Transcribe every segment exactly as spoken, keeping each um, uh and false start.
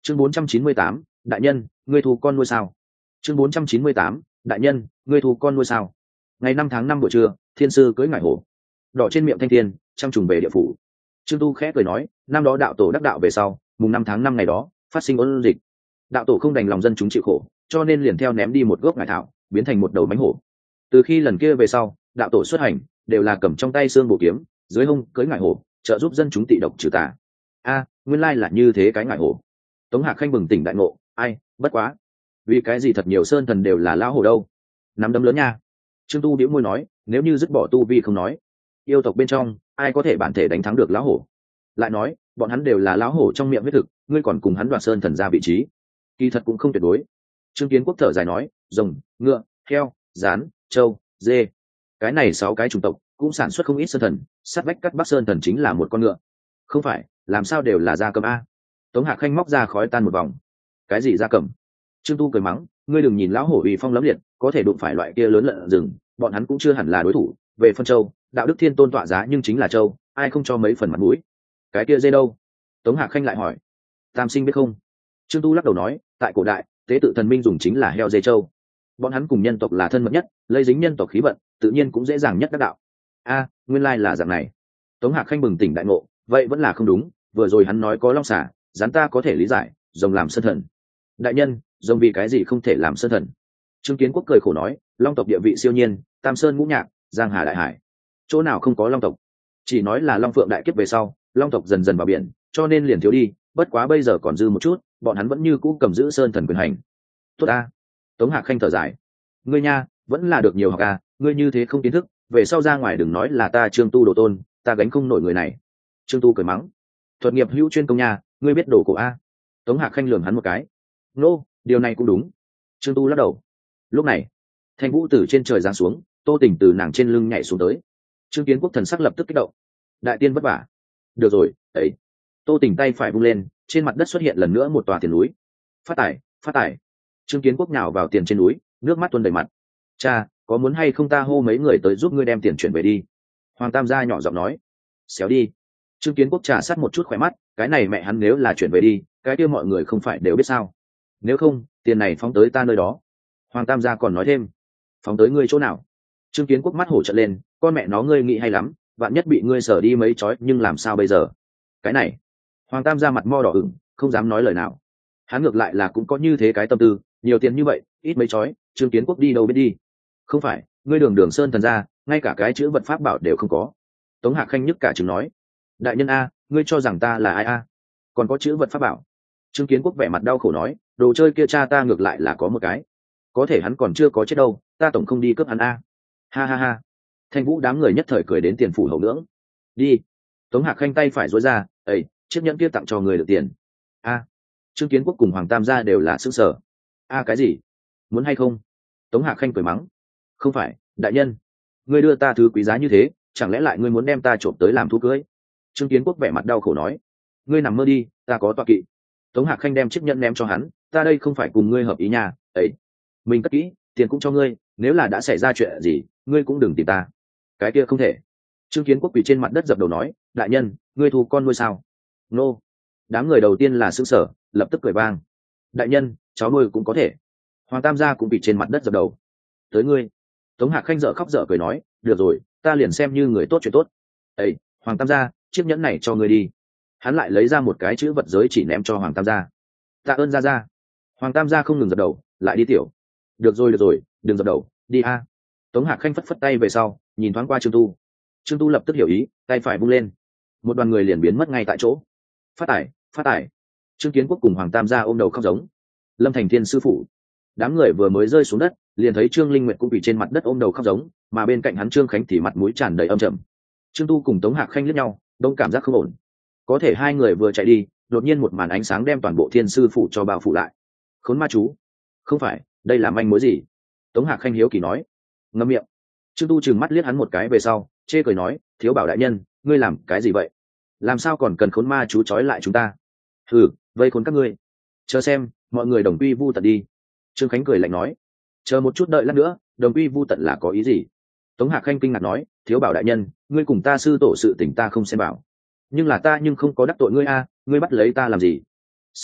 chương bốn trăm chín mươi tám, đại nhân ngươi thu con nuôi sao. chương bốn trăm chín mươi tám, đại nhân ngươi thu con nuôi sao. Ngày năm tháng năm buổi trưa, thiên sư cưỡi ngải hổ đỏ trên miệng thanh thiên chăm trùng về địa phủ. Trương Tu khẽ cười nói, năm đó đạo tổ đắc đạo về sau, mùng năm tháng năm ngày đó phát sinh ôn dịch, đạo tổ không đành lòng dân chúng chịu khổ, cho nên liền theo ném đi một gốc ngải thảo, biến thành một đầu mánh hổ. Từ khi lần kia về sau, đạo tổ xuất hành đều là cầm trong tay xương bổ kiếm, dưới hông cưỡi ngải hổ, trợ giúp dân chúng tị độc trừ tà. A, nguyên lai là như thế cái ngải hổ. Tống Hạc Khanh bừng tỉnh đại ngộ, ai, bất quá, vì cái gì thật nhiều sơn thần đều là lão hổ đâu? Nắm đấm lớn nha. Trương Tu bĩu môi nói, nếu như dứt bỏ tu vi không nói, yêu tộc bên trong ai có thể bản thể đánh thắng được lão hổ? Lại nói, bọn hắn đều là lão hổ trong miệng huyết thực, ngươi còn cùng hắn đoạt sơn thần ra vị trí, kỳ thật cũng không tuyệt đối. Trương Kiến Quốc thở dài nói, rồng, ngựa, heo, rán, trâu, dê, cái này sáu cái chủng tộc cũng sản xuất không ít sơn thần, sát vách cắt bắc sơn thần chính là một con ngựa. Không phải, làm sao đều là gia cầm a? Tống Hạc Khanh móc ra khói tan một vòng. Cái gì gia cầm? Trương Tu cười mắng, ngươi đừng nhìn lão hổ uy phong lẫm liệt, có thể đụng phải loại kia lớn lợn rừng, bọn hắn cũng chưa hẳn là đối thủ. Về phân châu, đạo đức thiên tôn tọa giá nhưng chính là châu, ai không cho mấy phần mặt mũi. Cái kia dê đâu? Tống Hạc Khanh lại hỏi. Tam sinh biết không? Trương Tu lắc đầu nói, tại cổ đại, tế tự thần minh dùng chính là heo dê châu. Bọn hắn cùng nhân tộc là thân mật nhất, lấy dính nhân tộc khí vận, tự nhiên cũng dễ dàng nhất đắc đạo. A, nguyên lai là dạng này. Tống Hạc Khanh bừng tỉnh đại ngộ, vậy vẫn là không đúng, vừa rồi hắn nói có long xả, rắn ta có thể lý giải, rồng làm sơn thần. Đại nhân, rồng vì cái gì không thể làm sơn thần? Trương Kiến Quốc cười khổ nói, long tộc địa vị siêu nhiên, tam sơn ngũ nhạc, giang hà đại hải, chỗ nào không có long tộc? Chỉ nói là long phượng đại kiếp về sau, long tộc dần dần vào biển, cho nên liền thiếu đi, bất quá bây giờ còn dư một chút, bọn hắn vẫn như cũ cầm giữ sơn thần quyền hành. Tốt a. Tống Hạc Khanh thở dài, ngươi nha, vẫn là được nhiều học a, ngươi như thế không kiến thức, về sau ra ngoài đừng nói là ta Trương Tu đồ tôn, ta gánh không nổi người này. Trương Tu cười mắng, thuật nghiệp hữu chuyên công nha, ngươi biết đồ cổ a? Tống Hạc Khanh lườm hắn một cái, nô, điều này cũng đúng. Trương Tu lắc đầu. Lúc này, Thanh Vũ từ trên trời giáng xuống, Tô Tình từ nàng trên lưng nhảy xuống tới. Trương Kiến Quốc thần sắc lập tức kích động, đại tiên vất vả. Được rồi, ấy. Tô Tình tay phải vung lên, trên mặt đất xuất hiện lần nữa một tòa tiền núi. Phát tài, phát tài. Trương Kiến Quốc nhào vào tiền trên núi, nước mắt tuôn đầy mặt. Cha, có muốn hay không ta hô mấy người tới giúp ngươi đem tiền chuyển về đi? Hoàng Tam gia nhỏ giọng nói. Xéo đi. Trương Kiến Quốc trà sát một chút khỏe mắt, cái này mẹ hắn nếu là chuyển về đi, cái kia mọi người không phải đều biết sao? Nếu không, tiền này phóng tới ta nơi đó. Hoàng Tam gia còn nói thêm. Phóng tới ngươi chỗ nào? Trương Kiến Quốc mắt hổ trợn lên, con mẹ nó ngươi nghĩ hay lắm, vạn nhất bị ngươi sở đi mấy chói, nhưng làm sao bây giờ? Cái này. Hoàng Tam gia mặt mo đỏ ửng, không dám nói lời nào. Hắn ngược lại là cũng có như thế cái tâm tư, nhiều tiền như vậy, ít mấy chói, Trương Kiến Quốc đi đâu biết đi? Không phải, ngươi đường đường sơn thần gia, ngay cả cái chữ vật pháp bảo đều không có. Tống Hạc Khanh nhức cả chứng nói, đại nhân a, ngươi cho rằng ta là ai a? Còn có chữ vật pháp bảo? Trương Kiến Quốc vẻ mặt đau khổ nói, đồ chơi kia cha ta ngược lại là có một cái, có thể hắn còn chưa có chết đâu, ta tổng không đi cướp hắn a. Ha ha ha. Thanh Vũ đám người nhất thời cười đến tiền phủ hậu ngưỡng. Đi. Tống Hạc Khanh tay phải duỗi ra, ấy, chiếc nhẫn kia tặng cho người được tiền. A. Trương Kiến Quốc cùng Hoàng Tam gia đều là sững sờ. A cái gì? Muốn hay không? Tống Hạc Khanh cười mắng. Không phải, đại nhân, ngươi đưa ta thứ quý giá như thế, chẳng lẽ lại ngươi muốn đem ta trộm tới làm thú cưới? Trương Kiến Quốc vẻ mặt đau khổ nói, ngươi nằm mơ đi, ta có tọa kỵ. Tống Hạc Khanh đem chiếc nhẫn ném cho hắn, ta đây không phải cùng ngươi hợp ý nhà, ấy, mình cất kỹ, tiền cũng cho ngươi, nếu là đã xảy ra chuyện gì, ngươi cũng đừng tìm ta. Cái kia không thể. Trương Kiến Quốc quỳ trên mặt đất dập đầu nói, đại nhân, ngươi thu con nuôi sao? Nô. Đám người đầu tiên là sững sờ, lập tức cười vang. Đại nhân, cháu nuôi cũng có thể. Hoàng Tam gia cũng quỳ trên mặt đất dập đầu. Tới ngươi. Tống Hạc Khanh dở khóc dở cười nói, được rồi, ta liền xem như người tốt chuyện tốt. Ê, Hoàng Tam gia, chiếc nhẫn này cho ngươi đi. Hắn lại lấy ra một cái chữ vật giới chỉ ném cho Hoàng Tam gia. Tạ ơn gia gia. Hoàng Tam gia không ngừng dập đầu, lại đi tiểu. Được rồi được rồi, đừng dập đầu, đi a. Tống Hạc Khanh phất phất tay về sau, nhìn thoáng qua Trương Tu. Trương Tu lập tức hiểu ý, tay phải vung lên, một đoàn người liền biến mất ngay tại chỗ. Phát tải, phát tải. Trương Kiến Quốc cùng Hoàng Tam gia ôm đầu khóc giống. Lâm Thành Thiên sư phụ. Đám người vừa mới rơi xuống đất, liền thấy Trương Linh Nguyệt cũng bị trên mặt đất ôm đầu khóc giống, mà bên cạnh hắn Trương Khánh thì mặt mũi tràn đầy âm trầm. Trương Tu cùng Tống Hạc Khanh liếc nhau, đông cảm giác không ổn. Có thể hai người vừa chạy đi, đột nhiên một màn ánh sáng đem toàn bộ Thiên sư phụ cho bao phủ lại. Khốn ma chú, không phải, đây là manh mối gì? Tống Hạc Khanh hiếu kỳ nói. Ngậm miệng. Trương Tu trừng mắt liếc hắn một cái về sau, chê cười nói, thiếu bảo đại nhân, ngươi làm cái gì vậy? Làm sao còn cần khốn ma chú trói lại chúng ta? Hừ, vây khốn các ngươi. Chờ xem, mọi người đồng quy vu tận đi. Trương Khánh cười lạnh nói, chờ một chút đợi lát nữa, đồng quy vu tận là có ý gì? Tống Hạc Khanh kinh ngạc nói, thiếu bảo đại nhân, ngươi cùng ta sư tổ sự tình ta không xem bảo, nhưng là ta nhưng không có đắc tội ngươi a, ngươi bắt lấy ta làm gì? Sư minh,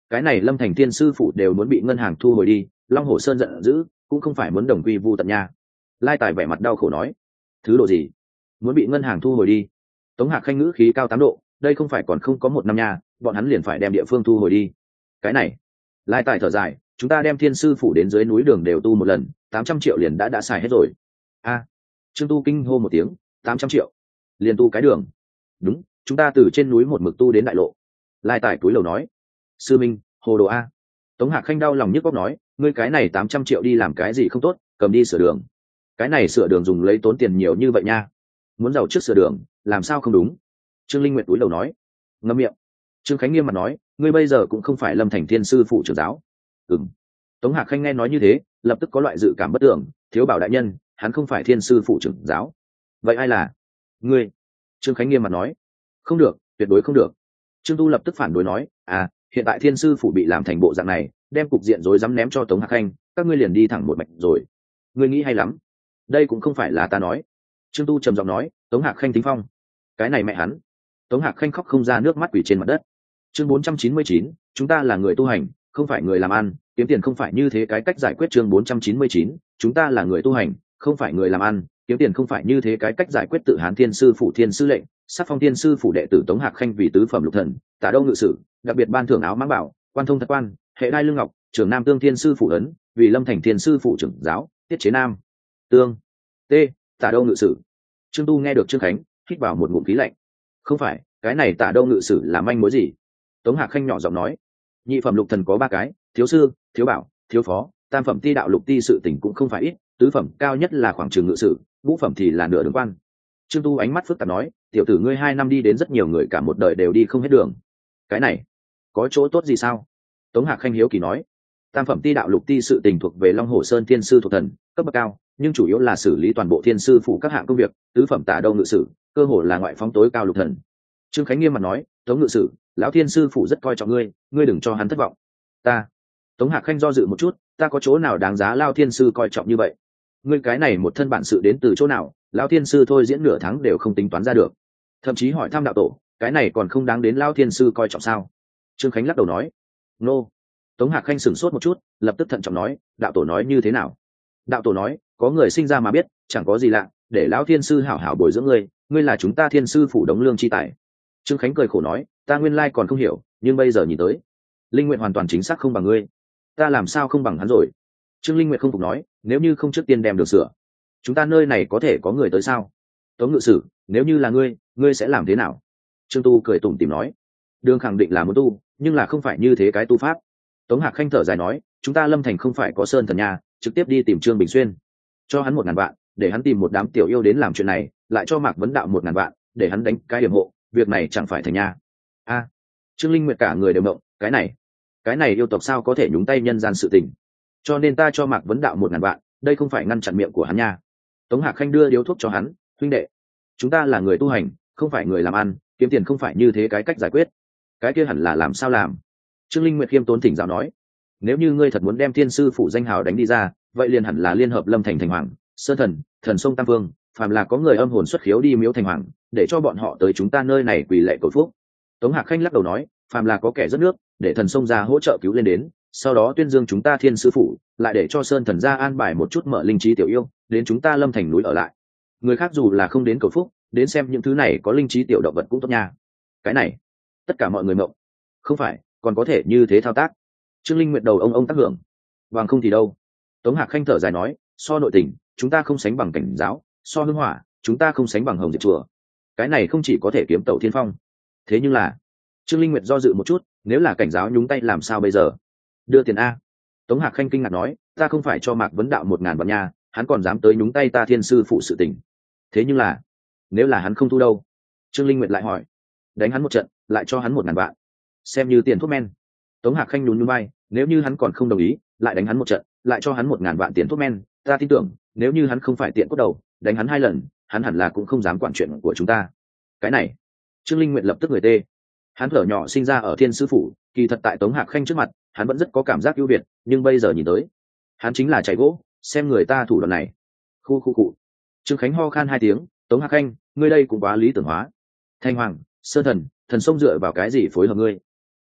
cái này lâm thành thiên sư phụ đều muốn bị ngân hàng thu hồi đi, long hồ sơn giận dữ cũng không phải muốn đồng quy vu tận nha. Lai Tài vẻ mặt đau khổ nói, thứ độ gì muốn bị ngân hàng thu hồi đi? Tống Hạc Khanh ngữ khí cao tám độ, đây không phải còn không có một năm nha, bọn hắn liền phải đem địa phương thu hồi đi. Cái này, Lai Tài thở dài, chúng ta đem thiên sư phủ đến dưới núi đường đều tu một lần, tám trăm triệu liền đã đã xài hết rồi. A, Trương Tu kinh hô một tiếng, tám trăm triệu liền tu cái đường? Đúng, chúng ta từ trên núi một mực tu đến đại lộ. Lai Tài túi lầu nói, sư minh hồ đồ a. Tống Hạc Khanh đau lòng nhức góc nói, ngươi cái này tám trăm triệu đi làm cái gì không tốt, cầm đi sửa đường. Cái này sửa đường dùng lấy tốn tiền nhiều như vậy nha, muốn giàu trước sửa đường làm sao không đúng? Trương Linh Nguyệt túi lầu nói, ngậm miệng. Trương Khánh nghiêm mặt nói, ngươi bây giờ cũng không phải lâm thành thiên sư phụ trưởng giáo. Ừm. Tống Hạc Khanh nghe nói như thế, lập tức có loại dự cảm bất tưởng, thiếu bảo đại nhân, hắn không phải thiên sư phụ trưởng giáo. Vậy ai là? Ngươi. Trương Khánh nghiêm mặt nói, không được, tuyệt đối không được. Trương Tu lập tức phản đối nói, à, hiện tại thiên sư phụ bị làm thành bộ dạng này, đem cục diện rối rắm ném cho Tống Hạc Khanh, các ngươi liền đi thẳng một mạch rồi. Ngươi nghĩ hay lắm. Đây cũng không phải là ta nói. Trương Tu trầm giọng nói, Tống Hạc Khanh tính phong. Cái này mẹ hắn. Tống Hạc Khanh khóc không ra nước mắt quỳ trên mặt đất. Chương bốn trăm chín mươi chín, chúng ta là người tu hành, không phải người làm ăn, kiếm tiền không phải như thế cái cách giải quyết. Chương bốn trăm chín mươi chín, chúng ta là người tu hành, không phải người làm ăn, kiếm tiền không phải như thế cái cách giải quyết. Tự Hán Thiên sư phụ Thiên sư lệnh, sắc phong Thiên sư phụ đệ tử Tống Hạc Khanh vì tứ phẩm lục thần, Tả Đâu ngự sử, đặc biệt ban thưởng áo mãng bảo, quan thông thật quan, hệ đai lương ngọc, trưởng Nam Tương Thiên sư phụ ấn, vì Lâm Thành Thiên sư phụ trưởng giáo, tiết chế Nam Tương T, Tả Đâu ngự sử. Trương Tu nghe được Trương Khánh hít vào một ngụm khí lạnh. Không phải, cái này Tả Đâu ngự sử là manh mối gì? Tống Hạc Khanh nhỏ giọng nói, nhị phẩm lục thần có ba cái, thiếu sư, thiếu bảo, thiếu phó, tam phẩm ti đạo lục ti sự tình cũng không phải ít, tứ phẩm cao nhất là khoảng trường ngự sử, ngũ phẩm thì là nửa đường quan. Trương Tu ánh mắt phức tạp nói, tiểu tử ngươi hai năm đi đến rất nhiều người cả một đời đều đi không hết đường. Cái này có chỗ tốt gì sao? Tống Hạc Khanh hiếu kỳ nói, tam phẩm ti đạo lục ti sự tình thuộc về Long Hồ Sơn Thiên sư thuộc thần, cấp bậc cao, nhưng chủ yếu là xử lý toàn bộ thiên sư phủ các hạng công việc. Tứ phẩm Tả Đâu ngự sử, cơ hồ là ngoại phóng tối cao lục thần. Trương Khánh nghiêm mặt nói, Tống ngự sử, lão thiên sư phủ rất coi trọng ngươi, ngươi đừng cho hắn thất vọng. Ta. Tống Hạc Khanh do dự một chút, ta có chỗ nào đáng giá lao thiên sư coi trọng như vậy? Ngươi cái này một thân bản sự đến từ chỗ nào, lão thiên sư thôi diễn nửa tháng đều không tính toán ra được, thậm chí hỏi thăm đạo tổ, cái này còn không đáng đến lao thiên sư coi trọng sao? Trương Khánh lắc đầu nói, nô. Tống Hạc Khanh sửng sốt một chút, lập tức thận trọng nói, đạo tổ nói như thế nào? Đạo tổ nói, có người sinh ra mà biết, chẳng có gì lạ, để lão thiên sư hảo hảo bồi dưỡng ngươi, ngươi là chúng ta thiên sư phủ đống lương chi tài. Trương Khánh cười khổ nói, ta nguyên lai còn không hiểu, nhưng bây giờ nhìn tới, Linh Nguyện hoàn toàn chính xác không bằng ngươi. Ta làm sao không bằng hắn rồi? Trương Linh Nguyện không phục nói, nếu như không trước tiên đem được sửa, chúng ta nơi này có thể có người tới sao? Tống ngự sử, nếu như là ngươi, ngươi sẽ làm thế nào? Trương Tu cười tủm tỉm nói, đường khẳng định là muốn tu, nhưng là không phải như thế cái tu pháp. Tống Hạc Khanh thở dài nói, chúng ta Lâm Thành không phải có sơn thần nhà, trực tiếp đi tìm Trương Bình Xuyên, cho hắn một ngàn vạn, để hắn tìm một đám tiểu yêu đến làm chuyện này, lại cho Mạc Vấn Đạo một ngàn vạn, để hắn đánh cái điểm hộ, việc này chẳng phải thành nha. A, Trương Linh Nguyệt cả người đều động, cái này, cái này yêu tộc sao có thể nhúng tay nhân gian sự tình? Cho nên ta cho Mạc Vấn Đạo một ngàn vạn, đây không phải ngăn chặn miệng của hắn nha. Tống Hạc Khanh đưa điếu thuốc cho hắn, huynh đệ, chúng ta là người tu hành, không phải người làm ăn, kiếm tiền không phải như thế cái cách giải quyết. Cái kia hẳn là làm sao làm? Trương Linh Nguyệt khiêm tốn thỉnh giáo nói, nếu như ngươi thật muốn đem thiên sư phủ danh hào đánh đi ra, vậy liền hẳn là liên hợp Lâm Thành thành hoàng, sơn thần, thần sông tam vương, phàm là có người âm hồn xuất khiếu đi miếu thành hoàng, để cho bọn họ tới chúng ta nơi này quỳ lệ cầu phúc. Tống Hạc Khanh lắc đầu nói, phàm là có kẻ rất nước, để thần sông ra hỗ trợ cứu lên đến, sau đó tuyên dương chúng ta thiên sư phủ, lại để cho sơn thần ra an bài một chút mở linh trí tiểu yêu đến chúng ta Lâm Thành núi ở lại. Người khác dù là không đến cầu phúc, đến xem những thứ này có linh trí tiểu động vật cũng tốt nha. Cái này, tất cả mọi người mộng. Không phải, còn có thể như thế thao tác. Trương Linh Nguyệt đầu ông ông tác hưởng. Vàng không thì đâu. Tống Hạc Khanh thở dài nói, so nội tình, chúng ta không sánh bằng cảnh giáo, so hương hỏa, chúng ta không sánh bằng hồng diệt chùa. Cái này không chỉ có thể kiếm tẩu thiên phong. Thế nhưng là, Trương Linh Nguyệt do dự một chút, nếu là cảnh giáo nhúng tay làm sao bây giờ? Đưa tiền a. Tống Hạc Khanh kinh ngạc nói, ta không phải cho Mạc Vấn Đạo một ngàn vạn nha, hắn còn dám tới nhúng tay ta thiên sư phụ sự tình. Thế nhưng là, nếu là hắn không thu đâu? Trương Linh Nguyệt lại hỏi. Đánh hắn một trận, lại cho hắn một ngàn vạn, xem như tiền thuốc men. Tống Hạc Khanh nhún nhún vai, nếu như hắn còn không đồng ý, lại đánh hắn một trận, lại cho hắn một ngàn vạn tiền thuốc men, ta tin tưởng, nếu như hắn không phải tiện cốt đầu, đánh hắn hai lần, hắn hẳn là cũng không dám quản chuyện của chúng ta. Cái này, Trương Linh Nguyệt lập tức người tê. Hắn thở nhỏ sinh ra ở thiên sư phủ, kỳ thật tại Tống Hạc Khanh trước mặt, hắn vẫn rất có cảm giác ưu việt, nhưng bây giờ nhìn tới, hắn chính là chạy gỗ, xem người ta thủ đoạn này. Khu khu cụ. Trương Khánh ho khan hai tiếng, Tống Hạc Khanh, ngươi đây cũng quá lý tưởng hóa. Thanh Hoàng, Sơn Thần, thần sông dựa vào cái gì phối hợp ngươi?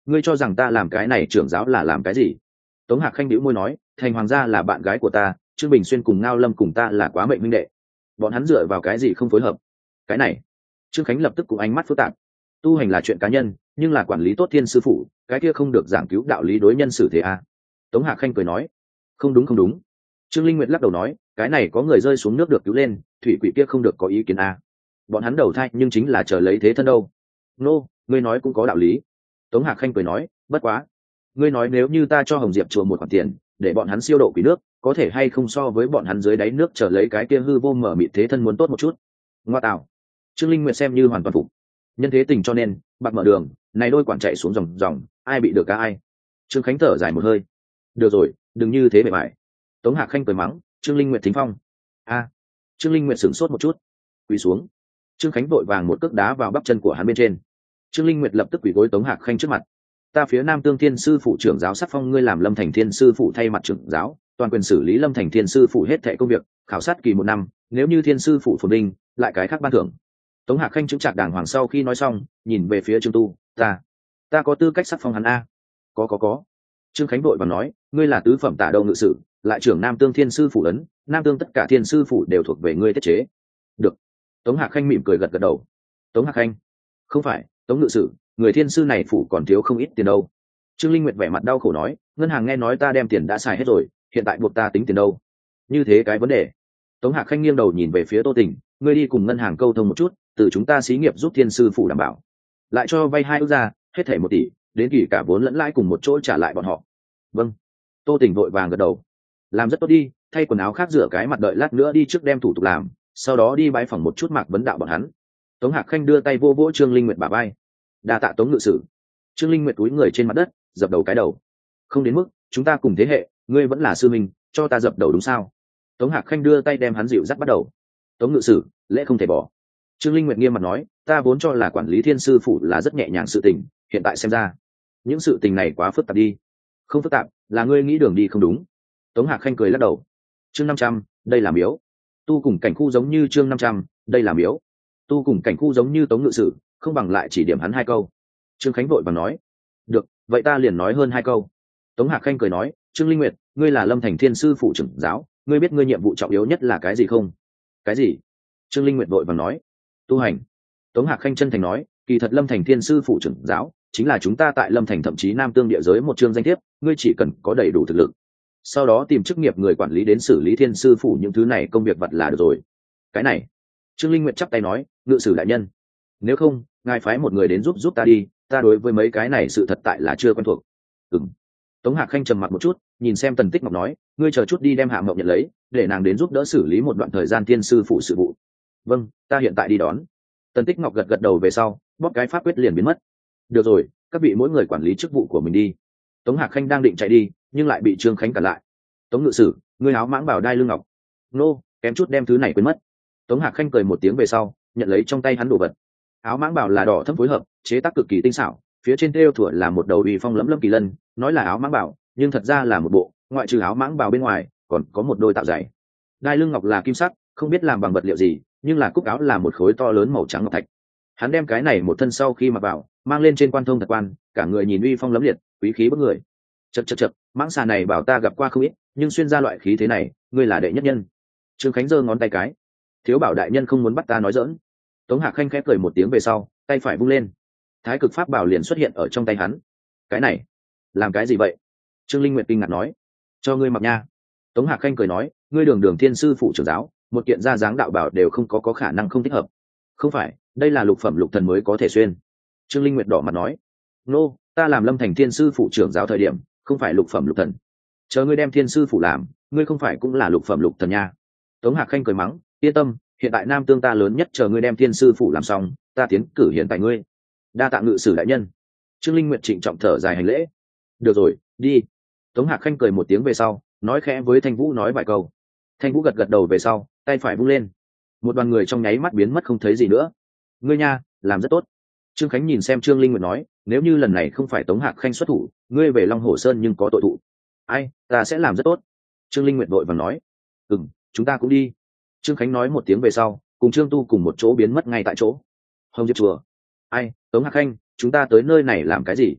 ngươi cho rằng ta làm cái này trưởng giáo là làm cái gì? Tống Hạc Khanh bĩu môi nói, thành hoàng gia là bạn gái của ta, Trương Bình Xuyên cùng Ngao Lâm cùng ta là quá mệnh huynh đệ, bọn hắn dựa vào cái gì không phối hợp? Cái này, Trương Khánh lập tức cũng ánh mắt phức tạp. Tu hành là chuyện cá nhân, nhưng là quản lý tốt thiên sư phụ, cái kia không được giảng cứu đạo lý đối nhân xử thế à? Tống Hạc Khanh cười nói, không đúng không đúng. Trương Linh Nguyệt lắc đầu nói, cái này có người rơi xuống nước được cứu lên, thủy quỷ kia không được có ý kiến à? Bọn hắn đầu thai nhưng chính là chờ lấy thế thân đâu. Nô, ngươi nói cũng có đạo lý. Tống Hạc Khanh cười nói, bất quá, ngươi nói nếu như ta cho Hồng Diệp chùa một khoản tiền để bọn hắn siêu độ quỷ nước, có thể hay không so với bọn hắn dưới đáy nước chờ lấy cái kia hư vô mở mịt thế thân muốn tốt một chút? Ngoa tạo. Trương Linh Nguyệt xem như hoàn toàn phục. Nhân thế tình cho nên bạc mở đường, này đôi quản chạy xuống dòng dòng, ai bị được cả ai. Trương Khánh thở dài một hơi, được rồi, đừng như thế bề bại. Tống Hạc Khanh cười mắng, Trương Linh Nguyệt thính phong. A. Trương Linh Nguyệt sửng sốt một chút, quỳ xuống. Trương Khánh vội vàng một cước đá vào bắp chân của hắn bên trên. Trương Linh Nguyệt lập tức quỳ gối Tống Hạc Khanh trước mặt. Ta phía Nam Tương Thiên sư phụ trưởng giáo sắc phong ngươi làm Lâm Thành Thiên sư phụ thay mặt trưởng giáo, toàn quyền xử lý Lâm Thành Thiên sư phụ hết thảy công việc, khảo sát kỳ một năm, nếu như Thiên sư phụ phồn vinh, lại cái khác ban thưởng. Tống Hạc Khanh chứng trạc đàng hoàng sau khi nói xong, nhìn về phía Trương Tu, ta, ta có tư cách sắc phong hắn a? Có có có. Trương Khánh vội vàng nói, ngươi là tứ phẩm tả đâu ngự sử, lại trưởng Nam Tương Thiên sư phụ ấn, Nam Tương tất cả thiên sư phụ đều thuộc về ngươi tiết chế. Được. Tống Hạc Khanh mỉm cười gật gật đầu. Tống Hạc Khanh, không phải, Tống ngự sử, người thiên sư này phụ còn thiếu không ít tiền đâu. Trương Linh Nguyệt vẻ mặt đau khổ nói, ngân hàng nghe nói ta đem tiền đã xài hết rồi, hiện tại buộc ta tính tiền đâu? Như thế cái vấn đề. Tống Hạc Khanh nghiêng đầu nhìn về phía Tô Tình, ngươi đi cùng ngân hàng câu thông một chút, từ chúng ta xí nghiệp giúp thiên sư phụ đảm bảo, lại cho vay hai ước ra, hết thảy một tỷ, đến kỳ cả vốn lẫn lãi cùng một chỗ trả lại bọn họ. Vâng. Tô Tình vội vàng gật đầu. Làm rất tốt đi, thay quần áo khác rửa cái mặt đợi lát nữa đi trước đem thủ tục làm, sau đó đi bái phỏng một chút Mạc Vấn Đạo bọn hắn. Tống Hạc Khanh đưa tay vô vỗ Trương Linh Nguyệt bả vai. Đa tạ Tống ngự sử. Trương Linh Nguyệt cúi người trên mặt đất, dập đầu cái đầu. Không đến mức, chúng ta cùng thế hệ, ngươi vẫn là sư minh, cho ta dập đầu đúng sao? Tống Hạc Khanh đưa tay đem hắn dịu dắt bắt đầu. Tống ngự sử, lễ không thể bỏ. Trương Linh Nguyệt nghiêm mặt nói, ta vốn cho là quản lý thiên sư phụ là rất nhẹ nhàng sự tình, hiện tại xem ra, những sự tình này quá phức tạp đi. Không phức tạp, là ngươi nghĩ đường đi không đúng. Tống Hạc Khanh cười lắc đầu. Chương năm trăm, đây là miếu. Tu cùng cảnh khu giống như chương năm trăm, đây là miếu. Tu cùng cảnh khu giống như Tống ngự sử, không bằng lại chỉ điểm hắn hai câu. Trương Khánh vội vàng nói, được, vậy ta liền nói hơn hai câu. Tống Hạc Khanh cười nói, Trương Linh Nguyệt, ngươi là Lâm Thành Thiên sư phụ trưởng giáo, ngươi biết ngươi nhiệm vụ trọng yếu nhất là cái gì không? Cái gì? Trương Linh Nguyệt vội vàng nói, tu hành. Tống Hạc Khanh chân thành nói, kỳ thật Lâm Thành Thiên sư phụ trưởng giáo chính là chúng ta tại Lâm Thành thậm chí Nam Tương địa giới một chương danh thiếp, ngươi chỉ cần có đầy đủ thực lực, sau đó tìm chức nghiệp người quản lý đến xử lý thiên sư phụ những thứ này công việc vặt là được rồi. Cái này, Trương Linh Nguyệt chắp tay nói, ngự sử đại nhân, nếu không ngài phái một người đến giúp giúp ta đi, ta đối với mấy cái này sự thật tại là chưa quen thuộc. Ừm. Tống Hạc Khanh trầm mặt một chút, nhìn xem Tần Tích Ngọc nói, ngươi chờ chút đi đem Hạ Mộng nhận lấy, để nàng đến giúp đỡ xử lý một đoạn thời gian thiên sư phụ sự vụ. Vâng, ta hiện tại đi đón. Tần Tích Ngọc gật gật đầu về sau, bóp cái pháp quyết liền biến mất. Được rồi, các vị mỗi người quản lý chức vụ của mình đi. Tống Hạc Khanh đang định chạy đi, nhưng lại bị Trương Khánh cản lại. Tống ngự sử, ngươi áo mãng bảo đai lưng ngọc. Nô, kém chút đem thứ này quên mất. Tống Hạc Khanh cười một tiếng về sau, nhận lấy trong tay hắn đồ vật. Áo mãng bảo là đỏ thẫm phối hợp, chế tác cực kỳ tinh xảo, phía trên thêu thủa là một đầu uy phong lẫm lẫm kỳ lân, nói là áo mãng bảo, nhưng thật ra là một bộ, ngoại trừ áo mãng bảo bên ngoài, còn có một đôi tạo giày. Đai lưng ngọc là kim sắc, không biết làm bằng vật liệu gì, nhưng là cúc áo là một khối to lớn màu trắng ngọc thạch. Hắn đem cái này một thân sau khi mặc vào, mang lên trên quan thông thật quan, cả người nhìn uy phong lẫm liệt, quý khí bức người. Chậc chậc chậc, mãng xà này bảo ta gặp qua không ít, nhưng xuyên ra loại khí thế này, ngươi là đệ nhất nhân. Trương Khánh giơ ngón tay cái. Thiếu bảo đại nhân không muốn bắt ta nói giỡn. Tống Hạc Khanh khép cười một tiếng về sau, tay phải vung lên, thái cực pháp bảo liền xuất hiện ở trong tay hắn. Cái này, làm cái gì vậy? Trương Linh Nguyệt kinh ngạc nói. Cho ngươi mặc nha. Tống Hạc Khanh cười nói, ngươi đường đường thiên sư phụ trưởng giáo, một kiện ra dáng đạo bảo đều không có có khả năng không thích hợp. Không phải, đây là lục phẩm lục thần mới có thể xuyên. Trương Linh Nguyệt đỏ mặt nói, nô, no, ta làm Lâm Thành thiên sư phụ trưởng giáo thời điểm, không phải lục phẩm lục thần. Chờ ngươi đem thiên sư phụ làm, ngươi không phải cũng là lục phẩm lục thần nha. Tống Hạc Khanh cười mắng, yên tâm, hiện tại Nam Tương ta lớn nhất, chờ ngươi đem thiên sư phụ làm xong, ta tiến cử hiện tại ngươi. Đa tạ ngự sử đại nhân. Trương Linh Nguyệt trịnh trọng thở dài hành lễ. Được rồi, đi. Tống Hạc Khanh cười một tiếng về sau, nói khẽ với Thanh Vũ nói vài câu. Thanh Vũ gật gật đầu về sau, tay phải vung lên, một đoàn người trong nháy mắt biến mất không thấy gì nữa. Ngươi nha, làm rất tốt. Trương Khánh nhìn xem Trương Linh Nguyệt nói, nếu như lần này không phải Tống Hạc Khanh xuất thủ, ngươi về Long Hồ Sơn nhưng có tội thụ. Ai, ta sẽ làm rất tốt. Trương Linh Nguyệt vội vàng nói, ừm, chúng ta cũng đi. Trương Khánh nói một tiếng về sau, cùng Trương Tu cùng một chỗ biến mất ngay tại chỗ. Hồng Diệp chùa. Ai, Tống Hạc Khanh, chúng ta tới nơi này làm cái gì?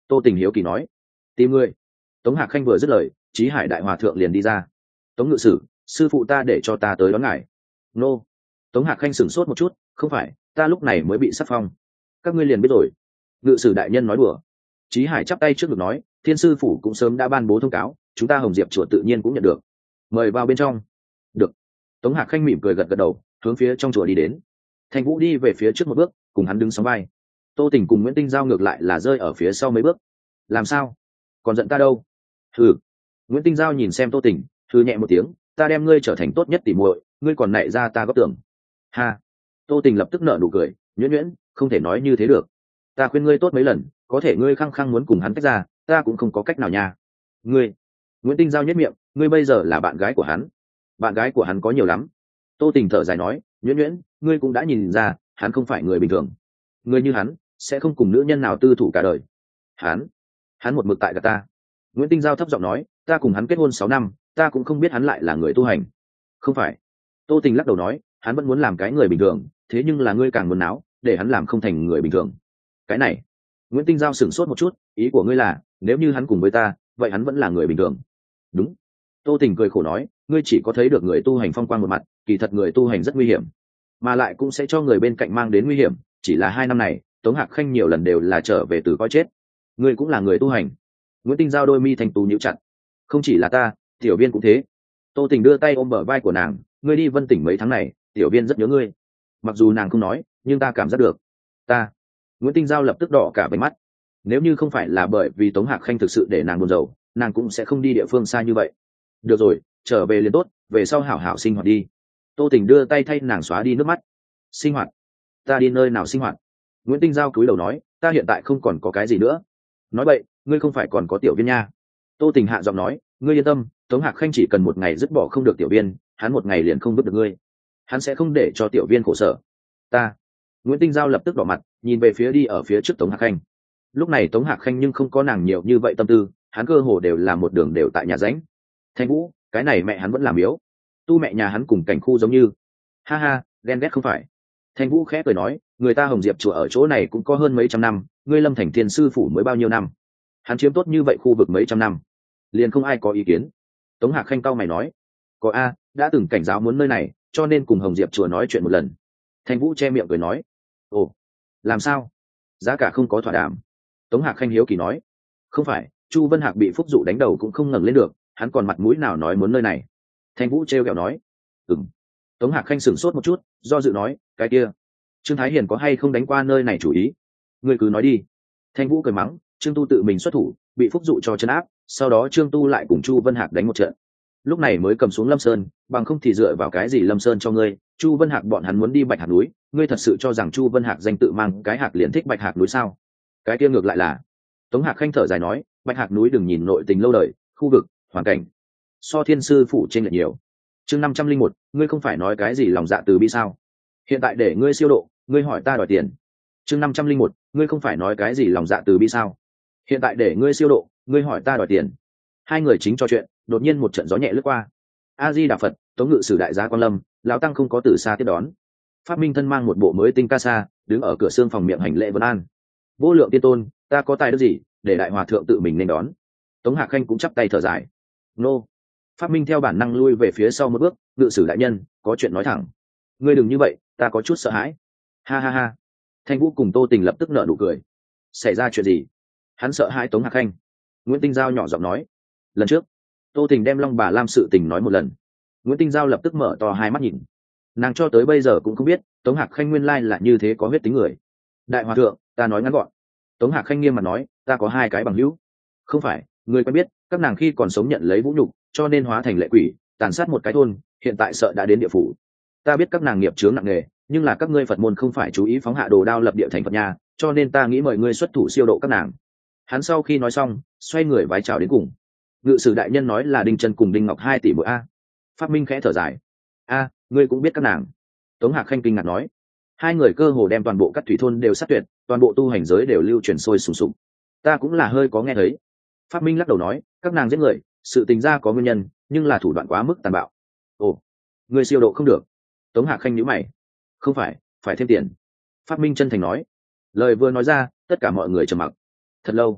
Tô Tình hiếu kỳ nói. Tìm ngươi. Tống Hạc Khanh vừa dứt lời, Chí Hải đại hòa thượng liền đi ra. Tống ngự sử, sư phụ ta để cho ta tới đón ngài. Nô. Tống Hạc Khanh sửng sốt một chút, không phải, ta lúc này mới bị sắc phong. Các ngươi liền biết rồi. Ngự sử đại nhân nói đùa. Chí Hải chắp tay trước ngực nói, thiên sư phủ cũng sớm đã ban bố thông cáo, chúng ta Hồng Diệp chùa tự nhiên cũng nhận được. Mời vào bên trong. Được. Tống Hạc Khanh mỉm cười gật gật đầu, hướng phía trong chùa đi đến. Thành Vũ đi về phía trước một bước, cùng hắn đứng sóng vai. Tô Tình cùng Nguyễn Tinh Giao ngược lại là rơi ở phía sau mấy bước. Làm sao? Còn giận ta đâu? Hừ. Nguyễn Tinh Giao nhìn xem Tô Tình, hừ nhẹ một tiếng, ta đem ngươi trở thành tốt nhất tỉ muội, ngươi còn nại ra ta góp tưởng. Ha. Tô Tình lập tức nở nụ cười, nhuyễn nhuyễn, không thể nói như thế được. Ta khuyên ngươi tốt mấy lần, có thể ngươi khăng khăng muốn cùng hắn tách ra, ta cũng không có cách nào nha. Ngươi. Nguyễn Tinh Giao nhếch miệng, ngươi bây giờ là bạn gái của hắn. Bạn gái của hắn có nhiều lắm. Tô Tình thở dài nói, nhuyễn nhuyễn, ngươi cũng đã nhìn ra, hắn không phải người bình thường. Người như hắn sẽ không cùng nữ nhân nào tư thủ cả đời. Hắn, hắn một mực tại gạt ta. Nguyễn Tinh Giao thấp giọng nói, ta cùng hắn kết hôn sáu năm, ta cũng không biết hắn lại là người tu hành. Không phải. Tô Tình lắc đầu nói, hắn vẫn muốn làm cái người bình thường, thế nhưng là ngươi càng muốn náo, để hắn làm không thành người bình thường. Cái này. Nguyễn Tinh Giao sửng sốt một chút, ý của ngươi là, nếu như hắn cùng với ta, vậy hắn vẫn là người bình thường. Đúng. Tô Tình cười khổ nói, ngươi chỉ có thấy được người tu hành phong quang một mặt, kỳ thật người tu hành rất nguy hiểm, mà lại cũng sẽ cho người bên cạnh mang đến nguy hiểm. Chỉ là hai năm này, Tống Hạc Khanh nhiều lần đều là trở về từ coi chết. Ngươi cũng là người tu hành. Nguyễn Tinh Giao đôi mi thành tú nhíu chặt. Không chỉ là ta, tiểu viên cũng thế. Tô Tình đưa tay ôm bờ vai của nàng, ngươi đi Vân Tỉnh mấy tháng này, tiểu viên rất nhớ ngươi. Mặc dù nàng không nói, nhưng ta cảm giác được. Ta. Nguyễn Tinh Giao lập tức đỏ cả váy mắt. Nếu như không phải là bởi vì Tống Hạc Khanh thực sự để nàng buồn rầu, nàng cũng sẽ không đi địa phương xa như vậy. Được rồi, trở về liền tốt, về sau hảo hảo sinh hoạt đi. Tô Tình đưa tay thay nàng xóa đi nước mắt. Sinh hoạt? Ta đi nơi nào sinh hoạt? Nguyễn Tinh Giao cúi đầu nói, ta hiện tại không còn có cái gì nữa. Nói vậy, ngươi không phải còn có tiểu viên nha. Tô Tình hạ giọng nói, ngươi yên tâm, Tống Hạc Khanh chỉ cần một ngày dứt bỏ không được tiểu viên, hắn một ngày liền không vứt được ngươi. Hắn sẽ không để cho tiểu viên khổ sở. Ta. Nguyễn Tinh Giao lập tức đỏ mặt, nhìn về phía đi ở phía trước Tống Hạc Khanh. Lúc này Tống Hạc Khanh nhưng không có nàng nhiều như vậy tâm tư, hắn cơ hồ đều là một đường đều tại nhà ránh. Thanh Vũ, cái này mẹ hắn vẫn làm yếu. Tu mẹ nhà hắn cùng cảnh khu giống như. Ha ha, ghen ghét không phải. Thanh Vũ khẽ cười nói, người ta Hồng Diệp chùa ở chỗ này cũng có hơn mấy trăm năm, ngươi Lâm Thành Thiên sư phủ mới bao nhiêu năm? Hắn chiếm tốt như vậy khu vực mấy trăm năm, liền không ai có ý kiến. Tống Hạc Khanh cau mày nói, có a, đã từng cảnh giáo muốn nơi này, cho nên cùng Hồng Diệp chùa nói chuyện một lần. Thanh Vũ che miệng cười nói, ồ, làm sao? Giá cả không có thỏa đàm. Tống Hạc Khanh hiếu kỳ nói, không phải, Chu Vân Hạc bị Phúc Dụ đánh đầu cũng không ngẩng lên được, hắn còn mặt mũi nào nói muốn nơi này? Thanh Vũ trêu ghẹo nói, ừm. Tống Hạc Khanh sửng sốt một chút, do dự nói, cái kia, Trương Thái Hiền có hay không đánh qua nơi này chủ ý? Ngươi cứ nói đi. Thanh Vũ cười mắng, Trương Tu tự mình xuất thủ, bị Phúc Dụ cho trấn áp, sau đó Trương Tu lại cùng Chu Vân Hạc đánh một trận. Lúc này mới cầm xuống Lâm Sơn, bằng không thì dựa vào cái gì Lâm Sơn cho ngươi? Chu Vân Hạc bọn hắn muốn đi Bạch Hạc núi, ngươi thật sự cho rằng Chu Vân Hạc danh tự mang cái hạc liền thích Bạch Hạc núi sao? Cái kia ngược lại là. Tống Hạc Khanh thở dài nói, Bạch Hạc núi đừng nhìn nội tình lâu đời, khu vực, hoàn cảnh, so Thiên sư phủ trên lệch nhiều. Chương năm trăm linh một, ngươi không phải nói cái gì lòng dạ từ bi sao? Hiện tại để ngươi siêu độ, ngươi hỏi ta đòi tiền. Chương năm trăm linh một, ngươi không phải nói cái gì lòng dạ từ bi sao? Hiện tại để ngươi siêu độ, ngươi hỏi ta đòi tiền. Hai người chính trò chuyện, đột nhiên một trận gió nhẹ lướt qua. A Di Đà Phật, Tống ngự sử đại gia Quan Lâm, lão tăng không có từ xa tiếp đón. Pháp Minh thân mang một bộ mới tinh ca sa, đứng ở cửa xương phòng miệng hành lễ vân an. Vô lượng tiên tôn, ta có tài đức gì để đại hòa thượng tự mình nên đón? Tống Hạc Khanh cũng chắp tay thở dài. Nô. Pháp Minh theo bản năng lui về phía sau một bước, ngự sử đại nhân, có chuyện nói thẳng. Ngươi đừng như vậy, ta có chút sợ hãi. Ha ha ha. Thanh Vũ cùng Tô Tình lập tức nở nụ cười. Xảy ra chuyện gì? Hắn sợ hãi Tống Hạc Khanh. Nguyễn Tinh Giao nhỏ giọng nói. Lần trước, Tô Tình đem Long Bà Lam sự tình nói một lần. Nguyễn Tinh Giao lập tức mở to hai mắt nhìn. Nàng cho tới bây giờ cũng không biết Tống Hạc Khanh nguyên lai là như thế có huyết tính người. Đại hòa thượng, ta nói ngắn gọn. Tống Hạc Khanh nghiêm mặt nói, ta có hai cái bằng hữu. Không phải, người quen biết, các nàng khi còn sống nhận lấy vũ nhục, cho nên hóa thành lệ quỷ, tàn sát một cái thôn, hiện tại sợ đã đến địa phủ. Ta biết các nàng nghiệp chướng nặng nề, nhưng là các ngươi Phật môn không phải chú ý phóng hạ đồ đao lập địa thành Phật nhà, cho nên ta nghĩ mời ngươi xuất thủ siêu độ các nàng. Hắn sau khi nói xong, xoay người vái chào đến cùng. Ngự sử đại nhân nói là Đinh Chân cùng Đinh Ngọc hai tỷ muội a. Pháp Minh khẽ thở dài. A, ngươi cũng biết các nàng? Tống Hạc Khanh kinh ngạc nói. Hai người cơ hồ đem toàn bộ các thủy thôn đều sát tuyệt, toàn bộ tu hành giới đều lưu truyền sôi sùng sục. Ta cũng là hơi có nghe thấy. Pháp Minh lắc đầu nói, các nàng giết người, sự tình ra có nguyên nhân, nhưng là thủ đoạn quá mức tàn bạo. Ồ, ngươi siêu độ không được. Tống Hạc Khanh nhíu mày. Không phải, phải thêm tiền. Pháp Minh chân thành nói. Lời vừa nói ra, tất cả mọi người trầm mặc. Thật lâu,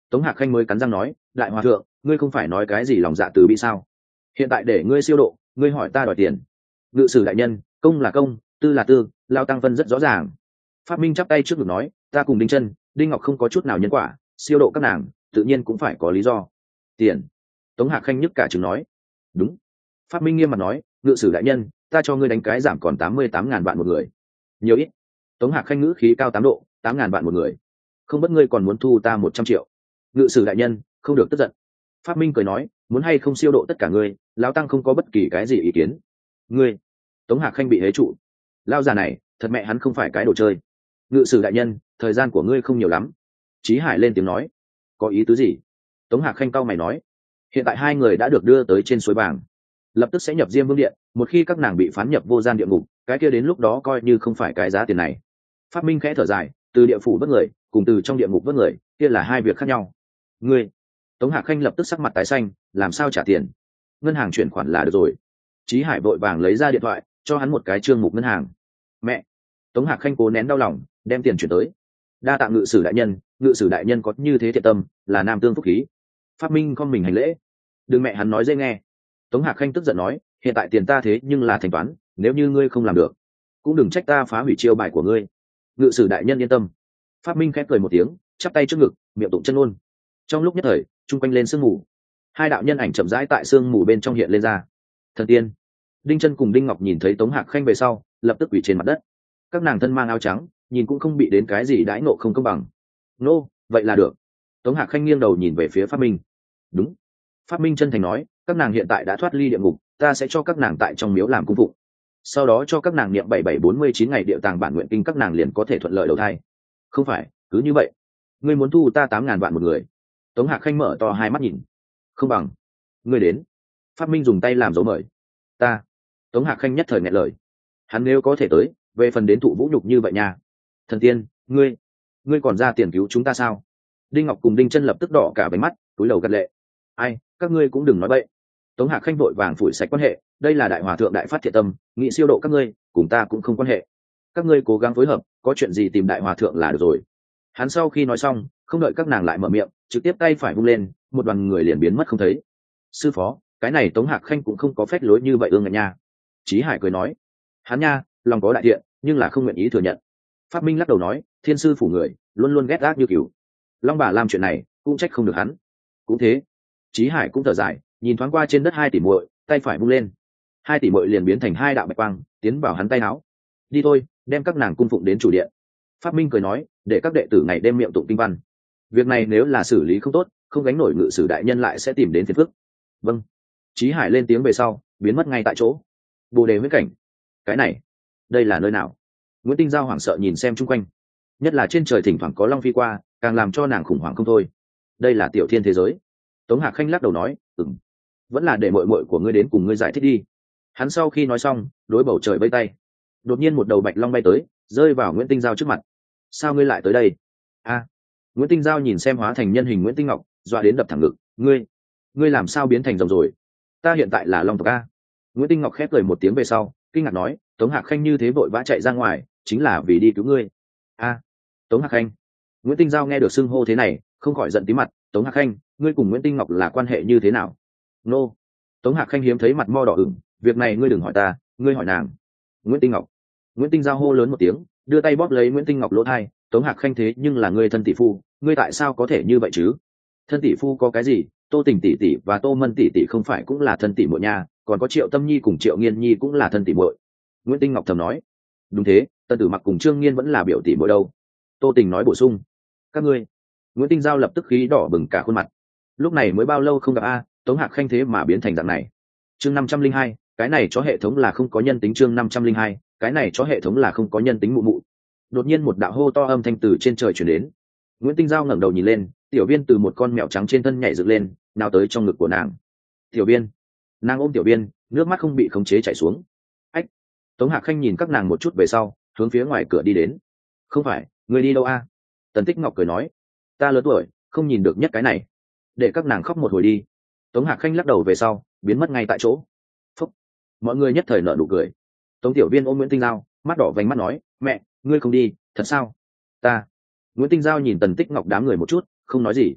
Tống Hạc Khanh mới cắn răng nói, đại hòa thượng, ngươi không phải nói cái gì lòng dạ từ bi sao? Hiện tại để ngươi siêu độ, ngươi hỏi ta đòi tiền. Ngự sử đại nhân, công là công, tư là tư, lao tăng phân rất rõ ràng. Pháp Minh chắp tay trước ngực nói, ta cùng Đinh Chân, Đinh Ngọc không có chút nào nhân quả, siêu độ các nàng tự nhiên cũng phải có lý do. Tiền. Tống Hạc Khanh nhức cả chứng nói, đúng. Pháp Minh nghiêm mặt nói, ngự sử đại nhân, ta cho ngươi đánh cái giảm còn tám mươi tám ngàn vạn một người. Nhiều ít. Tống Hạc Khanh ngữ khí cao tám độ, tám ngàn vạn một người. Không bất ngươi còn muốn thu ta một trăm triệu. Ngự sử đại nhân, không được tức giận. Pháp Minh cười nói, muốn hay không siêu độ tất cả ngươi, lão tăng không có bất kỳ cái gì ý kiến. Ngươi. Tống Hạc Khanh bị hế trụ. Lao già này, thật mẹ hắn không phải cái đồ chơi. Ngự sử đại nhân, thời gian của ngươi không nhiều lắm. Chí Hải lên tiếng nói, có ý tứ gì? Tống Hạc Khanh cau mày nói, hiện tại hai người đã được đưa tới trên suối vàng, lập tức sẽ nhập Diêm Vương điện, một khi các nàng bị phán nhập vô gian địa ngục, cái kia đến lúc đó coi như không phải cái giá tiền này. Pháp Minh khẽ thở dài, từ địa phủ vớt người cùng từ trong địa ngục vớt người kia là hai việc khác nhau. Ngươi. Tống Hạc Khanh lập tức sắc mặt tái xanh, làm sao trả tiền? Ngân hàng chuyển khoản là được rồi. Chí Hải vội vàng lấy ra điện thoại cho hắn một cái chương mục ngân hàng. Mẹ. Tống Hạc Khanh cố nén đau lòng, đem tiền chuyển tới. Đa tạ ngự sử đại nhân, ngự sử đại nhân có như thế thiện tâm, là nam tương phúc khí. Pháp Minh con mình hành lễ. Đừng mẹ hắn nói dễ nghe. Tống Hạc Khanh tức giận nói, hiện tại tiền ta thế nhưng là thanh toán, nếu như ngươi không làm được, cũng đừng trách ta phá hủy chiêu bài của ngươi. Ngự sử đại nhân yên tâm. Pháp Minh khẽ cười một tiếng, chắp tay trước ngực, miệng tụng chân ngôn. Trong lúc nhất thời, trung quanh lên sương mù, hai đạo nhân ảnh chậm rãi tại sương mù bên trong hiện lên ra. Thần tiên. Đinh Chân cùng Đinh Ngọc nhìn thấy Tống Hạc Khanh về sau, lập tức quỳ trên mặt đất. Các nàng thân mang áo trắng, nhìn cũng không bị đến cái gì đãi nộ không công bằng. Nô, vậy là được. Tống Hạc Khanh nghiêng đầu nhìn về phía Pháp Minh. Đúng. Pháp Minh chân thành nói, các nàng hiện tại đã thoát ly địa ngục, ta sẽ cho các nàng tại trong miếu làm cung phụng, sau đó cho các nàng niệm bảy bảy bốn mươi chín ngày địa tàng bản nguyện kinh, các nàng liền có thể thuận lợi đầu thai. Không phải cứ như vậy, ngươi muốn thu ta tám ngàn vạn một người? Tống Hạc Khanh mở to hai mắt nhìn. Không bằng ngươi đến. Pháp Minh dùng tay làm dấu mời. Ta. Tống Hạc Khanh nhất thời nghẹn lời. Hắn nếu có thể tới, về phần đến thụ vũ nhục như vậy nha. Thần tiên, ngươi ngươi còn ra tiền cứu chúng ta sao? Đinh Ngọc cùng Đinh Chân lập tức đỏ cả bánh mắt, cúi đầu gật lệ. Ai, các ngươi cũng đừng nói bậy. Tống Hạc Khanh vội vàng phủi sạch quan hệ, đây là đại hòa thượng đại phát thiện tâm, nghị siêu độ các ngươi, cùng ta cũng không quan hệ. Các ngươi cố gắng phối hợp, có chuyện gì tìm đại hòa thượng là được rồi. Hắn sau khi nói xong, không đợi các nàng lại mở miệng, trực tiếp tay phải vung lên, một đoàn người liền biến mất không thấy. Sư phó, cái này Tống Hạc Khanh cũng không có phép lối như vậy ương ngạnh nha. Chí Hải cười nói, hắn nha, lòng có đại thiện, nhưng là không nguyện ý thừa nhận. Pháp Minh lắc đầu nói, thiên sư phủ người luôn luôn ghét gác như cừu, Long bà làm chuyện này cũng trách không được hắn. Cũng thế. Chí Hải cũng thở dài, nhìn thoáng qua trên đất hai tỷ muội, tay phải vung lên, hai tỷ muội liền biến thành hai đạo bạch quang, tiến vào hắn tay áo. Đi thôi, đem các nàng cung phụng đến chủ điện. Pháp Minh cười nói, để các đệ tử ngày đêm miệng tụng kinh văn. Việc này nếu là xử lý không tốt, không gánh nổi ngự sử đại nhân lại sẽ tìm đến phiền phức. Vâng. Chí Hải lên tiếng về sau, biến mất ngay tại chỗ. Bồ đề huyết cảnh. Cái này, đây là nơi nào? Nguyễn Tinh Giao hoảng sợ nhìn xem chung quanh, nhất là trên trời thỉnh thoảng có long phi qua, càng làm cho nàng khủng hoảng không thôi. Đây là tiểu thiên thế giới. Tống Hạc Khanh lắc đầu nói, ừm, vẫn là để muội muội của ngươi đến cùng ngươi giải thích đi. Hắn sau khi nói xong, đối bầu trời vây tay. Đột nhiên một đầu bạch long bay tới, rơi vào Nguyễn Tinh Giao trước mặt. Sao ngươi lại tới đây? A. Nguyễn Tinh Giao nhìn xem hóa thành nhân hình Nguyễn Tinh Ngọc, dọa đến đập thẳng ngực. Ngươi, ngươi làm sao biến thành rồng rồi? Ta hiện tại là long tộc a. Nguyễn Tinh Ngọc khép cười một tiếng về sau, kinh ngạc nói, Tống Hạc Khanh như thế vội vã chạy ra ngoài, chính là vì đi cứu ngươi. A. Tống Hạc Khanh. Nguyễn Tinh Giao nghe được xưng hô thế này, không khỏi giận tí mặt. Tống Hạc Khanh, ngươi cùng Nguyễn Tinh Ngọc là quan hệ như thế nào? Nô. Tống Hạc Khanh hiếm thấy mặt mo đỏ ửng, việc này ngươi đừng hỏi ta, ngươi hỏi nàng. Nguyễn Tinh Ngọc. Nguyễn Tinh Giao hô lớn một tiếng, đưa tay bóp lấy Nguyễn Tinh Ngọc lỗ thai. Tống Hạc Khanh thế nhưng là ngươi thân tỷ phu, ngươi tại sao có thể như vậy chứ? Thân tỷ phu có cái gì? Tô Tình tỷ tỷ và Tô Mân tỷ tỷ không phải cũng là thân tỷ muội nha, còn có Triệu Tâm Nhi cùng Triệu Nghiên Nhi cũng là thân tỷ muội. Nguyễn Tinh Ngọc thầm nói. Đúng thế, Tân Tử Mặc cùng Trương Nghiên vẫn là biểu tỷ muội đâu. Tô Tình nói bổ sung. Các ngươi. Nguyễn Tinh Giao lập tức khí đỏ bừng cả khuôn mặt. Lúc này mới bao lâu không gặp a, Tống Hạc Khanh thế mà biến thành dạng này. Chương năm trăm linh hai, cái này cho hệ thống là không có nhân tính. Chương năm trăm linh hai, cái này cho hệ thống là không có nhân tính mụ mụ. Đột nhiên một đạo hô to âm thanh từ trên trời truyền đến. Nguyễn Tinh Giao ngẩng đầu nhìn lên, Tiểu Viên từ một con mèo trắng trên thân nhảy dựng lên, nào tới trong ngực của nàng. Tiểu Viên. Nàng ôm Tiểu Viên, nước mắt không bị khống chế chảy xuống. Ách. Tống Hạc Khanh nhìn các nàng một chút về sau, hướng phía ngoài cửa đi đến. Không phải, người đi đâu a? Tần Tích Ngọc cười nói, ta lớn tuổi, không nhìn được nhất cái này, để các nàng khóc một hồi đi. Tống Hạc Khanh lắc đầu về sau, biến mất ngay tại chỗ. Phúc. Mọi người nhất thời nở nụ cười. Tống Tiểu Viên ôm Nguyễn Tinh Giao, mắt đỏ vành mắt nói, mẹ, ngươi không đi thật sao? Ta. Nguyễn Tinh Giao nhìn Tần Tích Ngọc đám người một chút, không nói gì.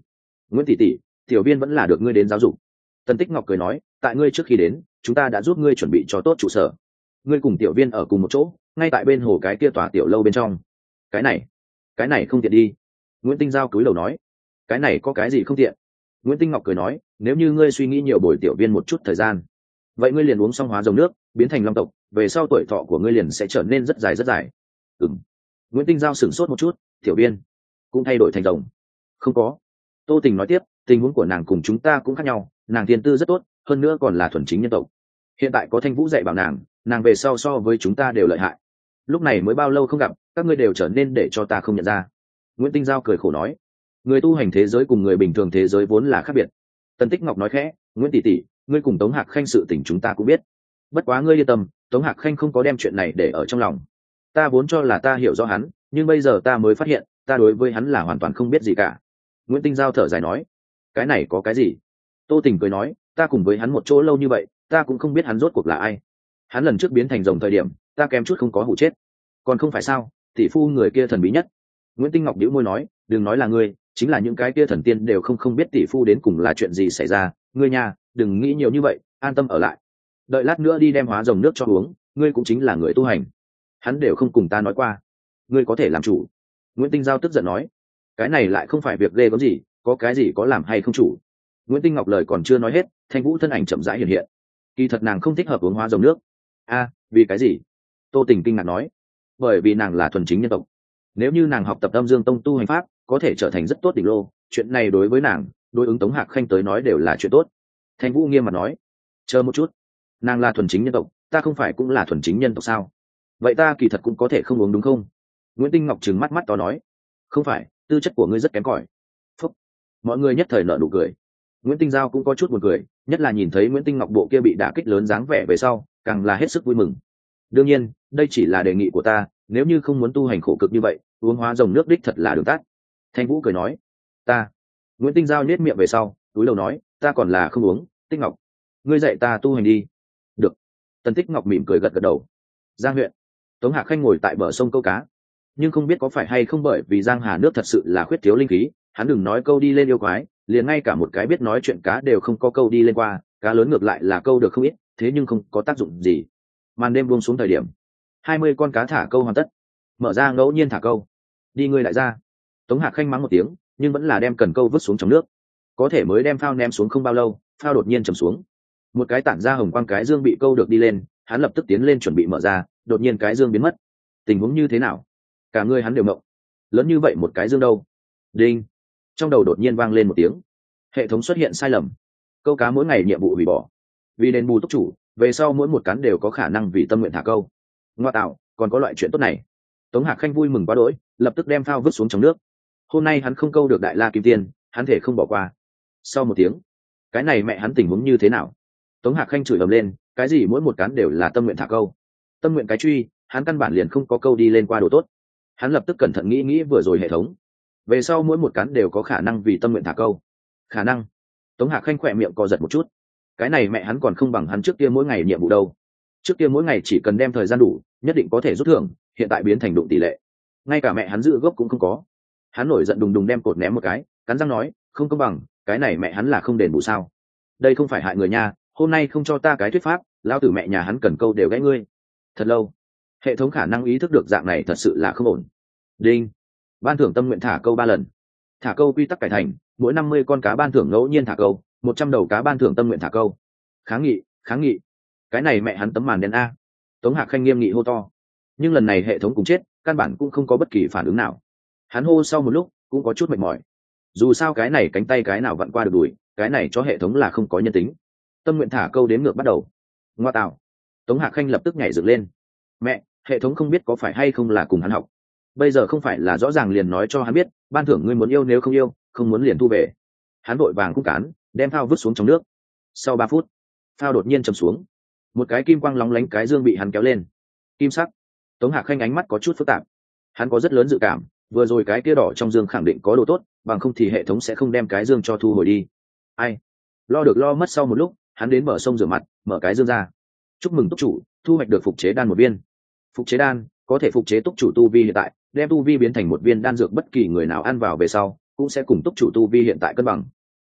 Nguyễn tỷ tỷ, tiểu viên vẫn là được ngươi đến giáo dục. Tần Tích Ngọc cười nói, tại ngươi trước khi đến chúng ta đã giúp ngươi chuẩn bị cho tốt trụ sở, ngươi cùng tiểu viên ở cùng một chỗ, ngay tại bên hồ cái kia tòa tiểu lâu bên trong. Cái này cái này không tiện đi. Nguyễn Tinh Giao cúi đầu nói, cái này có cái gì không tiện? Nguyễn Tinh Ngọc cười nói, nếu như ngươi suy nghĩ nhiều bồi tiểu viên một chút thời gian, vậy ngươi liền uống xong hóa rồng nước, biến thành long tộc, về sau tuổi thọ của ngươi liền sẽ trở nên rất dài rất dài. Ừm. Nguyễn Tinh Giao sửng sốt một chút, tiểu viên cũng thay đổi thành rồng? Không có. Tô Tình nói tiếp, tình huống của nàng cùng chúng ta cũng khác nhau, nàng thiên tư rất tốt, hơn nữa còn là thuần chính nhân tộc. Hiện tại có Thanh Vũ dạy bảo nàng, nàng về sau so với chúng ta đều lợi hại. Lúc này mới bao lâu không gặp, các ngươi đều trở nên để cho ta không nhận ra. Nguyễn Tinh Giao cười khổ nói, người tu hành thế giới cùng người bình thường thế giới vốn là khác biệt. Tần Tích Ngọc nói khẽ, Nguyễn tỷ tỷ, ngươi cùng Tống Hạc Khanh sự tình chúng ta cũng biết, bất quá ngươi yên tâm, Tống Hạc Khanh không có đem chuyện này để ở trong lòng. Ta vốn cho là ta hiểu rõ hắn, nhưng bây giờ ta mới phát hiện ta đối với hắn là hoàn toàn không biết gì cả. Nguyễn Tinh Giao thở dài nói, cái này có cái gì? Tô Tình cười nói, ta cùng với hắn một chỗ lâu như vậy, ta cũng không biết hắn rốt cuộc là ai. Hắn lần trước biến thành rồng thời điểm, ta kém chút không có hụ chết. Còn không phải sao, tỷ phu người kia thần bí nhất. Nguyễn Tinh Ngọc bĩu môi nói, đừng nói là ngươi, chính là những cái kia thần tiên đều không không biết tỷ phu đến cùng là chuyện gì xảy ra. Ngươi nhà, đừng nghĩ nhiều như vậy, an tâm ở lại. Đợi lát nữa đi đem hóa rồng nước cho uống, ngươi cũng chính là người tu hành. Hắn đều không cùng ta nói qua, ngươi có thể làm chủ. Nguyễn Tinh Giao tức giận nói, cái này lại không phải việc ghê gớm gì, có cái gì có làm hay không chủ. Nguyễn Tinh Ngọc lời còn chưa nói hết, Thanh Vũ thân ảnh chậm rãi hiện hiện. Kỳ thật nàng không thích hợp uống hóa rồng nước. A, vì cái gì? Tô Tình kinh ngạc nói, bởi vì nàng là thuần chính nhân tộc, nếu như nàng học tập Âm Dương Tông tu hành pháp, có thể trở thành rất tốt đỉnh lô, chuyện này đối với nàng, đối ứng Tống Hạc Khanh tới nói đều là chuyện tốt. Thanh Vũ nghiêm mặt nói, chờ một chút, nàng là thuần chính nhân tộc, ta không phải cũng là thuần chính nhân tộc sao? Vậy ta kỳ thật cũng có thể không uống đúng không? Nguyễn Tinh Ngọc trừng mắt mắt to nói, không phải, tư chất của ngươi rất kém cỏi. Phúc. Mọi người nhất thời nở nụ cười. Nguyễn Tinh Giao cũng có chút buồn cười, nhất là nhìn thấy Nguyễn Tinh Ngọc bộ kia bị đả kích lớn dáng vẻ về sau, càng là hết sức vui mừng. Đương nhiên, đây chỉ là đề nghị của ta, nếu như không muốn tu hành khổ cực như vậy, uống hóa rồng nước đích thật là đường tắt. Thanh Vũ cười nói, ta. Nguyễn Tinh Giao nhếch miệng về sau, túi đầu nói, ta còn là không uống. Tích Ngọc, ngươi dạy ta tu hành đi. Được. Tần Tích Ngọc mỉm cười gật gật đầu. Giang huyện, Tống Hạc Khanh ngồi tại bờ sông câu cá, nhưng không biết có phải hay không bởi vì giang hà nước thật sự là khuyết thiếu linh khí, hắn đừng nói câu đi lên yêu quái, liền ngay cả một cái biết nói chuyện cá đều không có câu đi lên qua, cá lớn ngược lại là câu được không ít, thế nhưng không có tác dụng gì. Màn đêm buông xuống thời điểm, hai mươi con cá thả câu hoàn tất, mở ra ngẫu nhiên thả câu. Đi ngươi lại ra. Tống Hạc Khanh mắng một tiếng, nhưng vẫn là đem cần câu vứt xuống trong nước. Có thể mới đem phao ném xuống không bao lâu, phao đột nhiên trầm xuống. Một cái tản ra hồng quang cái dương bị câu được đi lên, hắn lập tức tiến lên chuẩn bị mở ra, đột nhiên cái dương biến mất. Tình huống như thế nào? Cả người hắn đều ngộng. Lớn như vậy một cái dương đâu? Đinh. Trong đầu đột nhiên vang lên một tiếng. Hệ thống xuất hiện sai lầm. Câu cá mỗi ngày nhiệm vụ hủy bỏ. Vì đền bù túc chủ, về sau mỗi một cán đều có khả năng vì tâm nguyện thả câu. Ngoa tạo, còn có loại chuyện tốt này. Tống Hạc Khanh vui mừng quá đỗi, lập tức đem phao vứt xuống trong nước. Hôm nay hắn không câu được đại la kim tiên, hắn thể không bỏ qua. Sau một tiếng, cái này mẹ hắn tình huống như thế nào? Tống Hạc Khanh chửi ầm lên, cái gì mỗi một cán đều là tâm nguyện thả câu. Tâm nguyện cái truy, hắn căn bản liền không có câu đi lên qua đồ tốt. Hắn lập tức cẩn thận nghĩ nghĩ vừa rồi hệ thống, về sau mỗi một cán đều có khả năng vì tâm nguyện thả câu. Khả năng? Tống Hạc Khanh khỏe miệng co giật một chút. Cái này mẹ hắn còn không bằng hắn trước kia mỗi ngày nhiệm vụ đâu. Trước kia mỗi ngày chỉ cần đem thời gian đủ, nhất định có thể rút thưởng, hiện tại biến thành đụng tỷ lệ, ngay cả mẹ hắn giữ gốc cũng không có. Hắn nổi giận đùng đùng đem cột ném một cái, cắn răng nói, không công bằng, cái này mẹ hắn là không đền bù sao? Đây không phải hại người nha, hôm nay không cho ta cái thuyết pháp, lao tử mẹ nhà hắn cần câu đều gãy ngươi. Thật lâu, hệ thống khả năng ý thức được dạng này thật sự là không ổn. Đinh. Ban thưởng tâm nguyện thả câu ba lần. Thả câu quy tắc cải thành, mỗi năm mươi con cá ban thưởng ngẫu nhiên thả câu, một trăm đầu cá ban thưởng tâm nguyện thả câu. Kháng nghị, kháng nghị. Cái này mẹ hắn tấm màn đen a. Tống Hạc Khanh nghiêm nghị hô to. Nhưng lần này hệ thống cùng chết, căn bản cũng không có bất kỳ phản ứng nào. Hắn hô sau một lúc, cũng có chút mệt mỏi. Dù sao cái này cánh tay cái nào vặn qua được đùi, cái này cho hệ thống là không có nhân tính. Tâm nguyện thả câu đếm ngược bắt đầu. Ngoa tạo. Tống Hạc Khanh lập tức nhảy dựng lên. Mẹ, hệ thống không biết có phải hay không là cùng hắn học. Bây giờ không phải là rõ ràng liền nói cho hắn biết, ban thưởng ngươi muốn yêu nếu không yêu, không muốn liền thu về. Hắn vội vàng cung cán, đem phao vứt xuống trong nước. Sau ba phút, phao đột nhiên chầm xuống. Một cái kim quang lóng lánh cái dương bị hắn kéo lên. Kim sắc. Tống Hạc Khanh ánh mắt có chút phức tạp. Hắn có rất lớn dự cảm, vừa rồi cái kia đỏ trong dương khẳng định có đồ tốt, bằng không thì hệ thống sẽ không đem cái dương cho thu hồi đi. Ai? Lo được lo mất sau một lúc, hắn đến bờ sông rửa mặt, mở cái dương ra. Chúc mừng túc chủ, thu hoạch được phục chế đan một viên. Phục chế đan có thể phục chế túc chủ tu vi hiện tại, đem tu vi biến thành một viên đan dược, bất kỳ người nào ăn vào về sau cũng sẽ cùng túc chủ tu vi hiện tại cân bằng,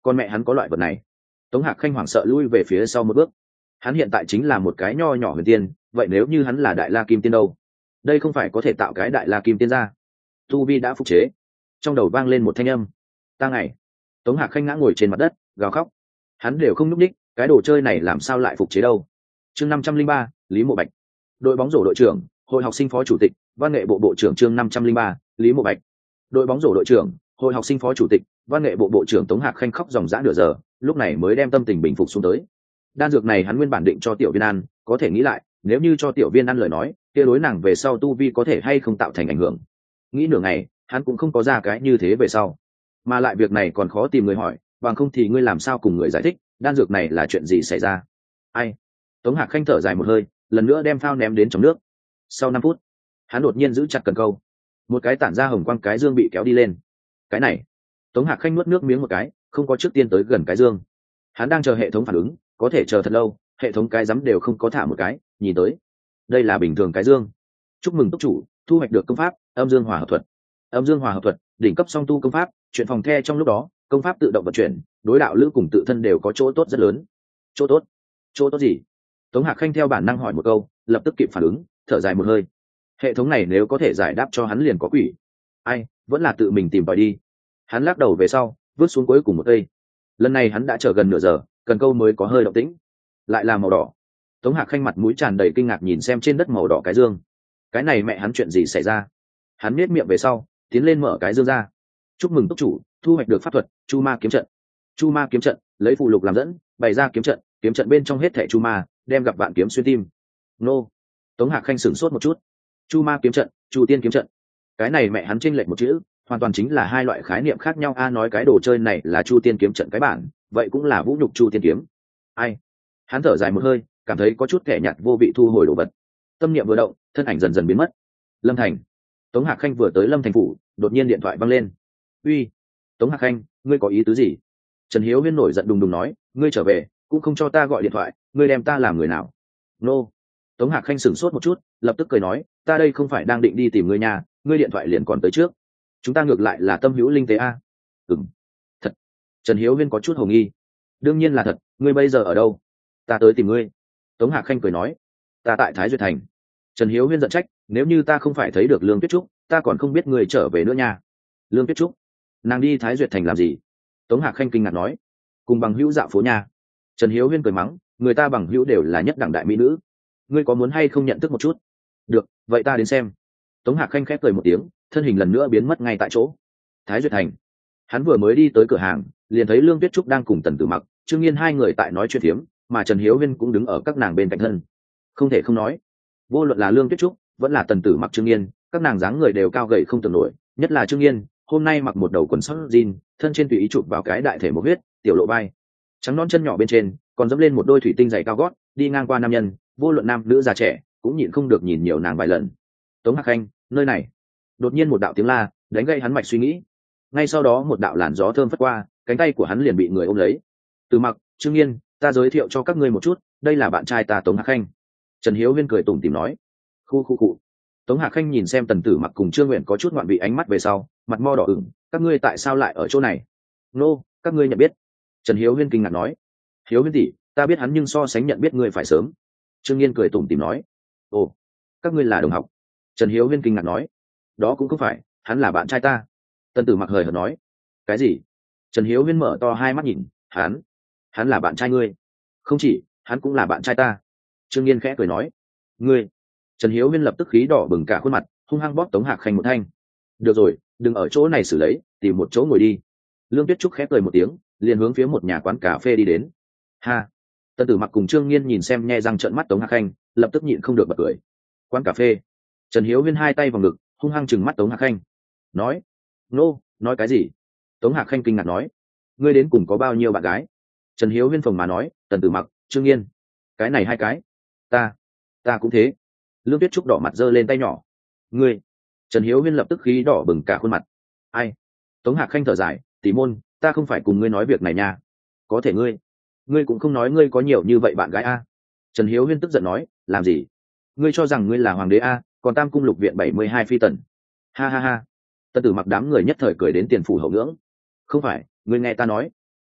con mẹ hắn có loại vật này. Tống Hạc Khanh hoảng sợ lui về phía sau một bước. Hắn hiện tại chính là một cái nho nhỏ huyền tiên, vậy nếu như hắn là đại la kim tiên đâu? Đây không phải có thể tạo cái đại la kim tiên ra? Tu vi đã phục chế. Trong đầu vang lên một thanh âm. Ta ngày. Tống Hạc Khanh ngã ngồi trên mặt đất, gào khóc. Hắn đều không nhúc nhích, cái đồ chơi này làm sao lại phục chế đâu? Chương năm trăm linh ba, Lý Mộ Bạch. Đội bóng rổ đội trưởng, hội học sinh phó chủ tịch, văn nghệ bộ bộ trưởng. Chương năm trăm linh ba, Lý Mộ Bạch. Đội bóng rổ đội trưởng, hội học sinh phó chủ tịch, văn nghệ bộ bộ trưởng Tống Hạc Khanh khóc ròng rã nửa giờ, lúc này mới đem tâm tình bình phục xuống tới. Đan dược này hắn nguyên bản định cho tiểu viên ăn, có thể nghĩ lại, nếu như cho tiểu viên ăn lời nói, kia đối nàng về sau tu vi có thể hay không tạo thành ảnh hưởng. Nghĩ nửa ngày, hắn cũng không có ra cái như thế về sau. Mà lại việc này còn khó tìm người hỏi, bằng không thì ngươi làm sao cùng người giải thích, đan dược này là chuyện gì xảy ra? Ai? Tống Hạc Khanh thở dài một hơi, lần nữa đem phao ném đến trong nước. Sau năm phút, hắn đột nhiên giữ chặt cần câu, một cái tản ra hồng quang cái dương bị kéo đi lên. Cái này, Tống Hạc Khanh nuốt nước miếng một cái, không có trước tiên tới gần cái dương. Hắn đang chờ hệ thống phản ứng, có thể chờ thật lâu, hệ thống cái rắm đều không có thả một cái, nhìn tới. Đây là bình thường cái dương. Chúc mừng túc chủ, thu hoạch được công pháp Âm Dương Hòa Hợp Thuật. Âm Dương Hòa Hợp Thuật, đỉnh cấp song tu công pháp, chuyển phòng the trong lúc đó, công pháp tự động vận chuyển, đối đạo lữ cùng tự thân đều có chỗ tốt rất lớn. Chỗ tốt? Chỗ tốt gì? Tống Hạc Khanh theo bản năng hỏi một câu, lập tức kịp phản ứng, thở dài một hơi. Hệ thống này nếu có thể giải đáp cho hắn liền có quỷ. Ai, vẫn là tự mình tìm tòi đi. Hắn lắc đầu về sau, vứt xuống cuối cùng một cây. Lần này hắn đã chờ gần nửa giờ, cần câu mới có hơi động tĩnh. Lại là màu đỏ. Tống Hạc Khanh mặt mũi tràn đầy kinh ngạc nhìn xem trên đất màu đỏ cái dương. Cái này mẹ hắn chuyện gì xảy ra? Hắn nhếch miệng về sau, tiến lên mở cái dương ra. Chúc mừng túc chủ, thu hoạch được pháp thuật Chu Ma kiếm trận. Chu Ma kiếm trận, lấy phụ lục làm dẫn, bày ra kiếm trận, kiếm trận bên trong hết thảy chu ma, đem gặp vạn kiếm xuyên tim. Nô. Tống Hạc Khanh sửng sốt một chút. Chu Ma kiếm trận, Chu Tiên kiếm trận. Cái này mẹ hắn chênh lệch một chữ, hoàn toàn chính là hai loại khái niệm khác nhau. A nói cái đồ chơi này là Chu Tiên kiếm trận cái bản, vậy cũng là vũ nhục Chu Tiên kiếm. Ai? Hắn thở dài một hơi, cảm thấy có chút kẻ nhạt vô vị thu hồi đồ vật. Tâm niệm vừa động, thân ảnh dần dần biến mất. Lâm Thành. Tống Hạc Khanh vừa tới Lâm Thành phủ, đột nhiên điện thoại vang lên. Uy, Tống Hạc Khanh, ngươi có ý tứ gì? Trần Hiếu Huyên nổi giận đùng đùng nói, ngươi trở về cũng không cho ta gọi điện thoại, ngươi đem ta làm người nào? Nô. Tống Hạc Khanh sửng sốt một chút, lập tức cười nói, ta đây không phải đang định đi tìm ngươi nhà, ngươi điện thoại liền còn tới trước. Chúng ta ngược lại là tâm hữu linh tế a. Ừm. Thật. Trần Hiếu Huyên có chút hồ nghi. Đương nhiên là thật, ngươi bây giờ ở đâu? Ta tới tìm ngươi. Tống Hạc Khanh cười nói, ta tại Thái Duyệt Thành. Trần Hiếu Huyên giận trách, nếu như ta không phải thấy được Lương Tuyết Trúc, ta còn không biết ngươi trở về nữa nha. Lương Tuyết Trúc? Nàng đi Thái Duyệt Thành làm gì? Tống Hạc Khanh kinh ngạc nói, cùng bằng hữu dạo phố nhà. Trần Hiếu Huyên cười mắng, người ta bằng hữu đều là nhất đẳng đại mỹ nữ, ngươi có muốn hay không nhận thức một chút? Được, vậy ta đến xem. Tống Hạc Khanh khép cười một tiếng, thân hình lần nữa biến mất ngay tại chỗ. Thái Duyệt Thành. Hắn vừa mới đi tới cửa hàng, liền thấy Lương Tuyết Trúc đang cùng Tần Tử Mặc, Trương Nghiên hai người tại nói chuyện phiếm, mà Trần Hiếu Huyên cũng đứng ở các nàng bên cạnh thân. Không thể không nói, vô luận là Lương Tuyết Trúc vẫn là Tần Tử Mặc, Trương Nghiên, các nàng dáng người đều cao gầy không tưởng nổi, nhất là Trương Nghiên, hôm nay mặc một đầu quần sót jean, thân trên tùy ý chụp vào cái đại thể một huyết, tiểu lộ vai, trắng non chân nhỏ bên trên còn dẫm lên một đôi thủy tinh giày cao gót, đi ngang qua nam nhân, vô luận nam nữ già trẻ cũng nhịn không được nhìn nhiều nàng vài lần. Tống Hạc Khanh, nơi này. Đột nhiên một đạo tiếng la đánh gây hắn mạch suy nghĩ. Ngay sau đó một đạo làn gió thơm phất qua, cánh tay của hắn liền bị người ôm lấy. Từ Mặc, Trương Nghiên, ta giới thiệu cho các ngươi một chút, đây là bạn trai ta Tống Hạc Khanh. Trần Hiếu Huyên cười tủm tỉm nói. Khu khu cụ. Tống Hạc Khanh nhìn xem Tần Tử Mặc cùng Trương Nguyện có chút ngoạn vị ánh mắt về sau, mặt mo đỏ ửng, các ngươi tại sao lại ở chỗ này? Nô, các ngươi nhận biết? Trần Hiếu Huyên kinh ngạc nói. Hiếu Huyên tỷ, ta biết hắn nhưng so sánh nhận biết ngươi phải sớm. Trương Nghiên cười tủm tỉm nói. Ồ, các ngươi là đồng học? Trần Hiếu Huyên kinh ngạc nói. Đó cũng không phải, hắn là bạn trai ta. Tần Tử Mặc hời hợt nói. Cái gì? Trần Hiếu Huyên mở to hai mắt nhìn, hắn, hắn là bạn trai ngươi? Không chỉ, hắn cũng là bạn trai ta. Trương Nghiên khẽ cười nói. Ngươi? Trần Hiếu Huyên lập tức khí đỏ bừng cả khuôn mặt, hung hăng bóp Tống Hạc Khanh một thanh. Được rồi, đừng ở chỗ này xử lấy, tìm một chỗ ngồi đi. Lương Tuyết Trúc khẽ cười một tiếng, liền hướng phía một nhà quán cà phê đi đến. Ha. Tần Tử Mặc cùng Trương Nghiên nhìn xem nhe răng trợn mắt Tống Hạc Khanh, lập tức nhịn không được bật cười. Quán cà phê. Trần Hiếu Huyên hai tay vào ngực, hung hăng chừng mắt Tống Hạc Khanh. Nói, nô, nói cái gì? Tống Hạc Khanh kinh ngạc nói, ngươi đến cùng có bao nhiêu bạn gái? Trần Hiếu Huyên phồng mà nói, Tần Tử Mặc, Trương Nghiên, cái này hai cái. Ta, ta cũng thế. Lương Tuyết Trúc đỏ mặt giơ lên tay nhỏ. Ngươi? Trần Hiếu Huyên lập tức khí đỏ bừng cả khuôn mặt. Ai? Tống Hạc Khanh thở dài, tỷ môn, ta không phải cùng ngươi nói việc này nha. Có thể ngươi, ngươi cũng không nói ngươi có nhiều như vậy bạn gái a. Trần Hiếu Huyên tức giận nói, làm gì? Ngươi cho rằng ngươi là hoàng đế a, còn Tam cung lục viện bảy mươi hai phi tần. Ha ha ha. Tần Tử Mặc đám người nhất thời cười đến tiền phủ hậu ngưỡng. Không phải, ngươi nghe ta nói.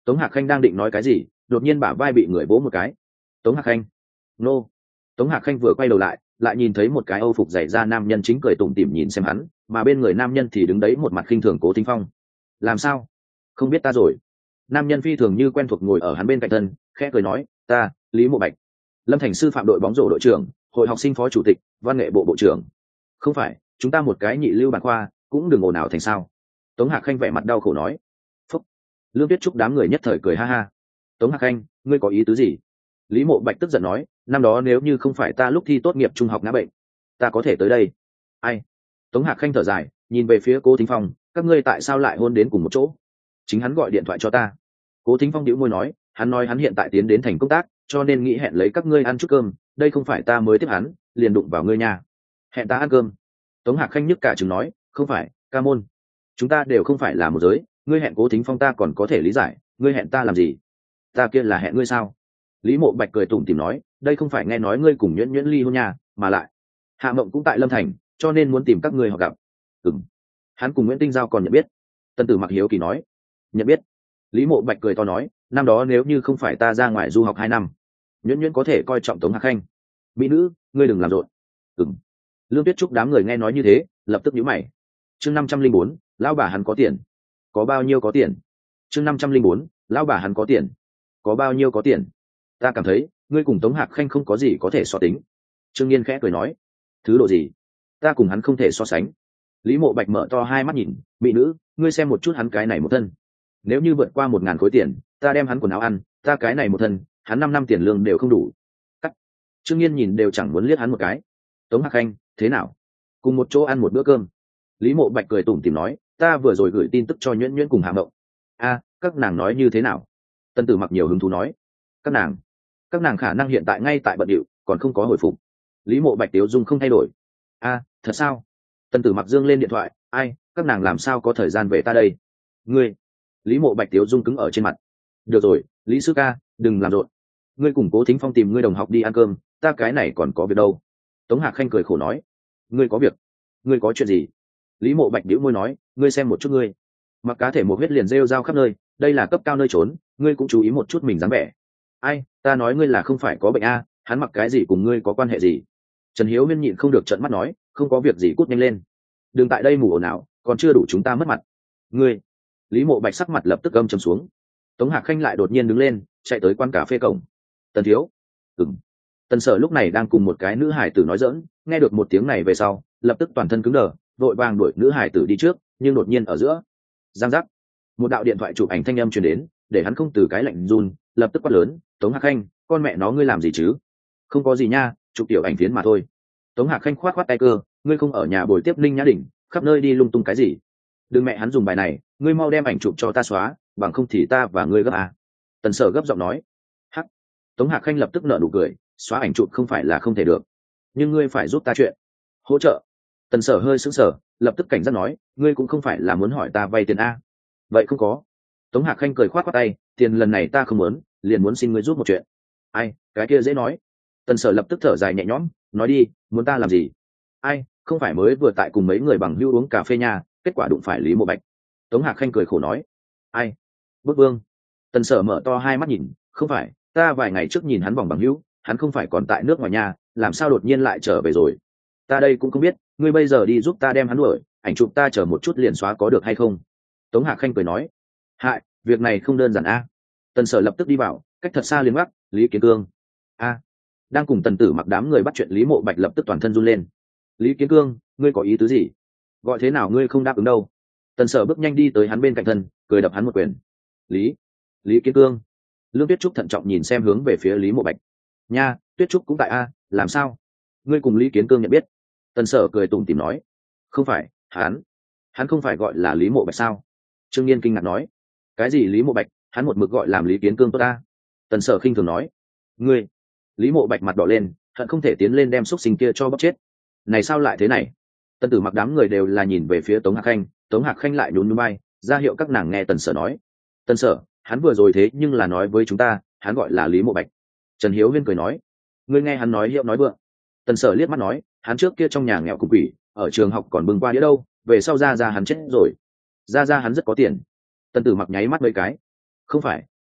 Tống Hạc Khanh đang định nói cái gì, đột nhiên bả vai bị người vỗ một cái. Tống Hạc Khanh, nô. Tống Hạc Khanh vừa quay đầu lại, lại nhìn thấy một cái âu phục dày da nam nhân chính cười tủm tỉm nhìn xem hắn, mà bên người nam nhân thì đứng đấy một mặt khinh thường Cố Thính Phong. Làm sao? Không biết ta rồi? Nam nhân phi thường như quen thuộc ngồi ở hắn bên cạnh thân, khẽ cười nói, ta, Lý Mộ Bạch, Lâm Thành sư phạm đội bóng rổ đội trưởng, hội học sinh phó chủ tịch, văn nghệ bộ bộ trưởng. Không phải, chúng ta một cái nhị lưu bản khoa, cũng đừng ồn ào thành sao? Tống Hạc Khanh vẻ mặt đau khổ nói. Phúc. Lương Tuyết Trúc đám người nhất thời cười ha ha. Tống Hạc Khanh, ngươi có ý tứ gì? Lý Mộ Bạch tức giận nói, năm đó nếu như không phải ta lúc thi tốt nghiệp trung học ngã bệnh, ta có thể tới đây. Ai? Tống Hạc Khanh thở dài, nhìn về phía Cố Thính Phong, các ngươi tại sao lại hôn đến cùng một chỗ? Chính hắn gọi điện thoại cho ta. Cố Thính Phong nhíu môi nói, hắn nói hắn hiện tại tiến đến thành công tác, cho nên nghĩ hẹn lấy các ngươi ăn chút cơm, đây không phải ta mới tiếp hắn, liền đụng vào ngươi nhà. Hẹn ta ăn cơm. Tống Hạc Khanh nhức cả trừng nói, không phải, ca môn, chúng ta đều không phải là một giới, ngươi hẹn Cố Thính Phong ta còn có thể lý giải, ngươi hẹn ta làm gì? Ta kia là hẹn ngươi sao? Lý Mộ Bạch cười tủm tỉm nói, đây không phải nghe nói ngươi cùng Nhuyễn Nhuyễn ly hôn nhà, mà lại Hạ Mộng cũng tại Lâm Thành, cho nên muốn tìm các ngươi họ gặp. Ừm. Hắn cùng Nguyễn Tinh Giao còn nhận biết. Tân Tử Mặc hiếu kỳ nói, nhận biết. Lý Mộ Bạch cười to nói, năm đó nếu như không phải ta ra ngoài du học hai năm, Nhuyễn Nhuyễn có thể coi trọng Tống Hạc Khanh. Mỹ nữ, ngươi đừng làm rộn. Ừm. Lương Tuyết Trúc đám người nghe nói như thế, lập tức nhíu mày. Chương năm trăm linh bốn, lão bà hắn có tiền. Có bao nhiêu có tiền? Chương năm trăm linh bốn, lão bà hắn có tiền. Có bao nhiêu có tiền? Ta cảm thấy, ngươi cùng Tống Hạc Khanh không có gì có thể so tính. Trương Nghiên khẽ cười nói, thứ độ gì? Ta cùng hắn không thể so sánh. Lý Mộ Bạch mở to hai mắt nhìn, mỹ nữ, ngươi xem một chút hắn cái này một thân. Nếu như vượt qua một ngàn khối tiền, ta đem hắn quần áo ăn, ta cái này một thân, hắn năm năm tiền lương đều không đủ. Cắt. Trương Nghiên nhìn đều chẳng muốn liếc hắn một cái. Tống Hạc Khanh, thế nào? Cùng một chỗ ăn một bữa cơm. Lý Mộ Bạch cười tủm tỉm nói, ta vừa rồi gửi tin tức cho Nhuyễn Nhuyễn cùng Hạ Mộng. A, các nàng nói như thế nào? Tân Tử Mặc nhiều hứng thú nói, các nàng, các nàng khả năng hiện tại ngay tại bận điệu, còn không có hồi phục. Lý Mộ Bạch tiếu dung không thay đổi. A, thật sao? Tân Tử Mặc dương lên điện thoại, ai, các nàng làm sao có thời gian về ta đây? Ngươi. Lý Mộ Bạch tiếu dung cứng ở trên mặt. Được rồi, Lý sư ca, đừng làm rộn. Ngươi cùng Cố Thính Phong tìm ngươi đồng học đi ăn cơm, ta cái này còn có việc đâu. Tống Hạc Khanh cười khổ nói, ngươi có việc? Ngươi có chuyện gì? Lý Mộ Bạch bĩu môi nói, ngươi xem một chút ngươi, mặc cá thể một huyết liền rêu rao khắp nơi, đây là cấp cao nơi trốn, ngươi cũng chú ý một chút mình dáng vẻ. Ai, ta nói ngươi là không phải có bệnh a, hắn mặc cái gì cùng ngươi có quan hệ gì? Trần Hiếu Huyên nhịn không được trợn mắt nói, không có việc gì, cút nhanh lên, đừng tại đây mù ồn ào, còn chưa đủ chúng ta mất mặt. Ngươi. Lý Mộ Bạch sắc mặt lập tức âm trầm xuống. Tống Hạc Khanh lại đột nhiên đứng lên, chạy tới quán cà phê cổng. Tần thiếu. Ừm. Tần Sở lúc này đang cùng một cái nữ hải tử nói giỡn, nghe được một tiếng này về sau, lập tức toàn thân cứng đờ, vội vàng đuổi nữ hải tử đi trước, nhưng đột nhiên ở giữa, giang giác, một đạo điện thoại chụp ảnh thanh âm truyền đến, để hắn không từ cái lạnh run, lập tức quát lớn, Tống Hạc Khanh, con mẹ nó ngươi làm gì chứ? Không có gì nha, chụp tiểu ảnh phiến mà thôi. Tống Hạc Khanh khoát khoát tay cơ, ngươi không ở nhà bồi tiếp Ninh Nhã Đỉnh, khắp nơi đi lung tung cái gì? Đừng mẹ hắn dùng bài này, ngươi mau đem ảnh chụp cho ta xóa, bằng không thì ta và ngươi gấp à. Tần Sở gấp giọng nói. Hắc. Tống Hạc Khanh lập tức nở nụ cười, xóa ảnh chụp không phải là không thể được, nhưng ngươi phải giúp ta chuyện. Hỗ trợ. Tần Sở hơi sững sờ, lập tức cảnh giác nói, ngươi cũng không phải là muốn hỏi ta vay tiền a? Vậy không có. Tống Hạc Khanh cười khoát khoát tay, tiền lần này ta không muốn, liền muốn xin ngươi giúp một chuyện. Ai, cái kia dễ nói. Tần Sở lập tức thở dài nhẹ nhõm, nói đi, muốn ta làm gì? Ai, không phải mới vừa tại cùng mấy người bằng hữu uống cà phê nhà, kết quả đụng phải Lý Mộ Bạch. Tống Hạc Khanh cười khổ nói, ai? Bức Vương. Tần Sở mở to hai mắt nhìn, không phải, ta vài ngày trước nhìn hắn vòng bằng hữu, hắn không phải còn tại nước ngoài nhà, làm sao đột nhiên lại trở về rồi? Ta đây cũng không biết, ngươi bây giờ đi giúp ta đem hắn đuổi, ảnh chụp ta chờ một chút liền xóa có được hay không? Tống Hạc Khanh cười nói, hại, việc này không đơn giản a. Tần Sở lập tức đi vào, cách thật xa liền gác, Lý Kiến Cương. A. Đang cùng Tần Tử Mặc đám người bắt chuyện Lý Mộ Bạch lập tức toàn thân run lên. Lý Kiến Cương, ngươi có ý tứ gì? Gọi thế nào ngươi không đáp ứng đâu? Tần Sở bước nhanh đi tới hắn bên cạnh thân, cười đập hắn một quyền. Lý, Lý Kiến Cương. Lương Tuyết Trúc thận trọng nhìn xem hướng về phía Lý Mộ Bạch. Nha, Tuyết Trúc cũng tại a, làm sao? Ngươi cùng Lý Kiến Cương nhận biết? Tần Sở cười tủm tỉm nói, không phải, hắn, hắn không phải gọi là Lý Mộ Bạch sao? Trương Nghiên kinh ngạc nói, cái gì Lý Mộ Bạch, hắn một mực gọi làm Lý Kiến Cương tốt ta. Tần Sở khinh thường nói, ngươi. Lý Mộ Bạch mặt đỏ lên, hận không thể tiến lên đem xúc sinh kia cho bóc chết. Này sao lại thế này? Tần Tử Mặc đám người đều là nhìn về phía Tống Hạc Khanh, Tống Hạc Khanh lại nhún nhún vai, ra hiệu các nàng nghe Tần Sở nói. Tần Sở, hắn vừa rồi thế nhưng là nói với chúng ta, hắn gọi là Lý Mộ Bạch. Trần Hiếu Huyên cười nói, ngươi nghe hắn nói hiệu nói vượng. Tần Sở liếc mắt nói, hắn trước kia trong nhà nghèo cùng quỷ, ở trường học còn bưng qua đĩa đâu, về sau ra ra hắn chết rồi. Ra ra hắn rất có tiền. Tần Tử Mặc nháy mắt mấy cái. Không phải,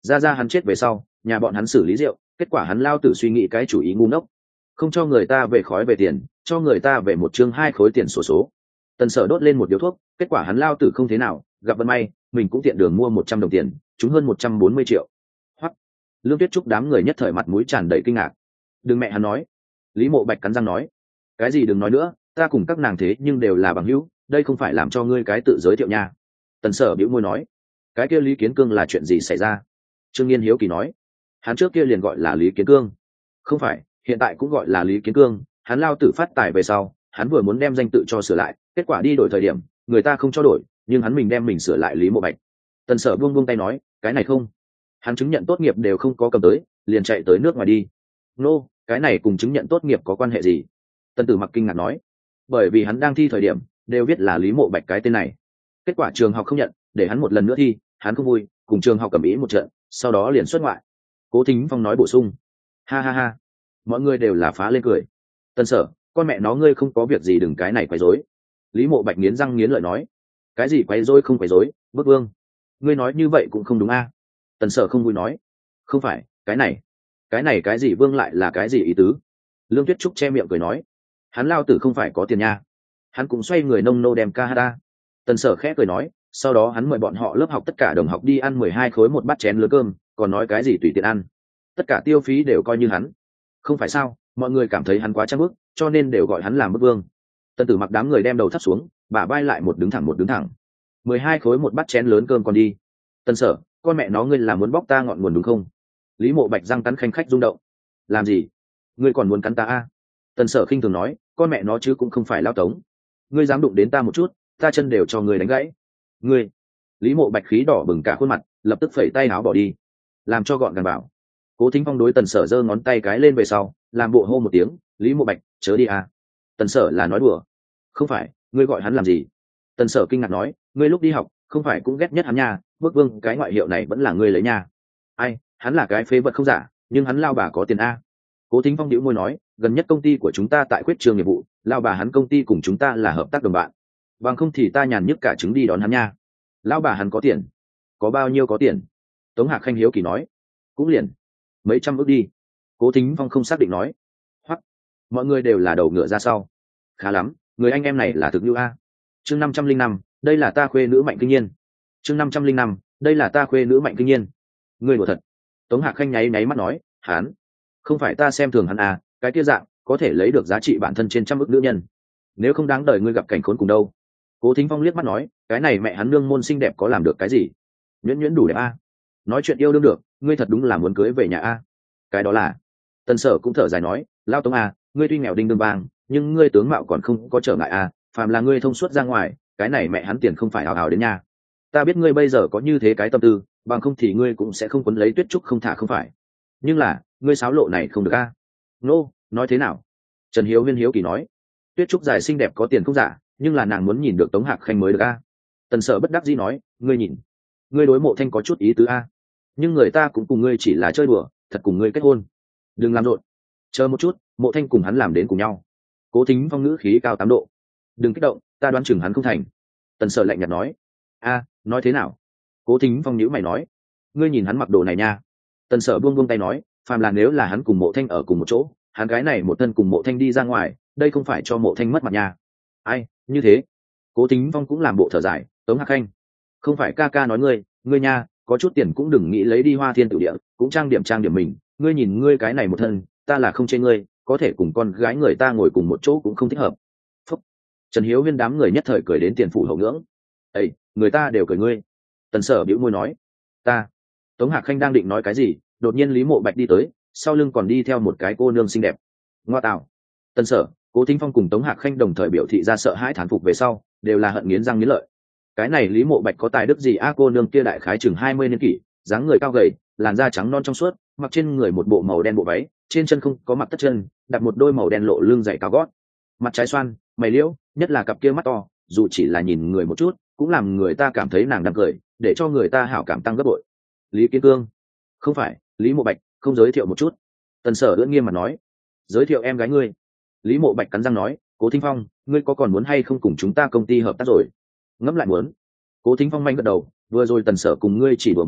ra ra hắn chết về sau nhà bọn hắn xử lý rượu, kết quả hắn lao tử suy nghĩ cái chủ ý ngu ngốc, không cho người ta về khói về tiền, cho người ta về một chương hai khối tiền sổ số. Tần Sở đốt lên một điếu thuốc, kết quả hắn lao tử không thế nào, gặp vận may mình cũng tiện đường mua một trăm đồng tiền, trúng hơn một trăm bốn mươi triệu. Hoắc, Lương Tuyết Trúc đám người nhất thời mặt mũi tràn đầy kinh ngạc. Đừng mẹ hắn nói. Lý Mộ Bạch cắn răng nói, cái gì đừng nói nữa, ta cùng các nàng thế nhưng đều là bằng hữu, đây không phải làm cho ngươi cái tự giới thiệu nha. Tần Sở bĩu môi nói, cái kia Lý Kiến Cương là chuyện gì xảy ra? Trương Nghiên hiếu kỳ nói, hắn trước kia liền gọi là Lý Kiến Cương. Không phải, hiện tại cũng gọi là Lý Kiến Cương, hắn lao tử phát tài về sau, hắn vừa muốn đem danh tự cho sửa lại, kết quả đi đổi thời điểm, người ta không cho đổi, nhưng hắn mình đem mình sửa lại Lý Mộ Bạch. Tần Sở buông buông tay nói, cái này không, hắn chứng nhận tốt nghiệp đều không có cầm tới, liền chạy tới nước ngoài đi. Nô, cái này cùng chứng nhận tốt nghiệp có quan hệ gì? Tần Tử Mặc kinh ngạc nói, bởi vì hắn đang thi thời điểm đều viết là Lý Mộ Bạch cái tên này, kết quả trường học không nhận, để hắn một lần nữa thi, hắn không vui, cùng trường học cầm ý một trận, sau đó liền xuất ngoại. Cố Thính Phong nói bổ sung, ha ha ha, mọi người đều là phá lên cười. Tần Sở, con mẹ nó ngươi không có việc gì đừng cái này quấy rối. Lý Mộ Bạch nghiến răng nghiến lợi nói, cái gì quấy rối không quấy rối, Bức Vương, ngươi nói như vậy cũng không đúng a. Tần Sở không vui nói, không phải, cái này, cái này cái gì Vương lại là cái gì ý tứ? Lương Tuyết Trúc che miệng cười nói, hắn lao tử không phải có tiền nha, hắn cũng xoay người nông nô đem ca hát ta. Tần Sở khẽ cười nói, sau đó hắn mời bọn họ lớp học tất cả đồng học đi ăn mười hai khối một bát chén lớn cơm, còn nói cái gì tùy tiện ăn, tất cả tiêu phí đều coi như hắn. Không phải sao, mọi người cảm thấy hắn quá trang bức, cho nên đều gọi hắn làm Bức Vương. Tần Tử Mặc đám người đem đầu thấp xuống, bả vai lại một đứng thẳng một đứng thẳng. mười hai khối một bát chén lớn cơm còn đi. Tần Sở, con mẹ nó ngươi là muốn bóc ta ngọn nguồn đúng không? Lý Mộ Bạch răng cắn khanh khách rung động. Làm gì? Ngươi còn muốn cắn ta a? Tần Sở khinh thường nói, con mẹ nó chứ cũng không phải lao tống. Ngươi dám đụng đến ta một chút, ta chân đều cho ngươi đánh gãy. Ngươi. Lý Mộ Bạch khí đỏ bừng cả khuôn mặt, lập tức phẩy tay áo bỏ đi. Làm cho gọn gàng bảo. Cố Thính Phong đối Tần Sở giơ ngón tay cái lên về sau, làm bộ hô một tiếng, Lý Mộ Bạch, chớ đi a. Tần Sở là nói đùa. Không phải, ngươi gọi hắn làm gì? Tần Sở kinh ngạc nói, ngươi lúc đi học không phải cũng ghét nhất hắn nha, Bức Vương cái ngoại hiệu này vẫn là ngươi lấy nha. Ai, hắn là cái phế vật không giả, nhưng hắn lao bà có tiền a. Cố Thính Phong nhíu môi nói, gần nhất công ty của chúng ta tại quyết trường nghiệp vụ, lao bà hắn công ty cùng chúng ta là hợp tác đồng bạn, bằng không thì ta nhàn nhức cả trứng đi đón hắn nha. Lao bà hắn có tiền? Có bao nhiêu có tiền? Tống Hạc Khanh hiếu kỳ nói, cũng liền mấy trăm ức đi. Cố Thính Phong không xác định nói, hoặc mọi người đều là đầu ngựa ra sau. Khá lắm, người anh em này là thực như a. Chương năm trăm linh năm, đây là ta khuê nữ Mạnh Kinh Nhiên. Chương năm trăm linh năm, đây là ta khuê nữ Mạnh Kinh Nhiên. Ngươi đùa thật? Tống Hạc Khanh nháy nháy mắt nói, hắn không phải ta xem thường hắn à, cái kia dạng có thể lấy được giá trị bản thân trên trăm ức nữ nhân, nếu không đáng đời ngươi gặp cảnh khốn cùng đâu. Cố Thính Phong liếc mắt nói, cái này mẹ hắn nương môn xinh đẹp có làm được cái gì? Nhuyễn nhuyễn đủ đẹp a. Nói chuyện yêu đương được, ngươi thật đúng là muốn cưới về nhà a. Cái đó là. Tần Sở cũng thở dài nói, lao Tống a, ngươi tuy nghèo đinh đương vang, nhưng ngươi tướng mạo còn không có trở ngại a, phàm là ngươi thông suốt ra ngoài, cái này mẹ hắn tiền không phải hào hào đến nhà. Ta biết ngươi bây giờ có như thế cái tâm tư, bằng không thì ngươi cũng sẽ không quấn lấy Tuyết Trúc không thả không phải. Nhưng là, ngươi sáo lộ này không được a. Nô, nói thế nào? Trần Hiếu Huyên hiếu kỳ nói, Tuyết Trúc dài xinh đẹp có tiền không giả, nhưng là nàng muốn nhìn được Tống Hạc Khanh mới được a. Tần Sở bất đắc dĩ nói, ngươi nhìn, ngươi đối Mộ Thanh có chút ý tứ a, nhưng người ta cũng cùng ngươi chỉ là chơi đùa, thật cùng ngươi kết hôn. Đừng làm rộn, chờ một chút, Mộ Thanh cùng hắn làm đến cùng nhau. Cố Thính Phong ngữ khí cao tám độ, đừng kích động, ta đoán chừng hắn không thành. Tần Sở lạnh nhạt nói, a, nói thế nào? Cố Thính Phong nhíu mày nói, ngươi nhìn hắn mặc đồ này nha. Tần Sở buông buông tay nói, phàm là nếu là hắn cùng Mộ Thanh ở cùng một chỗ, hắn gái này một thân cùng Mộ Thanh đi ra ngoài, đây không phải cho Mộ Thanh mất mặt nha. Ai, như thế? Cố Thính Phong cũng làm bộ thở dài, Tống Hạc Khanh, không phải ca ca nói ngươi, ngươi nha, có chút tiền cũng đừng nghĩ lấy đi Hoa Thiên Tử Địa, cũng trang điểm trang điểm mình, ngươi nhìn ngươi cái này một thân, ta là không chê ngươi, có thể cùng con gái người ta ngồi cùng một chỗ cũng không thích hợp. Phúc. Trần Hiếu Huyên đám người nhất thời cười đến tiền phủ hậu ngưỡng. Ê, người ta đều cười ngươi. Tần Sở bĩu môi nói, ta. Tống Hạc Khanh đang định nói cái gì, đột nhiên Lý Mộ Bạch đi tới, sau lưng còn đi theo một cái cô nương xinh đẹp. Ngoa tạo. Tần Sở, Cố Thính Phong cùng Tống Hạc Khanh đồng thời biểu thị ra sợ hãi thán phục về sau, đều là hận nghiến răng nghiến lợi. Cái này Lý Mộ Bạch có tài đức gì a? Cô nương kia đại khái chừng hai mươi niên kỷ, dáng người cao gầy, làn da trắng non trong suốt, mặc trên người một bộ màu đen bộ váy, trên chân không có mặc tất chân, đặt một đôi màu đen lộ lưng dày cao gót. Mặt trái xoan, mày liễu, nhất là cặp kia mắt to, dù chỉ là nhìn người một chút, cũng làm người ta cảm thấy nàng đang cười, để cho người ta hảo cảm tăng gấp bội. Lý Kiến Cương, không phải, Lý Mộ Bạch, không giới thiệu một chút. Tần Sở ưỡn nghiêm mặt nói, giới thiệu em gái ngươi. Lý Mộ Bạch cắn răng nói, Cố Thính Phong, ngươi có còn muốn hay không cùng chúng ta công ty hợp tác rồi? Ngẫm lại muốn. Cố Thính Phong manh gật đầu, vừa rồi Tần Sở cùng ngươi chỉ đùa một chút,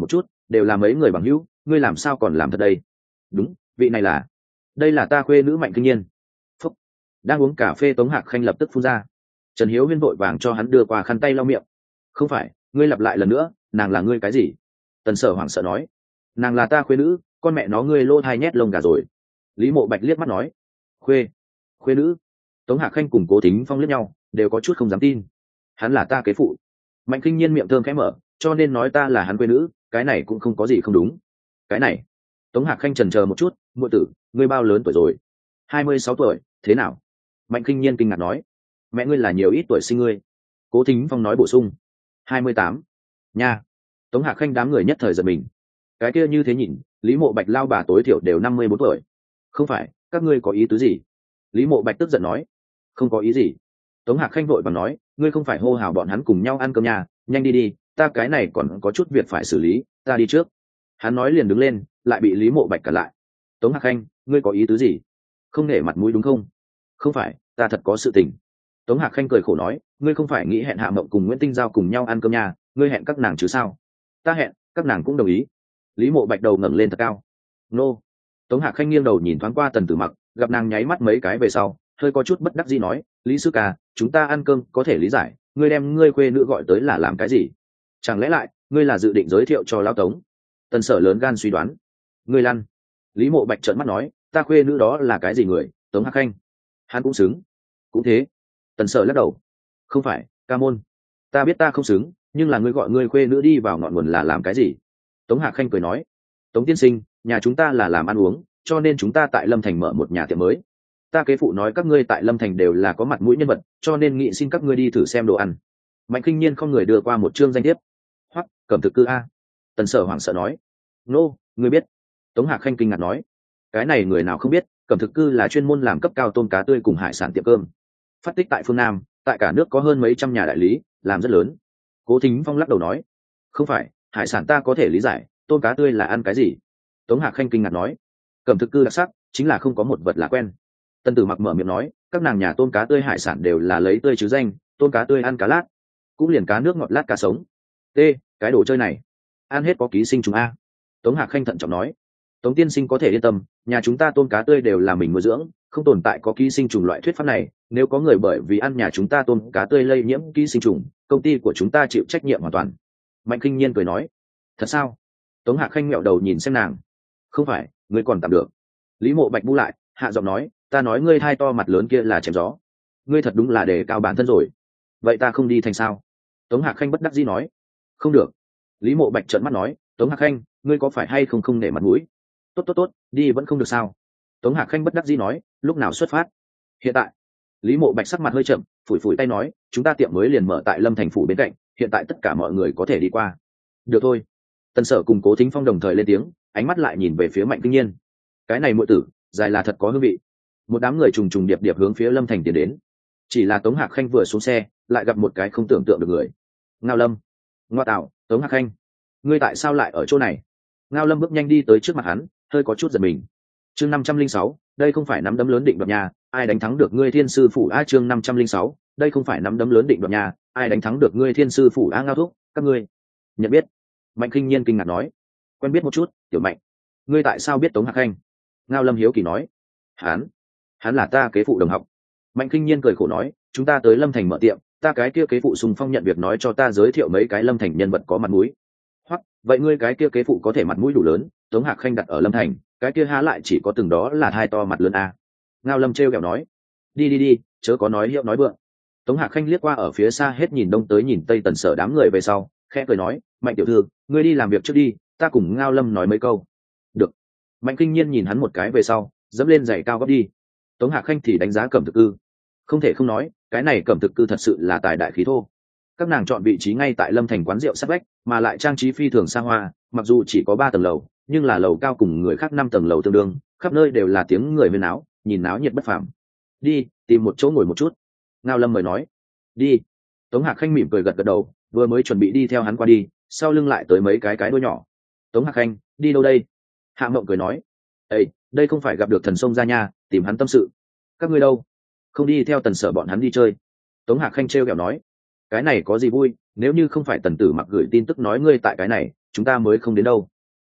đều là mấy người bằng hữu, ngươi làm sao còn làm thật đây? Đúng, vị này là, đây là ta khuê nữ Mạnh Kinh Nhiên. Phúc. Đang uống cà phê Tống Hạc Khanh lập tức phun ra. Trần Hiếu Huyên vội vàng cho hắn đưa qua khăn tay lau miệng. Không phải, ngươi lặp lại lần nữa, nàng là ngươi cái gì? Tần Sở hoảng sợ nói. Nàng là ta khuê nữ, con mẹ nó ngươi lô thai nhét lông gà rồi. Lý Mộ Bạch liếc mắt nói. Khuê, khuê nữ. Tống Hạc Khanh cùng Cố Thính Phong liếc nhau, đều có chút không dám tin. Hắn là ta kế phụ. Mạnh Kinh Nhiên miệng thơm khẽ mở, cho nên nói ta là hắn quê nữ, cái này cũng không có gì không đúng. Cái này. Tống Hạc Khanh chần chờ một chút, muội tử, ngươi bao lớn tuổi rồi? Hai mươi sáu tuổi, thế nào? Mạnh Kinh Nhiên kinh ngạc nói. Mẹ ngươi là nhiều ít tuổi sinh ngươi? Cố Thính Phong nói bổ sung. Hai mươi tám. Nha. Tống Hạc Khanh đám người nhất thời giật mình. Cái kia như thế nhìn, Lý Mộ Bạch lao bà tối thiểu đều năm mươi bốn tuổi. Không phải, các ngươi có ý tứ gì? Lý Mộ Bạch tức giận nói. Không có ý gì. Tống Hạc Khanh vội vàng nói, ngươi không phải hô hào bọn hắn cùng nhau ăn cơm nhà, nhanh đi đi, ta cái này còn có chút việc phải xử lý, ta đi trước. Hắn nói liền đứng lên, lại bị Lý Mộ Bạch cản lại. Tống Hạc Khanh, ngươi có ý tứ gì? Không nể mặt mũi đúng không? Không phải, ta thật có sự tình. Tống Hạc Khanh cười khổ nói, ngươi không phải nghĩ hẹn Hạ Mộng cùng Nguyễn Tinh Giao cùng nhau ăn cơm nhà, ngươi hẹn các nàng chứ sao? Ta hẹn, các nàng cũng đồng ý. Lý Mộ Bạch đầu ngẩng lên thật cao. Nô. Tống Hạc Khanh nghiêng đầu nhìn thoáng qua Tần Tử Mặc, gặp nàng nháy mắt mấy cái về sau, hơi có chút bất đắc dĩ nói, Lý sư ca, chúng ta ăn cơm có thể lý giải, ngươi đem ngươi khuê nữ gọi tới là làm cái gì? Chẳng lẽ lại ngươi là dự định giới thiệu cho lão Tống? Tần Sở lớn gan suy đoán. Ngươi lăn. Lý Mộ Bạch trợn mắt nói, ta khuê nữ đó là cái gì người? Tống Hạc Khanh. Hắn cũng xứng. Cũng thế. Tần Sở lắc đầu. Không phải, ca môn. Ta biết ta không xứng, nhưng là ngươi gọi ngươi khuê nữ đi vào ngọn nguồn là làm cái gì? Tống Hạc Khanh cười nói, Tống tiên sinh, nhà chúng ta là làm ăn uống, cho nên chúng ta tại Lâm Thành mở một nhà tiệm mới. Ta kế phụ nói các ngươi tại Lâm Thành đều là có mặt mũi nhân vật, cho nên nghị xin các ngươi đi thử xem đồ ăn. Mạnh Kinh Nhiên không người đưa qua một chương danh thiếp. Hoắc, Cẩm Thực Cư a. Tần Sở hoảng sợ nói. Nô, ngươi biết? Tống Hạc Khanh kinh ngạc nói. Cái này người nào không biết, Cẩm Thực Cư là chuyên môn làm cấp cao tôm cá tươi cùng hải sản tiệm cơm. Phát tích tại phương Nam, tại cả nước có hơn mấy trăm nhà đại lý, làm rất lớn. Cố Thính Phong lắc đầu nói. Không phải, hải sản ta có thể lý giải, tôm cá tươi là ăn cái gì? Tống Hạc Khanh kinh ngạc nói. Cẩm Thực Cư đặc sắc, chính là không có một vật là quen. Tân Tử Mặc mở miệng nói, các nàng nhà tôm cá tươi hải sản đều là lấy tươi chứ danh, tôm cá tươi ăn cá lát, cũng liền cá nước ngọt lát cá sống. T, cái đồ chơi này, ăn hết có ký sinh trùng a. Tống Hạc Khanh thận trọng nói, Tống tiên sinh có thể yên tâm, nhà chúng ta tôm cá tươi đều là mình nuôi dưỡng, không tồn tại có ký sinh trùng loại thuyết pháp này. Nếu có người bởi vì ăn nhà chúng ta tôm cá tươi lây nhiễm ký sinh trùng, công ty của chúng ta chịu trách nhiệm hoàn toàn. Mạnh Kinh Nhiên cười nói, thật sao? Tống Hạc Khanh mẹo đầu nhìn xem nàng. Không phải, ngươi còn tạm được. Lý Mộ Bạch bu lại, hạ giọng nói, ta nói ngươi thai to mặt lớn kia là chém gió, ngươi thật đúng là đề cao bản thân rồi. Vậy ta không đi thành sao? Tống Hạc Khanh bất đắc dĩ nói. Không được. Lý Mộ Bạch trợn mắt nói, Tống Hạc Khanh, ngươi có phải hay không không nể mặt mũi? Tốt tốt tốt, đi vẫn không được sao? Tống Hạc Khanh bất đắc dĩ nói, lúc nào xuất phát? Hiện tại. Lý Mộ Bạch sắc mặt hơi chậm, phủi phủi tay nói, chúng ta tiệm mới liền mở tại Lâm Thành phủ bên cạnh, hiện tại tất cả mọi người có thể đi qua. Được thôi. Tần Sở cùng Cố Thính Phong đồng thời lên tiếng, ánh mắt lại nhìn về phía Mạnh Kinh Nhiên. Cái này muội tử, dài là thật có hương vị. Một đám người trùng trùng điệp điệp hướng phía Lâm Thành tiến đến. Chỉ là Tống Hạc Khanh vừa xuống xe, lại gặp một cái không tưởng tượng được người. Ngao Lâm. Ngoa tạo, Tống Hạc Khanh, ngươi tại sao lại ở chỗ này? Ngao Lâm bước nhanh đi tới trước mặt hắn, hơi có chút giật mình. Chương năm trăm linh sáu, đây không phải nắm đấm lớn định đoạt nhà, ai đánh thắng được ngươi Thiên sư phủ a? Chương năm trăm linh sáu, đây không phải nắm đấm lớn định đoạt nhà, ai đánh thắng được ngươi Thiên sư phủ a? Ngao thúc, các ngươi nhận biết? Mạnh Kinh Nhiên kinh ngạc nói, quen biết một chút. Tiểu Mạnh, ngươi tại sao biết Tống Hạc Khanh? Ngao Lâm hiếu kỳ nói, hắn hắn là ta kế phụ đồng học. Mạnh Kinh Nhiên cười khổ nói, chúng ta tới Lâm Thành mở tiệm, ta cái kia kế phụ Sùng Phong nhận việc nói cho ta giới thiệu mấy cái Lâm Thành nhân vật có mặt mũi. Hoặc vậy ngươi cái kia kế phụ có thể mặt mũi đủ lớn, Tống Hạc Khanh đặt ở Lâm Thành, cái kia há lại chỉ có từng đó là hai to mặt lớn a. Ngao Lâm trêu ghẹo nói, đi đi đi, chớ có nói hiệu nói vượng. Tống Hạc Khanh liếc qua ở phía xa hết nhìn đông tới nhìn tây Tần Sở đám người về sau, khẽ cười nói, Mạnh tiểu thư, ngươi đi làm việc trước đi, ta cùng Ngao Lâm nói mấy câu. Được. Mạnh Kinh Nhiên nhìn hắn một cái về sau, dẫm lên giày cao gót đi. Tống Hạc Khanh thì đánh giá Cẩm Thực Cư. Không thể không nói, cái này Cẩm Thực Cư thật sự là tài đại khí thô. Các nàng chọn vị trí ngay tại Lâm Thành quán rượu sát vách, mà lại trang trí phi thường xa hoa, mặc dù chỉ có ba tầng lầu, nhưng là lầu cao cùng người khác năm tầng lầu tương đương, khắp nơi đều là tiếng người huyên náo, nhìn náo nhiệt bất phàm. Đi, tìm một chỗ ngồi một chút. Ngao Lâm mời nói. Đi. Tống Hạc Khanh mỉm cười gật gật đầu, vừa mới chuẩn bị đi theo hắn qua đi, sau lưng lại tới mấy cái cái đuôi nhỏ. Tống Hạc Khanh, đi đâu đây? Hạ Mộng cười nói, ê, đây không phải gặp được thần sông ra nha, tìm hắn tâm sự. Các ngươi đâu? Không đi theo Tần Sở bọn hắn đi chơi? Tống Hạc Khanh trêu ghẹo nói, cái này có gì vui, nếu như không phải Tần Tử Mặc gửi tin tức nói ngươi tại cái này, chúng ta mới không đến đâu.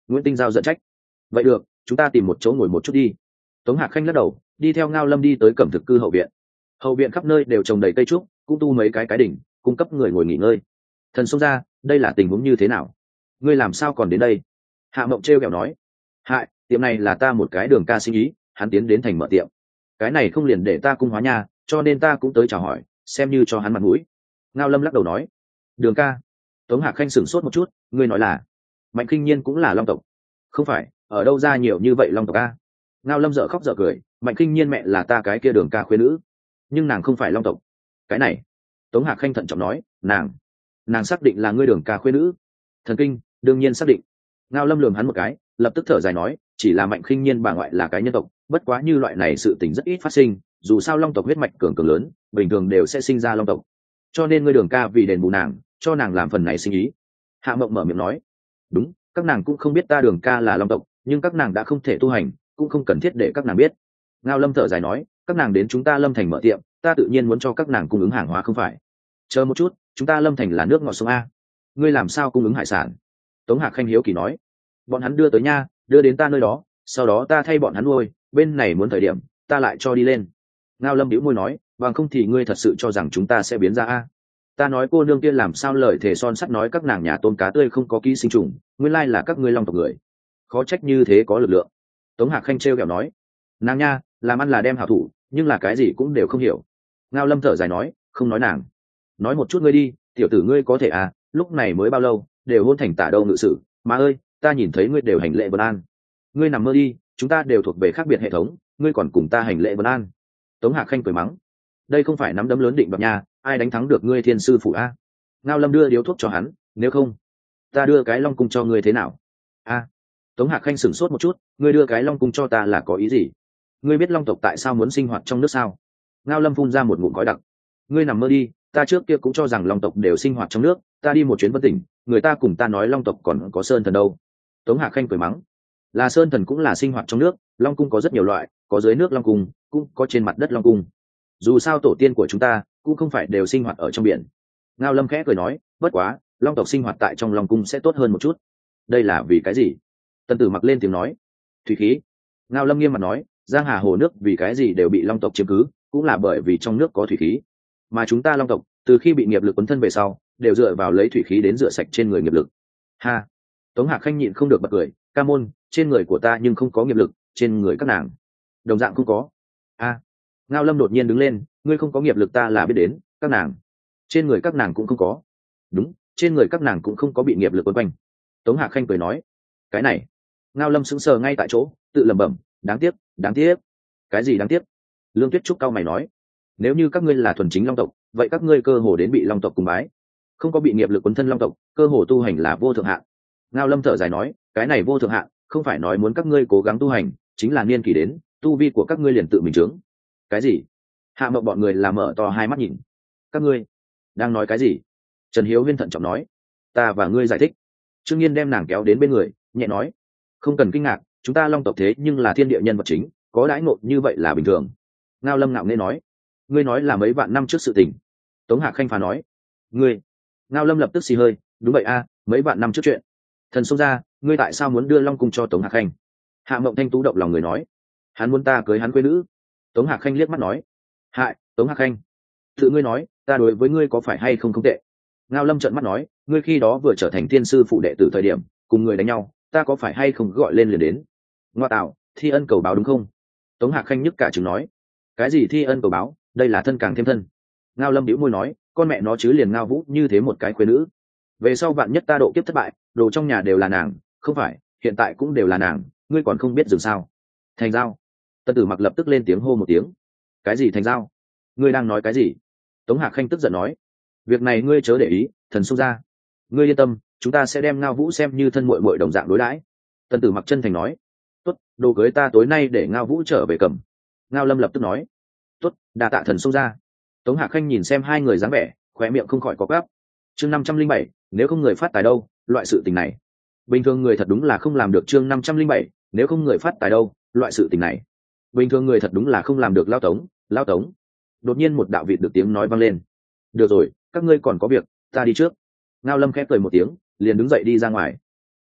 Nguyễn Tinh Giao giận trách. Vậy được, chúng ta tìm một chỗ ngồi một chút đi. Tống Hạc Khanh lắc đầu, đi theo Ngao Lâm đi tới Cẩm Thực cư hậu viện. Hậu viện khắp nơi đều trồng đầy cây trúc, cũng tu mấy cái cái đỉnh, cung cấp người ngồi nghỉ ngơi. Thần xông ra, đây là tình huống như thế nào? Ngươi làm sao còn đến đây? Hạ Mộng trêu ghẹo nói. Hại, tiệm này là ta một cái đường ca sinh ý, hắn tiến đến thành mở tiệm. Cái này không liền để ta cung hóa nha, cho nên ta cũng tới chào hỏi, xem như cho hắn mặt mũi. Ngao Lâm lắc đầu nói. Đường ca. Tống Hạc Khanh sửng sốt một chút, ngươi nói là Mạnh Khinh Nhiên cũng là long tộc? Không phải, ở đâu ra nhiều như vậy long tộc a? Ngao Lâm dở khóc dở cười, Mạnh Khinh Nhiên mẹ là ta cái kia đường ca khuê nữ, nhưng nàng không phải long tộc. Cái này, Tống Hạc Khanh thận trọng nói, nàng nàng xác định là ngươi đường ca khuê nữ? Thần kinh, đương nhiên xác định. Ngao Lâm lườm hắn một cái, lập tức thở dài nói, chỉ là Mạnh Khinh Nhiên bà ngoại là cái nhân tộc, bất quá như loại này sự tình rất ít phát sinh, dù sao long tộc huyết mạch cường cường lớn, bình thường đều sẽ sinh ra long tộc, cho nên ngươi đường ca vì đền bù nàng, cho nàng làm phần này sinh ý. Hạ Mộng mở miệng nói. Đúng, các nàng cũng không biết ta đường ca là long tộc, nhưng các nàng đã không thể tu hành, cũng không cần thiết để các nàng biết. Ngao Lâm thở dài nói, các nàng đến chúng ta Lâm Thành mở tiệm, ta tự nhiên muốn cho các nàng cung ứng hàng hóa không phải? Chờ một chút, chúng ta Lâm Thành là nước ngọt sông a, ngươi làm sao cung ứng hải sản? Tống Hạc Khanh hiếu kỳ nói. Bọn hắn đưa tới nha, đưa đến ta nơi đó, sau đó ta thay bọn hắn nuôi, bên này muốn thời điểm ta lại cho đi lên. Ngao Lâm bĩu môi nói, bằng không thì ngươi thật sự cho rằng chúng ta sẽ biến ra a? Ta nói cô nương kia làm sao lời thể son sắt nói các nàng nhà tôm cá tươi không có ký sinh trùng, nguyên lai là các ngươi long tộc người, khó trách như thế có lực lượng. Tống Hạc Khanh trêu ghẹo nói. Nàng nha, làm ăn là đem hảo thủ, nhưng là cái gì cũng đều không hiểu. Ngao Lâm thở dài nói, không nói nàng, nói một chút ngươi đi, tiểu tử ngươi có thể à, lúc này mới bao lâu, đều hôn thành tả đâu ngự sử, má ơi, ta nhìn thấy ngươi đều hành lễ vân an. Ngươi nằm mơ đi, chúng ta đều thuộc về khác biệt hệ thống, ngươi còn cùng ta hành lễ vân an. Tống Hạc Khanh cười mắng. Đây không phải nắm đấm lớn định bạc nha, ai đánh thắng được ngươi thiên sư phụ a? Ngao Lâm đưa điếu thuốc cho hắn, nếu không ta đưa cái long cung cho ngươi thế nào? A. Tống Hạc Khanh sửng sốt một chút, ngươi đưa cái long cung cho ta là có ý gì? Ngươi biết long tộc tại sao muốn sinh hoạt trong nước sao? Ngao Lâm phun ra một ngụm khói đặc. Ngươi nằm mơ đi, ta trước kia cũng cho rằng long tộc đều sinh hoạt trong nước, ta đi một chuyến Vân Tỉnh, người ta cùng ta nói long tộc còn có sơn thần đâu. Tống Hạc Khanh cười mắng. Là sơn thần cũng là sinh hoạt trong nước, long cung có rất nhiều loại, có dưới nước long cung, cũng có trên mặt đất long cung. Dù sao tổ tiên của chúng ta cũng không phải đều sinh hoạt ở trong biển. Ngao Lâm khẽ cười nói, bất quá long tộc sinh hoạt tại trong long cung sẽ tốt hơn một chút. Đây là vì cái gì? Tần Tử mặc lên tiếng nói. Thủy khí. Ngao Lâm nghiêm mặt nói, giang hà hồ nước vì cái gì đều bị long tộc chiếm cứ, cũng là bởi vì trong nước có thủy khí, mà chúng ta long tộc từ khi bị nghiệp lực quấn thân về sau đều dựa vào lấy thủy khí đến rửa sạch trên người nghiệp lực. Ha. Tống Hạc Khanh nhịn không được bật cười, ca môn, trên người của ta nhưng không có nghiệp lực, trên người các nàng đồng dạng không có. A. Ngao Lâm đột nhiên đứng lên, ngươi không có nghiệp lực ta là biết đến, các nàng trên người các nàng cũng không có. Đúng, trên người các nàng cũng không có bị nghiệp lực quấn quanh. Tống Hạc Khanh cười nói. Cái này. Ngao Lâm sững sờ ngay tại chỗ, tự lẩm bẩm, đáng tiếc, đáng tiếc. Cái gì đáng tiếc? Lương Tuyết Trúc cao mày nói, nếu như các ngươi là thuần chính long tộc, vậy các ngươi cơ hồ đến bị long tộc cùng bái, không có bị nghiệp lực quấn thân long tộc, cơ hồ tu hành là vô thượng hạng. Ngao Lâm thở dài nói, cái này vô thượng hạng không phải nói muốn các ngươi cố gắng tu hành, chính là niên kỳ đến, tu vi của các ngươi liền tự mình trướng. Cái gì? Hạ Mộng bọn người làm mở to hai mắt nhìn. Các ngươi đang nói cái gì? Trần Hiếu Huyên thận trọng nói, ta và ngươi giải thích. Trương Nhiên đem nàng kéo đến bên người, nhẹ nói, không cần kinh ngạc, chúng ta long tộc thế nhưng là thiên địa nhân vật chính, có đãi ngộ như vậy là bình thường. Ngao Lâm ngạo nghễ nói, ngươi nói là mấy vạn năm trước sự tình. Tống Hạc Khanh phá nói, ngươi. Ngao Lâm lập tức xì hơi, đúng vậy a, mấy vạn năm trước chuyện. Thần xông ra, ngươi tại sao muốn đưa long cung cho Tống Hạc Khanh? Hạ Mộng Thanh tú động lòng người nói, hắn muốn ta cưới hắn quê nữ. Tống Hạc Khanh liếc mắt nói, hại, Tống Hạc Khanh, tự ngươi nói, ta đối với ngươi có phải hay không không tệ. Ngao Lâm trợn mắt nói, ngươi khi đó vừa trở thành thiên sư phụ đệ tử thời điểm cùng người đánh nhau, ta có phải hay không gọi lên liền đến? Ngoa tạo, thi ân cầu báo đúng không? Tống Hạc Khanh nhức cả chứng nói, cái gì thi ân cầu báo, đây là thân càng thêm thân. Ngao Lâm bĩu môi nói, con mẹ nó chứ liền Ngao Vũ như thế một cái khuê nữ, về sau vạn nhất ta độ kiếp thất bại, đồ trong nhà đều là nàng, không phải hiện tại cũng đều là nàng, ngươi còn không biết dừng sao? Thành giao. Tân Tử Mặc lập tức lên tiếng hô một tiếng, cái gì thành giao? Ngươi đang nói cái gì? Tống Hạc Khanh tức giận nói, việc này ngươi chớ để ý, thần xông ra, ngươi yên tâm, chúng ta sẽ đem Ngao Vũ xem như thân muội muội đồng dạng đối đãi. Tân Tử Mặc chân thành nói, tốt, đồ cưới ta tối nay để Ngao Vũ trở về cầm. Ngao Lâm lập tức nói, tốt, đa tạ thần xông ra. Tống Hạc Khanh nhìn xem hai người dáng vẻ, khóe miệng không khỏi có gắp. Chương năm trăm linh bảy, nếu không người phát tài đâu, loại sự tình này bình thường người thật đúng là không làm được. Chương năm trăm linh bảy, nếu không người phát tài đâu, loại sự tình này bình thường người thật đúng là không làm được. Lao Tống, Lao Tống. Đột nhiên một đạo vịt được tiếng nói vang lên, được rồi, các ngươi còn có việc, ta đi trước. Ngao Lâm khép cười một tiếng, liền đứng dậy đi ra ngoài.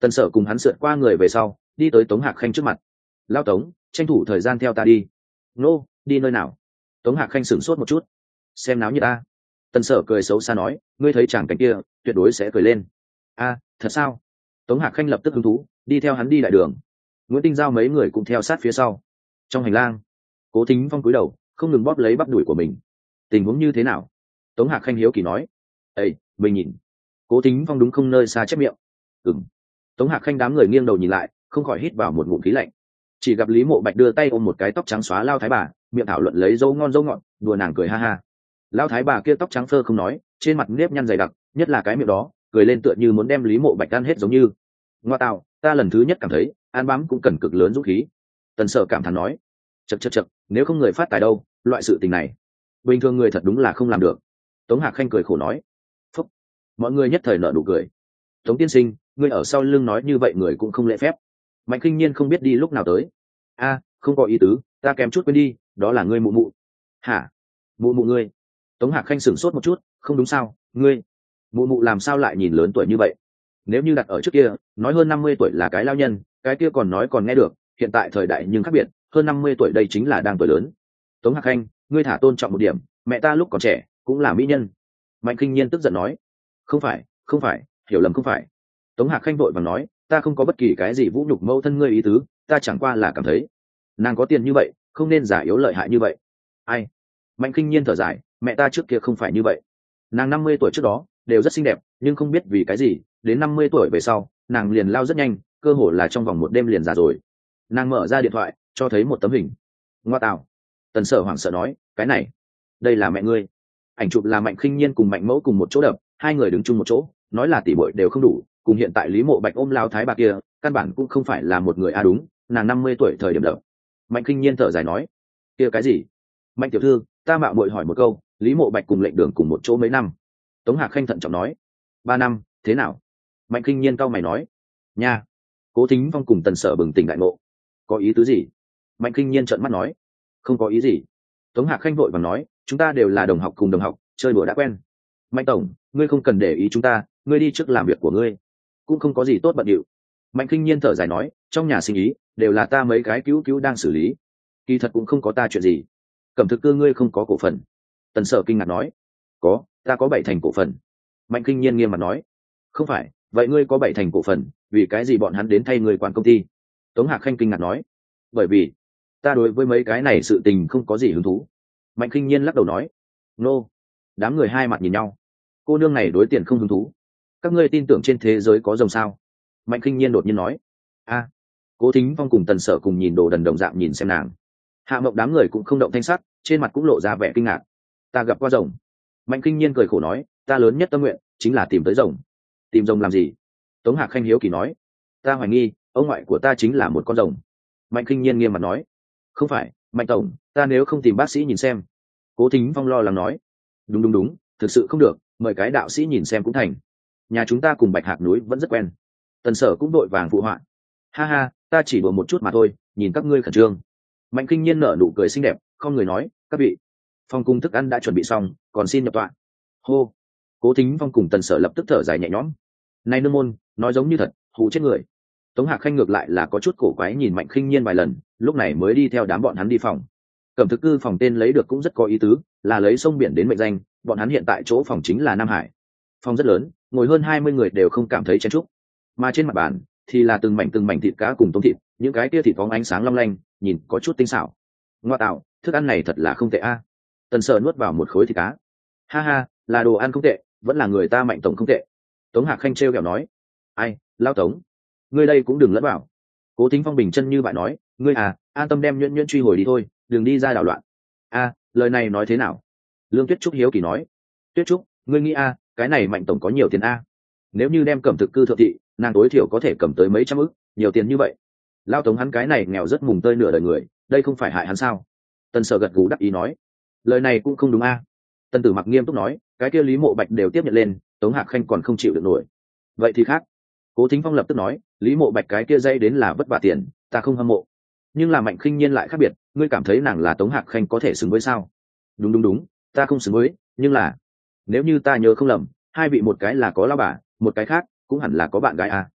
Tần Sở cùng hắn sượt qua người về sau, đi tới Tống Hạc Khanh trước mặt. Lao Tống, tranh thủ thời gian theo ta đi. Nô, đi nơi nào? Tống Hạc Khanh sửng sốt một chút. Xem náo như ta. Tần Sở cười xấu xa nói, ngươi thấy chàng cảnh kia, tuyệt đối sẽ cười lên. A, thật sao? Tống Hạc Khanh lập tức hứng thú, đi theo hắn đi đại đường. Nguyễn Tinh Giao mấy người cũng theo sát phía sau. Trong hành lang, Cố Thính Phong cúi đầu, không ngừng bóp lấy bắp đùi của mình. Tình huống như thế nào? Tống Hạc Khanh hiếu kỳ nói. Ê, mình nhìn. Cố Thính Phong đúng không nơi xa chép miệng. Ừm. Tống Hạc Khanh đám người nghiêng đầu nhìn lại, không khỏi hít vào một ngụm khí lạnh. Chỉ gặp Lý Mộ Bạch đưa tay ôm một cái tóc trắng xóa lao thái bà, miệng thảo luận lấy dâu ngon dâu ngọt, đùa nàng cười ha ha. Lao thái bà kia tóc trắng phơ không nói, trên mặt nếp nhăn dày đặc, nhất là cái miệng đó, cười lên tựa như muốn đem Lý Mộ Bạch ăn hết giống như. Ngoa tạo, ta lần thứ nhất cảm thấy, an bám cũng cần cực lớn dũng khí. Tần Sở cảm thán nói. Chậc chậc chậc, nếu không người phát tài đâu, loại sự tình này, bình thường người thật đúng là không làm được. Tống Hạc Khanh cười khổ nói. Phúc. Mọi người nhất thời nở nụ cười. Tống tiên sinh, ngươi ở sau lưng nói như vậy người cũng không lễ phép. Mạnh Kinh Nhiên không biết đi lúc nào tới. A, không có ý tứ, ta kém chút quên đi, đó là ngươi mụ mụ. Hả? Mụ mụ ngươi? Tống Hạc Khanh sửng sốt một chút, không đúng sao, ngươi mụ mụ làm sao lại nhìn lớn tuổi như vậy? Nếu như đặt ở trước kia, nói hơn năm mươi tuổi là cái lao nhân, cái kia còn nói còn nghe được, hiện tại thời đại nhưng khác biệt, hơn năm mươi tuổi đây chính là đang tuổi lớn. Tống Hạc Khanh, ngươi thả tôn trọng một điểm, mẹ ta lúc còn trẻ cũng là mỹ nhân. Mạnh Kinh Nhiên tức giận nói. Không phải, không phải, hiểu lầm không phải. Tống Hạc Khanh vội vàng nói, ta không có bất kỳ cái gì vũ nhục mẫu thân ngươi ý tứ, ta chẳng qua là cảm thấy nàng có tiền như vậy, không nên giả yếu lợi hại như vậy. Ai? Mạnh Kinh Nhiên thở dài, mẹ ta trước kia không phải như vậy. Nàng năm mươi tuổi trước đó đều rất xinh đẹp, nhưng không biết vì cái gì, đến năm mươi tuổi về sau, nàng liền lao rất nhanh, cơ hồ là trong vòng một đêm liền già rồi. Nàng mở ra điện thoại, cho thấy một tấm hình. Ngoa tạo. Tần Sở hoảng sợ nói, cái này, đây là mẹ ngươi. Ảnh chụp là Mạnh Kinh Nhiên cùng Mạnh Mẫu cùng một chỗ đập, hai người đứng chung một chỗ, nói là tỷ muội đều không đủ, cùng hiện tại Lý Mộ Bạch ôm lao thái bà kia, căn bản cũng không phải là một người a à đúng, nàng năm mươi tuổi thời điểm đập. Mạnh Kinh Nhiên thở dài nói, kia cái gì? Mạnh tiểu thư, ta mạo muội hỏi một câu, Lý Mộ Bạch cùng Lệnh Đường cùng một chỗ mấy năm? Tống Hạc Khanh thận trọng nói, ba năm, thế nào? Mạnh Kinh Nhiên cau mày nói, nha. Cố Thính Phong cùng Tần Sở bừng tỉnh đại ngộ. Có ý tứ gì? Mạnh Kinh Nhiên trợn mắt nói, không có ý gì. Tống Hạc Khanh vội vàng nói, chúng ta đều là đồng học cùng đồng học, chơi đùa đã quen. Mạnh tổng, ngươi không cần để ý chúng ta, ngươi đi trước làm việc của ngươi, cũng không có gì tốt bận điệu. Mạnh Kinh Nhiên thở dài nói, trong nhà sinh ý đều là ta mấy cái cứu cứu đang xử lý, kỳ thật cũng không có ta chuyện gì. Cẩm Thực Cư ngươi không có cổ phần? Tần Sở kinh ngạc nói, có, ta có bảy thành cổ phần. Mạnh Kinh Nhiên nghiêm mặt nói, không phải, vậy ngươi có bảy thành cổ phần, vì cái gì bọn hắn đến thay người quản công ty? Tống Hạc Khanh kinh ngạc nói, bởi vì ta đối với mấy cái này sự tình không có gì hứng thú. Mạnh Kinh Nhiên lắc đầu nói, nô. Đám người hai mặt nhìn nhau. Cô nương này đối tiền không hứng thú. Các ngươi tin tưởng trên thế giới có rồng sao? Mạnh Kinh Nhiên đột nhiên nói. A. Cố Thính Phong cùng Tần Sở cùng nhìn đồ đần đồng dạng nhìn xem nàng. Hạ Mộng đám người cũng không động thanh sắc, trên mặt cũng lộ ra vẻ kinh ngạc. Ta gặp qua rồng. Mạnh Kinh Nhiên cười khổ nói, ta lớn nhất tâm nguyện chính là tìm tới rồng. Tìm rồng làm gì? Tống Hạc Khanh hiếu kỳ nói. Ta hoài nghi ông ngoại của ta chính là một con rồng. Mạnh Kinh Nhiên nghiêm mặt nói, không phải, Mạnh tổng, ta nếu không tìm bác sĩ nhìn xem. Cố Thính Phong lo lắng nói, đúng đúng đúng, thực sự không được, mời cái đạo sĩ nhìn xem cũng thành. Nhà chúng ta cùng Bạch Hạc núi vẫn rất quen. Tần Sở cũng đội vàng phụ họa, ha ha, ta chỉ đùa một chút mà thôi, nhìn các ngươi khẩn trương. Mạnh Kinh Nhiên nở nụ cười xinh đẹp, không người nói, các vị, phòng cung thức ăn đã chuẩn bị xong, còn xin nhập tọa. Hô. Cố Thính Phong cùng Tần Sở lập tức thở dài nhẹ nhõm. Này nương môn, nói giống như thật, hù chết người. Tống Hạc Khanh ngược lại là có chút cổ quái nhìn Mạnh Kinh Nhiên vài lần, lúc này mới đi theo đám bọn hắn đi phòng. Cẩm Thực Cư phòng tên lấy được cũng rất có ý tứ, là lấy sông biển đến mệnh danh, bọn hắn hiện tại chỗ phòng chính là Nam Hải. Phòng rất lớn, ngồi hơn hai mươi người đều không cảm thấy chen chúc. Mà trên mặt bàn thì là từng mảnh từng mảnh thịt cá cùng tôm thịt, những cái kia thịt phóng ánh sáng long lanh, nhìn có chút tinh xảo. Ngoa tạo, thức ăn này thật là không tệ a. Tần Sở nuốt vào một khối thịt cá. Ha ha, là đồ ăn không tệ, vẫn là người ta Mạnh tổng không tệ. Tống Hạc Khanh trêu ghẹo nói. Ai, lao Tống, ngươi đây cũng đừng lẫn vào. Cố Thính Phong bình chân như bạn nói, ngươi à, an tâm đem nhuyễn nhuyễn truy hồi đi thôi, đừng đi ra đảo loạn. A, lời này nói thế nào? Lương Tuyết Trúc hiếu kỳ nói. Tuyết Trúc, ngươi nghĩ a, cái này Mạnh tổng có nhiều tiền a? Nếu như đem Cẩm Thực Cư thượng thị, nàng tối thiểu có thể cầm tới mấy trăm ức, nhiều tiền như vậy. Lao Tống hắn cái này nghèo rất mùng tơi nửa đời người, đây không phải hại hắn sao? Tần Sở gật gù đắc ý nói. Lời này cũng không đúng a. Tần Tử Mặc nghiêm túc nói, cái kia Lý Mộ Bạch đều tiếp nhận lên, Tống Hạc Khanh còn không chịu được nổi. Vậy thì khác. Cố Thính Phong lập tức nói, Lý Mộ Bạch cái kia dây đến là vất vả tiền, ta không hâm mộ. Nhưng là Mạnh Kinh Nhiên lại khác biệt, ngươi cảm thấy nàng là Tống Hạc Khanh có thể xứng với sao? Đúng đúng đúng, ta không xứng với, nhưng là nếu như ta nhớ không lầm, hai vị một cái là có lao bà, một cái khác cũng hẳn là có bạn gái à.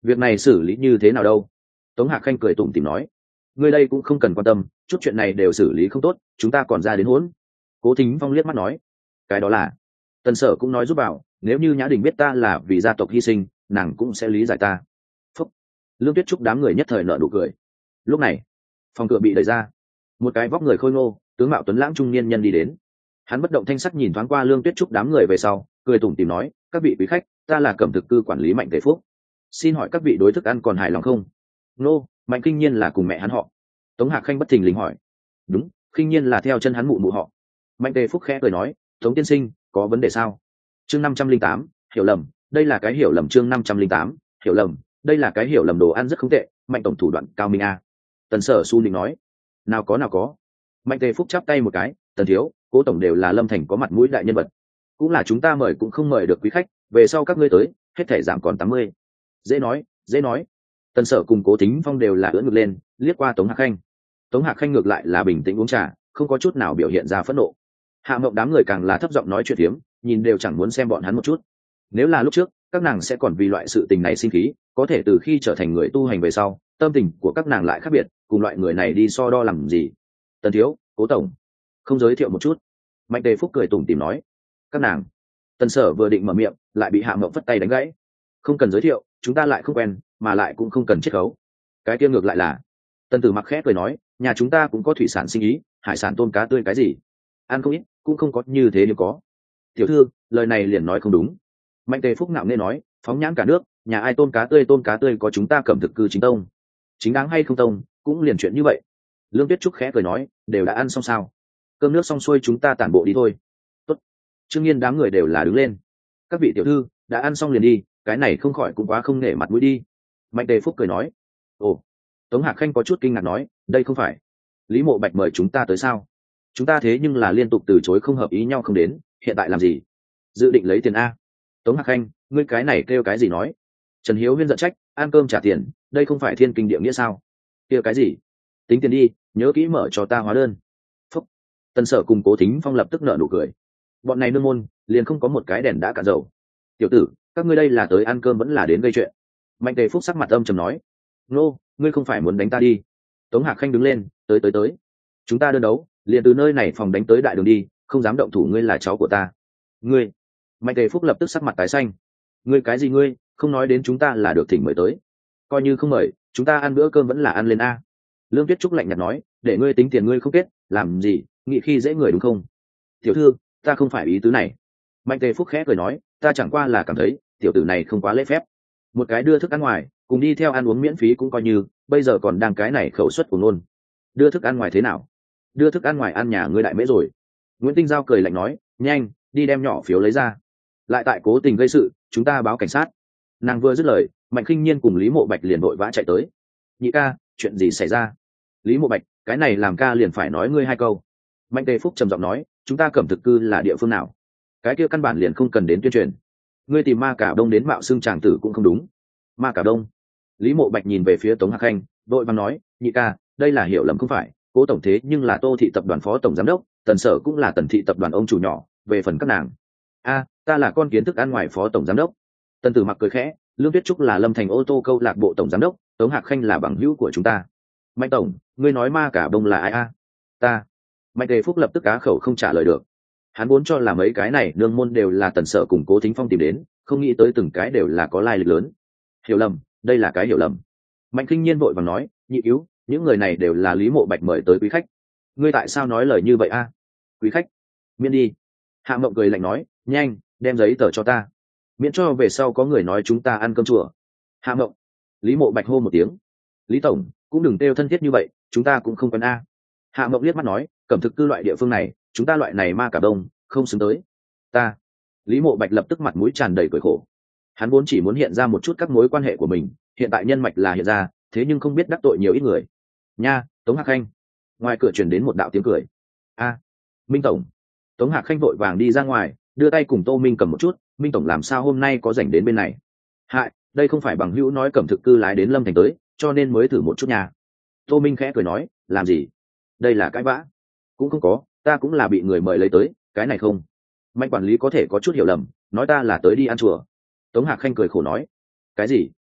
việc này xử lý như thế nào đâu? Tống Hạc Khanh cười tủm tỉm nói, ngươi đây cũng không cần quan tâm, chút chuyện này đều xử lý không tốt chúng ta còn ra đến hỗn. Cố Thính Phong liếc mắt nói, cái đó là Tần Sở cũng nói giúp bảo, nếu như Nhã Đình biết ta là vì gia tộc hy sinh nàng cũng sẽ lý giải ta. Phúc. Lương Tuyết Trúc đám người nhất thời nở nụ cười. Lúc này phòng cửa bị đẩy ra, một cái vóc người khôi ngô tướng mạo tuấn lãng trung niên nhân đi đến. Hắn bất động thanh sắc nhìn thoáng qua Lương Tuyết Trúc đám người về sau cười tủm tỉm nói, các vị quý khách, ta là Cẩm Thực Cư quản lý Mạnh Tề Phúc, xin hỏi các vị đối thức ăn còn hài lòng không? Nô, Mạnh Kinh Nhiên là cùng mẹ hắn họ. Tống Hạc Khanh bất thình lình hỏi. Đúng, Kinh Nhiên là theo chân hắn mụ mụ họ. Mạnh Tề Phúc khẽ cười nói, Tống tiên sinh có vấn đề sao? Chương năm trăm linh tám, hiểu lầm, đây là cái hiểu lầm. Chương năm trăm linh tám, hiểu lầm, đây là cái hiểu lầm. Đồ ăn rất không tệ, Mạnh tổng thủ đoạn cao minh a. Tần Sở su định nói. Nào có nào có. Mạnh Tề Phúc chắp tay một cái, Tần thiếu, Cố tổng đều là Lâm Thành có mặt mũi đại nhân vật, cũng là chúng ta mời cũng không mời được quý khách, về sau các ngươi tới hết thể giảm còn tám mươi. Dễ nói dễ nói. Tần Sở cùng Cố Thính Phong đều là ưỡn ngực lên liếc qua Tống Hạc Khanh. Tống Hạc Khanh ngược lại là bình tĩnh uống trà, không có chút nào biểu hiện ra phẫn nộ. Hạ Mộng đám người càng là thấp giọng nói chuyện phiếm, nhìn đều chẳng muốn xem bọn hắn một chút. Nếu là lúc trước các nàng sẽ còn vì loại sự tình này sinh khí, có thể từ khi trở thành người tu hành về sau tâm tình của các nàng lại khác biệt, cùng loại người này đi so đo làm gì. Tần thiếu, Cố tổng không giới thiệu một chút? Mạnh Tề Phúc cười tủm tỉm nói. Các nàng. Tần Sở vừa định mở miệng lại bị Hạ Mộng vất tay đánh gãy. Không cần giới thiệu, chúng ta lại không quen, mà lại cũng không cần chiết khấu. Cái kia ngược lại là. Tần Tử Mặc khẽ cười nói, nhà chúng ta cũng có thủy sản sinh ý, hải sản tôm cá tươi cái gì ăn không ít, cũng không có như thế nếu có. Tiểu thư, lời này liền nói không đúng. Mạnh Tề Phúc ngạo nghễ nói, phóng nhãn cả nước nhà ai tôm cá tươi tôm cá tươi có chúng ta Cẩm Thực Cư chính tông, chính đáng hay không tông cũng liền chuyện như vậy. Lương Tuyết Trúc khẽ cười nói, đều đã ăn xong sao? Cơm nước xong xuôi chúng ta tản bộ đi thôi. Tốt. Trương Nghiên đám người đều là đứng lên. Các vị tiểu thư đã ăn xong liền đi, cái này không khỏi cũng quá không nể mặt mũi đi. Mạnh Tề Phúc cười nói. Ồ. Tống Hạc Khanh có chút kinh ngạc nói, đây không phải Lý Mộ Bạch mời chúng ta tới sao? Chúng ta thế nhưng là liên tục từ chối không hợp ý nhau không đến, hiện tại làm gì? Dự định lấy tiền a? Tống Hạc Khanh, ngươi cái này kêu cái gì nói? Trần Hiếu Huyên giận trách, ăn cơm trả tiền, đây không phải thiên kinh địa nghĩa sao? Kêu cái gì? Tính tiền đi, nhớ kỹ mở cho ta hóa đơn. Phúc. Tần Sở cùng Cố Thính Phong lập tức nở nụ cười. Bọn này nương môn liền không có một cái đèn đã cạn dầu. Tiểu tử, các ngươi đây là tới ăn cơm vẫn là đến gây chuyện? Mạnh Tề Phúc sắc mặt âm trầm nói. Nô, ngươi không phải muốn đánh ta đi? Tống Hạc Khanh đứng lên, tới tới tới, chúng ta đơn đấu, liền từ nơi này phòng đánh tới đại đường đi, không dám động thủ, ngươi là cháu của ta. Ngươi. Mạnh Tề Phúc lập tức sắc mặt tái xanh. Ngươi cái gì ngươi, không nói đến chúng ta là được thỉnh mời tới, coi như không mời chúng ta ăn bữa cơm vẫn là ăn lên a. Lương Tuyết Trúc lạnh nhạt nói, để ngươi tính tiền ngươi không kết, làm gì nghĩ khi dễ người đúng không? Tiểu thư, ta không phải ý tứ này. Mạnh Tề Phúc khẽ cười nói, ta chẳng qua là cảm thấy tiểu tử này không quá lễ phép, một cái đưa thức ăn ngoài cùng đi theo ăn uống miễn phí cũng coi như, bây giờ còn đang cái này khẩu suất của nôn. Đưa thức ăn ngoài thế nào? Đưa thức ăn ngoài ăn nhà ngươi đại mễ rồi. Nguyễn Tinh Giao cười lạnh nói, nhanh đi đem nhỏ phiếu lấy ra, lại tại cố tình gây sự chúng ta báo cảnh sát. Nàng vừa dứt lời, Mạnh Khinh Nhiên cùng Lý Mộ Bạch liền vội vã chạy tới. Nhị ca, chuyện gì xảy ra? Lý Mộ Bạch, cái này làm ca liền phải nói ngươi hai câu. Mạnh Tề Phúc trầm giọng nói, chúng ta Cẩm Thực Cư là địa phương nào? Cái kia căn bản liền không cần đến tuyên truyền. Ngươi tìm Ma Cả Đông đến mạo xưng chàng tử cũng không đúng. Ma Cả Đông? Lý Mộ Bạch nhìn về phía Tống Hạc Khanh, vội vàng nói, nhị ca, đây là hiểu lầm không phải, Cố tổng thế nhưng là Tô thị tập đoàn phó tổng giám đốc, Tần Sở cũng là Tần thị tập đoàn ông chủ nhỏ, về phần các nàng, a, ta là con kiến thức ăn ngoài phó tổng giám đốc. Tần Tử Mặc cười khẽ, Lương Tuyết Trúc là Lâm Thành ô tô câu lạc bộ tổng giám đốc, Tống Hạc Khanh là bằng hữu của chúng ta. Mạnh tổng, ngươi nói Ma Cả Đông là ai a? Ta. Mạnh Tề Phúc lập tức cá khẩu không trả lời được. Hắn vốn cho là mấy cái này nương môn đều là Tần Sở cùng Cố Thính Phong tìm đến, không nghĩ tới từng cái đều là có lai lịch lớn. Hiểu lầm, đây là cái hiểu lầm. Mạnh Kinh Nhiên vội vàng nói, nhị cứu, những người này đều là Lý Mộ Bạch mời tới quý khách. Ngươi tại sao nói lời như vậy a? Quý khách? Miễn đi. Hạ Mộng cười lạnh nói, nhanh đem giấy tờ cho ta, miễn cho về sau có người nói chúng ta ăn cơm chùa. Hạ Mộng. Lý Mộ Bạch hô một tiếng. Lý tổng cũng đừng kêu thân thiết như vậy, chúng ta cũng không quen a. Hạ Mộng liếc mắt nói, Cẩm Thực Cư loại địa phương này chúng ta loại này Ma Cả Đông không xứng tới. Ta. Lý Mộ Bạch lập tức mặt mũi tràn đầy cười khổ. Hắn vốn chỉ muốn hiện ra một chút các mối quan hệ của mình, hiện tại nhân mạch là hiện ra, thế nhưng không biết đắc tội nhiều ít người. Nha, Tống Hạc Khanh. Ngoài cửa truyền đến một đạo tiếng cười. A, Minh tổng. Tống Hạc Khanh vội vàng đi ra ngoài, đưa tay cùng Tô Minh cầm một chút, Minh tổng làm sao hôm nay có rảnh đến bên này? Hại, đây không phải bằng hữu nói Cẩm Thực Cư lái đến Lâm Thành tới, cho nên mới thử một chút nhà. Tô Minh khẽ cười nói, làm gì? Đây là cãi vã? Cũng không có, ta cũng là bị người mời lấy tới, cái này không. Mạnh quản lý có thể có chút hiểu lầm, nói ta là tới đi ăn chùa. Tống Hạc Khanh cười khổ nói, cái gì?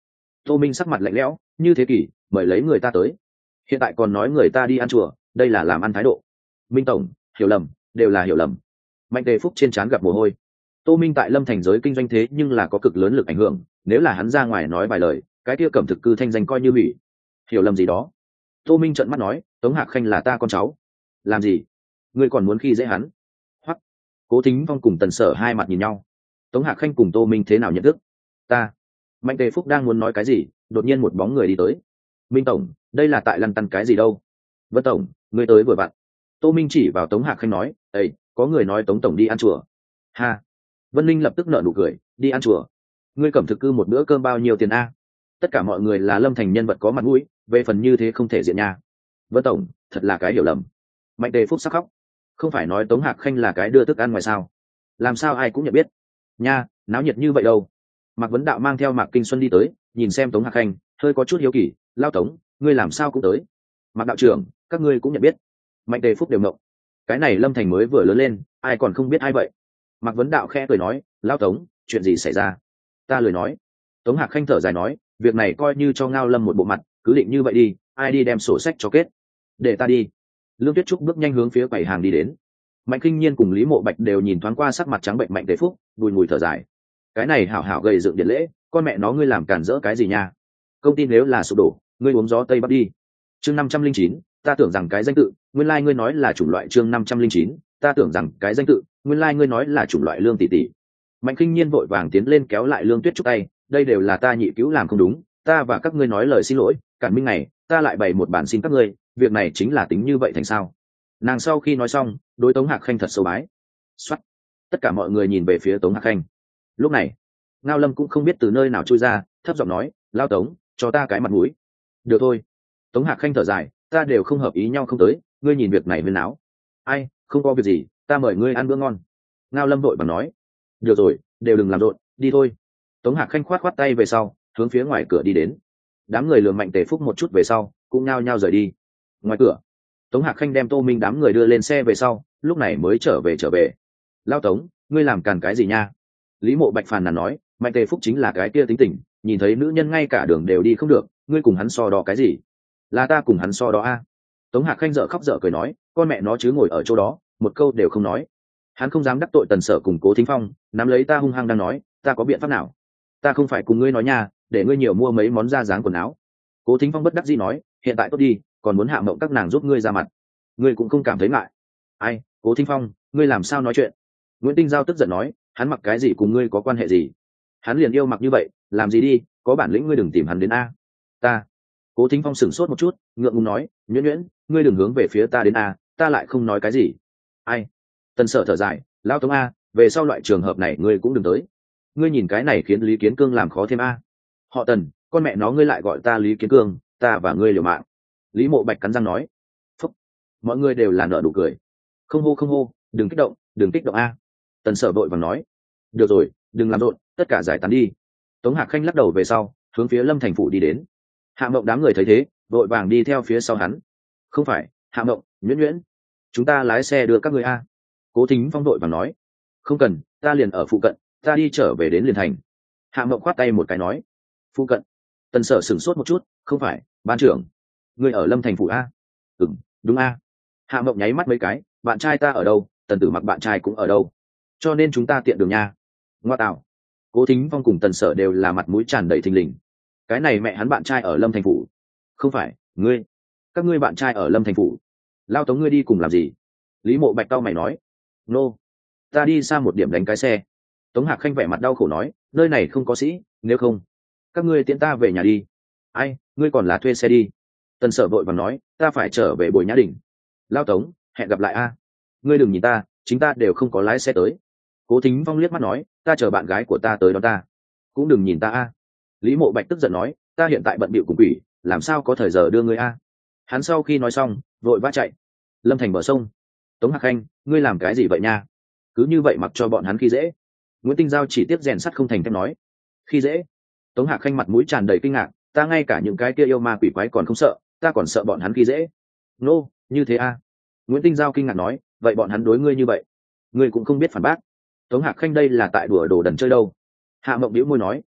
Tô Minh sắc mặt lạnh lẽo, như thế kỷ mời lấy người ta tới, hiện tại còn nói người ta đi ăn chùa, đây là làm ăn thái độ. Minh tổng, hiểu lầm, đều là hiểu lầm. Mạnh Tề Phúc trên trán gặp mồ hôi. Tô Minh tại Lâm Thành giới kinh doanh thế nhưng là có cực lớn lực ảnh hưởng, nếu là hắn ra ngoài nói vài lời, cái kia Cẩm Thực Cư thanh danh coi như hủy. Hiểu lầm gì đó? Tô Minh trợn mắt nói, Tống Hạc Khanh là ta con cháu. Làm gì? Ngươi còn muốn khi dễ hắn? Hoặc Cố Thính Phong cùng Tần Sở hai mặt nhìn nhau. Tống Hạc Khanh cùng Tô Minh thế nào nhận thức? Ta. Mạnh Tề Phúc đang muốn nói cái gì, đột nhiên một bóng người đi tới. Minh tổng, đây là tại lăn tăn cái gì đâu? Vân tổng, ngươi tới vừa vặn. Tô Minh chỉ vào Tống Hạc Khanh nói, ây, có người nói Tống tổng đi ăn chùa. Ha. Vân Linh lập tức nở nụ cười, đi ăn chùa? Ngươi Cẩm Thực Cư một bữa cơm bao nhiêu tiền a? Tất cả mọi người là Lâm Thành nhân vật có mặt mũi, về phần như thế không thể diện nha. Vân tổng, thật là cái hiểu lầm. Mạnh Tề Phúc sắc khóc. Không phải nói Tống Hạc Khanh là cái đưa thức ăn ngoài sao? Làm sao ai cũng nhận biết? Nha, náo nhiệt như vậy đâu? Mạc Vấn Đạo mang theo Mạc Kinh Xuân đi tới, nhìn xem Tống Hạc Khanh, hơi có chút hiếu kỳ, lao Tống, ngươi làm sao cũng tới? Mạc đạo trưởng, các ngươi cũng nhận biết? Mạnh Tề Phúc đều ngộng. Cái này Lâm Thành mới vừa lớn lên, ai còn không biết ai vậy? Mạc Vấn Đạo khẽ cười nói, lao Tống, chuyện gì xảy ra? Ta lười nói. Tống Hạc Khanh thở dài nói, việc này coi như cho Ngao Lâm một bộ mặt, cứ định như vậy đi, ai đi đem sổ sách cho kết? Để ta đi. Lương Tuyết Trúc bước nhanh hướng phía quầy hàng đi đến. Mạnh Kinh Nhiên cùng Lý Mộ Bạch đều nhìn thoáng qua sắc mặt trắng bệnh Mạnh Tề Phúc, bùi ngùi thở dài. Cái này hảo hảo gầy dựng điện lễ, con mẹ nó ngươi làm cản rỡ cái gì nha? Công ty nếu là sụp đổ, ngươi uống gió tây bắc đi. Chương năm trăm linh chín, ta tưởng rằng cái danh tự, nguyên lai like ngươi nói là chủng loại chương năm trăm linh chín, ta tưởng rằng cái danh tự, nguyên lai like ngươi nói là chủng loại Lương tỷ tỷ. Mạnh Kinh Nhiên vội vàng tiến lên kéo lại Lương Tuyết Trúc tay, đây đều là ta nhị cứu làm không đúng, ta và các ngươi nói lời xin lỗi, cản minh này, ta lại bày một bản xin các ngươi, việc này chính là tính như vậy thành sao? Nàng sau khi nói xong, đối Tống Hạc Khanh thật sâu bái. Soát. Tất cả mọi người nhìn về phía Tống Hạc Khanh. Lúc này, Ngao Lâm cũng không biết từ nơi nào chui ra, thấp giọng nói, lao Tống, cho ta cái mặt mũi. Được thôi. Tống Hạc Khanh thở dài, ta đều không hợp ý nhau không tới, ngươi nhìn việc này huyên áo. Ai, không có việc gì, ta mời ngươi ăn bữa ngon. Ngao Lâm vội bằng nói. Được rồi, đều đừng làm rộn, đi thôi. Tống Hạc Khanh khoát khoát tay về sau, hướng phía ngoài cửa đi đến. Đám người lườm Mạnh Tề Phúc một chút về sau, cũng nhao nhao rời đi. Ngoài cửa, Tống Hạc Khanh đem Tô Minh đám người đưa lên xe về sau, lúc này mới trở về trở về. Lao Tống, ngươi làm càn cái gì nha? Lý Mộ Bạch phàn nàn nói, Mạnh Tề Phúc chính là cái kia tính tình, nhìn thấy nữ nhân ngay cả đường đều đi không được, ngươi cùng hắn so đo cái gì? Là ta cùng hắn so đo a? Tống Hạc Khanh dở khóc dở cười nói, con mẹ nó chứ ngồi ở chỗ đó, một câu đều không nói. Hắn không dám đắc tội Tần Sở cùng Cố Thính Phong, nắm lấy ta hung hăng đang nói, ta có biện pháp nào? Ta không phải cùng ngươi nói nha, để ngươi nhiều mua mấy món da dáng quần áo. Cố Thính Phong bất đắc dĩ nói, hiện tại tốt đi, còn muốn hạ mộng các nàng giúp ngươi ra mặt, ngươi cũng không cảm thấy ngại. Ai, Cố Thính Phong, ngươi làm sao nói chuyện? Nguyễn Tinh Giao tức giận nói, hắn mặc cái gì cùng ngươi có quan hệ gì? Hắn liền yêu mặc như vậy, làm gì đi, có bản lĩnh ngươi đừng tìm hắn đến a. Ta. Cố Thính Phong sửng sốt một chút, ngượng ngùng nói, nhuyễn nhuyễn, ngươi đừng hướng về phía ta đến a, ta lại không nói cái gì. Ai? Tần Sở thở dài, lão Tống a, về sau loại trường hợp này ngươi cũng đừng tới. Ngươi nhìn cái này khiến Lý Kiến Cương làm khó thêm a. Họ Tần, con mẹ nó ngươi lại gọi ta Lý Kiến Cương, ta và ngươi liều mạng. Lý Mộ Bạch cắn răng nói. Phúc. Mọi người đều là nở nụ cười. Không hô không hô, đừng kích động, đừng kích động a. Tần Sở vội vàng nói. Được rồi, đừng làm rộn, tất cả giải tán đi. Tống Hạc Khanh lắc đầu về sau, hướng phía Lâm Thành phủ đi đến. Hạ Mộng đám người thấy thế, vội vàng đi theo phía sau hắn. Không phải, Hạ Mộng, nhuyễn nhuyễn, chúng ta lái xe đưa các người a. Cố Thính Phong vội vàng nói. Không cần, ta liền ở phụ cận, ta đi trở về đến liền thành. Hạ Mộng khoát tay một cái nói. Phụ cận. Tần Sở sửng sốt một chút, không phải, ban trưởng, người ở Lâm Thành phủ a? Ừm, đúng a. Hạ Mộng nháy mắt mấy cái, bạn trai ta ở đâu, Tần Tử Mặc bạn trai cũng ở đâu, cho nên chúng ta tiện đường nha. Ngoa tạo. Cố Thính Phong cùng Tần Sở đều là mặt mũi tràn đầy thình lình. Cái này mẹ hắn bạn trai ở Lâm Thành phủ? Không phải, ngươi, các ngươi bạn trai ở Lâm Thành phủ? Lao Tống ngươi đi cùng làm gì? Lý Mộ Bạch cau mày nói. Nô, ta đi xa một điểm đánh cái xe. Tống Hạc Khanh vẻ mặt đau khổ nói, nơi này không có sĩ, nếu không các ngươi tiễn ta về nhà đi. Ai, ngươi còn là thuê xe đi. Tần Sở vội vàng nói, ta phải trở về Bồi Nhã Đình. Lao Tống, hẹn gặp lại a. Ngươi đừng nhìn ta, chính ta đều không có lái xe tới. Cố Thính Phong liếc mắt nói, ta chờ bạn gái của ta tới đón ta. Cũng đừng nhìn ta a. Lý Mộ Bạch tức giận nói, ta hiện tại bận bịu cùng quỷ, làm sao có thời giờ đưa ngươi a. Hắn sau khi nói xong, vội vã chạy. Lâm Thành bờ sông. Tống Hạc Khanh, ngươi làm cái gì vậy nha? Cứ như vậy mặc cho bọn hắn khi dễ. Nguyễn Tinh Giao chỉ tiếp rèn sắt không thành thép nói. Khi dễ? Tống Hạc Khanh mặt mũi tràn đầy kinh ngạc, ta ngay cả những cái kia yêu ma quỷ quái còn không sợ, ta còn sợ bọn hắn khi dễ. Nô, như thế a? Nguyễn Tinh Giao kinh ngạc nói, vậy bọn hắn đối ngươi như vậy, ngươi cũng không biết phản bác. Tống Hạc Khanh đây là tại đùa đồ đần chơi đâu. Hạ Mộng bĩu môi nói,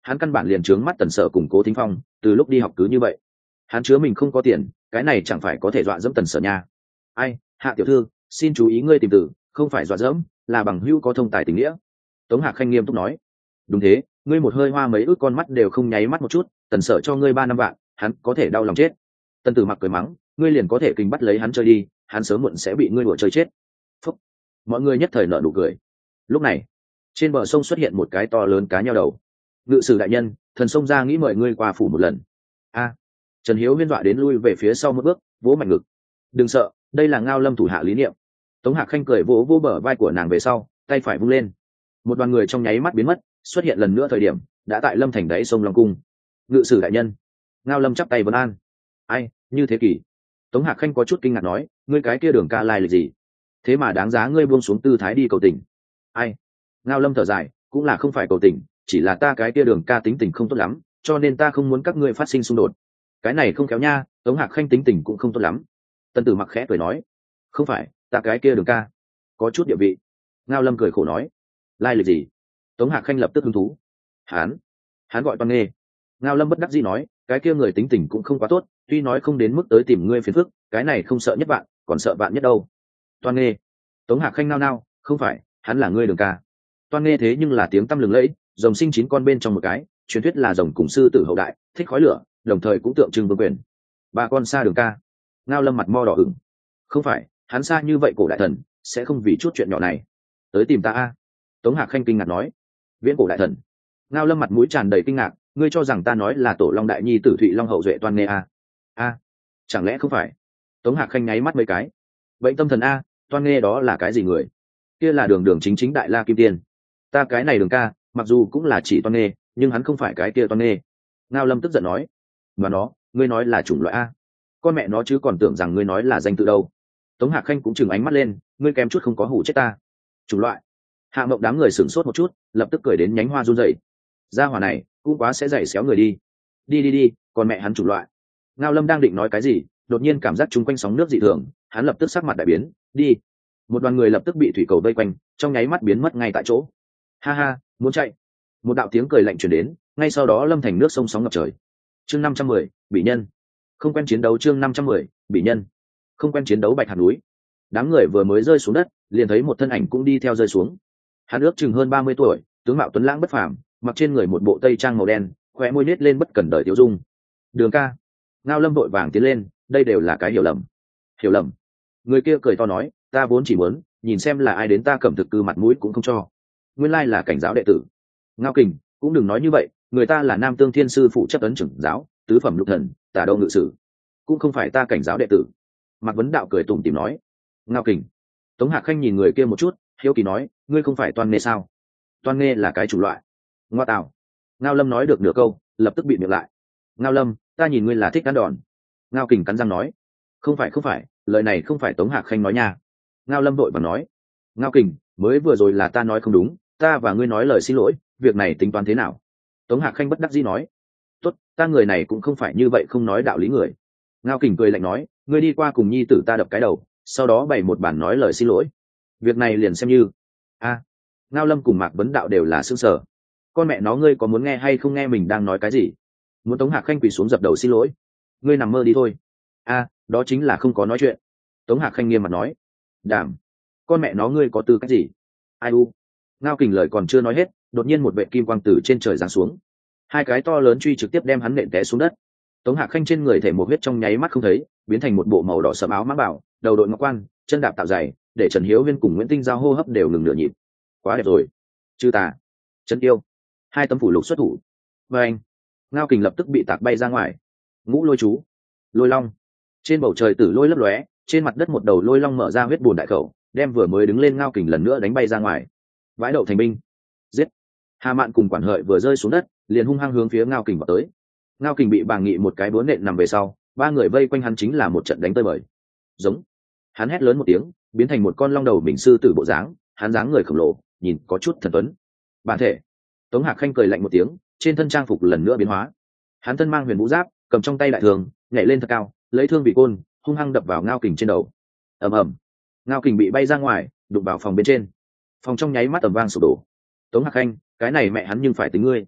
hắn căn bản liền trướng mắt Tần Sở cùng Cố Thính Phong, từ lúc đi học cứ như vậy. Hắn chứa mình không có tiền, cái này chẳng phải có thể dọa dẫm Tần Sở nha. Ai, Hạ tiểu thư, xin chú ý ngươi tìm từ, không phải dọa dẫm, là bằng hữu có thông tài tình nghĩa. Tống Hạc Khanh nghiêm túc nói. Đúng thế, ngươi một hơi hoa mấy ước con mắt đều không nháy mắt một chút, Tần Sở cho ngươi ba năm vạn, hắn có thể đau lòng chết. Tần Tử Mặc cười mắng, ngươi liền có thể kình bắt lấy hắn chơi đi, hắn sớm muộn sẽ bị ngươi đùa chơi chết. Phúc. Mọi người nhất thời nở nụ cười. Lúc này, trên bờ sông xuất hiện một cái to lớn cá nheo đầu. Ngự sử đại nhân, thần sông ra nghĩ mời ngươi qua phủ một lần. A. Trần Hiếu Huyên dọa đến lui về phía sau một bước, vỗ mạnh ngực. Đừng sợ, đây là Ngao Lâm thủ hạ lý niệm. Tống Hạc Khanh cười vỗ vỗ bờ vai của nàng về sau, tay phải vung lên. Một đoàn người trong nháy mắt biến mất, xuất hiện lần nữa thời điểm đã tại Lâm thành đáy sông Long cung. Ngự sử đại nhân. Ngao Lâm chắp tay vấn an. Ai, như thế kỷ. Tống Hạc Khanh có chút kinh ngạc nói, ngươi cái kia Đường ca lai lịch gì? Thế mà đáng giá ngươi buông xuống tư thái đi cầu tình. Ai? Ngao Lâm thở dài, cũng là không phải cầu tình, chỉ là ta cái kia Đường ca tính tình không tốt lắm, cho nên ta không muốn các ngươi phát sinh xung đột. Cái này không khéo nha, Tống Hạc Khanh tính tình cũng không tốt lắm. Tân Tử Mặc khẽ cười nói, không phải, ta cái kia Đường ca có chút địa vị. Ngao Lâm cười khổ nói, lai lịch gì? Tống Hạc Khanh lập tức hứng thú. Hán, hắn gọi Toan Nghê. Ngao Lâm bất đắc dĩ nói, cái kia người tính tình cũng không quá tốt, tuy nói không đến mức tới tìm ngươi phiền phức, cái này không sợ nhất vạn, còn sợ vạn nhất đâu. Toan Nghê. Tống Hạc Khanh nao nao, không phải, hắn là ngươi Đường ca. Toan Nghê thế nhưng là tiếng tăm lừng lẫy, rồng sinh chín con bên trong một cái, truyền thuyết là rồng cùng sư tử hậu đại, thích khói lửa, đồng thời cũng tượng trưng vương quyền. Ba con xa Đường ca. Ngao Lâm mặt mo đỏ ửng. Không phải, hắn xa như vậy cổ đại thần sẽ không vì chút chuyện nhỏ này tới tìm ta a. Tống Hạc Khanh kinh ngạc nói, viễn cổ đại thần. Ngao Lâm mặt mũi tràn đầy kinh ngạc, ngươi cho rằng ta nói là Tổ Long đại nhi tử Thụy Long hậu duệ Toan Nghê a? A, chẳng lẽ không phải? Tống Hạc Khanh nháy mắt mấy cái. Bệnh tâm thần a, Toan Nghê đó là cái gì người? Kia là đường đường chính chính đại la kim tiên. Ta cái này Đường ca, mặc dù cũng là chỉ Toan Nghê, nhưng hắn không phải cái kia Toan Nghê. Ngao Lâm tức giận nói, mà nó, ngươi nói là chủng loại a? Con mẹ nó chứ còn tưởng rằng ngươi nói là danh tự đâu. Tống Hạc Khanh cũng chừng ánh mắt lên, ngươi kém chút không có hủ chết ta. Chủng loại. Hạ Mộng đám người sửng sốt một chút, lập tức cười đến nhánh hoa run rẩy. Gia hỏa này cũng quá sẽ dày xéo người đi. Đi đi đi, còn mẹ hắn chủng loại. Ngao Lâm đang định nói cái gì, đột nhiên cảm giác chung quanh sóng nước dị thường, hắn lập tức sắc mặt đại biến. Đi. Một đoàn người lập tức bị thủy cầu vây quanh, trong nháy mắt biến mất ngay tại chỗ. Ha ha, muốn chạy. Một đạo tiếng cười lạnh truyền đến, ngay sau đó Lâm thành nước sông sóng ngập trời. Chương năm trăm mười, bị nhân. Không quen chiến đấu chương năm trăm mười, bị nhân. Không quen chiến đấu Bạch Hàn núi. Đám người vừa mới rơi xuống đất, liền thấy một thân ảnh cũng đi theo rơi xuống. Hắn ước chừng hơn ba mươi tuổi, tướng mạo tuấn lãng bất phàm, mặc trên người một bộ tây trang màu đen, khóe môi nết lên bất cẩn đời tiêu dung. Đường ca. Ngao Lâm vội vàng tiến lên, đây đều là cái hiểu lầm. Hiểu lầm. Người kia cười to nói, ta vốn chỉ muốn nhìn xem là ai đến ta Cẩm Thực Cư mặt mũi cũng không cho. Nguyên lai là Cảnh giáo đệ tử. Ngao Kình, cũng đừng nói như vậy, người ta là Nam Tương Thiên sư phụ chấp ấn trưởng giáo, tứ phẩm lục thần, Tả Đâu ngự sử, cũng không phải ta Cảnh giáo đệ tử. Mạc Vấn Đạo cười tủm tỉm nói. Ngao Kình. Tống Hạc Khanh nhìn người kia một chút, hiếu kỳ nói, ngươi không phải Toan Nghê sao? Toan Nghê là cái chủ loại. Ngoa tạo. Ngao Lâm nói được nửa câu, lập tức bị miệng lại. Ngao Lâm, ta nhìn ngươi là thích ăn đòn. Ngao Kình cắn răng nói, không phải không phải, lời này không phải Tống Hạc Khanh nói nha. Ngao Lâm vội và nói, Ngao Kình, mới vừa rồi là ta nói không đúng, ta và ngươi nói lời xin lỗi, việc này tính toán thế nào? Tống Hạc Khanh bất đắc dĩ nói, tốt, ta người này cũng không phải như vậy không nói đạo lý người. Ngao Kình cười lạnh nói, ngươi đi qua cùng nhi tử ta đập cái đầu, sau đó bày một bản nói lời xin lỗi, việc này liền xem như. A. Ngao Lâm cùng Mạc Vấn Đạo đều là xương sở. Con mẹ nó, ngươi có muốn nghe hay không nghe mình đang nói cái gì? Muốn Tống Hạc Khanh quỳ xuống dập đầu xin lỗi? Ngươi nằm mơ đi thôi. A, đó chính là không có nói chuyện. Tống Hạc Khanh nghiêm mặt nói, đảm, con mẹ nó ngươi có tư cách gì? Ai u. Ngao Kình lời còn chưa nói hết, đột nhiên một vệ kim quang từ trên trời giáng xuống, hai cái to lớn truy trực tiếp đem hắn nện té xuống đất. Tống Hạc Khanh trên người thể một huyết trong nháy mắt không thấy, biến thành một bộ màu đỏ sẫm áo mã bảo, đầu đội ngọc quan, chân đạp tạo dày, để Trần Hiếu Huyên cùng Nguyễn Tinh Giao hô hấp đều ngừng nửa nhịp. Quá đẹp rồi. Chư tà, Trấn Yêu, hai tấm phủ lục xuất thủ. Và anh, Ngao Kình lập tức bị tạc bay ra ngoài. Ngũ lôi chú, lôi long. Trên bầu trời tử lôi lấp lóe, trên mặt đất một đầu lôi long mở ra huyết bùn đại khẩu, đem vừa mới đứng lên Ngao Kình lần nữa đánh bay ra ngoài. Vãi đậu thành binh. Giết. Hà Mạn cùng Quản Hợi vừa rơi xuống đất, liền hung hăng hướng phía Ngao Kình vào tới. Ngao Kình bị Bàng Nghị một cái búa nện nằm về sau, ba người vây quanh hắn chính là một trận đánh tơi bời. Giống. Hắn hét lớn một tiếng, biến thành một con long đầu bình sư tử bộ dáng, hắn dáng người khổng lồ, nhìn có chút thần tuấn. Bản thể. Tống Hạc Khanh cười lạnh một tiếng, trên thân trang phục lần nữa biến hóa. Hắn thân mang huyền vũ giáp, cầm trong tay đại thường, nhảy lên thật cao, lấy thương vị côn, hung hăng đập vào Ngao Kình trên đầu. Ầm ầm. Ngao Kình bị bay ra ngoài, đụng vào phòng bên trên. Phòng trong nháy mắt ầm vang sụp đổ. Tống Hạc Khanh, cái này mẹ hắn nhưng phải tính ngươi.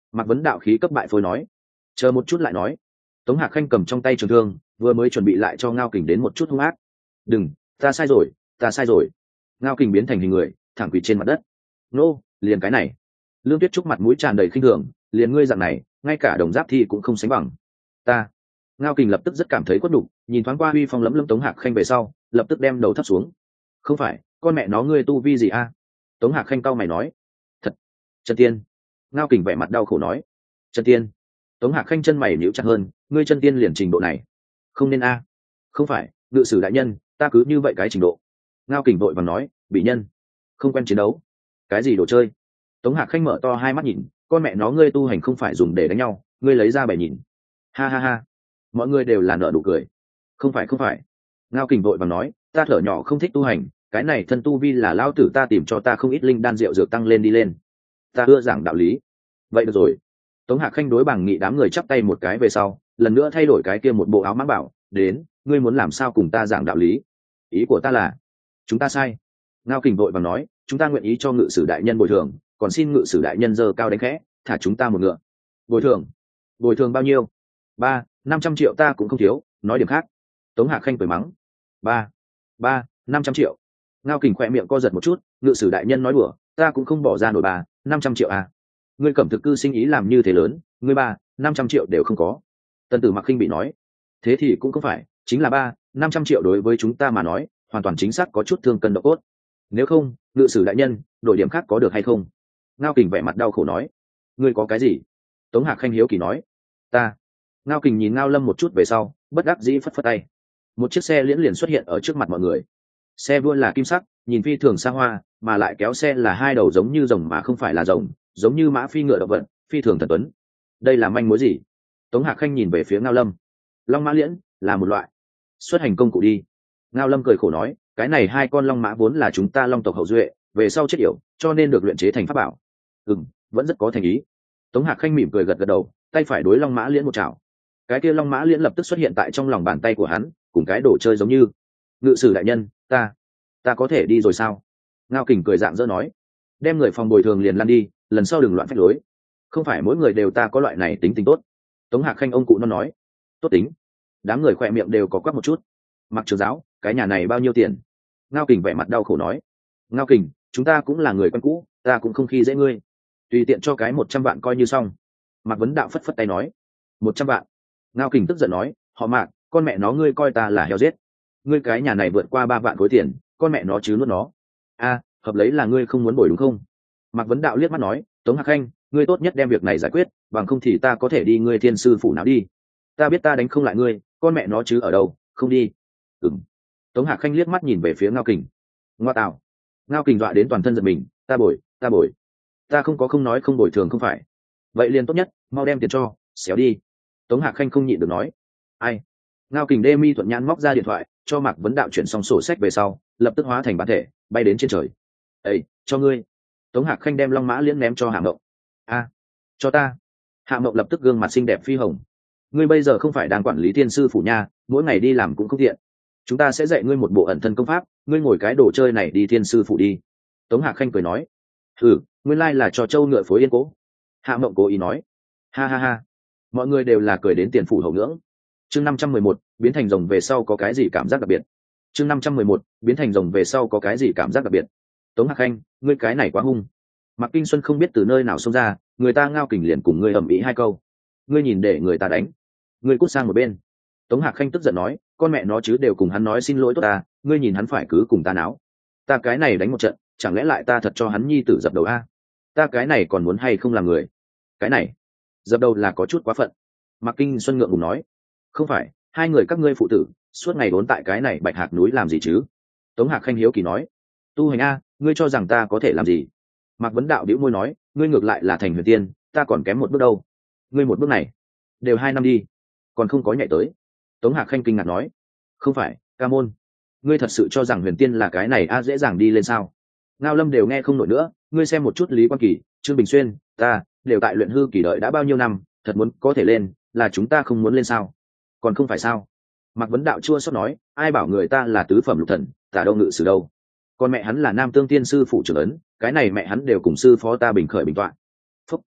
Mạc Vấn Đạo khí cấp bại phôi nói. Chờ một chút lại nói. Tống Hạc Khanh cầm trong tay trường thương, vừa mới chuẩn bị lại cho Ngao Kình đến một chút hung ác. Đừng, ta sai rồi, ta sai rồi. Ngao Kình biến thành hình người, thẳng quỳ trên mặt đất. Nô, liền cái này. Lương Tuyết Trúc mặt mũi tràn đầy khinh thường, liền ngươi dạng này, ngay cả đồng giáp thi cũng không sánh bằng. Ta. Ngao Kình lập tức rất cảm thấy quất đục, nhìn thoáng qua uy phong lẫm lẫm Tống Hạc Khanh về sau, lập tức đem đầu thấp xuống. Không phải, con mẹ nó ngươi tu vi gì a? Tống Hạc Khanh cau mày nói. Thật. Chân tiên. Ngao Kình vẻ mặt đau khổ nói. Chân tiên. Tống Hạc Khanh chân mày nhíu chặt hơn, ngươi chân tiên liền trình độ này. Không nên a. Không phải, ngự sử đại nhân, ta cứ như vậy cái trình độ. Ngao Kình vội vàng nói, bị nhân. Không quen chiến đấu. Cái gì đồ chơi? Tống Hạc Khanh mở to hai mắt nhìn, con mẹ nó ngươi tu hành không phải dùng để đánh nhau, ngươi lấy ra bày nhìn. Ha ha ha. Mọi người đều là nở nụ cười. Không phải không phải. Ngao Kình vội vàng nói, ta thở nhỏ không thích tu hành, cái này thân tu vi là lao tử ta tìm cho ta không ít linh đan rượu dược tăng lên đi lên. Ta ưa giảng đạo lý. Vậy được rồi. Tống Hạc Khanh đối bằng nghị đám người chắp tay một cái về sau, lần nữa thay đổi cái kia một bộ áo mãng bảo, đến, ngươi muốn làm sao cùng ta giảng đạo lý? Ý của ta là, chúng ta sai. Ngao Kình vội vàng nói, chúng ta nguyện ý cho ngự sử đại nhân bồi thường, còn xin ngự sử đại nhân giơ cao đánh khẽ, thả chúng ta một ngựa. Bồi thường? Bồi thường bao nhiêu? Ba, năm trăm triệu ta cũng không thiếu, nói điểm khác. Tống Hạc Khanh cười mắng. Ba, ba, năm trăm triệu. Ngao Kình khỏe miệng co giật một chút, ngự sử đại nhân nói đùa, ta cũng không bỏ ra nổi ba, năm trăm triệu à? Ngươi Cẩm Thực cư sinh ý làm như thế lớn, ngươi ba, năm trăm triệu đều không có. Tân Tử Mặc Khinh bị nói, thế thì cũng không phải, chính là ba, năm trăm triệu đối với chúng ta mà nói, hoàn toàn chính xác có chút thương cân độ cốt. Nếu không, ngự sử đại nhân, đổi điểm khác có được hay không? Ngao Kình vẻ mặt đau khổ nói, ngươi có cái gì? Tống Hạc Khanh hiếu kỳ nói, ta. Ngao Kình nhìn Ngao Lâm một chút về sau, bất đắc dĩ phất phất tay. Một chiếc xe liễn liền xuất hiện ở trước mặt mọi người. Xe vua là kim sắc, nhìn phi thường xa hoa, mà lại kéo xe là hai đầu giống như rồng mà không phải là rồng, giống như mã phi ngựa động vật, phi thường thần tuấn. Đây là manh mối gì? Tống Hạc Khanh nhìn về phía Ngao Lâm. Long mã liễn là một loại xuất hành công cụ đi. Ngao Lâm cười khổ nói, cái này hai con long mã vốn là chúng ta long tộc hậu duệ, về sau chết yểu, cho nên được luyện chế thành pháp bảo. Ừm, vẫn rất có thành ý. Tống Hạc Khanh mỉm cười gật gật đầu, tay phải đối long mã liễn một chảo. Cái kia long mã liễn lập tức xuất hiện tại trong lòng bàn tay của hắn, cùng cái đồ chơi giống như. Ngự sử đại nhân, ta, ta có thể đi rồi sao? Ngao Kình cười dạng dỡ nói, đem người phòng bồi thường liền lăn đi, lần sau đừng loạn phách lối. Không phải mỗi người đều ta có loại này tính tình tốt. Tống Hạc Khanh ông cụ nó nói, tốt tính. Đám người khỏe miệng đều có quắc một chút. Mặc trưởng giáo, cái nhà này bao nhiêu tiền? Ngao Kình vẻ mặt đau khổ nói, Ngao Kình, chúng ta cũng là người quen cũ, ta cũng không khi dễ ngươi, tùy tiện cho cái một trăm vạn coi như xong. Mạc Vấn Đạo phất phất tay nói, một trăm vạn. Ngao Kình tức giận nói, họ Mạc, con mẹ nó ngươi coi ta là heo giết. Ngươi cái nhà này vượt qua ba vạn khối tiền, con mẹ nó chứ nuốt nó. A, hợp lấy là ngươi không muốn bồi đúng không? Mạc Vấn Đạo liếc mắt nói, Tống Hạc Khanh, ngươi tốt nhất đem việc này giải quyết, bằng không thì ta có thể đi ngươi thiên sư phủ nào đi. Ta biết ta đánh không lại ngươi, con mẹ nó chứ ở đâu, không đi. Ừm. Tống Hạc Khanh liếc mắt nhìn về phía Ngao Kình. Ngoa tạo. Ngao Kình dọa đến toàn thân giật mình, ta bồi, ta bồi. Ta không có không nói không bồi thường không phải. Vậy liền tốt nhất, mau đem tiền cho, xéo đi. Tống Hạc Khanh không nhịn được nói. Ai? Ngao Kình đê mi thuận nhãn móc ra điện thoại, cho Mạc Vấn Đạo chuyển xong sổ sách về sau, lập tức hóa thành bản thể, bay đến trên trời. Ê, cho ngươi. Tống Hạc Khanh đem long mã liễn ném cho Hạ Mộng. A, cho ta. Hạ Mộng lập tức gương mặt xinh đẹp phi hồng. Ngươi bây giờ không phải đang quản lý thiên sư phủ nha, mỗi ngày đi làm cũng không tiện. Chúng ta sẽ dạy ngươi một bộ ẩn thân công pháp, ngươi ngồi cái đồ chơi này đi thiên sư phủ đi. Tống Hạc Khanh cười nói. Ừ, nguyên lai là cho châu ngựa phối yên cố. Hạ Mộng cố ý nói. Ha ha ha. Mọi người đều là cười đến tiền phủ hậu ngưỡng. Chương năm trăm mười một, biến thành rồng về sau có cái gì cảm giác đặc biệt? Chương năm trăm mười một, biến thành rồng về sau có cái gì cảm giác đặc biệt? Tống Hạc Khanh, ngươi cái này quá hung. Mạc Kinh Xuân không biết từ nơi nào xông ra, người ta Ngao Kình liền cùng ngươi ầm ĩ hai câu. Ngươi nhìn để người ta đánh, ngươi cút sang một bên. Tống Hạc Khanh tức giận nói, con mẹ nó chứ đều cùng hắn nói xin lỗi tốt ta, ngươi nhìn hắn phải cứ cùng ta náo. Ta cái này đánh một trận, chẳng lẽ lại ta thật cho hắn nhi tử dập đầu a? Ta cái này còn muốn hay không làm người? Cái này, dập đầu là có chút quá phận. Mạc Kinh Xuân ngượng ngùng nói, không phải, hai người các ngươi phụ tử, suốt ngày đốn tại cái này Bạch Hạc núi làm gì chứ? Tống Hạc Khanh hiếu kỳ nói, tu hành a, ngươi cho rằng ta có thể làm gì? Mạc Vấn Đạo bĩu môi nói, ngươi ngược lại là thành huyền tiên, ta còn kém một bước đâu. Ngươi một bước này, đều hai năm đi, còn không có nhảy tới. Tống Hạc Khanh kinh ngạc nói, không phải, ca môn, ngươi thật sự cho rằng huyền tiên là cái này a dễ dàng đi lên sao? Ngao Lâm đều nghe không nổi nữa, ngươi xem một chút Lý Quan Kỳ, Trương Bình Xuyên, ta đều tại luyện hư kỳ đợi đã bao nhiêu năm, thật muốn có thể lên, là chúng ta không muốn lên sao? Còn không phải sao? Mạc Vấn Đạo chua xót nói, ai bảo người ta là tứ phẩm lục thần, tả đâu ngự sử đâu? Còn mẹ hắn là Nam Tương Tiên sư phụ trưởng ấn, cái này mẹ hắn đều cùng sư phó ta bình khởi bình tọa. Phúc.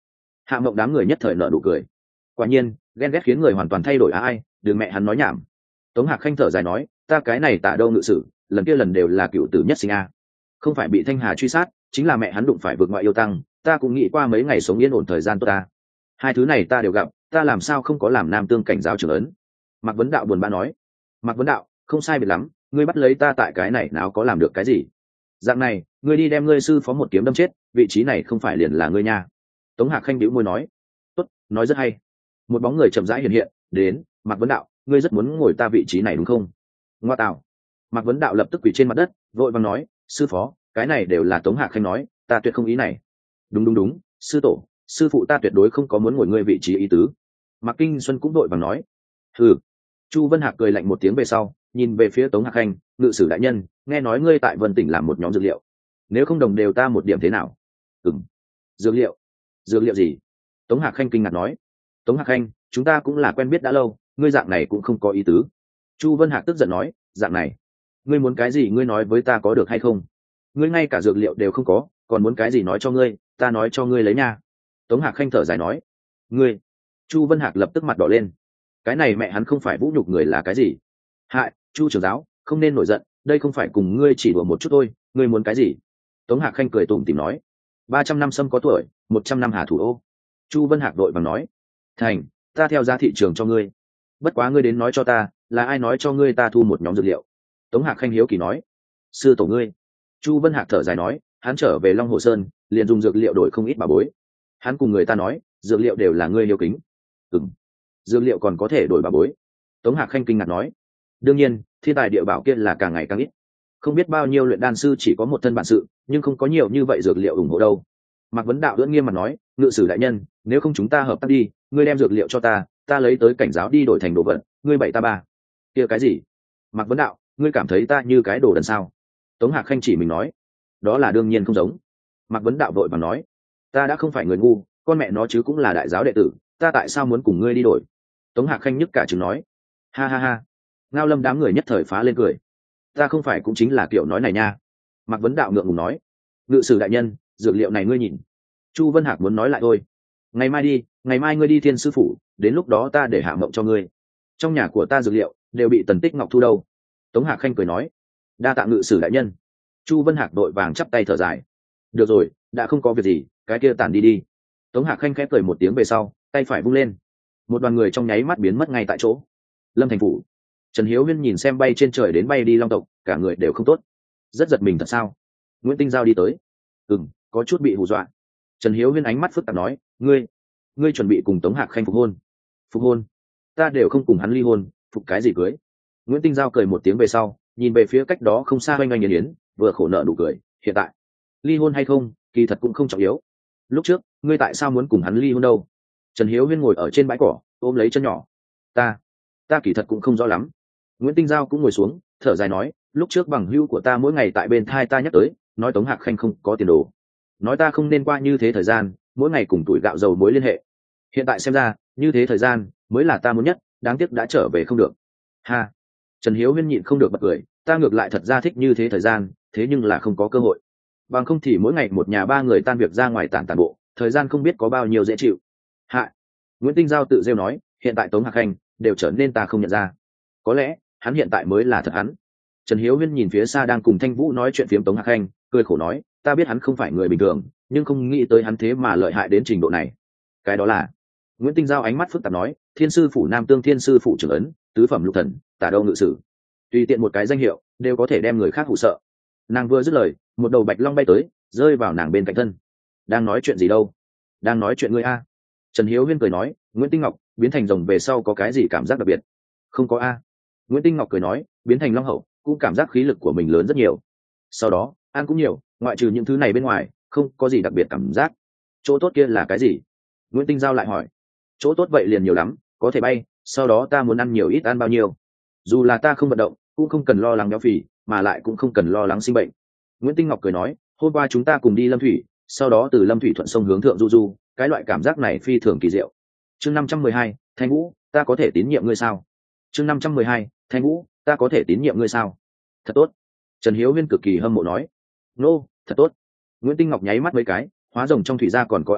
Hạ mộng đám người nhất thời nở nụ cười. Quả nhiên ghen ghét khiến người hoàn toàn thay đổi. À ai, đừng mẹ hắn nói nhảm. Tống Hạc Khanh thở dài nói, ta cái này Tạ Đâu ngự sử lần kia lần đều là cựu tử nhất sinh a, không phải bị Thanh Hà truy sát, chính là mẹ hắn đụng phải vượt ngoại yêu tăng. Ta cũng nghĩ qua mấy ngày sống yên ổn thời gian tốt ta, hai thứ này ta đều gặp, ta làm sao không có làm nam tương cảnh giáo trưởng ấn. Mạc Vấn Đạo buồn bã nói. Mạc Vấn Đạo, không sai biệt lắm, ngươi bắt lấy ta tại cái này nào có làm được cái gì. Dạng này, ngươi đi đem ngươi sư phó một kiếm đâm chết, vị trí này không phải liền là ngươi nha. Tống Hạc Khanh bĩu môi nói. Tốt, nói rất hay. Một bóng người chậm rãi hiện hiện đến. Mạc Vấn Đạo, ngươi rất muốn ngồi ta vị trí này đúng không? Ngoa tạo. Mạc Vấn Đạo lập tức quỳ trên mặt đất, vội vàng nói, sư phó, cái này đều là Tống Hạc Khanh nói, ta tuyệt không ý này. Đúng đúng đúng, sư tổ, sư phụ ta tuyệt đối không có muốn ngồi ngươi vị trí ý tứ. Mạc Kinh Xuân cũng vội vàng nói. Hừ. Chu Vân Hạc cười lạnh một tiếng về sau, nhìn về phía Tống Hạc Khanh, ngự sử đại nhân, nghe nói ngươi tại Vân Tỉnh làm một nhóm dược liệu, nếu không đồng đều ta một điểm thế nào? Ừm. Dược liệu? Dược liệu gì? Tống Hạc Khanh kinh ngạc nói. Tống Hạc Khanh, chúng ta cũng là quen biết đã lâu, ngươi dạng này cũng không có ý tứ. Chu Vân Hạc tức giận nói, dạng này, ngươi muốn cái gì ngươi nói với ta có được hay không? Ngươi ngay cả dược liệu đều không có, còn muốn cái gì nói cho ngươi, ta nói cho ngươi lấy nha. Tống Hạc Khanh thở dài nói. Ngươi. Chu Vân Hạc lập tức mặt đỏ lên. Cái này mẹ hắn không phải vũ nhục người là cái gì? Hại, Chu trưởng giáo, không nên nổi giận, đây không phải cùng ngươi chỉ đùa một chút thôi, ngươi muốn cái gì? Tống Hạc Khanh cười tủm tỉm nói. ba trăm năm sâm có tuổi, một trăm năm hà thủ ô. Chu Vân Hạc đội vàng nói. Thành, ta theo giá thị trường cho ngươi. Bất quá ngươi đến nói cho ta, là ai nói cho ngươi ta thu một nhóm dược liệu? Tống Hạc Khanh hiếu kỳ nói. Sư tổ ngươi. Chu Vân Hạc thở dài nói, hắn trở về Long Hồ Sơn, liền dùng dược liệu đổi không ít bà bối. Hắn cùng người ta nói, dược liệu đều là ngươi hiếu kính. Ừm. Dược liệu còn có thể đổi bà bối? Tống Hạc Khanh kinh ngạc nói. Đương nhiên, thiên tài địa bảo kia là càng ngày càng ít. Không biết bao nhiêu luyện đan sư chỉ có một thân bản sự, nhưng không có nhiều như vậy dược liệu ủng hộ đâu. Mạc Vấn Đạo đỡ nghiêm mặt nói, ngự sử đại nhân, nếu không chúng ta hợp tác đi, ngươi đem dược liệu cho ta, ta lấy tới cảnh giáo đi đổi thành đồ vật, ngươi bảy ta ba. Kia cái gì? Mạc Vấn Đạo, ngươi cảm thấy ta như cái đồ đần sao? Tống Hạc Khanh chỉ mình nói. Đó là đương nhiên không giống. Mạc Vấn Đạo vội vàng nói, ta đã không phải người ngu, con mẹ nó chứ cũng là đại giáo đệ tử, ta tại sao muốn cùng ngươi đi đổi? Tống Hạc Khanh nhức cả chứng nói. Ha ha ha. Ngao Lâm đám người nhất thời phá lên cười. Ta không phải cũng chính là kiểu nói này nha. Mạc Vấn Đạo ngượng ngùng nói. Ngự sử đại nhân, dược liệu này ngươi nhìn. Chu Vân Hạc muốn nói lại thôi. Ngày mai đi, ngày mai ngươi đi Thiên sư phủ, đến lúc đó ta để hạ mộng cho ngươi. Trong nhà của ta dược liệu đều bị Tần Tích Ngọc thu đâu. Tống Hạc Khanh cười nói. Đa tạ ngự sử đại nhân. Chu Vân Hạc đội vàng chắp tay thở dài. Được rồi, đã không có việc gì, cái kia tản đi đi. Tống Hạc Khanh khẽ cười một tiếng về sau, tay phải vung lên, một đoàn người trong nháy mắt biến mất ngay tại chỗ. Lâm thành phủ. Trần Hiếu Huyên nhìn xem bay trên trời đến bay đi long tộc, cả người đều không tốt, rất giật mình thật sao? Nguyễn Tinh Giao đi tới. Ừm, có chút bị hù dọa. Trần Hiếu Huyên ánh mắt phức tạp nói, ngươi, ngươi chuẩn bị cùng Tống Hạc Khanh phục hôn? Phục hôn? Ta đều không cùng hắn ly hôn, phục cái gì cưới? Nguyễn Tinh Giao cười một tiếng về sau, nhìn về phía cách đó không xa oanh oanh yến yến, vừa khổ nợ nụ cười. Hiện tại, ly hôn hay không, kỳ thật cũng không trọng yếu. Lúc trước, ngươi tại sao muốn cùng hắn ly hôn đâu? Trần Hiếu Huyên ngồi ở trên bãi cỏ, ôm lấy chân nhỏ. Ta, ta kỳ thật cũng không rõ lắm. Nguyễn Tinh Giao cũng ngồi xuống, thở dài nói, lúc trước bằng hữu của ta mỗi ngày tại bên thai ta nhắc tới, nói Tống Hạc Khanh không có tiền đồ, nói ta không nên qua như thế thời gian, mỗi ngày cùng tuổi gạo dầu mối liên hệ. Hiện tại xem ra, như thế thời gian mới là ta muốn nhất, đáng tiếc đã trở về không được. Ha. Trần Hiếu Huyên nhịn không được bật cười, ta ngược lại thật ra thích như thế thời gian, thế nhưng là không có cơ hội. Bằng không thì mỗi ngày một nhà ba người tan việc ra ngoài tản tản bộ, thời gian không biết có bao nhiêu dễ chịu. Hạ. Nguyễn Tinh Giao tự rêu nói, hiện tại Tống Hạc Khanh đều trở nên ta không nhận ra. Có lẽ hắn hiện tại mới là thật hắn. Trần Hiếu Huyên nhìn phía xa đang cùng Thanh Vũ nói chuyện phiếm Tống Hạc Khanh, cười khổ nói, ta biết hắn không phải người bình thường, nhưng không nghĩ tới hắn thế mà lợi hại đến trình độ này. Cái đó là. Nguyễn Tinh Giao ánh mắt phức tạp nói, Thiên sư phủ Nam Tương Thiên sư phủ trưởng ấn, tứ phẩm lục thần, Tả Đâu ngự sử, tùy tiện một cái danh hiệu đều có thể đem người khác hụ sợ. Nàng vừa dứt lời, một đầu bạch long bay tới, rơi vào nàng bên cạnh thân. Đang nói chuyện gì đâu? Đang nói chuyện ngươi a. Trần Hiếu Huyên cười nói, Nguyễn Tinh Ngọc biến thành rồng về sau có cái gì cảm giác đặc biệt? Không có a. Nguyễn Tinh Ngọc cười nói, biến thành long hậu cũng cảm giác khí lực của mình lớn rất nhiều, sau đó ăn cũng nhiều, ngoại trừ những thứ này bên ngoài không có gì đặc biệt cảm giác. Chỗ tốt kia là cái gì? Nguyễn Tinh Giao lại hỏi. Chỗ tốt vậy liền nhiều lắm, có thể bay, sau đó ta muốn ăn nhiều ít ăn bao nhiêu, dù là ta không vận động cũng không cần lo lắng béo phì, mà lại cũng không cần lo lắng sinh bệnh. Nguyễn Tinh Ngọc cười nói, hôm qua chúng ta cùng đi Lâm Thủy, sau đó từ Lâm Thủy thuận sông hướng thượng du du, cái loại cảm giác này phi thường kỳ diệu. Chương năm trăm mười hai, Thanh Vũ, ta có thể tín nhiệm ngươi sao? Chương năm trăm mười hai, Thanh Vũ, ta có thể tín nhiệm ngươi sao? Thật tốt. Trần Hiếu Huyên cực kỳ hâm mộ nói. Nô, thật tốt. Nguyễn Tinh Ngọc nháy mắt mấy cái, hóa rồng trong thủy gia còn có a,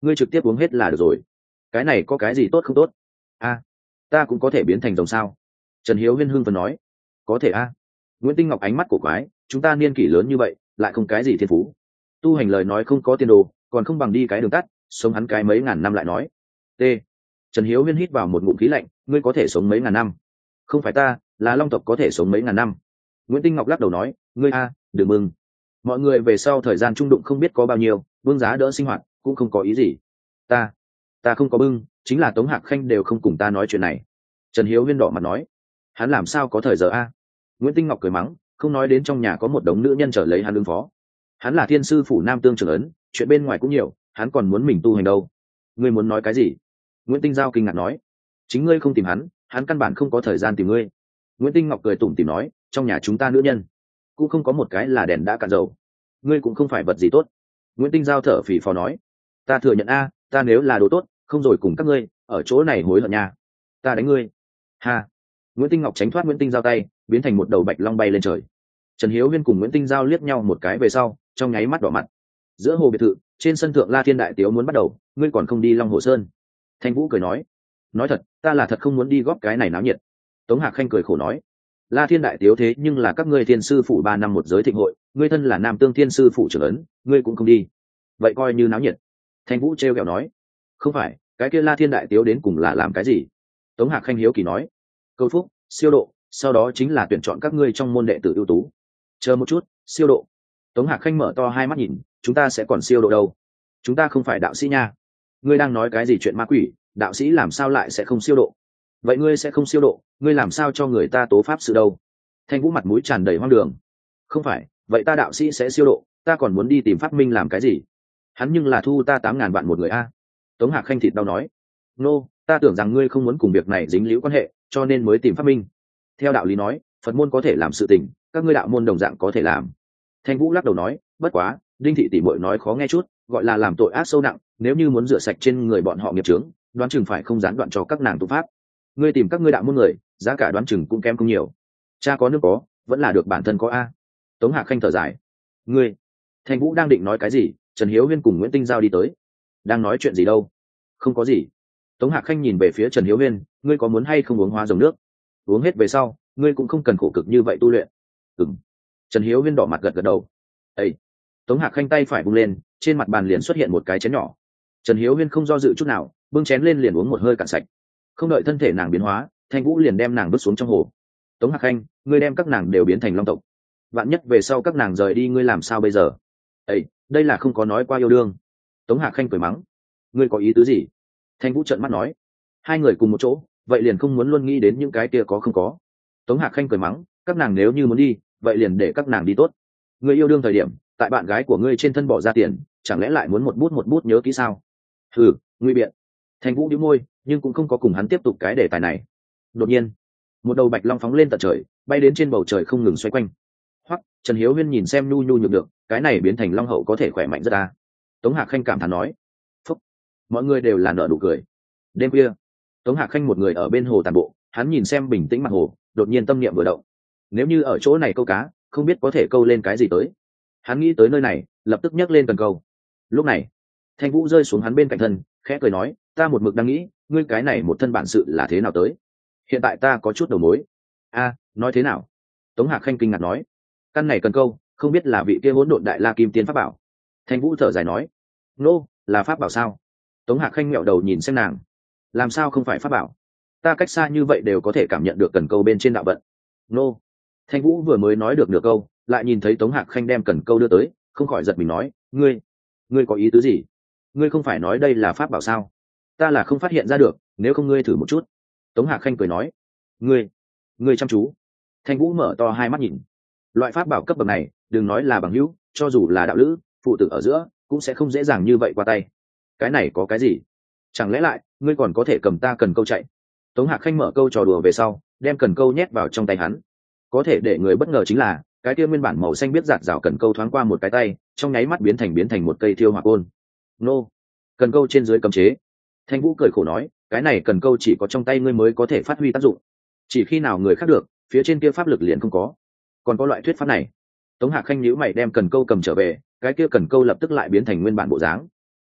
ngươi trực tiếp uống hết là được rồi. Cái này có cái gì tốt không tốt? A, ta cũng có thể biến thành rồng sao? Trần Hiếu Huyên hưng phấn nói. Có thể a. Nguyễn Tinh Ngọc ánh mắt của quái, chúng ta niên kỷ lớn như vậy lại không cái gì thiên phú, tu hành lời nói không có tiền đồ, còn không bằng đi cái đường tắt, sống hắn cái mấy ngàn năm lại nói. T. Trần Hiếu Huyên hít vào một ngụm khí lạnh, ngươi có thể sống mấy ngàn năm? Không phải ta, là long tộc có thể sống mấy ngàn năm. Nguyễn Tinh Ngọc lắc đầu nói, ngươi a, đừng mừng. Mọi người về sau thời gian trung đụng không biết có bao nhiêu, bưng giá đỡ sinh hoạt cũng không có ý gì. Ta, ta không có bưng, chính là Tống Hạc Khanh đều không cùng ta nói chuyện này. Trần Hiếu Huyên đỏ mặt nói, hắn làm sao có thời giờ a? Nguyễn Tinh Ngọc cười mắng, không nói đến trong nhà có một đống nữ nhân trở lấy hắn ứng phó. Hắn là thiên sư phủ nam tương trưởng ấn, chuyện bên ngoài cũng nhiều, hắn còn muốn mình tu hành đâu. Ngươi muốn nói cái gì? Nguyễn Tinh Giao kinh ngạc nói, chính ngươi không tìm hắn, hắn căn bản không có thời gian tìm ngươi. Nguyễn Tinh Ngọc cười tủm tỉm nói, trong nhà chúng ta nữ nhân cũng không có một cái là đèn đã cạn dầu, ngươi cũng không phải vật gì tốt. Nguyễn Tinh Giao thở phì phò nói, ta thừa nhận a, ta nếu là đồ tốt, không rồi cùng các ngươi ở chỗ này hối hận nha. Ta đánh ngươi. Ha. Nguyễn Tinh Ngọc tránh thoát Nguyễn Tinh Giao tay, biến thành một đầu bạch long bay lên trời. Trần Hiếu Huyên cùng Nguyễn Tinh Giao liếc nhau một cái về sau, trong nháy mắt đỏ mặt. Giữa hồ biệt thự, trên sân thượng La Thiên đại tiếu muốn bắt đầu, ngươi còn không đi Long Hồ Sơn? Thanh Vũ cười nói, nói thật, ta là thật không muốn đi góp cái này náo nhiệt. Tống Hạc Khanh cười khổ nói, La Thiên đại tiếu thế nhưng là các ngươi thiên sư phủ ba năm một giới thịnh hội, ngươi thân là nam tương thiên sư phủ trưởng ấn, ngươi cũng không đi, vậy coi như náo nhiệt. Thanh Vũ trêu ghẹo nói, không phải, cái kia La Thiên đại tiếu đến cùng là làm cái gì? Tống Hạc Khanh hiếu kỳ nói, câu phúc, siêu độ, sau đó chính là tuyển chọn các ngươi trong môn đệ tử ưu tú. Chờ một chút, siêu độ. Tống Hạc Khanh mở to hai mắt nhìn, chúng ta sẽ còn siêu độ đâu? Chúng ta không phải đạo sĩ nha. Ngươi đang nói cái gì chuyện ma quỷ, đạo sĩ làm sao lại sẽ không siêu độ? Vậy ngươi sẽ không siêu độ, ngươi làm sao cho người ta tố pháp sự đâu? Thanh Vũ mặt mũi tràn đầy hoang đường. Không phải, vậy ta đạo sĩ sẽ siêu độ, ta còn muốn đi tìm pháp minh làm cái gì? Hắn nhưng là thu ta tám ngàn vạn một người a. Tống Hạc Khanh thịt đau nói, nô, ta tưởng rằng ngươi không muốn cùng việc này dính líu quan hệ, cho nên mới tìm pháp minh. Theo đạo lý nói, Phật môn có thể làm sự tình, các ngươi đạo môn đồng dạng có thể làm. Thanh Vũ lắc đầu nói, bất quá, Đinh thị tỷ muội nói khó nghe chút, gọi là làm tội ác sâu nặng, nếu như muốn rửa sạch trên người bọn họ nghiệp chướng, đoán chừng phải không gián đoạn cho các nàng tu pháp. Ngươi tìm các ngươi đạo môn người, giá cả đoán chừng cũng kém không nhiều. Cha có nước có, vẫn là được bản thân có a. Tống Hạc Khanh thở dài. Ngươi, Thanh Vũ đang định nói cái gì, Trần Hiếu Huyên cùng Nguyễn Tinh Giao đi tới. Đang nói chuyện gì đâu? Không có gì. Tống Hạc Khanh nhìn về phía Trần Hiếu Huyên, ngươi có muốn hay không uống hoa rồng nước? Uống hết về sau, ngươi cũng không cần khổ cực như vậy tu luyện. Ừm. Trần Hiếu Huyên đỏ mặt gật gật đầu. Ê! Tống Hạc Khanh tay phải vung lên, trên mặt bàn liền xuất hiện một cái chén nhỏ. Trần Hiếu Huyên không do dự chút nào, bưng chén lên liền uống một hơi cạn sạch. Không đợi thân thể nàng biến hóa, Thanh Vũ liền đem nàng vứt xuống trong hồ. Tống Hạc Khanh, ngươi đem các nàng đều biến thành long tộc, vạn nhất về sau các nàng rời đi ngươi làm sao bây giờ? Ê, đây là không có nói qua yêu đương. Tống Hạc Khanh cười mắng, ngươi có ý tứ gì? Thanh Vũ trợn mắt nói, hai người cùng một chỗ, vậy liền không muốn luôn nghĩ đến những cái kia có không có. Tống Hạc Khanh cười mắng, các nàng nếu như muốn đi, vậy liền để các nàng đi tốt. Ngươi yêu đương thời điểm, tại bạn gái của ngươi trên thân bỏ ra tiền, chẳng lẽ lại muốn một bút một bút nhớ kỹ sao? Hừ, nguy biện. Thanh Vũ nhíu môi, nhưng cũng không có cùng hắn tiếp tục cái đề tài này. Đột nhiên, một đầu bạch long phóng lên tận trời, bay đến trên bầu trời không ngừng xoay quanh. Hoắc, Trần Hiếu Huyên nhìn xem nhu nhu nhược được, cái này biến thành long hậu có thể khỏe mạnh rất à? Tống Hạc Khanh cảm thán nói. Phúc, mọi người đều là nở nụ cười. Đêm khuya, Tống Hạc Khanh một người ở bên hồ tàn bộ, hắn nhìn xem bình tĩnh mặt hồ, đột nhiên tâm niệm vừa động. Nếu như ở chỗ này câu cá, không biết có thể câu lên cái gì tới. Hắn nghĩ tới nơi này, lập tức nhấc lên cần câu. Lúc này, Thanh Vũ rơi xuống hắn bên cạnh thân, khẽ cười nói, ta một mực đang nghĩ, ngươi cái này một thân bản sự là thế nào tới. Hiện tại ta có chút đầu mối. A, nói thế nào? Tống Hạc Khanh kinh ngạc nói, căn này cần câu, không biết là vị kia hỗn độn đại la kim tiên pháp bảo. Thanh Vũ thở dài nói, nô, là pháp bảo sao? Tống Hạc Khanh mẹo đầu nhìn xem nàng, làm sao không phải pháp bảo? Ta cách xa như vậy đều có thể cảm nhận được cần câu bên trên đạo vận. Nô. Thanh Vũ vừa mới nói được nửa câu, lại nhìn thấy Tống Hạc Khanh đem cần câu đưa tới, không khỏi giật mình nói, ngươi, ngươi có ý tứ gì? Ngươi không phải nói đây là pháp bảo sao? Ta là không phát hiện ra được, nếu không ngươi thử một chút. Tống Hạc Khanh cười nói, ngươi, ngươi chăm chú. Thanh Vũ mở to hai mắt nhìn, loại pháp bảo cấp bậc này, đừng nói là bằng hữu, cho dù là đạo lữ, phụ tử ở giữa, cũng sẽ không dễ dàng như vậy qua tay. Cái này có cái gì? Chẳng lẽ lại, ngươi còn có thể cầm ta cần câu chạy? Tống Hạc Khanh mở câu trò đùa về sau, đem cần câu nhét vào trong tay hắn. Có thể để người bất ngờ chính là, cái kia nguyên bản màu xanh biết giạt rào cần câu thoáng qua một cái tay, trong nháy mắt biến thành biến thành một cây thiêu hỏa côn. Nô, cần câu trên dưới cấm chế. Thanh Vũ cười khổ nói, cái này cần câu chỉ có trong tay ngươi mới có thể phát huy tác dụng, chỉ khi nào người khác được, phía trên kia pháp lực liền không có. Còn có loại thuyết pháp này. Tống Hạc Khanh nhíu mày đem cần câu cầm trở về, cái kia cần câu lập tức lại biến thành nguyên bản bộ dáng.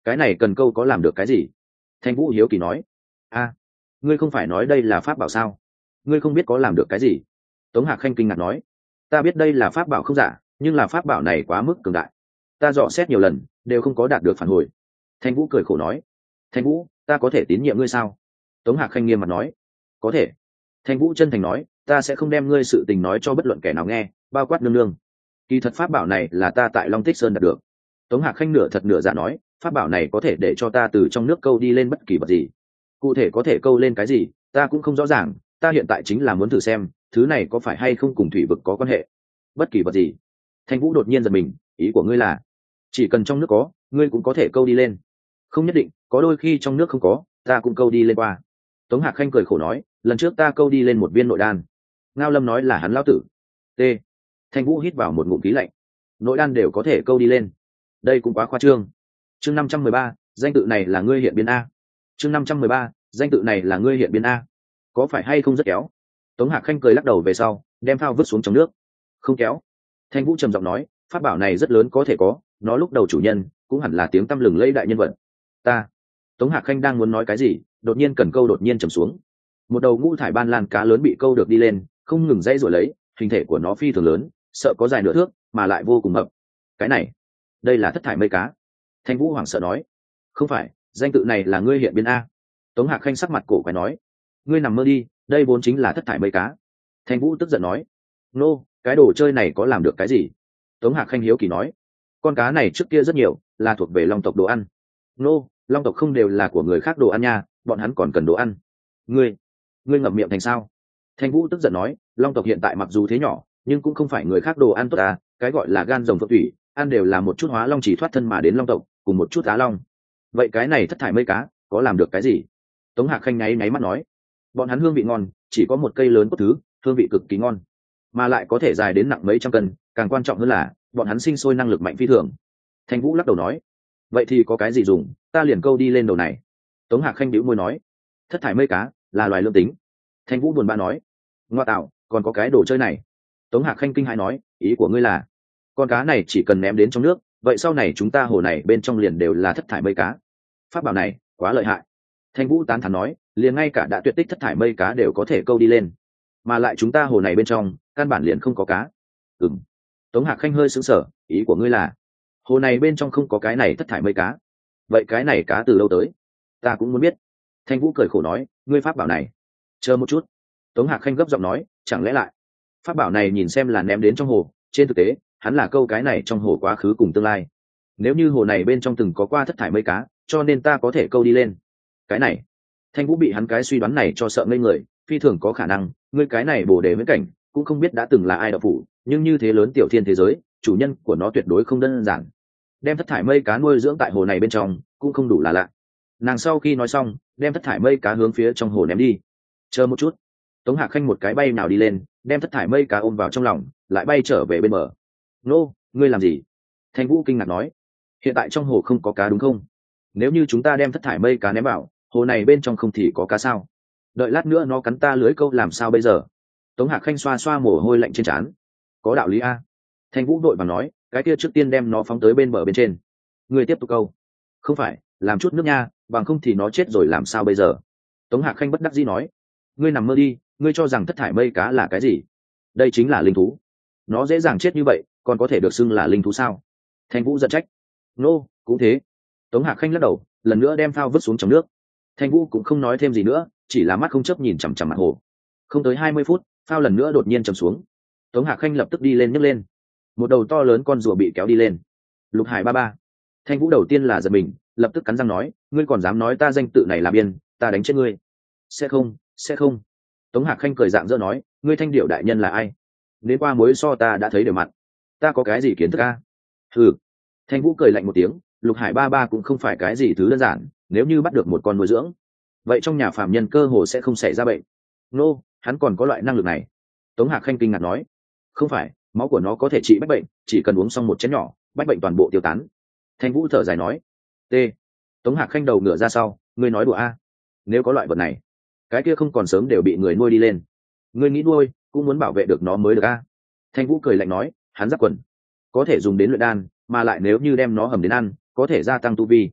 cái này cần câu có làm được cái gì? Thanh Vũ hiếu kỳ nói. A, ngươi không phải nói đây là pháp bảo sao? Ngươi không biết có làm được cái gì? Tống Hạc Khanh kinh ngạc nói. Ta biết đây là pháp bảo không giả, nhưng là pháp bảo này quá mức cường đại, ta dò xét nhiều lần đều không có đạt được phản hồi. Thanh Vũ cười khổ nói. Thanh Vũ, ta có thể tín nhiệm ngươi sao? Tống Hạc Khanh nghiêm mặt nói. Có thể. Thanh Vũ chân thành nói, ta sẽ không đem ngươi sự tình nói cho bất luận kẻ nào nghe, bao quát nương nương. Kỳ thật pháp bảo này là ta tại Long Tích Sơn đạt được. Tống Hạc Khanh nửa thật nửa giả nói, pháp bảo này có thể để cho ta từ trong nước câu đi lên bất kỳ vật gì. Cụ thể có thể câu lên cái gì ta cũng không rõ ràng, ta hiện tại chính là muốn thử xem thứ này có phải hay không cùng thủy vực có quan hệ. Bất kỳ vật gì? Thanh Vũ đột nhiên giật mình, ý của ngươi là chỉ cần trong nước có, ngươi cũng có thể câu đi lên? Không nhất định, có đôi khi trong nước không có, ta cũng câu đi lên qua. Tống Hạc Khanh cười khổ nói, lần trước ta câu đi lên một viên nội đan. Ngao Lâm nói là hắn lão tử. T. Thanh Vũ hít vào một ngụm khí lạnh. Nội đan đều có thể câu đi lên, đây cũng quá khoa trương. Chương năm trăm mười ba, danh tự này là ngươi hiện biên a. Chương năm trăm mười ba, danh tự này là ngươi hiện biên a. Có phải hay không rất kéo? Tống Hạc Khanh cười lắc đầu về sau, đem phao vứt xuống trong nước. Không kéo. Thanh Vũ trầm giọng nói, pháp bảo này rất lớn có thể có, nó lúc đầu chủ nhân cũng hẳn là tiếng tăm lừng lẫy đại nhân vật. Ta. Tống Hạc Khanh đang muốn nói cái gì, đột nhiên cần câu đột nhiên trầm xuống. Một đầu ngũ thải ban lan cá lớn bị câu được đi lên, không ngừng dãy rồi lấy, hình thể của nó phi thường lớn, sợ có dài nửa thước, mà lại vô cùng mập. Cái này, đây là thất thải mây cá. Thanh Vũ hoảng sợ nói. Không phải, danh tự này là ngươi hiện biên a. Tống Hạc Khanh sắc mặt cổ quái nói. Ngươi nằm mơ đi, đây vốn chính là thất thải mây cá. Thanh Vũ tức giận nói. Nô, cái đồ chơi này có làm được cái gì? Tống Hạc Khanh hiếu kỳ nói. Con cá này trước kia rất nhiều, là thuộc về long tộc đồ ăn. Nô, long tộc không đều là của người khác đồ ăn nha, bọn hắn còn cần đồ ăn. Ngươi, ngươi ngậm miệng thành sao? Thanh Vũ tức giận nói, long tộc hiện tại mặc dù thế nhỏ, nhưng cũng không phải người khác đồ ăn tốt à, cái gọi là gan rồng phượng thủy, ăn đều là một chút hóa long chỉ thoát thân mà đến long tộc, cùng một chút á long. Vậy cái này thất thải mây cá, có làm được cái gì? Tống Hạc Khanh nháy nháy mắt nói, bọn hắn hương vị ngon, chỉ có một cây lớn cốt thứ, hương vị cực kỳ ngon, mà lại có thể dài đến nặng mấy trăm cân, càng quan trọng hơn là bọn hắn sinh sôi năng lực mạnh phi thường. Thanh Vũ lắc đầu nói, vậy thì có cái gì dùng, ta liền câu đi lên đầu này. Tống Hạc Khanh bĩu môi nói, thất thải mây cá là loài lương tính. Thanh Vũ buồn bã nói, ngoa tạo, còn có cái đồ chơi này. Tống Hạc Khanh kinh hãi nói, ý của ngươi là con cá này chỉ cần ném đến trong nước, vậy sau này chúng ta hồ này bên trong liền đều là thất thải mây cá. Pháp bảo này quá lợi hại. Thanh Vũ tán thán nói, liền ngay cả đã tuyệt tích thất thải mây cá đều có thể câu đi lên, mà lại chúng ta hồ này bên trong căn bản liền không có cá. Ừm. Tống Hạc Khanh hơi sững sờ, ý của ngươi là hồ này bên trong không có cái này thất thải mây cá? Vậy cái này cá từ đâu tới? Ta cũng muốn biết. Thanh Vũ cười khổ nói, ngươi pháp bảo này, chờ một chút. Tống Hạc Khanh gấp giọng nói, chẳng lẽ lại pháp bảo này nhìn xem là ném đến trong hồ, trên thực tế hắn là câu cái này trong hồ quá khứ cùng tương lai. Nếu như hồ này bên trong từng có qua thất thải mây cá, cho nên ta có thể câu đi lên. Cái này, Thanh Vũ bị hắn cái suy đoán này cho sợ ngây người, phi thường có khả năng, ngươi cái này bồ đề viễn cảnh, cũng không biết đã từng là ai đạo phủ, nhưng như thế lớn tiểu thiên thế giới, chủ nhân của nó tuyệt đối không đơn giản. Đem thất thải mây cá nuôi dưỡng tại hồ này bên trong, cũng không đủ là lạ. Nàng sau khi nói xong, đem thất thải mây cá hướng phía trong hồ ném đi. Chờ một chút. Tống Hạc Khanh một cái bay nào đi lên, đem thất thải mây cá ôm vào trong lòng, lại bay trở về bên bờ. Nô, ngươi làm gì? Thanh Vũ kinh ngạc nói, hiện tại trong hồ không có cá đúng không? Nếu như chúng ta đem thất thải mây cá ném vào hồ này bên trong, không thì có cá sao? Đợi lát nữa nó cắn ta lưới câu làm sao bây giờ? Tống Hạc Khanh xoa xoa mồ hôi lạnh trên trán. Có đạo lý a. Thanh Vũ đội và nói, cái kia trước tiên đem nó phóng tới bên bờ bên trên. Ngươi tiếp tục câu. Không phải, làm chút nước nha, bằng không thì nó chết rồi làm sao bây giờ? Tống Hạc Khanh bất đắc dĩ nói, ngươi nằm mơ đi, ngươi cho rằng thất thải mây cá là cái gì? Đây chính là linh thú, nó dễ dàng chết như vậy, còn có thể được xưng là linh thú sao? Thanh Vũ giận trách. Nô, cũng thế. Tống Hạc Khanh lắc đầu, lần nữa đem phao vứt xuống trong nước. Thanh Vũ cũng không nói thêm gì nữa, chỉ là mắt không chớp nhìn chằm chằm mặt hồ. Không tới hai mươi phút, phao lần nữa đột nhiên trầm xuống. Tống Hạc Khanh lập tức đi lên nhấc lên. Một đầu to lớn con rùa bị kéo đi lên. Lục Hải ba ba. Thanh Vũ đầu tiên là giật mình, lập tức cắn răng nói, ngươi còn dám nói ta danh tự này là biên, ta đánh chết ngươi. Sẽ không, sẽ không. Tống Hạc Khanh cười rạng rỡ nói, ngươi Thanh Điểu đại nhân là ai? Đến qua mối so ta đã thấy đều mặt, ta có cái gì kiến thức a? Hừ. Thanh Vũ cười lạnh một tiếng, Lục Hải ba ba cũng không phải cái gì thứ đơn giản, nếu như bắt được một con nuôi dưỡng, vậy trong nhà phạm nhân cơ hồ sẽ không xảy ra bệnh. Nô, hắn còn có loại năng lực này. Tống Hạc Khanh kinh ngạc nói, không phải, máu của nó có thể trị bách bệnh, chỉ cần uống xong một chén nhỏ, bách bệnh toàn bộ tiêu tán. Thanh Vũ thở dài nói. T. Tống Hạc Khanh đầu ngửa ra sau, ngươi nói đùa a? Nếu có loại vật này, cái kia không còn sớm đều bị người nuôi đi lên. Ngươi nghĩ nuôi, cũng muốn bảo vệ được nó mới được a. Thanh Vũ cười lạnh nói, hắn giáp quần, có thể dùng đến luyện đan, mà lại nếu như đem nó hầm đến ăn, có thể gia tăng tu vi.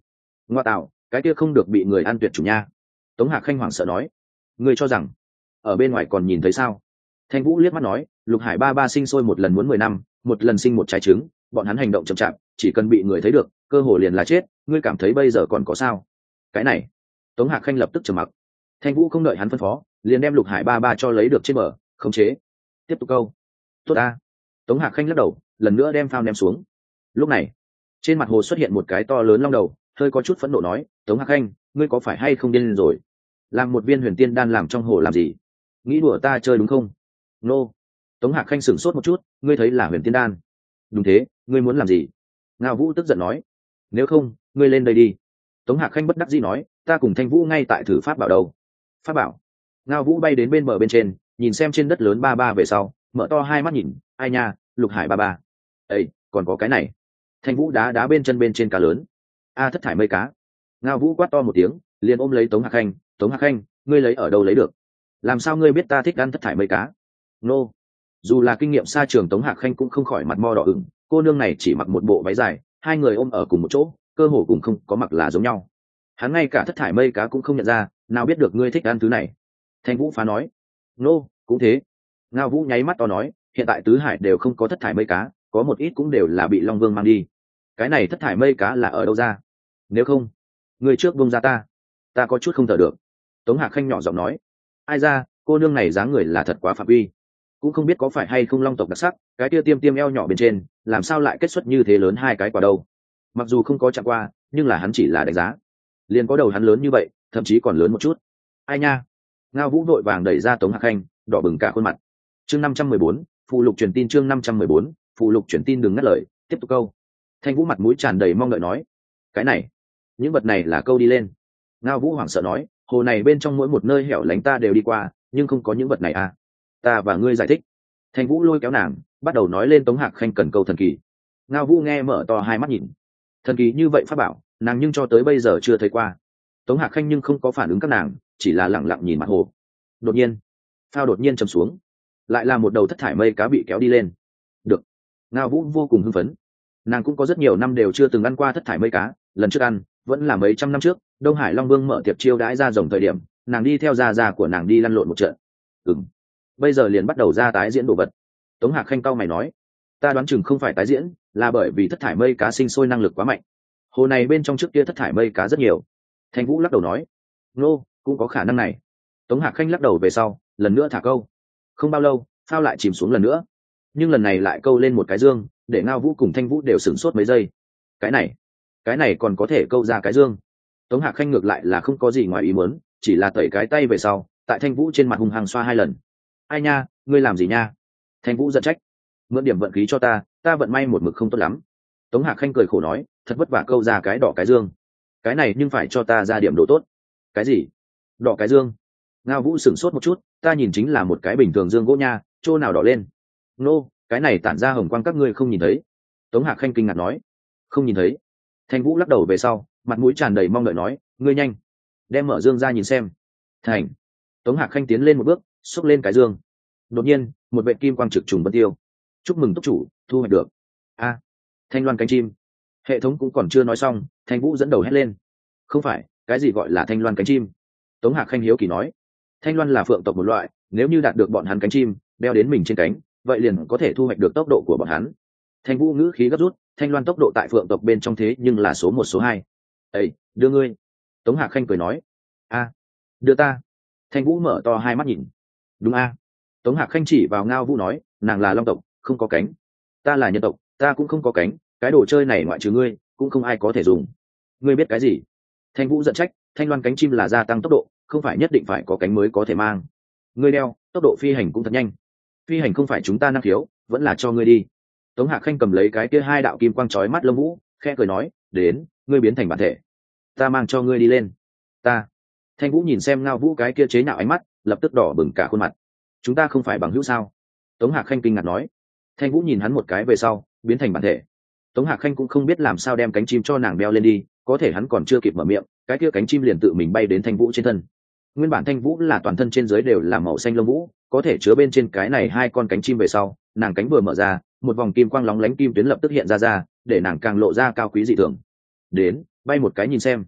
ngoa tạo, cái kia không được bị người ăn tuyệt chủ nha. Tống Hạc Khanh hoảng sợ nói. Ngươi cho rằng ở bên ngoài còn nhìn thấy sao? Thanh Vũ liếc mắt nói, Lục Hải ba ba sinh sôi một lần muốn mười năm, một lần sinh một trái trứng, bọn hắn hành động chậm chạp, chỉ cần bị người thấy được, cơ hội liền là chết. Ngươi cảm thấy bây giờ còn có sao? Cái này. Tống Hạc Khanh lập tức trầm mặc. Thanh Vũ không đợi hắn phân phó, liền đem Lục Hải ba ba cho lấy được trên bờ, khống chế. Tiếp tục câu. Tốt ta. Tống Hạc Khanh lắc đầu, lần nữa đem phao ném xuống. Lúc này, trên mặt hồ xuất hiện một cái to lớn long đầu, hơi có chút phẫn nộ nói, Tống Hạc Khanh, ngươi có phải hay không điên rồi? Làm một viên huyền tiên đan làm trong hồ làm gì? Nghĩ đùa ta chơi đúng không? Nô. Tống Hạc Khanh sửng sốt một chút, ngươi thấy là huyền tiên đan? Đúng thế, ngươi muốn làm gì? Ngao Vũ tức giận nói, nếu không, ngươi lên đây đi. Tống Hạc Khanh bất đắc dĩ nói, ta cùng Thanh Vũ ngay tại thử pháp bảo đâu. Pháp bảo? Ngao Vũ bay đến bên bờ bên trên, nhìn xem trên đất lớn ba ba về sau, mở to hai mắt nhìn, ai nha, Lục Hải ba ba. Ê, còn có cái này. Thanh Vũ đá đá bên chân bên trên cá lớn. A thất thải mây cá. Ngao Vũ quát to một tiếng, liền ôm lấy Tống Hạc Khanh, Tống Hạc Khanh, ngươi lấy ở đâu lấy được? Làm sao ngươi biết ta thích ăn thất thải mây cá? Nô. Dù là kinh nghiệm xa trường, Tống Hạc Khanh cũng không khỏi mặt mo đỏ ửng, cô nương này chỉ mặc một bộ váy dài, hai người ôm ở cùng một chỗ, cơ hồ cũng không có mặc là giống nhau. Hắn ngay cả thất thải mây cá cũng không nhận ra, nào biết được ngươi thích ăn thứ này. Thanh Vũ phá nói. Nô, cũng thế. Ngao Vũ nháy mắt to nói, hiện tại tứ hải đều không có thất thải mây cá, có một ít cũng đều là bị Long Vương mang đi. Cái này thất thải mây cá là ở đâu ra? Nếu không, ngươi trước buông ra ta, ta có chút không thở được. Tống Hạc Khanh nhỏ giọng nói. Ai ra, cô nương này dáng người là thật quá phạm uy, cũng không biết có phải hay không long tộc đặc sắc, cái kia tiêm tiêm eo nhỏ bên trên làm sao lại kết xuất như thế lớn hai cái quả đâu. Mặc dù không có chạm qua, nhưng là hắn chỉ là đánh giá, liền có đầu hắn lớn như vậy, thậm chí còn lớn một chút. Ai nha. Ngao Vũ vội vàng đẩy ra Tống Hạc Khanh, đỏ bừng cả khuôn mặt. Chương năm trăm mười bốn, phụ lục truyền tin. Chương năm trăm mười bốn, phụ lục truyền tin. Đừng ngắt lời, tiếp tục câu. Thanh Vũ mặt mũi tràn đầy mong đợi nói, cái này, những vật này là câu đi lên. Ngao Vũ hoảng sợ nói, hồ này bên trong mỗi một nơi hẻo lánh ta đều đi qua, nhưng không có những vật này à. Ta và ngươi giải thích. Thanh Vũ lôi kéo nàng, bắt đầu nói lên Tống Hạc Khanh cần câu thần kỳ. Ngao Vũ nghe mở to hai mắt nhìn. Thần kỳ như vậy pháp bảo, nàng nhưng cho tới bây giờ chưa thấy qua. Tống Hạc Khanh nhưng không có phản ứng các nàng, chỉ là lẳng lặng nhìn mặt hồ. Đột nhiên, phao đột nhiên chầm xuống, lại là một đầu thất thải mây cá bị kéo đi lên. Được. Ngao Vũ vô cùng hưng phấn. Nàng cũng có rất nhiều năm đều chưa từng ăn qua thất thải mây cá, lần trước ăn vẫn là mấy trăm năm trước, Đông Hải Long Vương mở tiệc chiêu đãi ra rồng thời điểm, nàng đi theo gia gia của nàng đi lăn lộn một trận. Ừm. Bây giờ liền bắt đầu ra tái diễn đồ vật. Tống Hạc Khanh cau mày nói, ta đoán chừng không phải tái diễn, là bởi vì thất thải mây cá sinh sôi năng lực quá mạnh. Hồ này bên trong trước kia thất thải mây cá rất nhiều. Thanh Vũ lắc đầu nói, nô, cũng có khả năng này. Tống Hạc Khanh lắc đầu về sau, lần nữa thả câu. Không bao lâu, phao lại chìm xuống lần nữa, nhưng lần này lại câu lên một cái dương, để Ngao Vũ cùng Thanh Vũ đều sửng sốt mấy giây. Cái này, cái này còn có thể câu ra cái dương. Tống Hạc Khanh ngược lại là không có gì ngoài ý muốn, chỉ là tẩy cái tay về sau, tại Thanh Vũ trên mặt hung hăng xoa hai lần. Ai nha, ngươi làm gì nha? Thanh Vũ giận trách. Mượn điểm vận khí cho ta, ta vận may một mực không tốt lắm. Tống Hạc Khanh cười khổ nói, thật vất vả câu ra cái đỏ cái dương, cái này nhưng phải cho ta ra điểm độ tốt. Cái gì? Đỏ cái dương? Ngao Vũ sửng sốt một chút, ta nhìn chính là một cái bình thường dương gỗ nha, chỗ nào đỏ lên? Nô, cái này tản ra hồng quang các ngươi không nhìn thấy. Tống Hạc Khanh kinh ngạc nói, không nhìn thấy. Thanh Vũ lắc đầu về sau, mặt mũi tràn đầy mong đợi nói, ngươi nhanh đem mở dương ra nhìn xem. Thành. Tống Hạc Khanh tiến lên một bước, xúc lên cái dương. Đột nhiên, một vệ kim quang trực trùng vân tiêu. Chúc mừng túc chủ, thu hoạch được. A, thanh loan cánh chim. Hệ thống cũng còn chưa nói xong, Thanh Vũ dẫn đầu hét lên. Không phải, cái gì gọi là thanh loan cánh chim? Tống Hạc Khanh hiếu kỳ nói. Thanh loan là phượng tộc một loại, nếu như đạt được bọn hắn cánh chim, đeo đến mình trên cánh, vậy liền có thể thu hoạch được tốc độ của bọn hắn. Thanh Vũ ngữ khí gấp rút, thanh loan tốc độ tại phượng tộc bên trong thế nhưng là số một số hai. Ê, đưa ngươi. Tống Hạc Khanh cười nói. A, đưa ta. Thanh Vũ mở to hai mắt nhìn. Đúng a. Tống Hạc Khanh chỉ vào Ngao Vũ nói, nàng là long tộc, không có cánh. Ta là nhân tộc, ta cũng không có cánh, cái đồ chơi này ngoại trừ ngươi, cũng không ai có thể dùng. Ngươi biết cái gì? Thanh Vũ giận trách, thanh loan cánh chim là gia tăng tốc độ, không phải nhất định phải có cánh mới có thể mang. Ngươi đeo, tốc độ phi hành cũng thật nhanh. Phi hành không phải chúng ta năng khiếu, vẫn là cho ngươi đi. Tống Hạc Khanh cầm lấy cái kia hai đạo kim quang chói mắt lông vũ, khẽ cười nói, đến, ngươi biến thành bản thể, ta mang cho ngươi đi lên. Ta. Thanh Vũ nhìn xem Ngao Vũ cái kia chế nhạo ánh mắt, lập tức đỏ bừng cả khuôn mặt. Chúng ta không phải bằng hữu sao? Tống Hạc Khanh kinh ngạc nói. Thanh Vũ nhìn hắn một cái về sau, biến thành bản thể. Tống Hạc Khanh cũng không biết làm sao đem cánh chim cho nàng đeo lên đi, có thể hắn còn chưa kịp mở miệng, cái kia cánh chim liền tự mình bay đến Thanh Vũ trên thân. Nguyên bản Thanh Vũ là toàn thân trên dưới đều là màu xanh lông vũ, có thể chứa bên trên cái này hai con cánh chim về sau, nàng cánh vừa mở ra, một vòng kim quang lóng lánh kim tuyến lập tức hiện ra ra, để nàng càng lộ ra cao quý dị thường. Đến, bay một cái nhìn xem,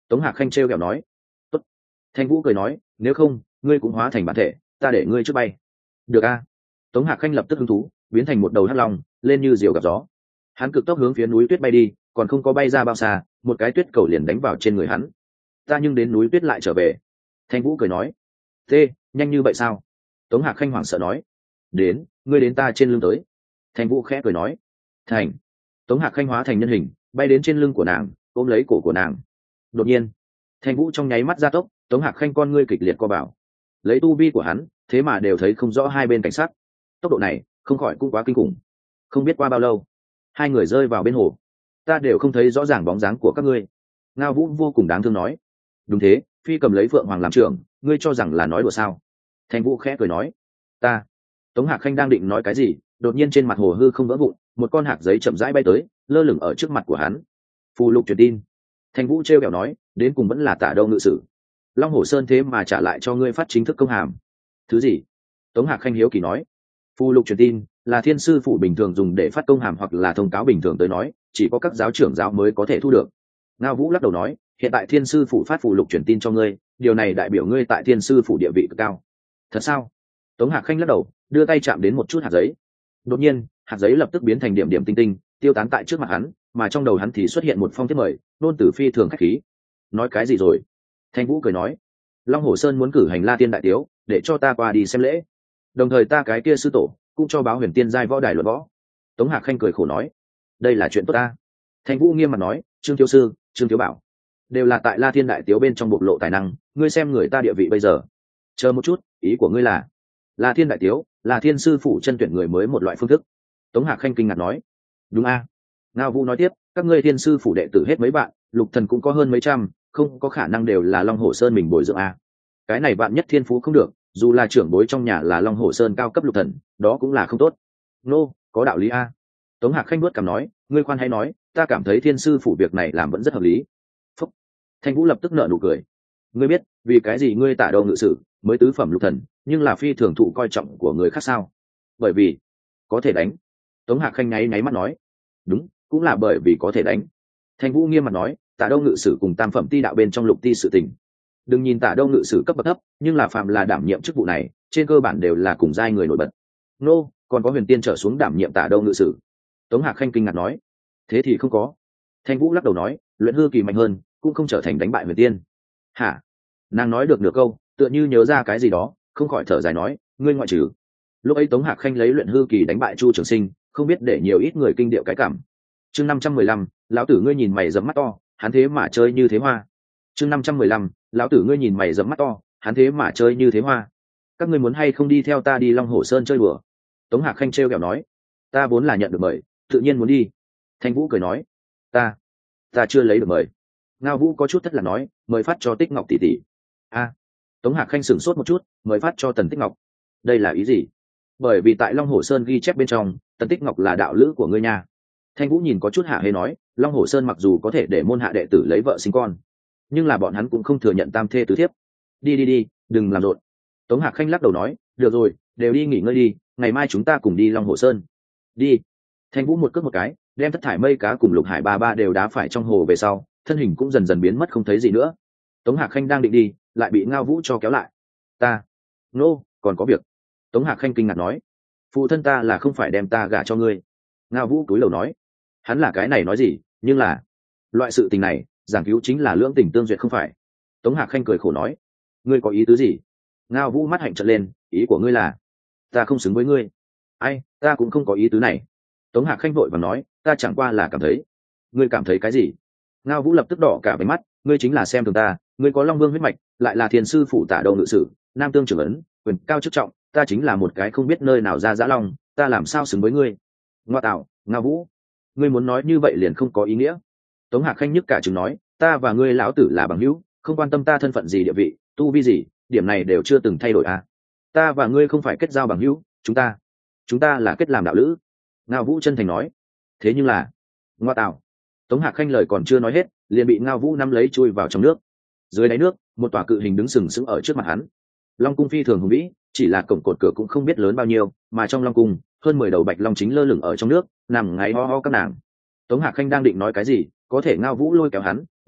Tống Hạc Khanh trêu ghẹo nói. Tốt. Thanh Vũ cười nói, nếu không ngươi cũng hóa thành bản thể, ta để ngươi trước bay. Được a. Tống Hạc Khanh lập tức hứng thú, biến thành một đầu hắc long, lên như diều gặp gió. Hắn cực tốc hướng phía núi tuyết bay đi, còn không có bay ra bao xa, một cái tuyết cầu liền đánh vào trên người hắn. Ta nhưng đến núi tuyết lại trở về. Thanh Vũ cười nói. Thế, nhanh như vậy sao? Tống Hạc Khanh hoảng sợ nói. Đến, ngươi đến ta trên lưng tới. Thanh Vũ khẽ cười nói. Thành. Tống Hạc Khanh hóa thành nhân hình, bay đến trên lưng của nàng, ôm lấy cổ của nàng. Đột nhiên, Thanh Vũ trong nháy mắt gia tốc, Tống Hạc Khanh con ngươi kịch liệt co bảo. Lấy tu vi của hắn, thế mà đều thấy không rõ hai bên cảnh sát. Tốc độ này, không khỏi cũng quá kinh khủng. Không biết qua bao lâu, hai người rơi vào bên hồ. Ta đều không thấy rõ ràng bóng dáng của các ngươi. Ngao Vũ vô cùng đáng thương nói. Đúng thế, Phi cầm lấy Phượng Hoàng làm trưởng, ngươi cho rằng là nói đùa sao? Thanh Vũ khẽ cười nói. Ta. Tống Hạc Khanh đang định nói cái gì, đột nhiên trên mặt hồ hư không vỡ vụn, một con hạc giấy chậm rãi bay tới, lơ lửng ở trước mặt của hắn. Phù lục truyền tin. Thanh Vũ trêu ghẹo nói, đến cùng vẫn là Tả Đâu ngự sử. Long Hổ Sơn thế mà trả lại cho ngươi phát chính thức công hàm. Thứ gì? Tống Hạc Khanh hiếu kỳ nói. Phù lục truyền tin là thiên sư phụ bình thường dùng để phát công hàm hoặc là thông cáo bình thường tới nói, chỉ có các giáo trưởng giáo mới có thể thu được. Ngao Vũ lắc đầu nói, hiện tại thiên sư phụ phát phù lục truyền tin cho ngươi, điều này đại biểu ngươi tại thiên sư phụ địa vị cực cao. Thật sao? Tống Hạc Khanh lắc đầu, đưa tay chạm đến một chút hạt giấy. Đột nhiên, hạt giấy lập tức biến thành điểm điểm tinh tinh, tiêu tán tại trước mặt hắn, mà trong đầu hắn thì xuất hiện một phong thiếp mời, nôn tử phi thường khách khí. Nói cái gì rồi? Thanh Vũ cười nói, Long Hổ Sơn muốn cử hành La Tiên đại tiếu, để cho ta qua đi xem lễ. Đồng thời ta cái kia sư tổ cũng cho báo huyền tiên giai võ đài luận võ. Tống Hạc Khanh cười khổ nói, đây là chuyện tốt ta. Thanh Vũ nghiêm mặt nói, Trương thiếu sư, Trương thiếu bảo, đều là tại La Thiên đại tiếu bên trong bộc lộ tài năng, ngươi xem người ta địa vị bây giờ. Chờ một chút, ý của ngươi là La Thiên đại tiếu là thiên sư phụ chân tuyển người mới một loại phương thức. Tống Hạc Khanh kinh ngạc nói, đúng a. Ngao Vũ nói tiếp, các ngươi thiên sư phụ đệ tử hết mấy bạn, lục thần cũng có hơn mấy trăm, không có khả năng đều là Long Hổ Sơn mình bồi dưỡng a. Cái này bạn nhất thiên phú không được, dù là trưởng bối trong nhà là Long Hổ Sơn cao cấp lục thần, đó cũng là không tốt. Nô, có đạo lý a. Tống Hạc Khanh nuốt cằm nói, ngươi khoan hay nói, ta cảm thấy thiên sư phụ việc này làm vẫn rất hợp lý. Phúc. Thanh Vũ lập tức nở nụ cười. Ngươi biết vì cái gì ngươi Tả Đâu ngự sử mới tứ phẩm lục thần, nhưng là phi thường thụ coi trọng của người khác sao? Bởi vì có thể đánh. Tống Hạc Khanh nháy nháy mắt nói, đúng, cũng là bởi vì có thể đánh. Thanh Vũ nghiêm mặt nói, Tả Đâu ngự sử cùng tam phẩm ti đạo bên trong lục ti sự tình. Đừng nhìn Tả Đâu ngự sử cấp bậc thấp, nhưng là phạm là đảm nhiệm chức vụ này, trên cơ bản đều là cùng giai người nổi bật. Nô, còn có huyền tiên trở xuống đảm nhiệm Tả Đâu ngự sử. Tống Hạc Khanh kinh ngạc nói, thế thì không có. Thanh Vũ lắc đầu nói, luyện hư kỳ mạnh hơn, cũng không trở thành đánh bại huyền tiên. Hả? Nàng nói được nửa câu, tựa như nhớ ra cái gì đó, không khỏi thở dài nói, ngươi ngoại trừ. Lúc ấy Tống Hạc Khanh lấy luyện hư kỳ đánh bại Chu Trường Sinh, không biết để nhiều ít người kinh điệu cái cảm. Chương năm trăm mười lăm, lão tử ngươi nhìn mày rậm mắt to, hắn thế mà chơi như thế hoa. Chương năm trăm mười lăm, lão tử ngươi nhìn mày rậm mắt to, hắn thế mà chơi như thế hoa. Các ngươi muốn hay không đi theo ta đi Long Hổ Sơn chơi đùa? Tống Hạc Khanh trêu ghẹo nói, ta vốn là nhận được mời, tự nhiên muốn đi. Thanh Vũ cười nói, ta, ta chưa lấy được mời. Ngao Vũ có chút thất lạc nói, mời phát cho Tích Ngọc tỷ tỷ. A. Tống Hạc Khanh sửng sốt một chút, mời phát cho Tần Tích Ngọc. Đây là ý gì? Bởi vì tại Long Hổ Sơn ghi chép bên trong, Tần Tích Ngọc là đạo lữ của ngươi nha. Thanh Vũ nhìn có chút hạ hê nói, Long Hổ Sơn mặc dù có thể để môn hạ đệ tử lấy vợ sinh con, nhưng là bọn hắn cũng không thừa nhận tam thê tứ thiếp. Đi đi đi, đừng làm rộn. Tống Hạc Khanh lắc đầu nói, được rồi, đều đi nghỉ ngơi đi, ngày mai chúng ta cùng đi Long Hổ Sơn. Đi. Thanh Vũ một cước một cái, đem Thất Thải Mây Cá cùng Lục Hải ba ba đều đá phải trong hồ về sau, thân hình cũng dần dần biến mất không thấy gì nữa. Tống Hạc Khanh đang định đi, lại bị Ngao Vũ cho kéo lại. Ta, nô, còn có việc. Tống Hạc Khanh kinh ngạc nói, phụ thân ta là không phải đem ta gả cho ngươi. Ngao Vũ cúi đầu nói, hắn là cái này nói gì, nhưng là loại sự tình này giảng cứu chính là lưỡng tình tương duyệt không phải. Tống Hạc Khanh cười khổ nói, ngươi có ý tứ gì? Ngao Vũ mắt hạnh trợn lên, ý của ngươi là ta không xứng với ngươi? Ai, ta cũng không có ý tứ này. Tống Hạc Khanh vội và nói, ta chẳng qua là cảm thấy. Ngươi cảm thấy cái gì? Ngao Vũ lập tức đỏ cả váy mắt, ngươi chính là xem thường ta, ngươi có Long Vương huyết mạch, lại là thiền sư phụ Tả Đâu ngự sử, nam tương trưởng ấn, quyền cao chức trọng, ta chính là một cái không biết nơi nào ra dã long, ta làm sao xứng với ngươi? Ngoa tạo, Ngao Vũ, ngươi muốn nói như vậy liền không có ý nghĩa. Tống Hạc Khanh nhức cả chứng nói, ta và ngươi lão tử là bằng hữu, không quan tâm ta thân phận gì địa vị, tu vi gì, điểm này đều chưa từng thay đổi à? Ta và ngươi không phải kết giao bằng hữu, chúng ta, chúng ta là kết làm đạo lữ. Ngao Vũ chân thành nói, thế nhưng là, ngoa tạo. Tống Hạc Khanh lời còn chưa nói hết, liền bị Ngao Vũ nắm lấy chui vào trong nước. Dưới đáy nước, một tòa cự hình đứng sừng sững ở trước mặt hắn. Long cung phi thường hùng vĩ, chỉ là cổng cột cửa cũng không biết lớn bao nhiêu, mà trong long cung, hơn mười đầu bạch long chính lơ lửng ở trong nước, nằm ngáy ho ho các nàng. Tống Hạc Khanh đang định nói cái gì, có thể Ngao Vũ lôi kéo hắn,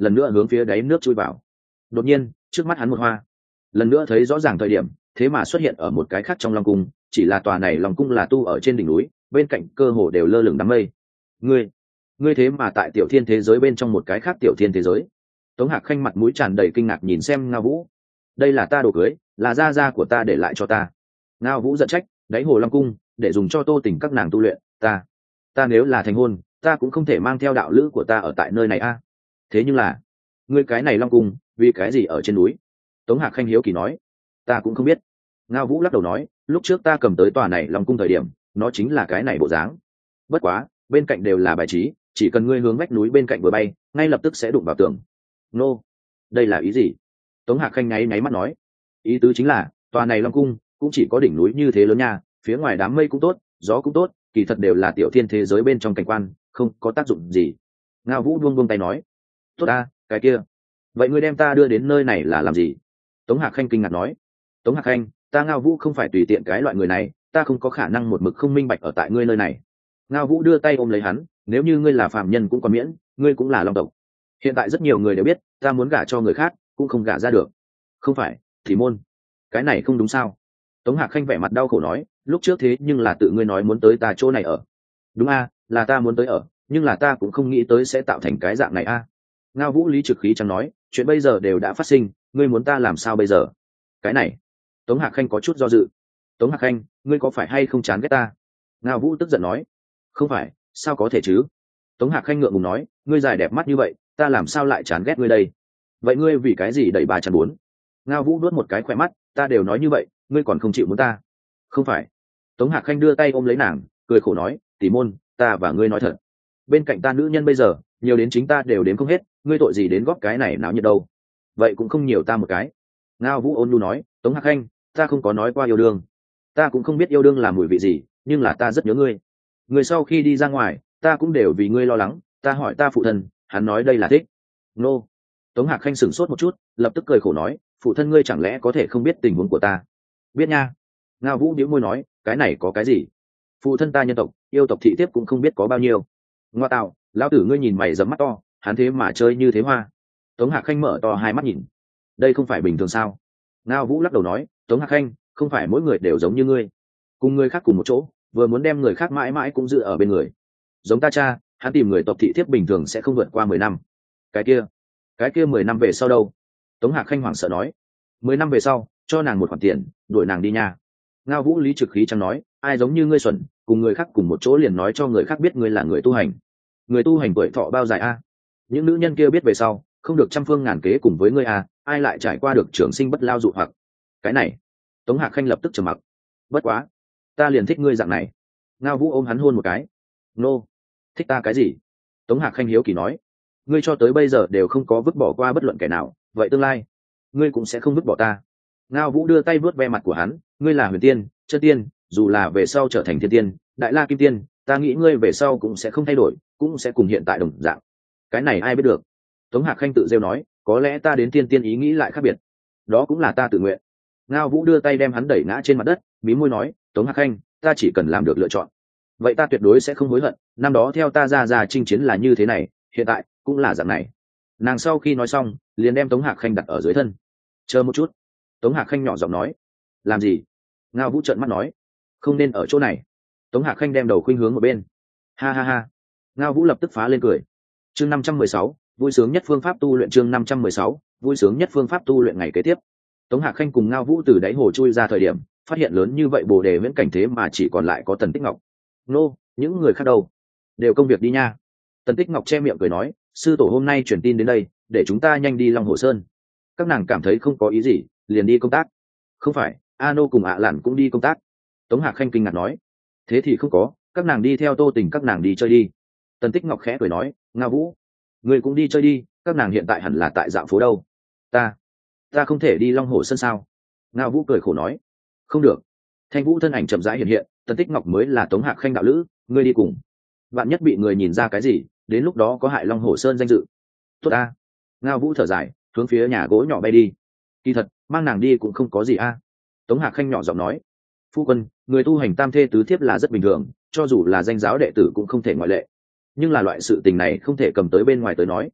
lần nữa hướng phía đáy nước chui vào. Đột nhiên trước mắt hắn một hoa, lần nữa thấy rõ ràng thời điểm thế mà xuất hiện ở một cái khác trong long cung, chỉ là tòa này long cung là tu ở trên đỉnh núi, bên cạnh cơ hồ đều lơ lửng đám mây. ngươi ngươi thế mà tại tiểu thiên thế giới bên trong một cái khác tiểu thiên thế giới. Tống Hạc Khanh mặt mũi tràn đầy kinh ngạc nhìn xem Ngao Vũ. Đây là ta đồ cưới, là gia gia của ta để lại cho ta. Ngao Vũ giận trách, đáy hồ long cung để dùng cho Tô Tình các nàng tu luyện, ta ta nếu là thành hôn, ta cũng không thể mang theo đạo lữ của ta ở tại nơi này a. Thế nhưng là ngươi cái này long cung vì cái gì ở trên núi? Tống Hạc Khanh hiếu kỳ nói. Ta cũng không biết. Ngao Vũ lắc đầu nói, lúc trước ta cầm tới tòa này long cung thời điểm nó chính là cái này bộ dáng. Bất quá bên cạnh đều là bài trí, chỉ cần ngươi hướng vách núi bên cạnh vừa bay, ngay lập tức sẽ đụng vào tường. Nô, đây là ý gì? Tống Hạc Khanh nháy nháy mắt nói. Ý tứ chính là tòa này long cung cũng chỉ có đỉnh núi như thế lớn nha, phía ngoài đám mây cũng tốt, gió cũng tốt, kỳ thật đều là tiểu thiên thế giới bên trong cảnh quan, không có tác dụng gì. Ngao Vũ buông buông tay nói. Tốt ta, cái kia, vậy ngươi đem ta đưa đến nơi này là làm gì? Tống Hạc Khanh kinh ngạc nói. Tống Hạc Khanh, ta Ngao Vũ không phải tùy tiện cái loại người này, ta không có khả năng một mực không minh bạch ở tại ngươi nơi này. Ngao Vũ đưa tay ôm lấy hắn, nếu như ngươi là phàm nhân cũng còn miễn, ngươi cũng là long tộc. Hiện tại rất nhiều người đều biết ta muốn gả cho người khác cũng không gả ra được. Không phải thì môn, cái này không đúng sao? Tống Hạc Khanh vẻ mặt đau khổ nói, lúc trước thế nhưng là tự ngươi nói muốn tới ta chỗ này ở. Đúng a, là ta muốn tới ở, nhưng là ta cũng không nghĩ tới sẽ tạo thành cái dạng này a. Ngao Vũ lý trực khí chẳng nói, chuyện bây giờ đều đã phát sinh, ngươi muốn ta làm sao bây giờ? Cái này, Tống Hạc Khanh có chút do dự. Tống Hạc Khanh, ngươi có phải hay không chán ghét ta? Ngao Vũ tức giận nói. Không phải, sao có thể chứ? Tống Hạc Khanh ngượng ngùng nói, ngươi dài đẹp mắt như vậy, ta làm sao lại chán ghét ngươi đây? Vậy ngươi vì cái gì đẩy bà chán bốn? Ngao Vũ nuốt một cái khỏe mắt, ta đều nói như vậy, ngươi còn không chịu muốn ta? Không phải. Tống Hạc Khanh đưa tay ôm lấy nàng, cười khổ nói, tỷ môn, ta và ngươi nói thật, bên cạnh ta nữ nhân bây giờ nhiều đến chính ta đều đến không hết, ngươi tội gì đến góp cái này náo nhiệt đâu? Vậy cũng không nhiều ta một cái. Ngao Vũ ôn nhu nói, Tống Hạc Khanh, ta không có nói qua yêu đương, ta cũng không biết yêu đương là mùi vị gì, nhưng là ta rất nhớ ngươi. Người sau khi đi ra ngoài, ta cũng đều vì ngươi lo lắng, ta hỏi ta phụ thân, hắn nói đây là thích. Nô. Tống Hạc Khanh sửng sốt một chút, lập tức cười khổ nói, phụ thân ngươi chẳng lẽ có thể không biết tình huống của ta? Biết nha. Ngao Vũ bĩu môi nói, cái này có cái gì? Phụ thân ta nhân tộc, yêu tộc thị tiếp cũng không biết có bao nhiêu. Ngoa tạo, lão tử ngươi nhìn mày dẫm mắt to, hắn thế mà chơi như thế hoa. Tống Hạc Khanh mở to hai mắt nhìn, đây không phải bình thường sao? Ngao Vũ lắc đầu nói, Tống Hạc Khanh, không phải mỗi người đều giống như ngươi, cùng người khác cùng một chỗ, vừa muốn đem người khác mãi mãi cũng giữ ở bên người. Giống ta cha, hắn tìm người tộc thị thiếp bình thường sẽ không vượt qua mười năm. Cái kia, cái kia mười năm về sau đâu? Tống Hạc Khanh hoảng sợ nói, mười năm về sau, cho nàng một khoản tiền, đuổi nàng đi nha. Ngao Vũ lý trực khí chẳng nói, ai giống như ngươi xuẩn, cùng người khác cùng một chỗ liền nói cho người khác biết ngươi là người tu hành. Người tu hành tuổi thọ bao dài a? Những nữ nhân kia biết về sau, không được trăm phương ngàn kế cùng với ngươi a, ai lại trải qua được trường sinh bất lao dụ hoặc. Cái này, Tống Hạc Khanh lập tức trầm mặc. Bất quá, ta liền thích ngươi dạng này. Ngao Vũ ôm hắn hôn một cái. Nô, thích ta cái gì? Tống Hạc Khanh hiếu kỳ nói, ngươi cho tới bây giờ đều không có vứt bỏ qua bất luận kẻ nào, vậy tương lai ngươi cũng sẽ không vứt bỏ ta. Ngao Vũ đưa tay vuốt ve mặt của hắn, ngươi là huyền tiên, chân tiên, dù là về sau trở thành thiên tiên, đại la kim tiên, ta nghĩ ngươi về sau cũng sẽ không thay đổi, cũng sẽ cùng hiện tại đồng dạng. Cái này ai biết được? Tống Hạc Khanh tự rêu nói, có lẽ ta đến tiên tiên ý nghĩ lại khác biệt, đó cũng là ta tự nguyện. Ngao Vũ đưa tay đem hắn đẩy ngã trên mặt đất, mí môi nói, Tống Hạc Khanh, ta chỉ cần làm được lựa chọn, vậy ta tuyệt đối sẽ không hối hận. Năm đó theo ta ra ra chinh chiến là như thế này, hiện tại cũng là dạng này. Nàng sau khi nói xong, liền đem Tống Hạc Khanh đặt ở dưới thân. Chờ một chút. Tống Hạc Khanh nhỏ giọng nói, làm gì? Ngao Vũ trợn mắt nói, không nên ở chỗ này. Tống Hạc Khanh đem đầu khuynh hướng một bên. Ha ha ha. Ngao Vũ lập tức phá lên cười. Chương năm trăm mười sáu, vui sướng nhất phương pháp tu luyện. Chương năm trăm mười sáu, vui sướng nhất phương pháp tu luyện. Ngày kế tiếp, Tống Hạc Khanh cùng Ngao Vũ từ đáy hồ chui ra thời điểm, phát hiện lớn như vậy bồ đề viễn cảnh thế mà chỉ còn lại có Tần Tích Ngọc. Nô, những người khác đâu? Đều công việc đi nha. Tần Tích Ngọc che miệng cười nói, sư tổ hôm nay truyền tin đến đây, để chúng ta nhanh đi Long Hồ Sơn. Các nàng cảm thấy không có ý gì, liền đi công tác. Không phải, A Nô cùng ạ Lản cũng đi công tác. Tống Hạc Khanh kinh ngạc nói, thế thì không có, các nàng đi theo Tô Tình các nàng đi chơi đi. Tần Tích Ngọc khẽ cười nói, Ngao Vũ, người cũng đi chơi đi, các nàng hiện tại hẳn là tại dạo phố đâu. Ta, ta không thể đi Long Hồ Sơn sao? Ngao Vũ cười khổ nói, không được. Thanh Vũ thân ảnh chậm rãi hiện hiện, Tần Tích Ngọc mới là Tống Hạc Khanh đạo lữ, ngươi đi cùng. Vạn nhất bị người nhìn ra cái gì, đến lúc đó có hại Long Hồ Sơn danh dự. Tốt a. Ngao Vũ thở dài, hướng phía nhà gỗ nhỏ bay đi. Kỳ thật, mang nàng đi cũng không có gì a. Tống Hạc Khanh nhỏ giọng nói, phu quân, người tu hành tam thê tứ thiếp là rất bình thường, cho dù là danh giáo đệ tử cũng không thể ngoại lệ. Nhưng là loại sự tình này không thể cầm tới bên ngoài tới nói.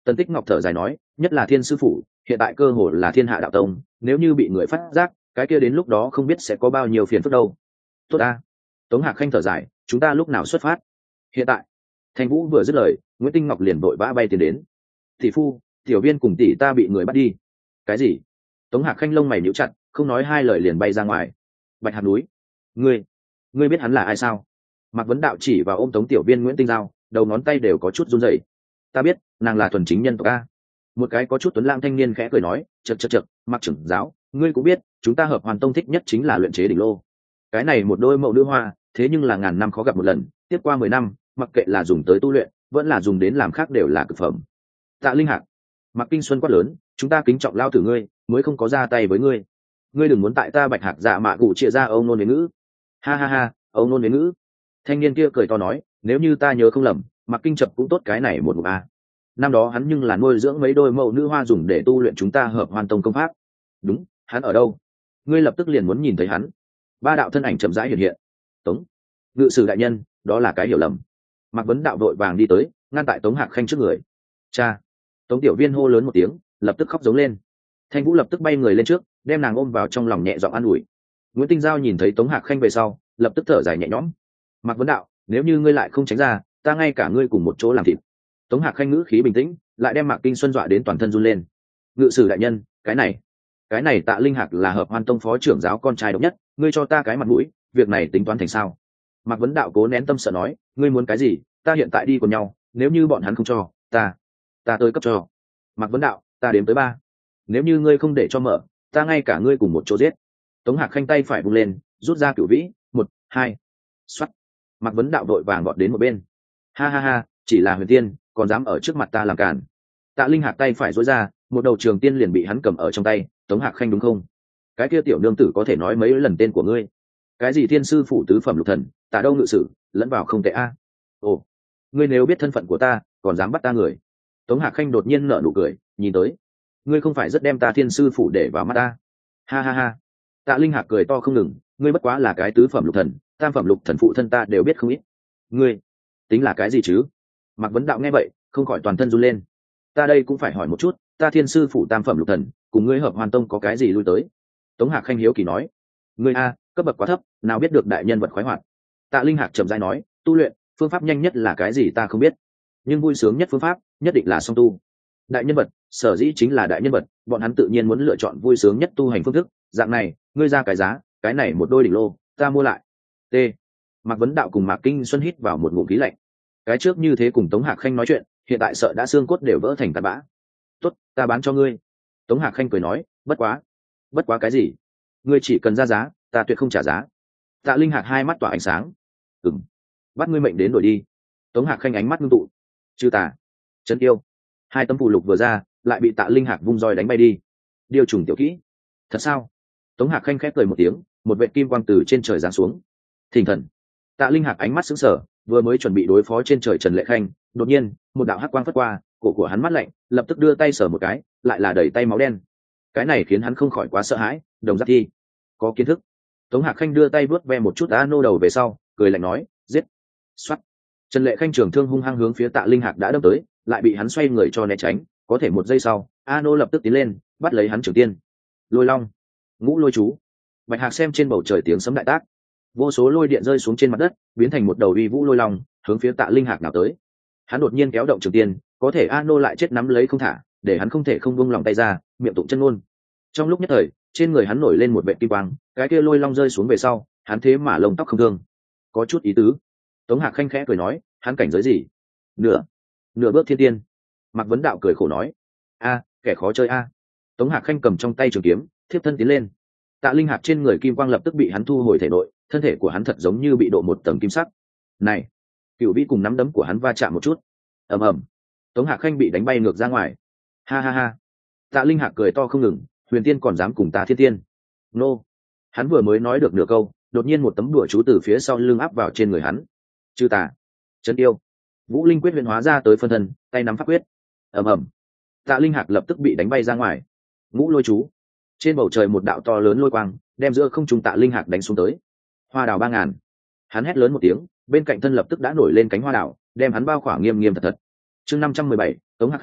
Tần Tích Ngọc thở dài nói, nhất là Thiên sư phụ, hiện tại cơ hồ là thiên hạ đạo tông, nếu như bị người phát giác, cái kia đến lúc đó không biết sẽ có bao nhiêu phiền phức đâu. Tốt a. Tống Hạc Khanh thở dài, chúng ta lúc nào xuất phát? Hiện tại. Thanh Vũ vừa dứt lời, Nguyễn Tinh Ngọc liền vội vã bay tiến đến. Tỷ phu, tiểu viên cùng tỷ ta bị người bắt đi. Cái gì? Tống Hạc Khanh lông mày nhíu chặt, không nói hai lời liền bay ra ngoài. Bạch Hạc núi, ngươi, ngươi biết hắn là ai sao? Mạc Vấn Đạo chỉ vào ôm Tống tiểu viên Nguyễn Tinh Giao, đầu ngón tay đều có chút run rẩy. Ta biết, nàng là thuần chính nhân tộc a. Một cái có chút tuấn lãng thanh niên khẽ cười nói, chậc chậc chậc, Mạc trưởng giáo, ngươi cũng biết, chúng ta Hợp Hoàn Tông thích nhất chính là luyện chế đỉnh lô. Cái này một đôi mẫu nữ hoa, thế nhưng là ngàn năm khó gặp một lần, tiếp qua mười năm, mặc kệ là dùng tới tu luyện, vẫn là dùng đến làm khác đều là cực phẩm. Tạ Linh Hạc, Mạc Kinh Xuân quát lớn, chúng ta kính trọng lao tử ngươi, mới không có ra tay với ngươi. Ngươi đừng muốn tại ta Bạch Hạc dạ mạ cụ chia ra ông nôn đến ngữ. Ha ha ha, ông nôn đến ngữ. Thanh niên kia cười to nói, nếu như ta nhớ không lầm, Mạc Kinh Chập cũng tốt cái này một ngụm a. Năm đó hắn nhưng là nuôi dưỡng mấy đôi mẫu nữ hoa dùng để tu luyện chúng ta Hợp Hoàn Tông công pháp. Đúng, hắn ở đâu? Ngươi lập tức liền muốn nhìn thấy hắn. Ba đạo thân ảnh chậm rãi hiện hiện. Tống, ngự sử đại nhân, đó là cái hiểu lầm. Mạc Vấn Đạo vội vàng đi tới, ngăn tại Tống Hạc Khanh trước người. Cha! Tống tiểu viên hô lớn một tiếng, lập tức khóc giống lên. Thanh Vũ lập tức bay người lên trước, đem nàng ôm vào trong lòng nhẹ giọng an ủi. Nguyễn Tinh Giao nhìn thấy Tống Hạc Khanh về sau, lập tức thở dài nhẹ nhõm. Mạc Vấn Đạo, nếu như ngươi lại không tránh ra, ta ngay cả ngươi cùng một chỗ làm thịt. Tống Hạc Khanh ngữ khí bình tĩnh, lại đem Mạc Kinh Xuân dọa đến toàn thân run lên. Ngự sử đại nhân, cái này, cái này Tạ Linh Hạc là Hợp Hoan Tông phó trưởng giáo con trai độc nhất, ngươi cho ta cái mặt mũi, việc này tính toán thành sao? Mạc Vấn Đạo cố nén tâm sợ nói, ngươi muốn cái gì, ta hiện tại đi cùng nhau, nếu như bọn hắn không cho, ta, ta tới cấp cho. Mạc Vấn Đạo, ta đếm tới ba. Nếu như ngươi không để cho mở, ta ngay cả ngươi cùng một chỗ giết. Tống Hạc Khanh tay phải vung lên, rút ra cửu vĩ, một, hai, xoắt. Mạc Vấn Đạo đội vàng gọt đến một bên. Ha ha ha, chỉ là huyền tiên, còn dám ở trước mặt ta làm càn. Tạ Linh Hạc tay phải duỗi ra, một đầu trường tiên liền bị hắn cầm ở trong tay. Tống Hạc Khanh đúng không? Cái kia tiểu nương tử có thể nói mấy lần tên của ngươi. Cái gì thiên sư phụ tứ phẩm lục thần, Tạ đâu ngự sử, lẫn vào không tệ a. Ồ, ngươi nếu biết thân phận của ta, còn dám bắt ta người. Tống Hạc Khanh đột nhiên nở nụ cười, nhìn tới, ngươi không phải rất đem ta thiên sư phụ để vào mắt ta. Ha ha ha. Tạ Linh Hạc cười to không ngừng, ngươi bất quá là cái tứ phẩm lục thần, tam phẩm lục thần phụ thân ta đều biết không ít. Ngươi tính là cái gì chứ? Mạc Vấn Đạo nghe vậy, không khỏi toàn thân run lên. Ta đây cũng phải hỏi một chút, ta thiên sư phụ tam phẩm lục thần, cùng ngươi Hợp Hoàn Tông có cái gì lui tới? Tống Hạc Khanh hiếu kỳ nói, ngươi a, cấp bậc quá thấp, nào biết được đại nhân vật khoái hoạt. Tạ Linh Hạc trầm rãi nói, tu luyện, phương pháp nhanh nhất là cái gì ta không biết, nhưng vui sướng nhất phương pháp, nhất định là song tu. Đại nhân vật, sở dĩ chính là đại nhân vật, bọn hắn tự nhiên muốn lựa chọn vui sướng nhất tu hành phương thức, dạng này, ngươi ra cái giá, cái này một đôi đỉnh lô, ta mua lại. T. Mạc Vấn Đạo cùng Mạc Kinh Xuân hít vào một ngụm khí lạnh. Cái trước như thế cùng Tống Hạc Khanh nói chuyện, hiện tại sợ đã xương cốt đều vỡ thành tạt bã. Tốt, ta bán cho ngươi. Tống Hạc Khanh cười nói, bất quá. Bất quá cái gì? Ngươi chỉ cần ra giá, ta tuyệt không trả giá. Tạ Linh Hạc hai mắt tỏa ánh sáng. Ừm, bắt ngươi mệnh đến đổi đi. Tống Hạc Khanh ánh mắt ngưng tụ. Chư tà, chân yêu. Hai tấm phù lục vừa ra, lại bị Tạ Linh Hạc vung roi đánh bay đi. Điều trùng tiểu kỹ. Thật sao? Tống Hạc Khanh khép cười một tiếng, một vệt kim quang từ trên trời giáng xuống. Thình thần. Tạ Linh Hạc ánh mắt sững sờ, vừa mới chuẩn bị đối phó trên trời Trần Lệ Khanh, đột nhiên, một đạo hắc quang phất qua, cổ của hắn mắt lạnh, lập tức đưa tay sờ một cái, lại là đầy tay máu đen. Cái này khiến hắn không khỏi quá sợ hãi, đồng giác thi, có kiến thức. Tống Hạc Khanh đưa tay vuốt ve một chút A nô đầu về sau, cười lạnh nói, giết. Soát. Trần Lệ Khanh trường thương hung hăng hướng phía Tạ Linh Hạc đã đâm tới, lại bị hắn xoay người cho né tránh, có thể một giây sau, A nô lập tức tiến lên, bắt lấy hắn trường tiên. Lôi long, ngũ lôi chú. Bạch Hạc xem trên bầu trời tiếng sấm đại tác, vô số lôi điện rơi xuống trên mặt đất, biến thành một đầu uy vũ lôi long, hướng phía Tạ Linh Hạc nào tới. Hắn đột nhiên kéo động trường tiên, có thể A nô lại chết nắm lấy không thả, để hắn không thể không buông lòng tay ra, miệng tụng chân ngôn. Trong lúc nhất thời, trên người hắn nổi lên một vệt kim quang, cái kia lôi long rơi xuống về sau, hắn thế mà lông tóc không thương, có chút ý tứ. Tống Hạc Khanh khẽ cười nói, hắn cảnh giới gì? Nửa, nửa bước thiên tiên. Mạc Vấn Đạo cười khổ nói, a, kẻ khó chơi a. Tống Hạc Khanh cầm trong tay trường kiếm, thiếp thân tiến lên. Tạ Linh Hạc trên người kim quang lập tức bị hắn thu hồi thể nội, thân thể của hắn thật giống như bị độ một tầng kim sắc. Này, cựu vĩ cùng nắm đấm của hắn va chạm một chút, ầm ầm. Tống Hạc Khanh bị đánh bay ngược ra ngoài. Ha ha ha. Tạ Linh Hạc cười to không ngừng, huyền tiên còn dám cùng ta thiên tiên? Nô. Hắn vừa mới nói được nửa câu, đột nhiên một tấm đùa chú từ phía sau lưng áp vào trên người hắn. Chư tà, chân yêu. Vũ Linh quyết huyền hóa ra tới phân thân, tay nắm pháp quyết. Ầm ầm. Tạ Linh Hạc lập tức bị đánh bay ra ngoài. Ngũ lôi chú. Trên bầu trời một đạo to lớn lôi quang, đem giữa không trung Tạ Linh Hạc đánh xuống tới. Hoa đào ba ngàn. Hắn hét lớn một tiếng, bên cạnh thân lập tức đã nổi lên cánh hoa đào, đem hắn bao khỏa nghiêm nghiêm thật thật. Chương năm trăm mười bảy, Tống Hạc Khanh,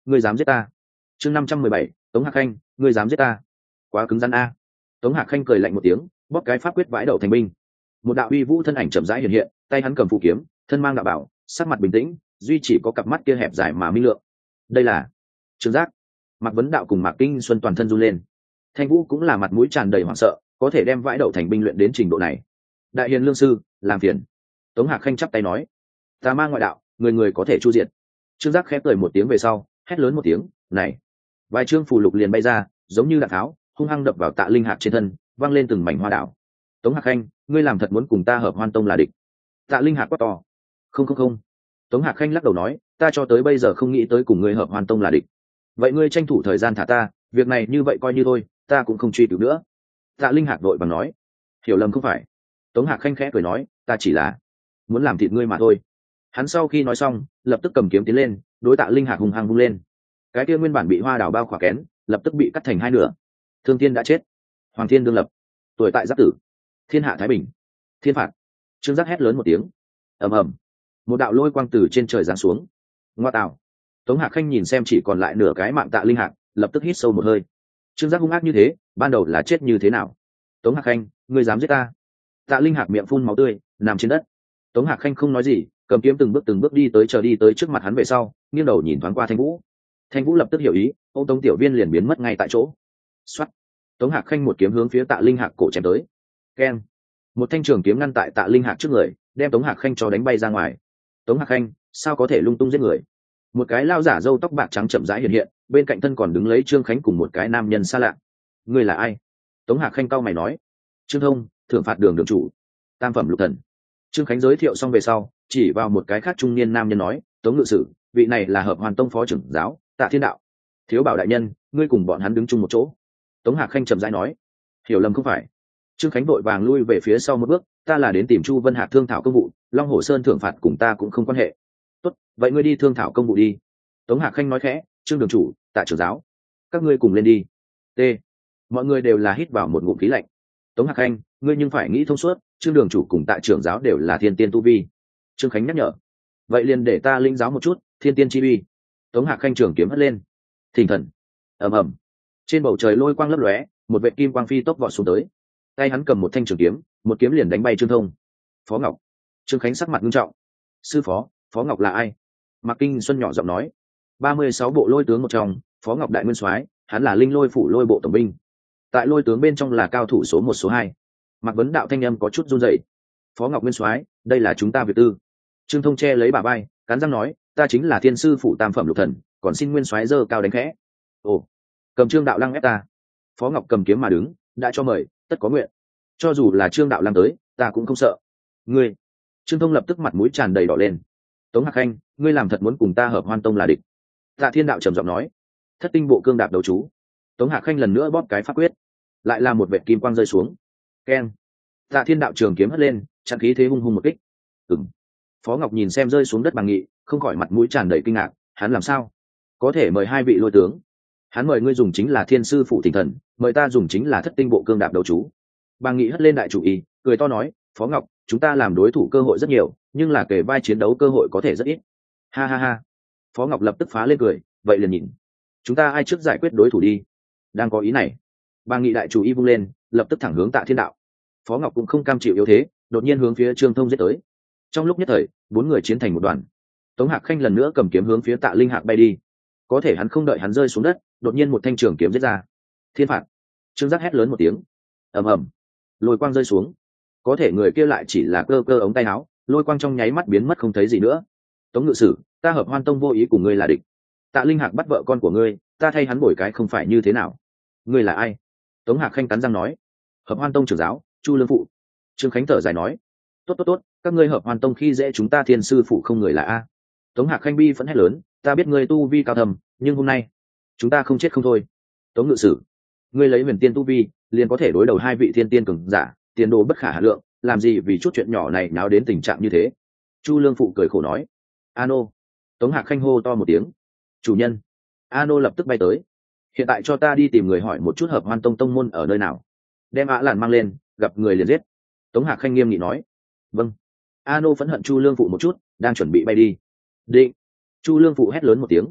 ngươi dám giết ta. Chương năm trăm mười bảy, Tống Hạc Khanh, ngươi dám giết ta. Quá cứng rắn a. Tống Hạc Khanh cười lạnh một tiếng, bóp cái pháp quyết vãi đậu thành binh. Một đạo uy vũ thân ảnh chậm rãi hiện hiện, tay hắn cầm phù kiếm, thân mang đạo bảo, sắc mặt bình tĩnh, duy chỉ có cặp mắt kia hẹp dài mà minh lượng. Đây là Trương Giác. Mạc Vấn Đạo cùng Mạc Kinh Xuân toàn thân run lên. Thanh Vũ cũng là mặt mũi tràn đầy hoảng sợ, có thể đem vãi đậu thành binh luyện đến trình độ này. Đại hiền lương sư, làm phiền. Tống Hạc Khanh chắp tay nói, tà ma ngoại đạo, người người có thể chu diệt. Trương Giác khẽ cười một tiếng về sau, hét lớn một tiếng, này. Vài trương phù lục liền bay ra, giống như đạn tháo, hung hăng đập vào Tạ Linh Hạc trên thân, văng lên từng mảnh hoa đảo. Tống Hạc Khanh, ngươi làm thật muốn cùng ta hợp Hoan Tông là địch? Tạ Linh Hạc quát to. Không không không. Tống Hạc Khanh lắc đầu nói, ta cho tới bây giờ không nghĩ tới cùng ngươi hợp Hoan Tông là địch. Vậy ngươi tranh thủ thời gian thả ta, việc này như vậy coi như thôi, ta cũng không truy cứu nữa. Tạ Linh Hạc đội bằng nói, hiểu lầm không phải. Tống Hạc Khanh khẽ cười nói, ta chỉ là muốn làm thịt ngươi mà thôi. Hắn sau khi nói xong, lập tức cầm kiếm tiến lên, đối Tạ Linh Hạc hung hăng vung lên. Cái kia nguyên bản bị hoa đào bao khỏa kén, lập tức bị cắt thành hai nửa. Thương Thiên đã chết, Hoàng Thiên đương lập, tuổi tại giáp tử, thiên hạ thái bình. Thiên phạt. Trương Giác hét lớn một tiếng. Ầm ầm. Một đạo lôi quang từ trên trời giáng xuống. Ngoa tạo. Tống Hạc Khanh nhìn xem chỉ còn lại nửa cái mạng Tạ Linh Hạc, lập tức hít sâu một hơi. Trương Giác hung ác như thế, ban đầu là chết như thế nào? Tống Hạc Khanh, ngươi dám giết ta? Tạ Linh Hạc miệng phun máu tươi, nằm trên đất. Tống Hạc Khanh không nói gì, cầm kiếm từng bước từng bước đi tới chờ đi tới trước mặt hắn về sau, nghiêng đầu nhìn thoáng qua Thanh Vũ. Thanh Vũ lập tức hiểu ý, ô Tống tiểu viên liền biến mất ngay tại chỗ. Xoát. Tống Hạc Khanh một kiếm hướng phía Tạ Linh Hạc cổ chém tới. Keng. Một thanh trường kiếm ngăn tại Tạ Linh Hạc trước người, đem Tống Hạc Khanh cho đánh bay ra ngoài. Tống Hạc Khanh, sao có thể lung tung giết người? Một cái lao giả râu tóc bạc trắng chậm rãi hiện hiện, bên cạnh thân còn đứng lấy Trương Khánh cùng một cái nam nhân xa lạ. Ngươi là ai? Tống Hạc Khanh cau mày nói. Trương Thông, thưởng phạt đường đường chủ, tam phẩm lục thần. Trương Khánh giới thiệu xong về sau, chỉ vào một cái khác trung niên nam nhân nói, Tống ngự sử, vị này là Hợp Hoàn Tông phó trưởng giáo, Tạ Thiên Đạo. Thiếu bảo đại nhân, ngươi cùng bọn hắn đứng chung một chỗ. Tống Hạc Khanh chậm rãi nói. Hiểu lầm không phải. Trương Khánh vội vàng lui về phía sau một bước, ta là đến tìm Chu Vân Hạc thương thảo công vụ, Long Hồ Sơn thưởng phạt cùng ta cũng không quan hệ. Tốt, vậy ngươi đi thương thảo công vụ đi. Tống Hạc Khanh nói khẽ, Trương đường chủ, Tạ trưởng giáo, các ngươi cùng lên đi. T. Mọi người đều là hít vào một ngụm khí lạnh. Tống Hạc Khanh, ngươi nhưng phải nghĩ thông suốt, Trương đường chủ cùng Tạ trưởng giáo đều là thiên tiên tu vi. Trương Khánh nhắc nhở. Vậy liền để ta linh giáo một chút, thiên tiên chi uy. Tống Hạc Khanh trường kiếm hất lên. Thình thần. Ầm ầm. Trên bầu trời lôi quang lấp lóe, một vệt kim quang phi tốc vọt xuống tới. Tay hắn cầm một thanh trường kiếm, một kiếm liền đánh bay Trương Thông. Phó Ngọc. Trương Khánh sắc mặt nghiêm trọng. Sư phó, Phó Ngọc là ai? Mạc Kinh Xuân nhỏ giọng nói. ba mươi sáu bộ lôi tướng một trong, Phó Ngọc đại nguyên soái, hắn là linh lôi phủ lôi bộ tổng binh. Tại lôi tướng bên trong là cao thủ số một số hai. Mạc Vấn Đạo thanh âm có chút run rẩy. Phó Ngọc nguyên soái, đây là chúng ta việc tư. Trương Thông che lấy bả vai, cắn răng nói, ta chính là thiên sư phủ tam phẩm lục thần, còn xin nguyên soái dơ cao đánh khẽ. Ồ, cầm Trương đạo lăng ép ta. Phó Ngọc cầm kiếm mà đứng, đã cho mời, tất có nguyện. Cho dù là Trương đạo lăng tới, ta cũng không sợ. Ngươi. Trương Thông lập tức mặt mũi tràn đầy đỏ lên. Tống Hạc Khanh, ngươi làm thật muốn cùng ta Hợp Hoan Tông là địch? Tạ Thiên Đạo trầm giọng nói. Thất tinh bộ cương đạp đầu chú. Tống Hạc Khanh lần nữa bóp cái pháp quyết, lại là một vệt kim quang rơi xuống. Keng. Tạ Thiên Đạo trường kiếm hất lên, chặn khí thế hung hung một kích. Ừm. Phó Ngọc nhìn xem rơi xuống đất bằng nghị, không khỏi mặt mũi tràn đầy kinh ngạc, hắn làm sao có thể mời hai vị lôi tướng? Hắn mời ngươi dùng chính là thiên sư phụ thỉnh thần, mời ta dùng chính là thất tinh bộ cương đạp đầu chú. Bằng nghị hất lên đại chủ ý, cười to nói, Phó Ngọc, chúng ta làm đối thủ cơ hội rất nhiều, nhưng là kể vai chiến đấu cơ hội có thể rất ít. Ha ha ha. Phó Ngọc lập tức phá lên cười, vậy liền nhìn chúng ta ai trước giải quyết đối thủ đi. Đang có ý này, Bằng nghị đại chủ ý vung lên, lập tức thẳng hướng Tạ Thiên Đạo. Phó Ngọc cũng không cam chịu yếu thế, đột nhiên hướng phía Trương Thông giết tới. Trong lúc nhất thời, bốn người chiến thành một đoàn. Tống Hạc Khanh lần nữa cầm kiếm hướng phía Tạ Linh Hạc bay đi. Có thể hắn không đợi hắn rơi xuống đất, đột nhiên một thanh trường kiếm giết ra. Thiên phạt. Trương Giác hét lớn một tiếng. Ầm ầm. Lôi quang rơi xuống. Có thể người kia lại chỉ là cơ cơ ống tay áo, lôi quang trong nháy mắt biến mất không thấy gì nữa. Tống ngự sử, ta Hợp Hoan Tông vô ý cùng ngươi là địch. Tạ Linh Hạc bắt vợ con của ngươi, ta thay hắn bồi cái không phải như thế nào? Ngươi là ai? Tống Hạc Khanh cắn răng nói. Hợp Hoan Tông trưởng giáo, Chu Lương phụ. Trương Khánh thở dài nói. Tốt tốt tốt, các ngươi Hợp Hoan Tông khi dễ chúng ta thiên sư phụ không người là a. Tống Hạc Khanh bi phẫn hét lớn, ta biết ngươi tu vi cao thầm, nhưng hôm nay chúng ta không chết không thôi. Tống ngự sử, ngươi lấy huyền tiên tu vi liền có thể đối đầu hai vị thiên tiên cường giả, tiền đồ bất khả hà lượng, làm gì vì chút chuyện nhỏ này náo đến tình trạng như thế? Chu Lương phụ cười khổ nói. Ano. Tống Hạc Khanh hô to một tiếng. Chủ nhân. Ano lập tức bay tới. Hiện tại cho ta đi tìm người hỏi một chút Hợp Hoan Tông tông môn ở nơi nào, đem Ả Lạn mang lên, gặp người liền giết. Tống Hạc Khanh nghiêm nghị nói. Vâng. Ano phẫn hận Chu Lương phụ một chút, đang chuẩn bị bay đi. Định. Chu Lương phụ hét lớn một tiếng.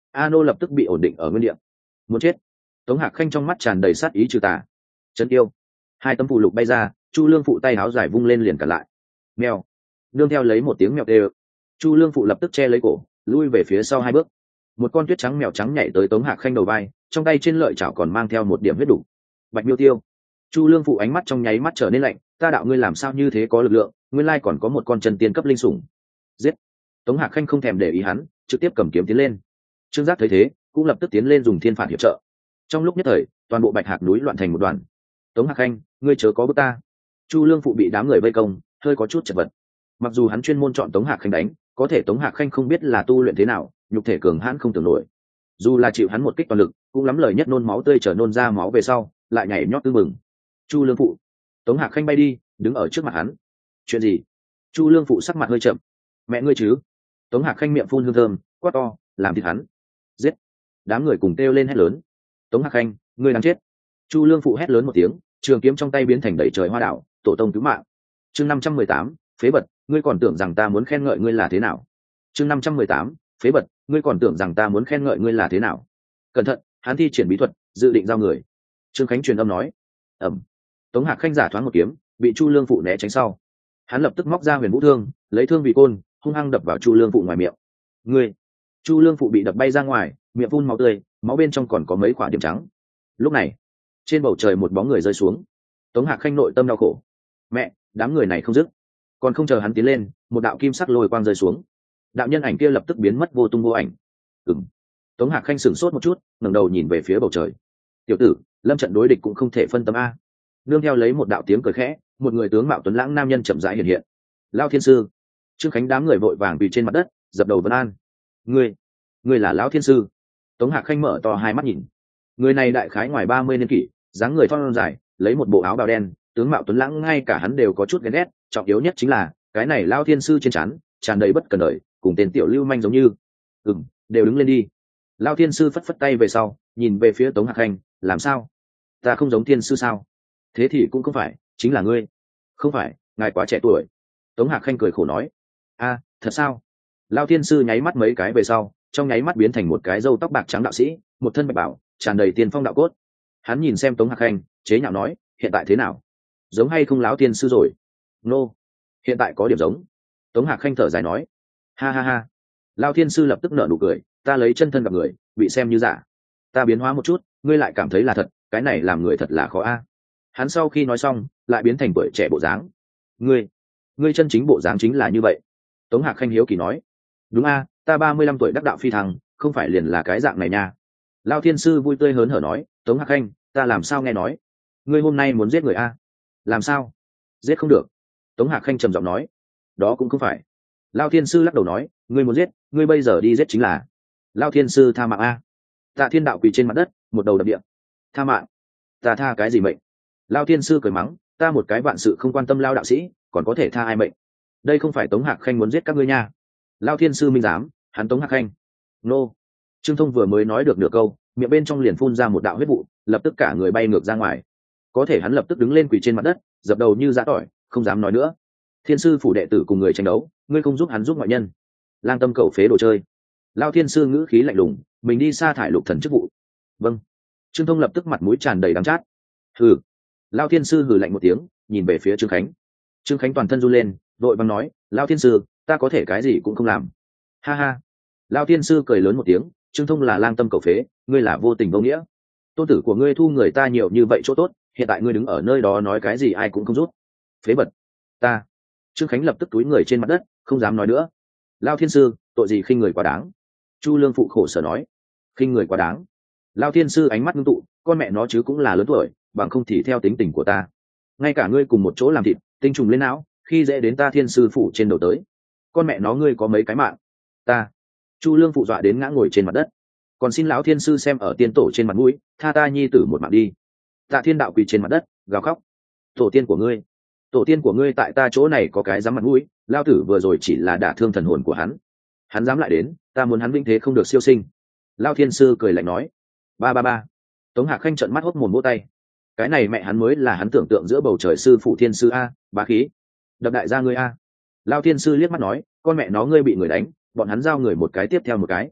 a nô lập tức bị ổn định ở nguyên địa. Muốn chết. Tống Hạc Khanh trong mắt tràn đầy sát ý trừ tà. Chân yêu. Hai tấm phù lục bay ra, Chu Lương Phụ tay áo dài vung lên liền cả lại. Mèo. Nương theo lấy một tiếng mèo tê. Chu Lương Phụ lập tức che lấy cổ, lui về phía sau hai bước. Một con tuyết trắng mèo trắng nhảy tới Tống Hạc Khanh đầu vai, trong tay trên lợi chảo còn mang theo một điểm huyết đủ. Bạch Miêu Tiêu. Chu Lương Phụ ánh mắt trong nháy mắt trở nên lạnh, ta đạo ngươi làm sao như thế có lực lượng, nguyên lai còn có một con chân tiên cấp linh sủng. Giết. Tống Hạc Khanh không thèm để ý hắn, trực tiếp cầm kiếm tiến lên. Trương Giác thấy thế, cũng lập tức tiến lên dùng thiên phạt hiệp trợ. Trong lúc nhất thời, toàn bộ Bạch Hạc núi loạn thành một đoàn. Tống Hạc Khanh, ngươi chớ có bước ta. Chu Lương Phụ bị đám người vây công, hơi có chút chật vật. Mặc dù hắn chuyên môn chọn Tống Hạc Khanh đánh, có thể Tống Hạc Khanh không biết là tu luyện thế nào, nhục thể cường hãn không tưởng nổi. Dù là chịu hắn một kích toàn lực, cũng lắm lời nhất nôn máu tươi trở nôn ra máu về sau, lại nhảy nhót tư mừng. Chu Lương Phụ. Tống Hạc Khanh bay đi, đứng ở trước mặt hắn. Chuyện gì? Chu Lương Phụ sắc mặt hơi chậm. Mẹ ngươi chứ? Tống Hạc Khanh miệng phun hương thơm, quát to, làm thịt hắn. Giết. Đám người cùng kêu lên hét lớn. Tống Hạc Khanh, ngươi đang chết. Chu Lương Phụ hét lớn một tiếng, trường kiếm trong tay biến thành đầy trời hoa đảo, tổ tông cứu mạng. Chương năm trăm mười tám, phế bật, ngươi còn tưởng rằng ta muốn khen ngợi ngươi là thế nào? Chương năm trăm mười tám, phế bật, ngươi còn tưởng rằng ta muốn khen ngợi ngươi là thế nào? Cẩn thận, hắn thi triển bí thuật, dự định giao người. Trương Khánh truyền âm nói. Ẩm. Tống Hạc Khanh giả thoáng một kiếm, bị Chu Lương Phụ né tránh sau. Hắn lập tức móc ra huyền vũ thương, lấy thương vị côn, hung hăng đập vào Chu Lương Phụ ngoài miệng. Ngươi. Chu Lương Phụ bị đập bay ra ngoài, miệng phun máu tươi, máu bên trong còn có mấy quả điểm trắng. Lúc này, trên bầu trời một bóng người rơi xuống. Tống Hạc Khanh nội tâm đau khổ. Mẹ, đám người này không dứt. Còn không chờ hắn tiến lên, một đạo kim sắc lôi quang rơi xuống. Đạo nhân ảnh kia lập tức biến mất vô tung vô ảnh. Ừm. Tống Hạc Khanh sửng sốt một chút, ngẩng đầu nhìn về phía bầu trời. Tiểu tử, lâm trận đối địch cũng không thể phân tâm a. Nương theo lấy một đạo tiếng cười khẽ, một người tướng mạo tuấn lãng nam nhân chậm rãi hiện hiện. Lão Thiên Sư. Trương Khánh đám người vội vàng quỳ trên mặt đất, dập đầu vân an. Ngươi, ngươi là Lão Thiên Sư? Tống Hạc Khanh mở to hai mắt nhìn. Người này đại khái ngoài ba mươi niên kỷ, dáng người thon dài, lấy một bộ áo bào đen, tướng mạo tuấn lãng ngay cả hắn đều có chút ghen ghét. Trọng yếu nhất chính là cái này Lão Thiên Sư trên trán tràn đầy bất cần đời, cùng tên tiểu lưu manh giống như. Ừm, đều đứng lên đi. Lão Thiên Sư phất phất tay về sau, nhìn về phía Tống Hạc Khanh, làm sao? Ta không giống Thiên Sư sao? Thế thì cũng không phải, chính là ngươi. Không phải, ngài quá trẻ tuổi. Tống Hạc Khanh cười khổ nói. A, thật sao? Lão Thiên Sư nháy mắt mấy cái về sau, trong nháy mắt biến thành một cái râu tóc bạc trắng đạo sĩ, một thân bạch bảo, tràn đầy tiên phong đạo cốt. Hắn nhìn xem Tống Hạc Khanh, chế nhạo nói, hiện tại thế nào? Giống hay không Lão Thiên Sư rồi? Nô, hiện tại có điểm giống. Tống Hạc Khanh thở dài nói. Ha ha ha. Lão Thiên Sư lập tức nở nụ cười, ta lấy chân thân gặp người, bị xem như giả. Ta biến hóa một chút, ngươi lại cảm thấy là thật, cái này làm người thật là khó a. Hắn sau khi nói xong, lại biến thành tuổi trẻ bộ dáng. Ngươi, ngươi chân chính bộ dáng chính là như vậy. Tống Hạc Khanh hiếu kỳ nói. Đúng a, ta ba mươi lăm tuổi đắc đạo phi thăng, không phải liền là cái dạng này nha. Lão Thiên Sư vui tươi hớn hở nói, Tống Hạc Khanh, ta làm sao nghe nói, ngươi hôm nay muốn giết người a? Làm sao? Giết không được. Tống Hạc Khanh trầm giọng nói. Đó cũng không phải. Lão Thiên Sư lắc đầu nói, ngươi muốn giết, ngươi bây giờ đi giết chính là. Lão Thiên Sư tha mạng a. Tạ Thiên Đạo quỳ trên mặt đất, một đầu đập địa. Tha mạng? Ta tha cái gì mệnh? Lão Thiên Sư cười mắng, ta một cái vạn sự không quan tâm lao đạo sĩ, còn có thể tha ai mệnh? Đây không phải Tống Hạc Khanh muốn giết các ngươi nha. Lão Thiên Sư minh giám, hắn Tống Hạc Khanh. Nô. Trương Thông vừa mới nói được nửa câu, miệng bên trong liền phun ra một đạo huyết vụ, lập tức cả người bay ngược ra ngoài. Có thể hắn lập tức đứng lên quỳ trên mặt đất, dập đầu như giã tỏi, không dám nói nữa. Thiên Sư phủ đệ tử cùng người tranh đấu, ngươi không giúp hắn giúp ngoại nhân. Lang tâm cầu phế đồ chơi. Lão Thiên Sư ngữ khí lạnh lùng, mình đi sa thải Lục Thần chức vụ. Vâng. Trương Thông lập tức mặt mũi tràn đầy đắng chát. Hừ. Lão Thiên Sư hừ lạnh một tiếng, nhìn về phía Trương Khánh. Trương Khánh toàn thân run lên, vội vàng nói, Lão Thiên Sư, ta có thể cái gì cũng không làm. Ha ha. Lão Thiên Sư cười lớn một tiếng, Trương Thông là lang tâm cầu phế, ngươi là vô tình vô nghĩa. Tôn tử của ngươi thu người ta nhiều như vậy chỗ tốt, hiện tại ngươi đứng ở nơi đó nói cái gì ai cũng không rút. Phế bật. Ta. Trương Khánh lập tức túi người trên mặt đất, không dám nói nữa. Lão Thiên Sư, tội gì khinh người quá đáng? Chu Lương Phụ khổ sở nói. Khinh người quá đáng? Lão Thiên Sư ánh mắt ngưng tụ, con mẹ nó chứ cũng là lớn tuổi, bằng không thì theo tính tình của ta. Ngay cả ngươi cùng một chỗ làm thịt, tinh trùng lên não, khi dễ đến ta Thiên Sư phủ trên đầu tới. Con mẹ nó ngươi có mấy cái mạng? Ta. Chu Lương Phụ dọa đến ngã ngồi trên mặt đất. Còn xin Lão Thiên Sư xem ở tiên tổ trên mặt mũi, tha ta nhi tử một mạng đi. Tạ Thiên Đạo quỳ trên mặt đất, gào khóc. Tổ tiên của ngươi, tổ tiên của ngươi tại ta chỗ này có cái dám mặt mũi, Lao tử vừa rồi chỉ là đả thương thần hồn của hắn, hắn dám lại đến, ta muốn hắn vĩnh thế không được siêu sinh. Lão Thiên Sư cười lạnh nói. Ba ba ba. Tống Hạc Khanh trợn mắt hốc mồm vỗ tay. Cái này mẹ hắn mới là hắn tưởng tượng giữa bầu trời sư phụ Thiên Sư a, bá khí. Đập đại gia ngươi a. Lão Thiên Sư liếc mắt nói, con mẹ nó ngươi bị người đánh, bọn hắn giao người một cái tiếp theo một cái.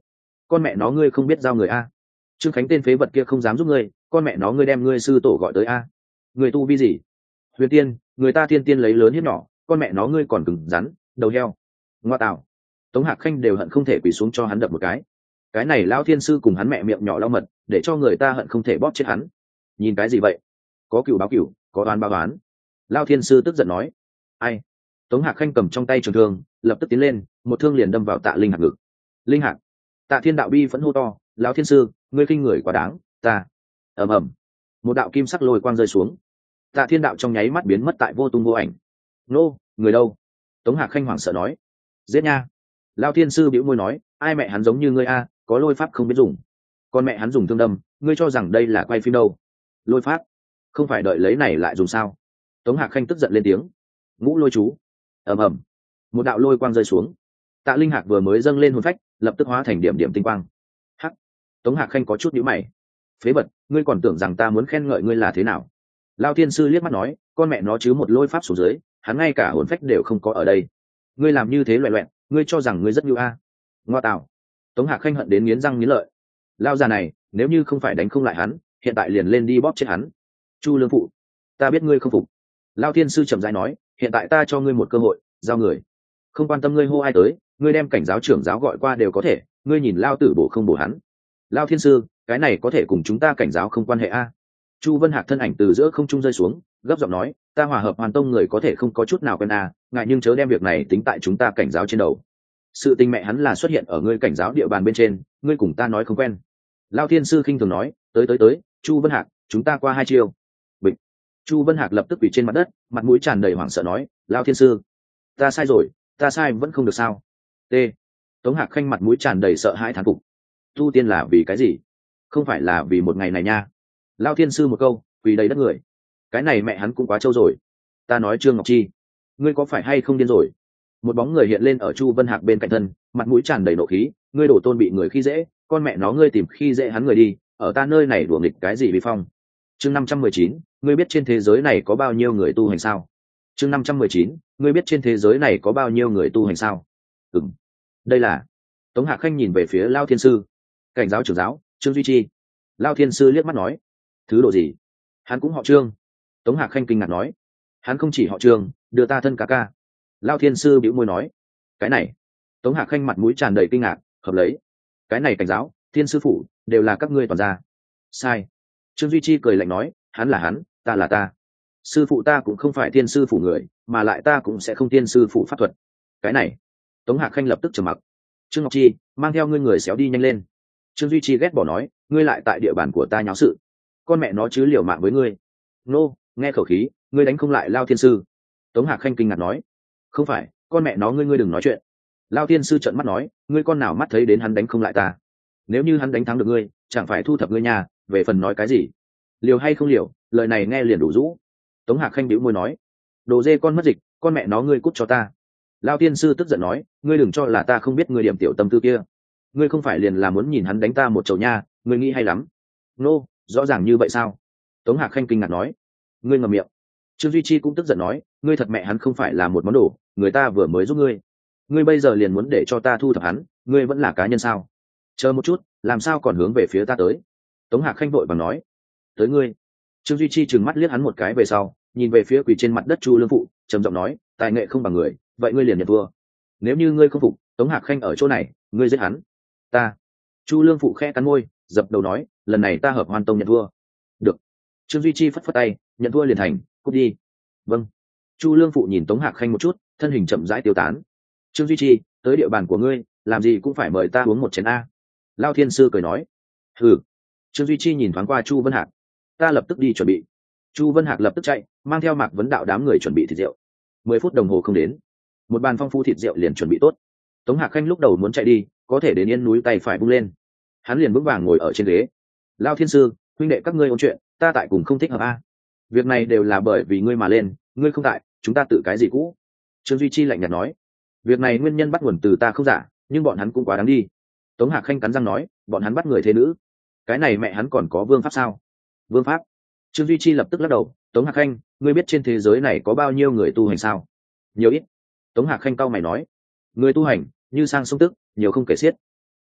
con mẹ nó ngươi không biết giao người a. Trương Khánh tên phế vật kia không dám giúp ngươi, con mẹ nó ngươi đem ngươi sư tổ gọi tới a. Người tu vi gì? Huyền tiên, người ta thiên tiên lấy lớn hiếp nhỏ, con mẹ nó ngươi còn cứng rắn, đầu heo. Ngoa tạo. Tống Hạc Khanh đều hận không thể quỳ xuống cho hắn đập một cái. Cái này lão thiên sư cùng hắn mẹ miệng nhỏ lau mật, để cho người ta hận không thể bóp chết hắn. Nhìn cái gì vậy? Có cửu báo cửu, có đoán báo đoán. Lão thiên sư tức giận nói. Ai? Tống Hạc Khanh cầm trong tay trường thương, lập tức tiến lên, một thương liền đâm vào Tạ Linh Hạc ngực. Linh Hạc. Tạ Thiên Đạo bi phẫn hô to, lão thiên sư, ngươi khinh người quá đáng, ta. Ầm ầm. Một đạo kim sắc lôi quang rơi xuống. Tạ Thiên Đạo trong nháy mắt biến mất tại vô tung vô ảnh. Nô, người đâu? Tống Hạc Khanh hoảng sợ nói. Giết nha. Lão thiên sư bĩu môi nói, ai mẹ hắn giống như ngươi a, có lôi pháp không biết dùng. Con mẹ hắn dùng thương đâm, ngươi cho rằng đây là quay phim đâu? Lôi pháp? Không phải đợi lấy này lại dùng sao? Tống Hạc Khanh tức giận lên tiếng. Ngũ lôi chú. Ầm ầm. Một đạo lôi quang rơi xuống. Tạ Linh Hạc vừa mới dâng lên hồn phách, lập tức hóa thành điểm điểm tinh quang. Hắc. Tống Hạc Khanh có chút nhíu mày. Phế vật, ngươi còn tưởng rằng ta muốn khen ngợi ngươi là thế nào? Lão thiên sư liếc mắt nói, con mẹ nó chứ một lôi pháp xuống dưới, hắn ngay cả hồn phách đều không có ở đây. Ngươi làm như thế loẹt loẹt, ngươi cho rằng ngươi rất nhu a? Ngoa tạo. Tống Hạc Khanh hận đến nghiến răng nghiến lợi. Lão già này, nếu như không phải đánh không lại hắn, hiện tại liền lên đi bóp chết hắn. Chu Lương phụ, ta biết ngươi không phục. Lão thiên sư chậm rãi nói, hiện tại ta cho ngươi một cơ hội, giao người. Không quan tâm ngươi hô ai tới, ngươi đem cảnh giáo trưởng giáo gọi qua đều có thể, ngươi nhìn lao tử bổ không bổ hắn. Lão thiên sư, cái này có thể cùng chúng ta cảnh giáo không quan hệ a. Chu Vân Hạc thân ảnh từ giữa không trung rơi xuống, gấp giọng nói, ta hòa hợp hoàn tông người có thể không có chút nào quen a, ngại nhưng chớ đem việc này tính tại chúng ta cảnh giáo trên đầu. Sự tình mẹ hắn là xuất hiện ở ngươi cảnh giáo địa bàn bên trên, ngươi cùng ta nói không quen. Lão thiên sư khinh thường nói, tới tới tới, Chu Vân Hạc, chúng ta qua hai chiêu. Bịch. Chu Vân Hạc lập tức quỳ trên mặt đất, mặt mũi tràn đầy hoảng sợ nói, lão thiên sư, ta sai rồi, ta sai vẫn không được sao? T. Tống Hạc Khanh mặt mũi tràn đầy sợ hãi thán phục. Tu tiên là vì cái gì? Không phải là vì một ngày này nha. Lão thiên sư một câu, quỳ đầy đất người. Cái này mẹ hắn cũng quá trâu rồi. Ta nói Trương Ngọc Chi, ngươi có phải hay không điên rồi? Một bóng người hiện lên ở Chu Vân Hạc bên cạnh thân, mặt mũi tràn đầy nộ khí, ngươi đổ tôn bị người khi dễ, con mẹ nó ngươi tìm khi dễ hắn người đi, ở ta nơi này đùa nghịch cái gì vi phong? Chương năm trăm mười chín, ngươi biết trên thế giới này có bao nhiêu người tu hành sao? Chương năm trăm mười chín, ngươi biết trên thế giới này có bao nhiêu người tu hành sao? Ừm. Đây là. Tống Hạc Khanh nhìn về phía Lão thiên sư. Cảnh giáo trưởng giáo, Trương Duy Chi. Lão thiên sư liếc mắt nói, thứ độ gì? Hắn cũng họ Trương. Tống Hạc Khanh kinh ngạc nói, hắn không chỉ họ Trương, đưa ta thân ca ca. Lão thiên sư bĩu môi nói, cái này. Tống Hạc Khanh mặt mũi tràn đầy kinh ngạc, hợp lấy. Cái này cảnh giáo, thiên sư phủ, đều là các ngươi toàn gia. Sai. Trương Duy Chi cười lạnh nói, hắn là hắn, ta là ta. Sư phụ ta cũng không phải thiên sư phủ người, mà lại ta cũng sẽ không thiên sư phủ pháp thuật. Cái này. Tống Hạc Khanh lập tức trầm mặc. Trương Ngọc Chi, mang theo ngươi người xéo đi nhanh lên. Trương Duy Chi ghét bỏ nói, ngươi lại tại địa bàn của ta nháo sự. Con mẹ nó chứ liều mạng với ngươi. Nô, nghe khẩu khí, ngươi đánh không lại Lão thiên sư. Tống Hạc Khanh kinh ngạc nói, không phải, con mẹ nó ngươi ngươi đừng nói chuyện. Lão thiên sư trợn mắt nói, ngươi con nào mắt thấy đến hắn đánh không lại ta? Nếu như hắn đánh thắng được ngươi, chẳng phải thu thập ngươi nhà, về phần nói cái gì? Liều hay không liều, lời này nghe liền đủ rũ. Tống Hạc Khanh bĩu môi nói, đồ dê con mất dịch, con mẹ nó ngươi cút cho ta. Lão thiên sư tức giận nói, ngươi đừng cho là ta không biết ngươi điểm tiểu tâm tư kia. Ngươi không phải liền là muốn nhìn hắn đánh ta một chầu nha, ngươi nghĩ hay lắm. Nô, rõ ràng như vậy sao? Tống Hạc Khanh kinh ngạc nói, ngươi ngậm miệng. Trương Duy Chi cũng tức giận nói, ngươi thật mẹ hắn không phải là một món đồ, người ta vừa mới giúp ngươi, ngươi bây giờ liền muốn để cho ta thu thập hắn, ngươi vẫn là cá nhân sao? Chờ một chút, làm sao còn hướng về phía ta tới? Tống Hạc Khanh vội vàng nói, tới ngươi. Trương Duy Chi trừng mắt liếc hắn một cái về sau, nhìn về phía quỳ trên mặt đất Chu Lương phụ, trầm giọng nói, tài nghệ không bằng người, vậy ngươi liền nhận thua. Nếu như ngươi không phục, Tống Hạc Khanh ở chỗ này, ngươi giết hắn. Ta. Chu Lương phụ khẽ cắn môi, dập đầu nói, lần này ta hợp Hoan Tông nhận thua. Được. Trương Duy Chi phất phất tay, nhận thua liền thành, cút đi. Vâng. Chu Lương phụ nhìn Tống Hạc Khanh một chút, thân hình chậm rãi tiêu tán. Trương Duy Chi, tới địa bàn của ngươi, làm gì cũng phải mời ta uống một chén a. Lão thiên sư cười nói, hừ. Trương Duy Chi nhìn thoáng qua Chu Vân Hạc, ta lập tức đi chuẩn bị. Chu Vân Hạc lập tức chạy, mang theo Mạc Vấn Đạo đám người chuẩn bị thịt rượu. Mười phút đồng hồ không đến, một bàn phong phú thịt rượu liền chuẩn bị tốt. Tống Hạc Khanh lúc đầu muốn chạy đi, có thể đến yên núi tay phải bung lên, hắn liền vững vàng ngồi ở trên ghế. Lão thiên sư, huynh đệ các ngươi ôn chuyện, ta tại cùng không thích hợp a. Việc này đều là bởi vì ngươi mà lên, ngươi không tại, chúng ta tự cái gì cũ. Trương Duy Chi lạnh nhạt nói, việc này nguyên nhân bắt nguồn từ ta không giả, nhưng bọn hắn cũng quá đáng đi. Tống Hạc Khanh cắn răng nói, bọn hắn bắt người thế nữ, cái này mẹ hắn còn có vương pháp sao? Vương pháp? Trương Duy Chi lập tức lắc đầu. Tống Hạc Khanh, ngươi biết trên thế giới này có bao nhiêu người tu hành sao? Nhiều ít. Tống Hạc Khanh cau mày nói, người tu hành như sang sông tức, nhiều không kể xiết.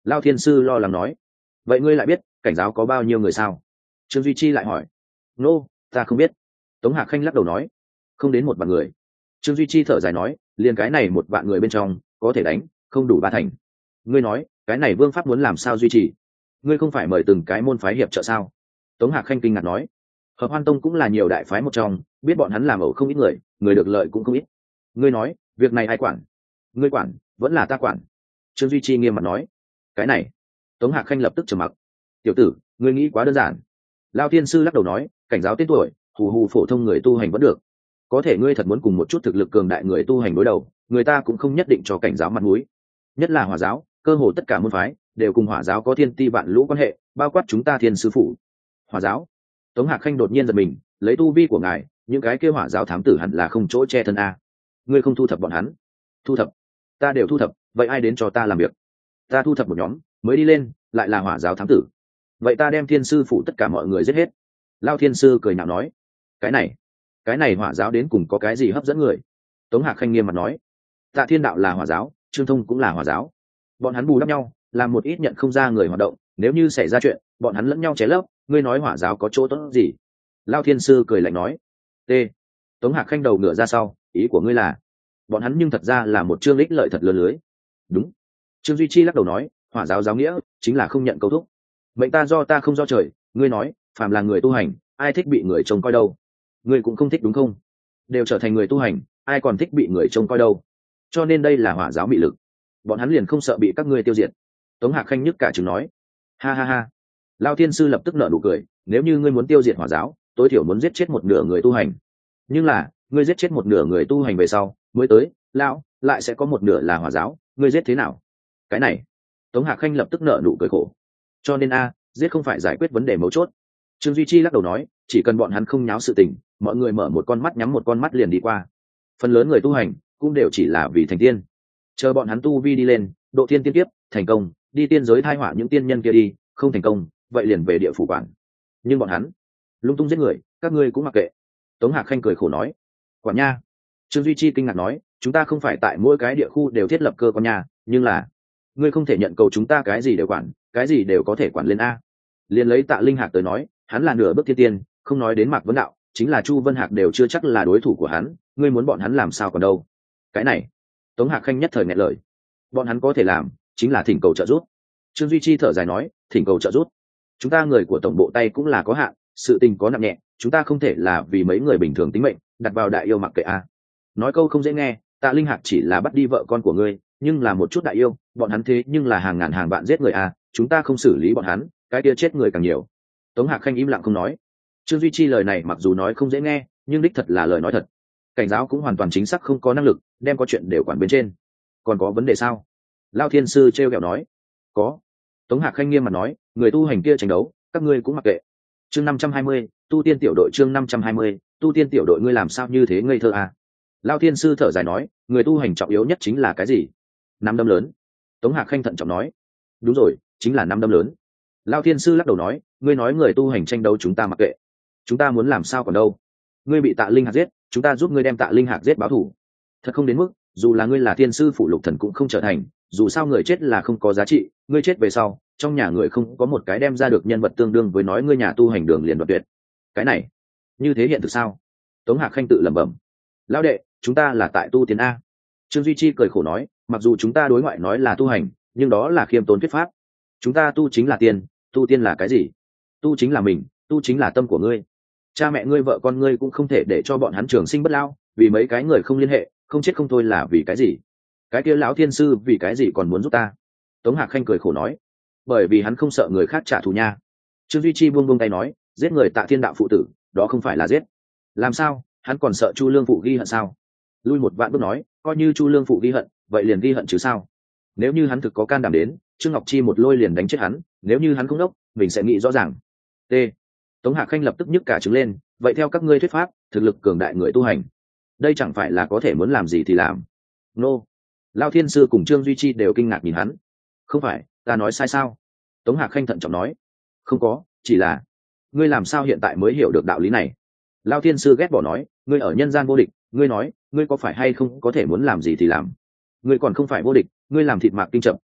Lao thiên sư lo lắng nói. Vậy ngươi lại biết cảnh giáo có bao nhiêu người sao? Trương Duy Chi lại hỏi. Nô, ta không biết. Tống Hạc Khanh lắc đầu nói. Không đến một vạn người. Trương Duy Chi thở dài nói, liền cái này một vạn người bên trong có thể đánh không đủ ba thành. Ngươi nói cái này vương pháp muốn làm sao duy trì? Ngươi không phải mời từng cái môn phái hiệp trợ sao? Tống Hạc Khanh kinh ngạc nói. Hợp Hoan Tông cũng là nhiều đại phái một trong, biết bọn hắn làm ẩu không ít người, người được lợi cũng không ít. Ngươi nói việc này ai quản? Ngươi quản vẫn là ta quản? Trương Duy Chi nghiêm mặt nói. Cái này. Tống Hạc Khanh lập tức trầm mặc. Tiểu tử, ngươi nghĩ quá đơn giản. Lao thiên sư lắc đầu nói, cảnh giáo tên tuổi hù hù phổ thông người tu hành vẫn được, có thể ngươi thật muốn cùng một chút thực lực cường đại người tu hành đối đầu, người ta cũng không nhất định cho cảnh giáo mặt mũi. Nhất là hỏa giáo, cơ hồ tất cả môn phái đều cùng hỏa giáo có thiên ti vạn lũ quan hệ, bao quát chúng ta thiên sư phụ. Hỏa giáo? Tống Hạc Khanh đột nhiên giật mình, lấy tu vi của ngài, những cái kêu hỏa giáo thám tử hẳn là không chỗ che thân a. Ngươi không thu thập bọn hắn? Thu thập? Ta đều thu thập, vậy ai đến cho ta làm việc? Ta thu thập một nhóm mới đi lên, lại là hỏa giáo thám tử. Vậy ta đem thiên sư phụ tất cả mọi người giết hết. Lao thiên sư cười nhạo nói. Cái này cái này hỏa giáo đến cùng có cái gì hấp dẫn người? Tống Hạc Khanh nghiêm mặt nói. Tạ Thiên Đạo là hỏa giáo, Trương Thông cũng là hỏa giáo, bọn hắn bù đắp nhau, làm một ít nhận không ra người hoạt động, nếu như xảy ra chuyện bọn hắn lẫn nhau chế lấp, ngươi nói hỏa giáo có chỗ tốt gì? Lao thiên sư cười lạnh nói. T. Tống Hạc Khanh đầu ngựa ra sau, ý của ngươi là bọn hắn nhưng thật ra là một chương ích lợi thật lớn lưới. Đúng. Trương Duy Chi lắc đầu nói, hỏa giáo giáo nghĩa chính là không nhận câu thúc. Mệnh ta do ta không do trời, ngươi nói phàm là người tu hành, ai thích bị người trông coi đâu? Ngươi cũng không thích đúng không? Đều trở thành người tu hành, ai còn thích bị người trông coi đâu? Cho nên đây là hỏa giáo mị lực, bọn hắn liền không sợ bị các ngươi tiêu diệt. Tống Hạc Khanh nhức cả chứng nói. Ha ha ha. Lao thiên sư lập tức nở nụ cười, nếu như ngươi muốn tiêu diệt hỏa giáo, tối thiểu muốn giết chết một nửa người tu hành. Nhưng là ngươi giết chết một nửa người tu hành về sau mới tới lão lại sẽ có một nửa là hỏa giáo, ngươi giết thế nào? Cái này. Tống Hạc Khanh lập tức nở nụ cười khổ. Cho nên a giết không phải giải quyết vấn đề mấu chốt. Trương Duy Chi lắc đầu nói, chỉ cần bọn hắn không nháo sự tình, mọi người mở một con mắt nhắm một con mắt liền đi qua. Phần lớn người tu hành cũng đều chỉ là vì thành tiên, chờ bọn hắn tu vi đi lên, độ tiên tiên tiếp thành công, đi tiên giới thai hỏa những tiên nhân kia đi, không thành công vậy liền về địa phủ quản. Nhưng bọn hắn lung tung giết người, các ngươi cũng mặc kệ. Tống Hạc Khanh cười khổ nói. Quản nha. Trương Duy Chi kinh ngạc nói, chúng ta không phải tại mỗi cái địa khu đều thiết lập cơ quan nhà, nhưng là ngươi không thể nhận cầu chúng ta cái gì đều quản, cái gì đều có thể quản lên a. Liền lấy Tạ Linh Hạc tới nói, hắn là nửa bước thiên tiên, không nói đến Mạc Vấn Đạo, chính là Chu Vân Hạc đều chưa chắc là đối thủ của hắn, ngươi muốn bọn hắn làm sao còn đâu? Cái này. Tống Hạc Khanh nhất thời nghẹn lời. Bọn hắn có thể làm chính là thỉnh cầu trợ giúp. Trương Duy Chi thở dài nói, thỉnh cầu trợ giúp. Chúng ta người của tổng bộ tay cũng là có hạn, sự tình có nặng nhẹ, chúng ta không thể là vì mấy người bình thường tính mệnh đặt vào đại yêu mặc kệ a. Nói câu không dễ nghe, Tạ Linh Hạc chỉ là bắt đi vợ con của ngươi, nhưng là một chút đại yêu, bọn hắn thế nhưng là hàng ngàn hàng vạn giết người a, chúng ta không xử lý bọn hắn, cái kia chết người càng nhiều. Tống Hạc Khanh im lặng không nói. Trương Duy Chi lời này mặc dù nói không dễ nghe, nhưng đích thật là lời nói thật. Cảnh giáo cũng hoàn toàn chính xác không có năng lực đem có chuyện đều quản bên trên. Còn có vấn đề sao? Lao thiên sư treo kẹo nói. Có. Tống Hạc Khanh nghiêm mặt nói, người tu hành kia tranh đấu, các ngươi cũng mặc kệ. Chương năm trăm hai mươi, tu tiên tiểu đội. Chương năm trăm hai mươi, tu tiên tiểu đội. Ngươi làm sao như thế ngây thơ à? Lao thiên sư thở dài nói, người tu hành trọng yếu nhất chính là cái gì? Nắm đấm lớn. Tống Hạc Khanh thận trọng nói. Đúng rồi, chính là nắm đấm lớn. Lao thiên sư lắc đầu nói, ngươi nói người tu hành tranh đấu chúng ta mặc kệ, chúng ta muốn làm sao còn đâu? Ngươi bị Tạ Linh Hạc giết, chúng ta giúp ngươi đem Tạ Linh Hạc giết báo thù. Thật không đến mức, dù là ngươi là thiên sư phụ lục thần cũng không trở thành, dù sao người chết là không có giá trị, ngươi chết về sau, trong nhà người không có một cái đem ra được nhân vật tương đương với nói ngươi nhà tu hành đường liền đoạt tuyệt. Cái này, như thế hiện thực sao? Tống Hạc Khanh tự lẩm bẩm. Lão đệ, chúng ta là tại tu tiên a. Trương Duy Chi cười khổ nói, mặc dù chúng ta đối ngoại nói là tu hành, nhưng đó là khiêm tốn thuyết pháp. Chúng ta tu chính là tiên, tu tiên là cái gì? Tu chính là mình, tu chính là tâm của ngươi. Cha mẹ ngươi, vợ con ngươi cũng không thể để cho bọn hắn trường sinh bất lao, vì mấy cái người không liên hệ, không chết không thôi là vì cái gì? Cái kia lão thiên sư vì cái gì còn muốn giúp ta? Tống Hạc Khanh cười khổ nói, bởi vì hắn không sợ người khác trả thù nha. Trương Duy Chi buông buông tay nói, giết người Tạ Thiên Đạo phụ tử, đó không phải là giết. Làm sao? Hắn còn sợ Chu Lương phụ ghi hận sao? Lui một vạn bước nói, coi như Chu Lương phụ ghi hận, vậy liền ghi hận chứ sao? Nếu như hắn thực có can đảm đến, Trương Ngọc Chi một lôi liền đánh chết hắn, nếu như hắn không đốc, mình sẽ nghĩ rõ ràng. T. Tống Hạc Khanh lập tức nhức cả trứng lên, vậy theo các ngươi thuyết pháp, thực lực cường đại người tu hành, đây chẳng phải là có thể muốn làm gì thì làm? Nô. Lao thiên sư cùng Trương Duy Chi đều kinh ngạc nhìn hắn. Không phải, ta nói sai sao? Tống Hạc Khanh thận trọng nói, không có, chỉ là ngươi làm sao hiện tại mới hiểu được đạo lý này? Lao thiên sư ghét bỏ nói, ngươi ở nhân gian vô địch, ngươi nói, ngươi có phải hay không có thể muốn làm gì thì làm? Ngươi còn không phải vô địch, ngươi làm thịt mạc kinh chậm,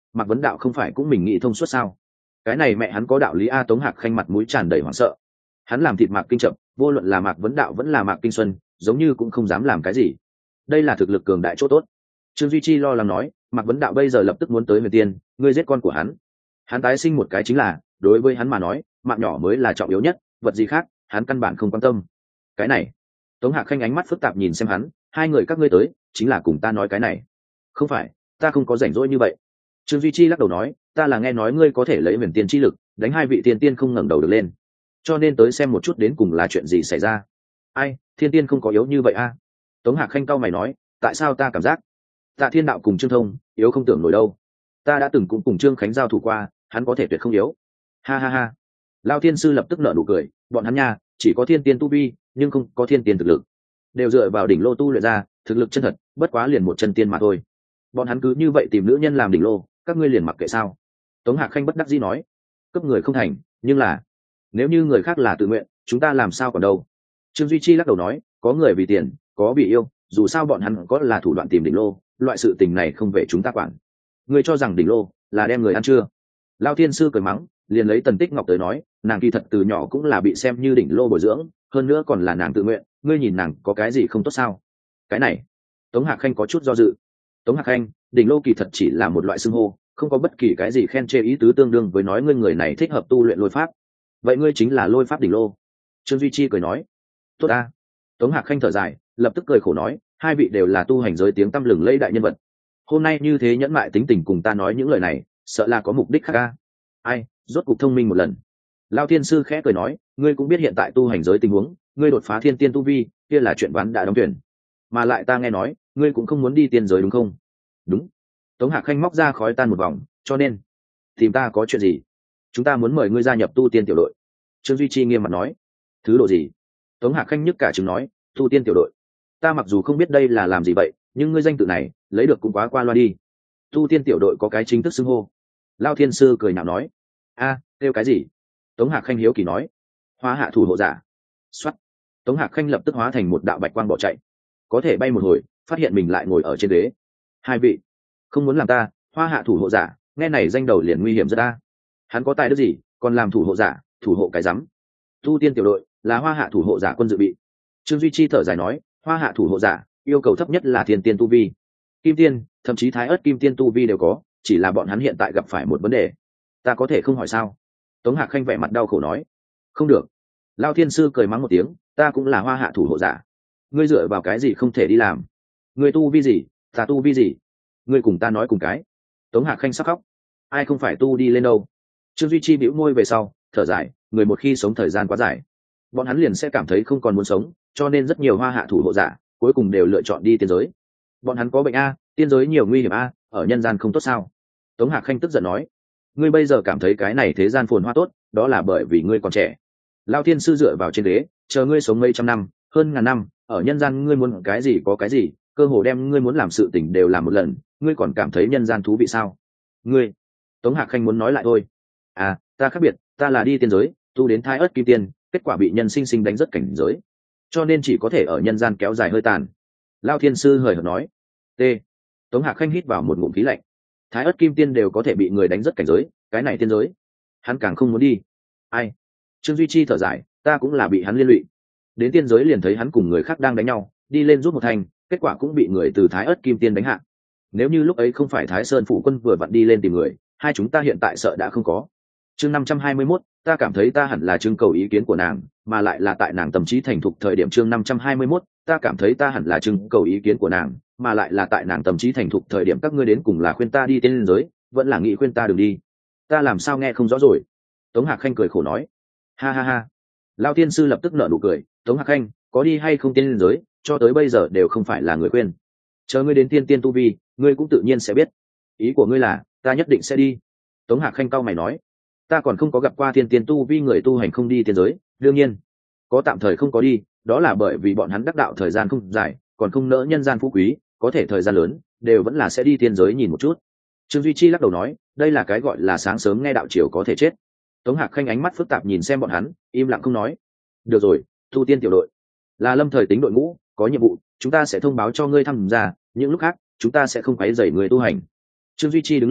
Mạc Vấn Đạo không phải cũng mình nghĩ thông suốt sao? Cái này mẹ hắn có đạo lý a. Tống Hạc Khanh mặt mũi tràn đầy hoảng sợ. Hắn làm thịt Mạc Kinh Chậm, vô luận là Mạc Vấn Đạo vẫn là Mạc Kinh Xuân, giống như cũng không dám làm cái gì. Đây là thực lực cường đại chỗ tốt. Trương Duy Chi lo lắng nói, Mạc Vấn Đạo bây giờ lập tức muốn tới Huyền Tiên, ngươi giết con của hắn. Hắn tái sinh một cái chính là, đối với hắn mà nói, mạng nhỏ mới là trọng yếu nhất, vật gì khác, hắn căn bản không quan tâm. Cái này, Tống Hạc Khanh ánh mắt phức tạp nhìn xem hắn, hai người các ngươi tới, chính là cùng ta nói cái này. Không phải, ta không có rảnh rỗi như vậy. Trương Duy Chi lắc đầu nói, ta là nghe nói ngươi có thể lấy Huyền Tiên chi lực, đánh hai vị tiên tiên không ngẩng đầu được lên, cho nên tới xem một chút đến cùng là chuyện gì xảy ra. Ai, thiên tiên không có yếu như vậy a? Tống Hạc Khanh cau mày nói, tại sao ta cảm giác Tạ Thiên Đạo cùng Trương Thông yếu không tưởng nổi đâu. Ta đã từng cũng cùng Trương Khánh giao thủ qua, hắn có thể tuyệt không yếu. Ha ha ha. Lao Thiên Sư lập tức nở nụ cười, bọn hắn nha, chỉ có thiên tiên tu vi, nhưng không có thiên tiên thực lực, đều dựa vào đỉnh lô tu luyện ra, thực lực chân thật, bất quá liền một chân tiên mà thôi. Bọn hắn cứ như vậy tìm nữ nhân làm đỉnh lô, các ngươi liền mặc kệ sao? Tống Hạc Khanh bất đắc dĩ nói, cấp người không thành, nhưng là nếu như người khác là tự nguyện, chúng ta làm sao còn đâu? Trương Duy Chi lắc đầu nói, có người vì tiền, có vì yêu, dù sao bọn hắn có là thủ đoạn tìm đỉnh lô, loại sự tình này không về chúng ta quản. Ngươi cho rằng đỉnh lô là đem người ăn chưa? Lao Thiên Sư cười mắng, liền lấy Tần Tích Ngọc tới nói, nàng kỳ thật từ nhỏ cũng là bị xem như đỉnh lô bồi dưỡng, hơn nữa còn là nàng tự nguyện, ngươi nhìn nàng có cái gì không tốt sao? Cái này, Tống Hạc Khanh có chút do dự. Tống Hạc Khanh, đỉnh lô kỳ thật chỉ là một loại xưng hô, không có bất kỳ cái gì khen chê ý tứ, tương đương với nói ngươi người này thích hợp tu luyện lôi pháp. Vậy ngươi chính là lôi pháp đỉnh lô. Trương Duy Chi cười nói, tốt a. Tống Hạc Khanh thở dài, lập tức cười khổ nói, hai vị đều là tu hành giới tiếng tăm lừng lẫy đại nhân vật, hôm nay như thế nhẫn mại tính tình cùng ta nói những lời này, sợ là có mục đích khác a. Ai, rốt cục thông minh một lần. Lao Thiên Sư khẽ cười nói, ngươi cũng biết hiện tại tu hành giới tình huống, ngươi đột phá thiên tiên tu vi, kia là chuyện ván đã đóng thuyền. Mà lại ta nghe nói, ngươi cũng không muốn đi tiên giới đúng không? Đúng. Tống Hạc Khanh móc ra khói tan một vòng, cho nên tìm ta có chuyện gì? Chúng ta muốn mời ngươi gia nhập tu tiên tiểu đội. Trương Duy Chi nghiêm mặt nói, thứ độ gì? Tống Hạc Khanh nhức cả chứng nói, tu tiên tiểu đội. Ta mặc dù không biết đây là làm gì vậy, nhưng ngươi danh tự này lấy được cũng quá qua loa đi. Tu tiên tiểu đội có cái chính thức xưng hô. Lao Thiên Sư cười nhạo nói, a, kêu cái gì? Tống Hạc Khanh hiếu kỳ nói, hóa hạ thủ hộ giả. Xoát. Tống Hạc Khanh lập tức hóa thành một đạo bạch quang bỏ chạy, có thể bay một hồi, phát hiện mình lại ngồi ở trên ghế. Hai vị không muốn làm ta hoa hạ thủ hộ giả, nghe này danh đầu liền nguy hiểm rất đa. Hắn có tài đức gì còn làm thủ hộ giả, thủ hộ cái rắm. Tu tiên tiểu đội là hoa hạ thủ hộ giả quân dự bị. Trương Duy Chi thở dài nói, hoa hạ thủ hộ giả yêu cầu thấp nhất là thiên tiên tu vi, kim tiên thậm chí thái ớt kim tiên tu vi đều có, chỉ là bọn hắn hiện tại gặp phải một vấn đề. Ta có thể không hỏi sao? Tống Hạc Khanh vẻ mặt đau khổ nói, không được. Lao Thiên Sư cười mắng một tiếng, ta cũng là hoa hạ thủ hộ giả, ngươi dựa vào cái gì không thể đi làm? Ngươi tu vi gì, ta tu vi gì? Ngươi cùng ta nói cùng cái. Tống Hạc Khanh sắc khóc, ai không phải tu đi lên đâu. Trương Duy Chi bĩu môi về sau thở dài, người một khi sống thời gian quá dài, bọn hắn liền sẽ cảm thấy không còn muốn sống, cho nên rất nhiều hoa hạ thủ hộ giả cuối cùng đều lựa chọn đi tiên giới. Bọn hắn có bệnh a, tiên giới nhiều nguy hiểm a, ở nhân gian không tốt sao? Tống Hạc Khanh tức giận nói, ngươi bây giờ cảm thấy cái này thế gian phồn hoa tốt, đó là bởi vì ngươi còn trẻ. Lao Thiên Sư dựa vào trên ghế, chờ ngươi sống mấy trăm năm, hơn ngàn năm, ở nhân gian ngươi muốn cái gì có cái gì, cơ hồ đem ngươi muốn làm sự tình đều làm một lần, ngươi còn cảm thấy nhân gian thú vị sao? Ngươi, Tống Hạc Khanh muốn nói lại thôi. À, ta khác biệt, ta là đi tiên giới, tu đến thái ớt kim tiên, kết quả bị nhân sinh sinh đánh rất cảnh giới, cho nên chỉ có thể ở nhân gian kéo dài hơi tàn. Lao Thiên Sư hời hợt nói. T. Tống Hạc Khanh hít vào một ngụm khí lạnh. Thái ớt kim tiên đều có thể bị người đánh rất cảnh giới, cái này tiên giới hắn càng không muốn đi. Ai? Trương Duy Chi thở dài, ta cũng là bị hắn liên lụy. Đến tiên giới liền thấy hắn cùng người khác đang đánh nhau, đi lên giúp một thành, kết quả cũng bị người từ thái ớt kim tiên đánh hạ. Nếu như lúc ấy không phải Thái Sơn phủ quân vừa vặn đi lên tìm người, hai chúng ta hiện tại sợ đã không có. Chương năm trăm hai mươi mốt, ta cảm thấy ta hẳn là trưng cầu ý kiến của nàng, mà lại là tại nàng tâm trí thành thục thời điểm. Chương năm trăm hai mươi mốt, ta cảm thấy ta hẳn là trưng cầu ý kiến của nàng, mà lại là tại nàng tâm trí thành thục thời điểm. Các ngươi đến cùng là khuyên ta đi tiên giới, vẫn là nghĩ khuyên ta đừng đi? Ta làm sao nghe không rõ rồi? Tống Hạc Khanh cười khổ nói. Ha ha ha. Lao Tiên Sư lập tức nở nụ cười, Tống Hạc Khanh, có đi hay không tiên giới, cho tới bây giờ đều không phải là người khuyên. Chờ ngươi đến tiên tiên tu vi, ngươi cũng tự nhiên sẽ biết. Ý của ngươi là ta nhất định sẽ đi? Tống Hạc Khanh cau mày nói, ta còn không có gặp qua tiên tiên tu vi người tu hành không đi tiên giới. Đương nhiên có tạm thời không có đi, đó là bởi vì bọn hắn đắc đạo thời gian không dài, còn không nỡ nhân gian phú quý, có thể thời gian lớn đều vẫn là sẽ đi tiên giới nhìn một chút. Trương Duy Chi lắc đầu nói, đây là cái gọi là sáng sớm nghe đạo chiều có thể chết. Tống Hạc Khanh ánh mắt phức tạp nhìn xem bọn hắn, im lặng không nói. Được rồi, tu tiên tiểu đội là lâm thời tính đội ngũ, có nhiệm vụ chúng ta sẽ thông báo cho ngươi tham gia, những lúc khác chúng ta sẽ không quấy rầy người tu hành. Trương Duy Chi đứng lên,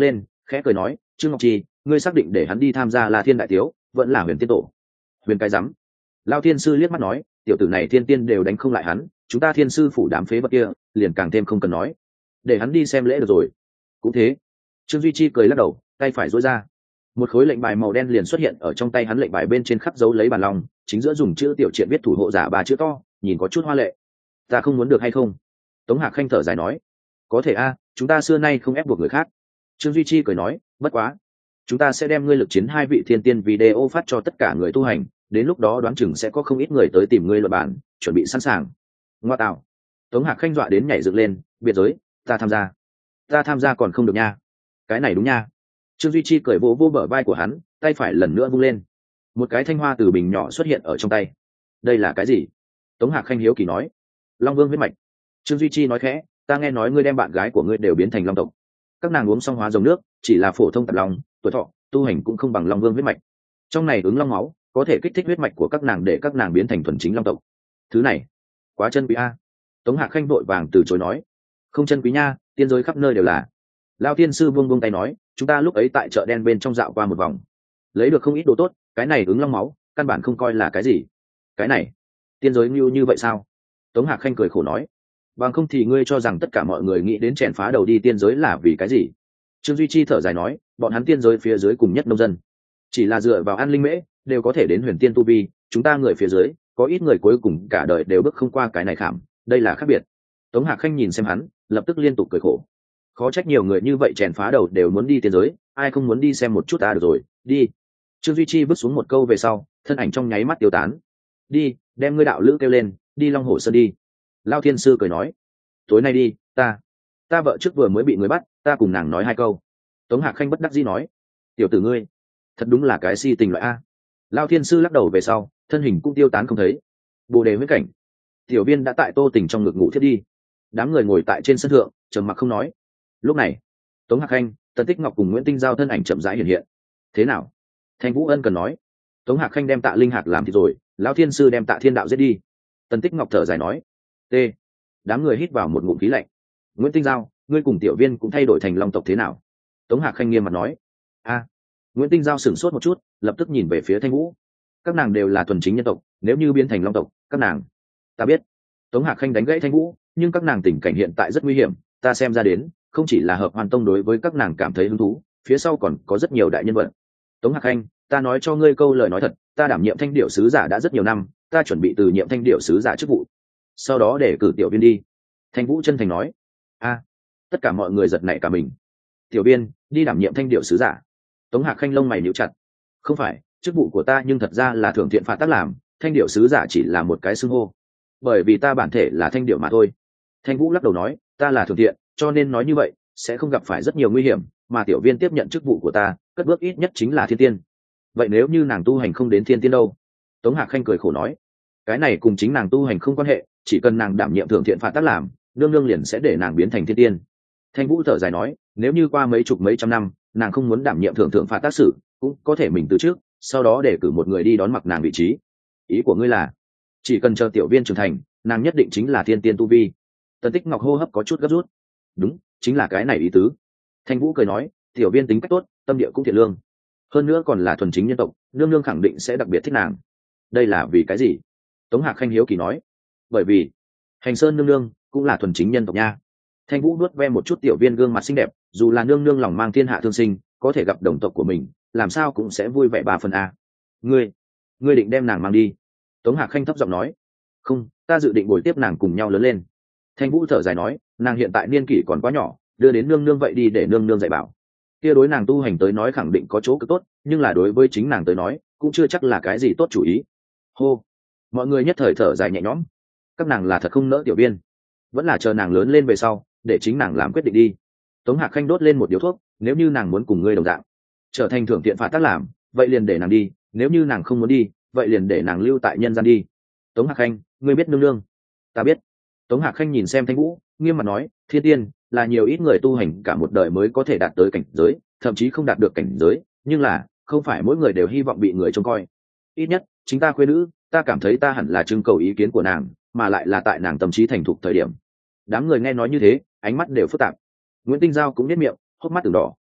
khẽ cười nói, Trương Ngọc Trì, ngươi xác định để hắn đi tham gia La Thiên đại tiếu, vẫn là Huyền Tiên tổ? Huyền cái rắm. Lao thiên sư liếc mắt nói, tiểu tử này thiên tiên đều đánh không lại hắn, chúng ta thiên sư phủ đám phế vật kia liền càng thêm không cần nói, để hắn đi xem lễ được rồi. Cũng thế. Trương Duy Chi cười lắc đầu, tay phải duỗi ra, một khối lệnh bài màu đen liền xuất hiện ở trong tay hắn. Lệnh bài bên trên khắc dấu lấy bàn long, chính giữa dùng chữ tiểu triện viết thủ hộ giả ba chữ to, nhìn có chút hoa lệ. Ta không muốn được hay không? Tống Hạc Khanh thở dài nói, có thể a, chúng ta xưa nay không ép buộc người khác. Trương Duy Chi cười nói, bất quá chúng ta sẽ đem ngươi lực chiến hai vị thiên tiên video phát cho tất cả người tu hành, đến lúc đó đoán chừng sẽ có không ít người tới tìm ngươi luận bản, chuẩn bị sẵn sàng. Ngoa tạo. Tống Hạc Khanh dọa đến nhảy dựng lên, biệt giới, ta tham gia. Ta tham gia còn không được nha. Cái này đúng nha. Trương Duy Chi cười vỗ vô bờ vai của hắn, tay phải lần nữa vung lên, một cái thanh hoa từ bình nhỏ xuất hiện ở trong tay. Đây là cái gì? Tống Hạc Khanh hiếu kỳ nói. Long Vương huyết mạch. Trương Duy Chi nói khẽ, ta nghe nói ngươi đem bạn gái của ngươi đều biến thành long tộc, các nàng uống xong hóa dòng nước, chỉ là phổ thông tạp long, tuổi thọ tu hành cũng không bằng Long Vương huyết mạch, trong này ứng long máu có thể kích thích huyết mạch của các nàng để các nàng biến thành thuần chính long tộc. Thứ này quá chân quý a. Tống Hạc Khanh vội vàng từ chối nói, không chân quý nha, tiên giới khắp nơi đều là. Lao tiên sư buông buông tay nói, chúng ta lúc ấy tại chợ đen bên trong dạo qua một vòng, lấy được không ít đồ tốt, cái này ứng long máu căn bản không coi là cái gì. Cái này tiên giới như như vậy sao? Tống Hạc Khanh cười khổ nói, bằng không thì ngươi cho rằng tất cả mọi người nghĩ đến chèn phá đầu đi tiên giới là vì cái gì? Trương Duy Chi thở dài nói, bọn hắn tiên giới phía dưới cùng nhất nông dân, chỉ là dựa vào ăn linh mễ đều có thể đến huyền tiên tu vi, chúng ta người phía dưới có ít người cuối cùng cả đời đều bước không qua cái này khảm, đây là khác biệt. Tống Hạc Khanh nhìn xem hắn, lập tức liên tục cười khổ, khó trách nhiều người như vậy chèn phá đầu đều muốn đi tiên giới, ai không muốn đi xem một chút ta. Được rồi, đi. Trương Duy Chi bước xuống một câu về sau, thân ảnh trong nháy mắt tiêu tán. Đi, đem ngươi đạo lữ kêu lên, đi Long Hồ Sơn đi. Lao thiên sư cười nói, tối nay đi, ta ta vợ trước vừa mới bị người bắt, ta cùng nàng nói hai câu. Tống Hạc Khanh bất đắc dĩ nói, tiểu tử ngươi thật đúng là cái si tình loại a. Lao thiên sư lắc đầu về sau, thân hình cũng tiêu tán không thấy. Bồ đề huyết cảnh. Tiểu viên đã tại Tô Tình trong ngực ngủ thiết đi, đám người ngồi tại trên sân thượng trầm mặc không nói. Lúc này Tống Hạc Khanh, Tần Tích Ngọc cùng Nguyễn Tinh Giao thân ảnh chậm rãi hiện hiện. Thế nào? Thanh Vũ Ân cần nói. Tống Hạc Khanh đem Tạ Linh Hạc làm thì rồi, Lão thiên sư đem Tạ Thiên Đạo giết đi. Tần Tích Ngọc thở dài nói. T. Đám người hít vào một ngụm khí lạnh. Nguyễn Tinh Giao, ngươi cùng tiểu viên cũng thay đổi thành long tộc thế nào? Tống Hạc Khanh nghiêm mặt nói. A. Nguyễn Tinh Giao sửng sốt một chút, lập tức nhìn về phía Thanh Vũ. Các nàng đều là thuần chính nhân tộc, nếu như biến thành long tộc, các nàng, ta biết. Tống Hạc Khanh đánh gãy Thanh Vũ, nhưng các nàng tình cảnh hiện tại rất nguy hiểm, ta xem ra đến, không chỉ là Hợp Hoàn Tông đối với các nàng cảm thấy hứng thú, phía sau còn có rất nhiều đại nhân vật. Tống Hạc Khanh, ta nói cho ngươi câu lời nói thật, ta đảm nhiệm thanh điệu sứ giả đã rất nhiều năm, ta chuẩn bị từ nhiệm thanh điệu sứ giả chức vụ, sau đó để cử tiểu viên đi. Thanh Vũ chân thành nói. A. Tất cả mọi người giật nảy cả mình. Tiểu viên đi đảm nhiệm thanh điệu sứ giả? Tống Hạc Khanh lông mày nhíu chặt. Không phải, chức vụ của ta nhưng thật ra là thưởng thiện phạt tác làm, thanh điệu sứ giả chỉ là một cái xưng hô, bởi vì ta bản thể là thanh điệu mà thôi. Thanh Vũ lắc đầu nói, ta là thưởng thiện, cho nên nói như vậy sẽ không gặp phải rất nhiều nguy hiểm, mà tiểu viên tiếp nhận chức vụ của ta, cất bước ít nhất chính là thiên tiên. Vậy nếu như nàng tu hành không đến thiên tiên đâu? Tống Hạc Khanh cười khổ nói, cái này cùng chính nàng tu hành không quan hệ, chỉ cần nàng đảm nhiệm thưởng thiện phạt tác làm, nương nương liền sẽ để nàng biến thành thiên tiên. Thanh Vũ thở dài nói, nếu như qua mấy chục mấy trăm năm nàng không muốn đảm nhiệm thưởng thưởng phạt tác sử, cũng có thể mình từ trước, sau đó để cử một người đi đón mặc nàng vị trí. Ý của ngươi là chỉ cần chờ tiểu viên trưởng thành, nàng nhất định chính là thiên tiên tu vi? Tần Tích Ngọc hô hấp có chút gấp rút. Đúng, chính là cái này ý tứ. Thanh Vũ cười nói, tiểu viên tính cách tốt, tâm địa cũng thiện lương, hơn nữa còn là thuần chính nhân tộc, nương nương khẳng định sẽ đặc biệt thích nàng. Đây là vì cái gì? Tống Hạc Khanh hiếu kỳ nói. Bởi vì Hành Sơn nương nương cũng là thuần chính nhân tộc nha. Thanh Vũ nuốt ve một chút tiểu viên gương mặt xinh đẹp, dù là nương nương lòng mang thiên hạ thương sinh, có thể gặp đồng tộc của mình, làm sao cũng sẽ vui vẻ ba phần a. Ngươi, ngươi định đem nàng mang đi? Tống Hạc Khanh thấp giọng nói. Không, ta dự định bồi tiếp nàng cùng nhau lớn lên. Thanh Vũ thở dài nói, nàng hiện tại niên kỷ còn quá nhỏ, đưa đến nương nương vậy đi để nương nương dạy bảo. Kia đối nàng tu hành tới nói khẳng định có chỗ cực tốt, nhưng là đối với chính nàng tới nói cũng chưa chắc là cái gì tốt chủ ý. Hô. Mọi người nhất thời thở dài nhẹ nhõm. Các nàng là thật không nỡ tiểu viên, vẫn là chờ nàng lớn lên về sau để chính nàng làm quyết định đi. Tống Hạc Khanh đốt lên một điếu thuốc, nếu như nàng muốn cùng ngươi đồng dạng trở thành thưởng thiện phạt tác làm, vậy liền để nàng đi, nếu như nàng không muốn đi, vậy liền để nàng lưu tại nhân gian đi. Tống Hạc Khanh, ngươi biết nương nương? Ta biết. Tống Hạc Khanh nhìn xem Thanh Vũ, nghiêm mặt nói, thiên tiên là nhiều ít người tu hành cả một đời mới có thể đạt tới cảnh giới, thậm chí không đạt được cảnh giới, nhưng là không phải mỗi người đều hy vọng bị người trông coi. Ít nhất chính ta khuê nữ, ta cảm thấy ta hẳn là trưng cầu ý kiến của nàng, mà lại là tại nàng tâm trí thành thục thời điểm. Đám người nghe nói như thế, ánh mắt đều phức tạp. Nguyễn Tinh Giao cũng nhếch miệng, hốc mắt từng đỏ.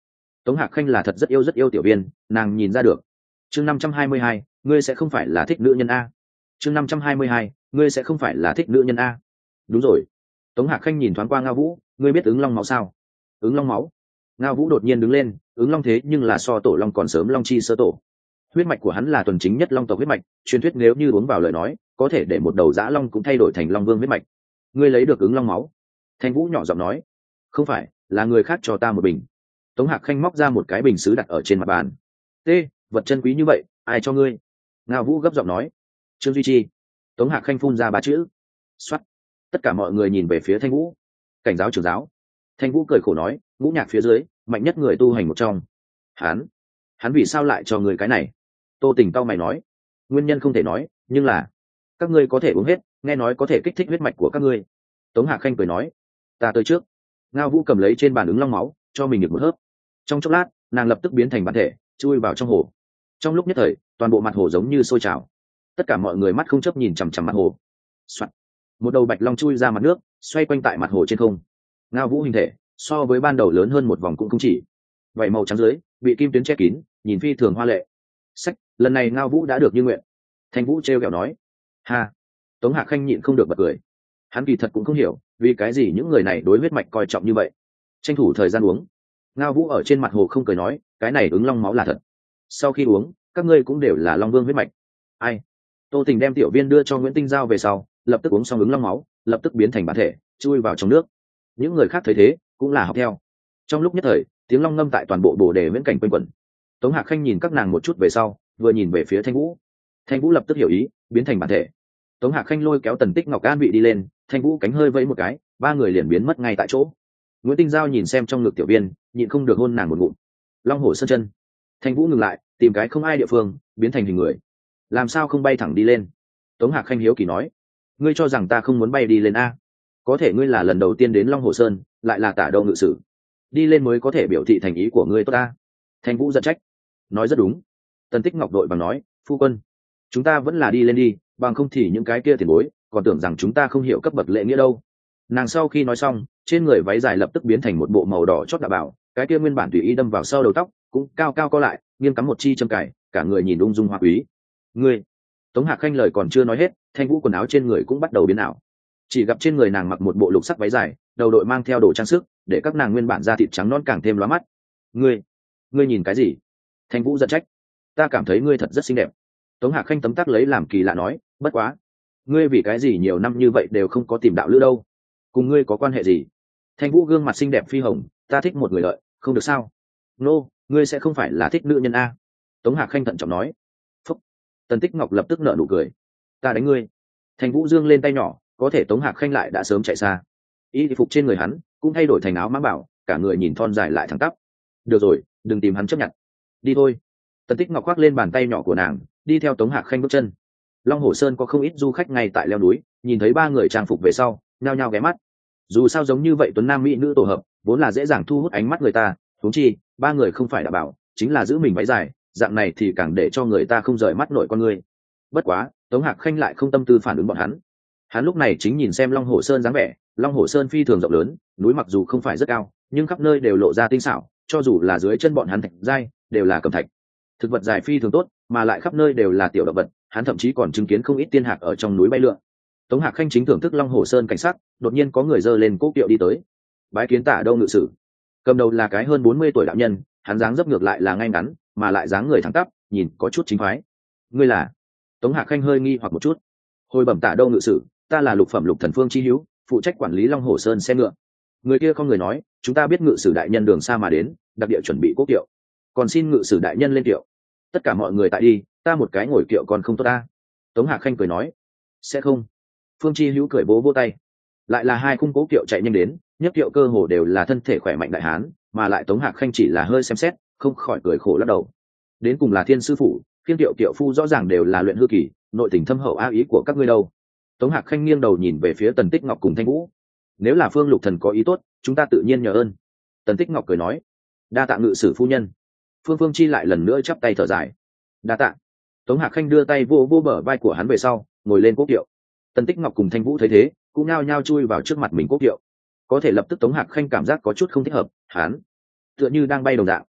Tống Hạc Khanh là thật rất yêu rất yêu tiểu viên, nàng nhìn ra được. Chương năm trăm hai mươi hai, ngươi sẽ không phải là thích nữ nhân a. Chương năm trăm hai mươi hai, ngươi sẽ không phải là thích nữ nhân a. Đúng rồi. Tống Hạc Khanh nhìn thoáng qua Ngao Vũ, ngươi biết ứng long máu sao? Ứng long máu? Ngao Vũ đột nhiên đứng lên, ứng long thế nhưng là so tổ long còn sớm long chi sơ tổ. Huyết mạch của hắn là thuần chính nhất long tộc huyết mạch, truyền thuyết nếu như uống vào lời nói, có thể để một đầu dã long cũng thay đổi thành long vương huyết mạch. Ngươi lấy được ứng long máu? Thanh Vũ nhỏ giọng nói. Không phải, là người khác cho ta một bình. Tống Hạc Khanh móc ra một cái bình sứ đặt ở trên mặt bàn. T, vật chân quý như vậy, ai cho ngươi? Ngao Vũ gấp giọng nói. Trương Duy Chi. Tống Hạc Khanh phun ra ba chữ. Xoát. Tất cả mọi người nhìn về phía Thanh Vũ. Cảnh giáo trưởng giáo. Thanh Vũ cười khổ nói, ngũ nhạc phía dưới, mạnh nhất người tu hành một trong. Hắn, hắn vì sao lại cho người cái này? Tô Tình tao mày nói. Nguyên nhân không thể nói, nhưng là các ngươi có thể uống hết, nghe nói có thể kích thích huyết mạch của các ngươi. Tống Hạc Khanh cười nói. Ta tới trước. Ngao Vũ cầm lấy trên bàn ứng long máu, cho mình được một hớp. Trong chốc lát, nàng lập tức biến thành bản thể, chui vào trong hồ. Trong lúc nhất thời, toàn bộ mặt hồ giống như sôi trào. Tất cả mọi người mắt không chấp nhìn chằm chằm mặt hồ. Soạn. Một đầu bạch long chui ra mặt nước, xoay quanh tại mặt hồ trên không. Ngao Vũ hình thể so với ban đầu lớn hơn một vòng cũng không chỉ. Vảy màu trắng dưới, bị kim tuyến che kín, nhìn phi thường hoa lệ. Sách, lần này Ngao Vũ đã được như nguyện. Thanh Vũ trêu ghẹo nói. Ha. Tống Hạc Khanh nhịn không được bật cười. Hắn kỳ thật cũng không hiểu, vì cái gì những người này đối huyết mạch coi trọng như vậy. Tranh thủ thời gian uống. Ngao Vũ ở trên mặt hồ không cười nói, cái này ứng long máu là thật. Sau khi uống, các ngươi cũng đều là long vương huyết mạch. Ai? Tô Tình đem tiểu viên đưa cho Nguyễn Tinh Giao về sau, lập tức uống xong ứng long máu, lập tức biến thành bản thể, chui vào trong nước. Những người khác thấy thế, cũng là học theo. Trong lúc nhất thời, tiếng long ngâm tại toàn bộ bồ đề viễn cảnh quanh quẩn. Tống Hạc Khanh nhìn các nàng một chút về sau, vừa nhìn về phía Thanh Vũ. Thanh Vũ lập tức hiểu ý, biến thành bản thể. Tống Hạc Khanh lôi kéo Tần Tích Ngọc An vị đi lên, Thanh Vũ cánh hơi vẫy một cái, ba người liền biến mất ngay tại chỗ. Nguyễn Tinh Giao nhìn xem trong ngực tiểu viên, nhịn không được hôn nàng một ngụm. Long hổ sơn chân. Thanh Vũ ngừng lại, tìm cái không ai địa phương, biến thành hình người. Làm sao không bay thẳng đi lên? Tống Hạc Khanh hiếu kỳ nói. Ngươi cho rằng ta không muốn bay đi lên a? Có thể ngươi là lần đầu tiên đến Long Hồ Sơn, lại là Tả Đâu ngự sử, đi lên mới có thể biểu thị thành ý của ngươi tốt ta. Thanh Vũ giận trách. Nói rất đúng. Tần Tích Ngọc đội bằng nói, phu quân, chúng ta vẫn là đi lên đi, bằng không thì những cái kia tiền bối còn tưởng rằng chúng ta không hiểu cấp bậc lễ nghĩa đâu. Nàng sau khi nói xong, trên người váy dài lập tức biến thành một bộ màu đỏ chót đạo bảo, cái kia nguyên bản tùy ý đâm vào sau đầu tóc cũng cao cao co lại, nghiêng cắm một chi châm cài, cả người nhìn ung dung hoa quý. Ngươi. Tống Hạc Khanh lời còn chưa nói hết, Thanh Vũ quần áo trên người cũng bắt đầu biến ảo. Chỉ gặp trên người nàng mặc một bộ lục sắc váy dài, đầu đội mang theo đồ trang sức, để các nàng nguyên bản da thịt trắng non càng thêm lóa mắt. Ngươi, ngươi nhìn cái gì? Thanh Vũ giận trách. Ta cảm thấy ngươi thật rất xinh đẹp. Tống Hạc Khanh tấm tắc lấy làm kỳ lạ nói, bất quá, ngươi vì cái gì nhiều năm như vậy đều không có tìm đạo lữ đâu? Cùng ngươi có quan hệ gì? Thanh Vũ gương mặt xinh đẹp phi hồng, ta thích một người lợi, không được sao? Nô, no, ngươi sẽ không phải là thích nữ nhân a? Tống Hạc Khanh thận trọng nói. Phúc. Tần Tích Ngọc lập tức nở nụ cười. Ta đánh ngươi. Thanh Vũ dương lên tay nhỏ, có thể Tống Hạc Khanh lại đã sớm chạy xa. Y phục trên người hắn cũng thay đổi thành áo mã bảo, cả người nhìn thon dài lại thẳng tắp. Được rồi, đừng tìm hắn chấp nhận. Đi thôi. Tần Tích Ngọc khoác lên bàn tay nhỏ của nàng, đi theo Tống Hạc Khanh bước chân. Long Hồ Sơn có không ít du khách ngay tại leo núi, nhìn thấy ba người trang phục về sau, nhao nhao ghé mắt. Dù sao giống như vậy tuấn nam mỹ nữ tổ hợp, vốn là dễ dàng thu hút ánh mắt người ta, huống chi ba người không phải đã bảo, chính là giữ mình váy dài, dạng này thì càng để cho người ta không rời mắt nổi con người. Bất quá, Tống Hạc Khanh lại không tâm tư phản ứng bọn hắn. Hắn lúc này chính nhìn xem Long Hồ Sơn dáng vẻ, Long Hồ Sơn phi thường rộng lớn, núi mặc dù không phải rất cao, nhưng khắp nơi đều lộ ra tinh xảo, cho dù là dưới chân bọn hắn thạch dai, đều là cẩm thạch. Thực vật dài phi thường tốt, mà lại khắp nơi đều là tiểu động vật, hắn thậm chí còn chứng kiến không ít tiên hạc ở trong núi bay lượn. Tống Hạc Khanh chính thưởng thức Long Hồ Sơn cảnh sắc, đột nhiên có người giơ lên cốc kiệu đi tới. Bái kiến Tả Đâu ngự sử. Cầm đầu là cái hơn bốn mươi tuổi đạo nhân, hắn dáng dấp ngược lại là ngay ngắn, mà lại dáng người thẳng tắp, nhìn có chút chính phái. Ngươi là? Tống Hạc Khanh hơi nghi hoặc một chút. Hồi bẩm Tả Đâu ngự sử, ta là Lục Phẩm Lục Thần Phương chi hữu, phụ trách quản lý Long Hồ Sơn xe ngựa. Người kia không người nói, chúng ta biết ngự sử đại nhân đường xa mà đến, đặc địa chuẩn bị cốc kiệu, còn xin ngự sử đại nhân lên kiệu. Tất cả mọi người tại đi, ta một cái ngồi kiệu còn không tốt ta. Tống Hạc Khanh cười nói. Sẽ không. Phương chi hữu cười bố vỗ tay. Lại là hai khung cố kiệu chạy nhanh đến, nhất kiệu cơ hồ đều là thân thể khỏe mạnh đại hán, mà lại Tống Hạc Khanh chỉ là hơi xem xét, không khỏi cười khổ lắc đầu. Đến cùng là thiên sư phụ, phiên kiệu kiệu phu rõ ràng đều là luyện hư kỳ, nội tình thâm hậu a ý của các ngươi đâu? Tống Hạc Khanh nghiêng đầu nhìn về phía Tần Tích Ngọc cùng Thanh Vũ. Nếu là Phương Lục Thần có ý tốt, chúng ta tự nhiên nhờ ơn. Tần Tích Ngọc cười nói. Đa tạ ngự sử phu nhân. Phương Phương Chi lại lần nữa chắp tay thở dài. Đa tạ. Tống Hạc Khanh đưa tay vô vô bờ vai của hắn về sau, ngồi lên cố kiệu. Tần Tích Ngọc cùng Thanh Vũ thấy thế, cũng nao nhao chui vào trước mặt mình cố kiệu. Có thể lập tức Tống Hạc Khanh cảm giác có chút không thích hợp, hắn tựa như đang bay đồng dạng.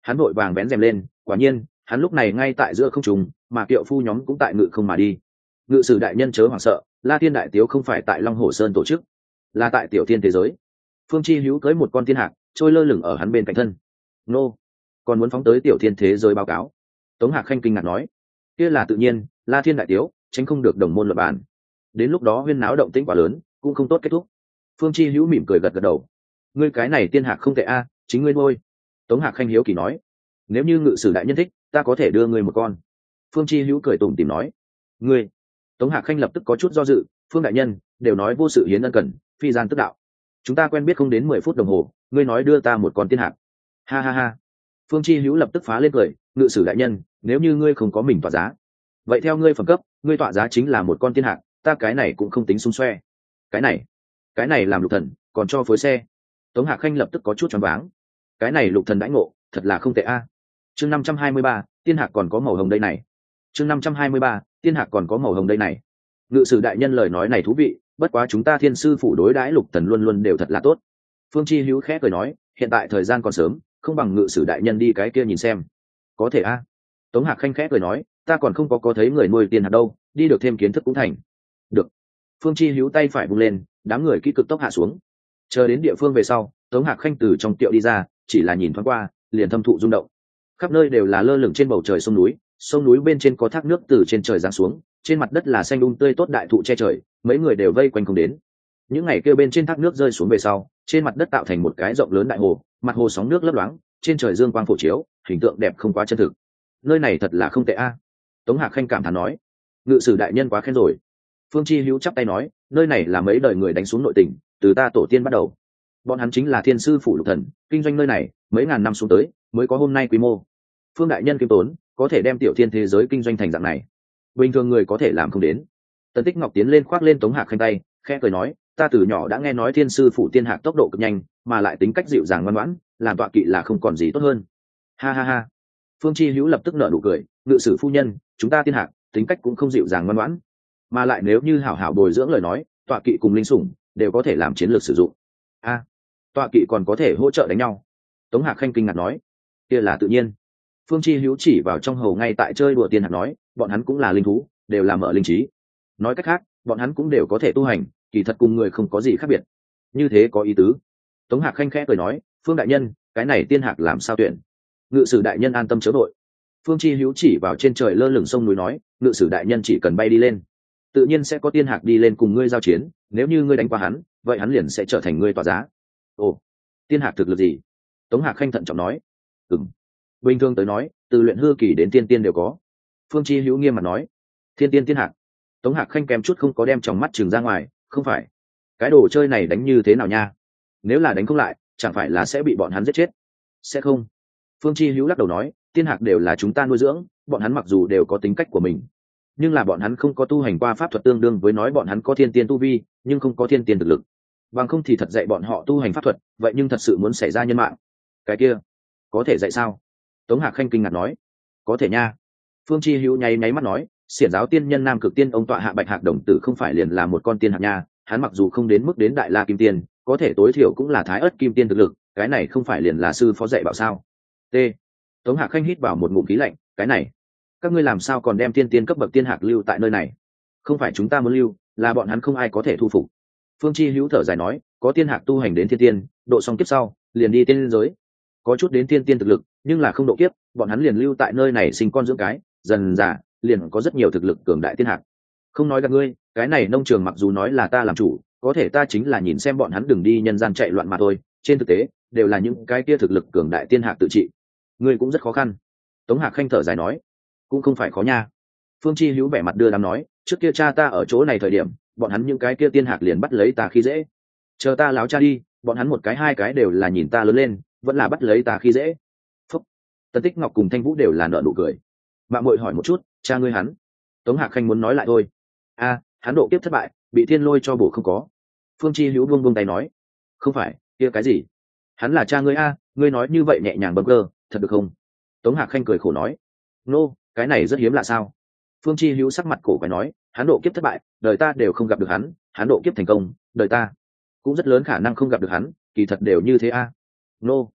hắn vội vàng vén rèm lên, quả nhiên hắn lúc này ngay tại giữa không trung, mà kiệu phu nhóm cũng tại ngự không mà đi. Ngự sử đại nhân chớ hoảng sợ, La Thiên đại tiếu không phải tại Long Hồ Sơn tổ chức, là tại tiểu thiên thế giới. Phương Chi Hữu cưới một con thiên hạc trôi lơ lửng ở hắn bên cạnh thân. Nô, còn muốn phóng tới tiểu thiên thế giới báo cáo. Tống Hạc Khanh kinh ngạc nói, kia là tự nhiên, La Thiên đại tiếu tránh không được đồng môn luận bàn. Đến lúc đó huyên náo động tĩnh quá lớn, cũng không tốt kết thúc. Phương Chi Hữu mỉm cười gật gật đầu, ngươi cái này tiên hạc không tệ a, chính ngươi nuôi. Tống Hạc Khanh hiếu kỳ nói, nếu như ngự sử đại nhân thích, ta có thể đưa ngươi một con. Phương Chi Hữu cười tủm tỉm nói, ngươi. Tống Hạc Khanh lập tức có chút do dự, Phương đại nhân đều nói vô sự hiến ân cần, phi gian tức đạo, chúng ta quen biết không đến mười phút đồng hồ, ngươi nói đưa ta một con tiên hạc. Ha ha ha. Phương Chi Hữu lập tức phá lên cười, ngự sử đại nhân, nếu như ngươi không có mình tọa giá, vậy theo ngươi phẩm cấp, ngươi tọa giá chính là một con tiên hạc, ta cái này cũng không tính xung xoe. Cái này, cái này làm lục thần, còn cho phối xe. Tống Hạc Khanh lập tức có chút choáng váng. Cái này lục thần đãi ngộ, thật là không tệ a. Chương năm trăm hai mươi ba, tiên hạc còn có màu hồng đây này. Chương năm trăm hai mươi ba, tiên hạc còn có màu hồng đây này. Ngự sử đại nhân lời nói này thú vị, bất quá chúng ta thiên sư phủ đối đãi lục thần luôn luôn đều thật là tốt. Phương Chi Hữu khẽ cười nói, hiện tại thời gian còn sớm, không bằng ngự sử đại nhân đi cái kia nhìn xem. Có thể a. Tống Hạc Khanh khẽ cười nói, ta còn không có có thấy người nuôi tiên hạc đâu, đi được thêm kiến thức cũng thành. Được. Phương Chi Hữu tay phải vung lên, đám người kỹ cực tốc hạ xuống. Chờ đến địa phương về sau, Tống Hạc Khanh từ trong tiệu đi ra, chỉ là nhìn thoáng qua, liền thâm thụ rung động. Khắp nơi đều là lơ lửng trên bầu trời sông núi, sông núi bên trên có thác nước từ trên trời giáng xuống, trên mặt đất là xanh um tươi tốt đại thụ che trời, mấy người đều vây quanh không đến. Những ngày kêu bên trên thác nước rơi xuống về sau, trên mặt đất tạo thành một cái rộng lớn đại hồ, mặt hồ sóng nước lấp loáng, trên trời dương quang phổ chiếu, hình tượng đẹp không quá chân thực. Nơi này thật là không tệ a. Tống Hạc Khanh cảm thán nói, ngự sử đại nhân quá khen rồi. Phương Chi Hữu chắp tay nói, nơi này là mấy đời người đánh xuống nội tình, từ ta tổ tiên bắt đầu, bọn hắn chính là thiên sư phủ lục thần, kinh doanh nơi này mấy ngàn năm xuống tới mới có hôm nay quy mô. Phương đại nhân kiêm tốn, có thể đem tiểu thiên thế giới kinh doanh thành dạng này, bình thường người có thể làm không đến. Tần Tích Ngọc tiến lên khoác lên Tống Hạc Khanh tay, khẽ cười nói, ta từ nhỏ đã nghe nói thiên sư phủ tiên hạc tốc độ cực nhanh, mà lại tính cách dịu dàng ngoan ngoãn, làm tọa kỵ là không còn gì tốt hơn. Ha ha ha. Phương Chi Hữu lập tức nở nụ cười, ngự sử phu nhân, chúng ta tiên hạc tính cách cũng không dịu dàng ngoan ngoãn, mà lại nếu như hảo hảo bồi dưỡng lời nói, tọa kỵ cùng linh sủng đều có thể làm chiến lược sử dụng. A, tọa kỵ còn có thể hỗ trợ đánh nhau. Tống Hạc Khanh kinh ngạc nói, kia là tự nhiên. Phương Chi Hữu chỉ vào trong hầu ngay tại chơi đùa tiên hạc nói, bọn hắn cũng là linh thú, đều là mở linh trí. Nói cách khác, bọn hắn cũng đều có thể tu hành, kỳ thật cùng người không có gì khác biệt. Như thế có ý tứ. Tống Hạc Khanh khẽ cười nói, Phương đại nhân, cái này tiên hạc làm sao tuyển? Ngự sử đại nhân an tâm chớ vội. Phương Chi Hữu chỉ vào trên trời lơ lửng sông núi nói, ngự sử đại nhân chỉ cần bay đi lên, tự nhiên sẽ có tiên hạc đi lên cùng ngươi giao chiến, nếu như ngươi đánh qua hắn, vậy hắn liền sẽ trở thành ngươi tỏa giá. Ồ, tiên hạc thực lực gì? Tống Hạc Khanh thận trọng nói, ừm, bình thường tới nói, từ luyện hư kỳ đến tiên tiên đều có. Phương Chi Hữu nghiêm mặt nói, thiên tiên tiên hạc. Tống Hạc Khanh kém chút không có đem tròng mắt trừng ra ngoài, không phải, cái đồ chơi này đánh như thế nào nha? Nếu là đánh không lại, chẳng phải là sẽ bị bọn hắn giết chết? Sẽ không. Phương Chi Hữu lắc đầu nói, tiên hạc đều là chúng ta nuôi dưỡng, bọn hắn mặc dù đều có tính cách của mình, nhưng là bọn hắn không có tu hành qua pháp thuật, tương đương với nói bọn hắn có thiên tiên tu vi nhưng không có thiên tiên thực lực, bằng không thì thật dạy bọn họ tu hành pháp thuật, vậy nhưng thật sự muốn xảy ra nhân mạng. Cái kia có thể dạy sao? Tống Hạc Khanh kinh ngạc nói, có thể nha. Phương Chi Hữu nháy nháy mắt nói, xiển giáo tiên nhân nam cực tiên ông tọa hạ bạch hạc đồng tử không phải liền là một con tiên hạc nha, hắn mặc dù không đến mức đến đại la kim tiên, có thể tối thiểu cũng là thái ớt kim tiên thực lực, cái này không phải liền là sư phó dạy bảo sao? T. Tống Hạc Khanh hít vào một ngụm khí lạnh, cái này các ngươi làm sao còn đem tiên tiên cấp bậc tiên hạc lưu tại nơi này? Không phải chúng ta muốn lưu, là bọn hắn không ai có thể thu phục. Phương Chi Hữu thở dài nói, có tiên hạc tu hành đến thiên tiên, độ xong kiếp sau liền đi tiên giới, có chút đến tiên tiên thực lực nhưng là không độ kiếp, bọn hắn liền lưu tại nơi này sinh con dưỡng cái, dần dà liền có rất nhiều thực lực cường đại tiên hạc. Không nói gặp ngươi, cái này nông trường mặc dù nói là ta làm chủ, có thể ta chính là nhìn xem bọn hắn đừng đi nhân gian chạy loạn mà thôi, trên thực tế đều là những cái kia thực lực cường đại tiên hạc tự trị. Ngươi cũng rất khó khăn. Tống Hạc Khanh thở dài nói, cũng không phải khó nha. Phương Chi Hữu vẻ mặt đưa đám nói, trước kia cha ta ở chỗ này thời điểm, bọn hắn những cái kia tiên hạc liền bắt lấy ta khi dễ, chờ ta láo cha đi, bọn hắn một cái hai cái đều là nhìn ta lớn lên, vẫn là bắt lấy ta khi dễ. Phúc. Tần Tích Ngọc cùng Thanh Vũ đều là nợ nụ cười. Mạng muội hỏi một chút, cha ngươi hắn? Tống Hạc Khanh muốn nói lại thôi. A, hắn độ kiếp thất bại, bị thiên lôi cho bổ không có. Phương Chi Hữu buông buông tay nói, không phải, kia cái gì? Hắn là cha ngươi a, ngươi nói như vậy nhẹ nhàng bâng cơ, thật được không? Tống Hạc Khanh cười khổ nói, nô, no, cái này rất hiếm lạ sao? Phương Chi Hữu sắc mặt cổ quái nói, hắn độ kiếp thất bại, đời ta đều không gặp được hắn, hắn độ kiếp thành công, đời ta cũng rất lớn khả năng không gặp được hắn, kỳ thật đều như thế a. Nô, no.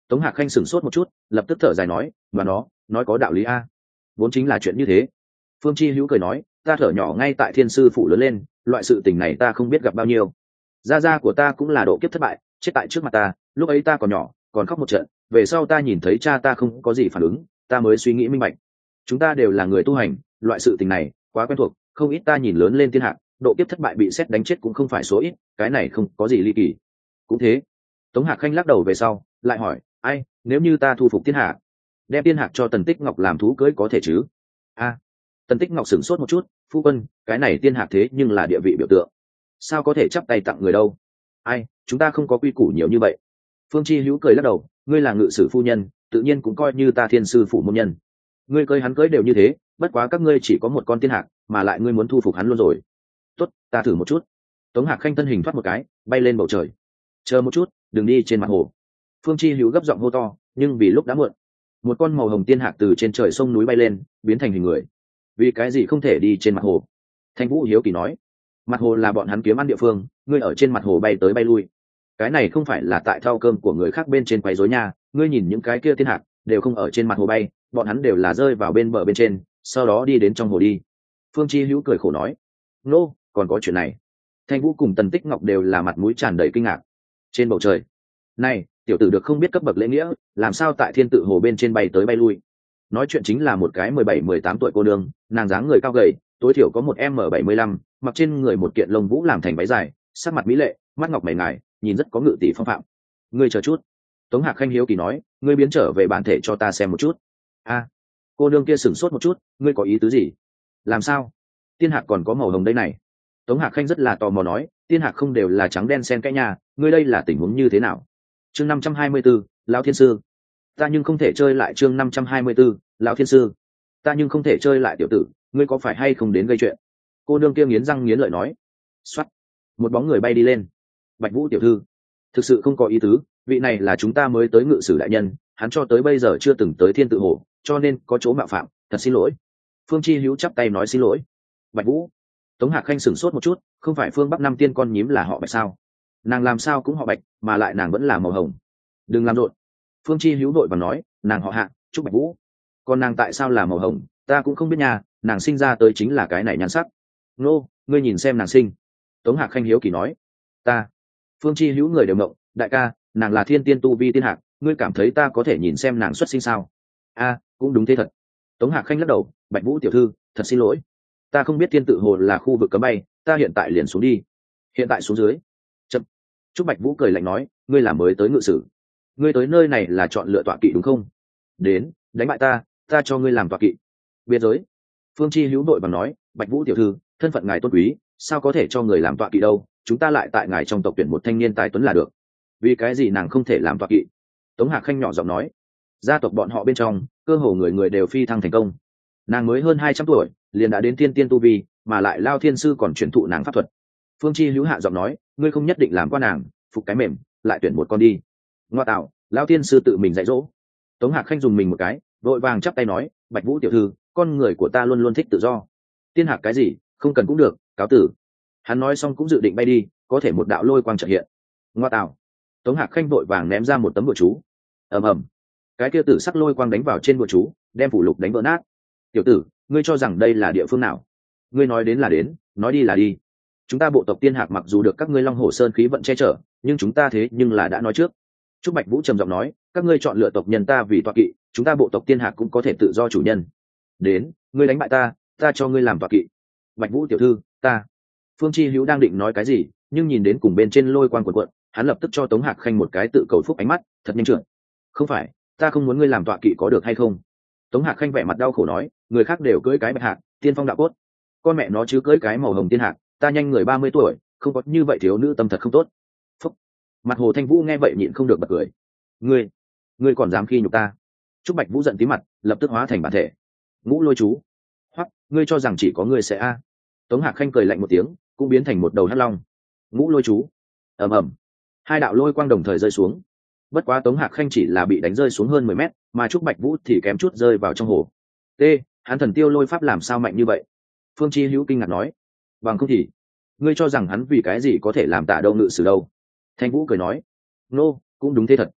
Tống Hạc Khanh sửng sốt một chút, lập tức thở dài nói, mà nó nói có đạo lý a, vốn chính là chuyện như thế. Phương Chi Hữu cười nói, ta thở nhỏ ngay tại Thiên Sư phủ lớn lên, loại sự tình này ta không biết gặp bao nhiêu. Gia gia của ta cũng là độ kiếp thất bại, chết tại trước mặt ta, lúc ấy ta còn nhỏ, còn khóc một trận, về sau ta nhìn thấy cha ta không có gì phản ứng, ta mới suy nghĩ minh bạch. Chúng ta đều là người tu hành, loại sự tình này quá quen thuộc, không ít ta nhìn lớn lên thiên hạ, độ kiếp thất bại bị xét đánh chết cũng không phải số ít, cái này không có gì ly kỳ. Cũng thế. Tống Hạc Khanh lắc đầu về sau, lại hỏi, ai, nếu như ta thu phục thiên hạ, đem thiên hạc cho Tần Tích Ngọc làm thú cưới có thể chứ? A. Tần Tích Ngọc sửng sốt một chút, phu quân, cái này tiên hạc thế nhưng là địa vị biểu tượng, sao có thể chắp tay tặng người đâu? Ai, chúng ta không có quy củ nhiều như vậy. Phương Chi Hữu cười lắc đầu, ngươi là ngự sử phu nhân, tự nhiên cũng coi như ta Thiên Sư phủ môn nhân. Ngươi cưới hắn cưới đều như thế, bất quá các ngươi chỉ có một con tiên hạc, mà lại ngươi muốn thu phục hắn luôn rồi. Tốt, ta thử một chút. Tống Hạc Khanh thân hình thoát một cái, bay lên bầu trời. Chờ một chút, đừng đi trên mặt hồ. Phương Chi Hữu gấp giọng hô to, nhưng vì lúc đã muộn. Một con màu hồng tiên hạc từ trên trời sông núi bay lên, biến thành hình người. Vì cái gì không thể đi trên mặt hồ? Thanh Vũ hiếu kỳ nói, mặt hồ là bọn hắn kiếm ăn địa phương, ngươi ở trên mặt hồ bay tới bay lui, cái này không phải là tại thao cơm của người khác bên trên quấy rối nha. Ngươi nhìn những cái kia tiên hạc đều không ở trên mặt hồ bay, bọn hắn đều là rơi vào bên bờ bên trên, sau đó đi đến trong hồ đi. Phương Chi Hữu cười khổ nói, nô, còn có chuyện này. Thanh Vũ cùng Tần Tích Ngọc đều là mặt mũi tràn đầy kinh ngạc. Trên bầu trời, này tiểu tử được không biết cấp bậc lễ nghĩa, làm sao tại thiên tự hồ bên trên bay tới bay lui? Nói chuyện chính là một cái mười bảy mười tám tuổi cô nương, nàng dáng người cao gầy, tối thiểu có một m bảy mươi lăm, mặc trên người một kiện lông vũ làm thành váy dài, sắc mặt mỹ lệ, mắt ngọc mày ngài, nhìn rất có ngự tỷ phong phạm. Ngươi chờ chút. Tống Hạc Khanh hiếu kỳ nói, ngươi biến trở về bản thể cho ta xem một chút. A. Cô nương kia sửng sốt một chút, ngươi có ý tứ gì? Làm sao? Tiên hạc còn có màu hồng đây này. Tống Hạc Khanh rất là tò mò nói, tiên hạc không đều là trắng đen xen kẽ nhà, ngươi đây là tình huống như thế nào? Chương năm trăm hai mươi 4, lão thiên sư. Ta nhưng không thể chơi lại chương năm trăm hai mươi 4, lão thiên sư. Ta nhưng không thể chơi lại tiểu tử, ngươi có phải hay không đến gây chuyện? Cô nương kia nghiến răng nghiến lợi nói. Soát. Một bóng người bay đi lên. Bạch Vũ tiểu thư, thực sự không có ý tứ, vị này là chúng ta mới tới ngự sử đại nhân, hắn cho tới bây giờ chưa từng tới thiên tự hồ, cho nên có chỗ mạo phạm, thật xin lỗi. Phương Chi Hữu chắp tay nói xin lỗi. Bạch Vũ. Tống Hạc Khanh sửng sốt một chút, không phải Phương Bắc Năm tiên con nhím là họ Bạch sao? Nàng làm sao cũng họ Bạch, mà lại nàng vẫn là màu hồng. Đừng làm rộn. Phương Chi Hữu đội và nói, nàng họ Hạ, chúc Bạch Vũ. Còn nàng tại sao là màu hồng, ta cũng không biết nha, nàng sinh ra tới chính là cái này nhan sắc. Nô, ngươi nhìn xem nàng sinh. Tống Hạc Khanh hiếu kỳ nói. Ta. Phương Chi Hữu người đều mộng, đại ca, nàng là thiên tiên tu vi tiên hạc, ngươi cảm thấy ta có thể nhìn xem nàng xuất sinh sao? A, cũng đúng thế thật. Tống Hạc Khanh lắc đầu, Bạch Vũ tiểu thư, thật xin lỗi, ta không biết thiên tự hồ là khu vực cấm bay, ta hiện tại liền xuống đi. Hiện tại xuống dưới. Chậm. Trúc Bạch Vũ cười lạnh nói, ngươi là mới tới ngự sử, ngươi tới nơi này là chọn lựa tọa kỵ đúng không? Đến, đánh bại ta, ta cho ngươi làm tọa kỵ. Biệt giới. Phương Chi Hữu đội bằng nói, Bạch Vũ tiểu thư, thân phận ngài tôn quý, sao có thể cho người làm tọa kỵ đâu? Chúng ta lại tại ngài trong tộc tuyển một thanh niên tài tuấn là được. Vì cái gì nàng không thể làm tọa kỵ? Tống Hạc Khanh nhỏ giọng nói, gia tộc bọn họ bên trong cơ hồ người người đều phi thăng thành công, nàng mới hơn hai trăm tuổi liền đã đến tiên tiên tu vi, mà lại Lao thiên sư còn truyền thụ nàng pháp thuật. Phương Chi Hữu hạ giọng nói, ngươi không nhất định làm qua nàng, phục cái mềm, lại tuyển một con đi. Ngoa tạo, Lao thiên sư tự mình dạy dỗ. Tống Hạc Khanh dùng mình một cái, vội vàng chắp tay nói, Bạch Vũ tiểu thư, con người của ta luôn luôn thích tự do, tiên hạc cái gì không cần cũng được, cáo tử. Hắn nói xong cũng dự định bay đi, có thể một đạo lôi quang chợt hiện. Ngoa tạo. Tống Hạc Khanh vội vàng ném ra một tấm bùa chú. Ầm ầm. Cái kia tử sắc lôi quang đánh vào trên bùa chú, đem phủ lục đánh vỡ nát. Tiểu tử, ngươi cho rằng đây là địa phương nào? Ngươi nói đến là đến, nói đi là đi. Chúng ta bộ tộc tiên hạc mặc dù được các ngươi Long Hổ Sơn khí vận che chở, nhưng chúng ta thế nhưng là đã nói trước. Trúc Bạch Vũ trầm giọng nói, các ngươi chọn lựa tộc nhân ta vì tọa kỵ, chúng ta bộ tộc tiên hạc cũng có thể tự do chủ nhân. Đến, ngươi đánh bại ta, ta cho ngươi làm tọa kỵ. Bạch Vũ tiểu thư, ta. Phương Chi Hữu đang định nói cái gì, nhưng nhìn đến cùng bên trên lôi quang cuộn cuộn, hắn lập tức cho Tống Hạc Khanh một cái tự cầu phúc ánh mắt, thật nhanh trượt. Không phải, ta không muốn ngươi làm tọa kỵ có được hay không? Tống Hạc Khanh vẻ mặt đau khổ nói, người khác đều cưỡi cái bạch hạc, tiên phong đạo cốt, con mẹ nó chứ cưỡi cái màu hồng tiên hạc, ta nhanh người ba mươi tuổi, không có như vậy thiếu nữ tâm thật không tốt. Phúc. Mặt Hồ Thanh Vũ nghe vậy nhịn không được bật cười. Ngươi, ngươi còn dám khi nhục ta? Trúc Bạch Vũ giận tí mặt, lập tức hóa thành bản thể. Ngũ lôi chú. Hoặc, ngươi cho rằng chỉ có ngươi sẽ a? Tống Hạc Khanh cười lạnh một tiếng, cũng biến thành một đầu hắc long. Ngũ lôi chú. Ầm ầm. Hai đạo lôi quang đồng thời rơi xuống. Bất quá Tống Hạc Khanh chỉ là bị đánh rơi xuống hơn mười mét, mà Trúc Bạch Vũ thì kém chút rơi vào trong hồ. T, hắn thần tiêu lôi pháp làm sao mạnh như vậy? Phương Chi Hữu kinh ngạc nói. Bằng không thì, ngươi cho rằng hắn vì cái gì có thể làm Tả Đâu ngự sử đâu? Thanh Vũ cười nói. Nô, cũng đúng thế thật.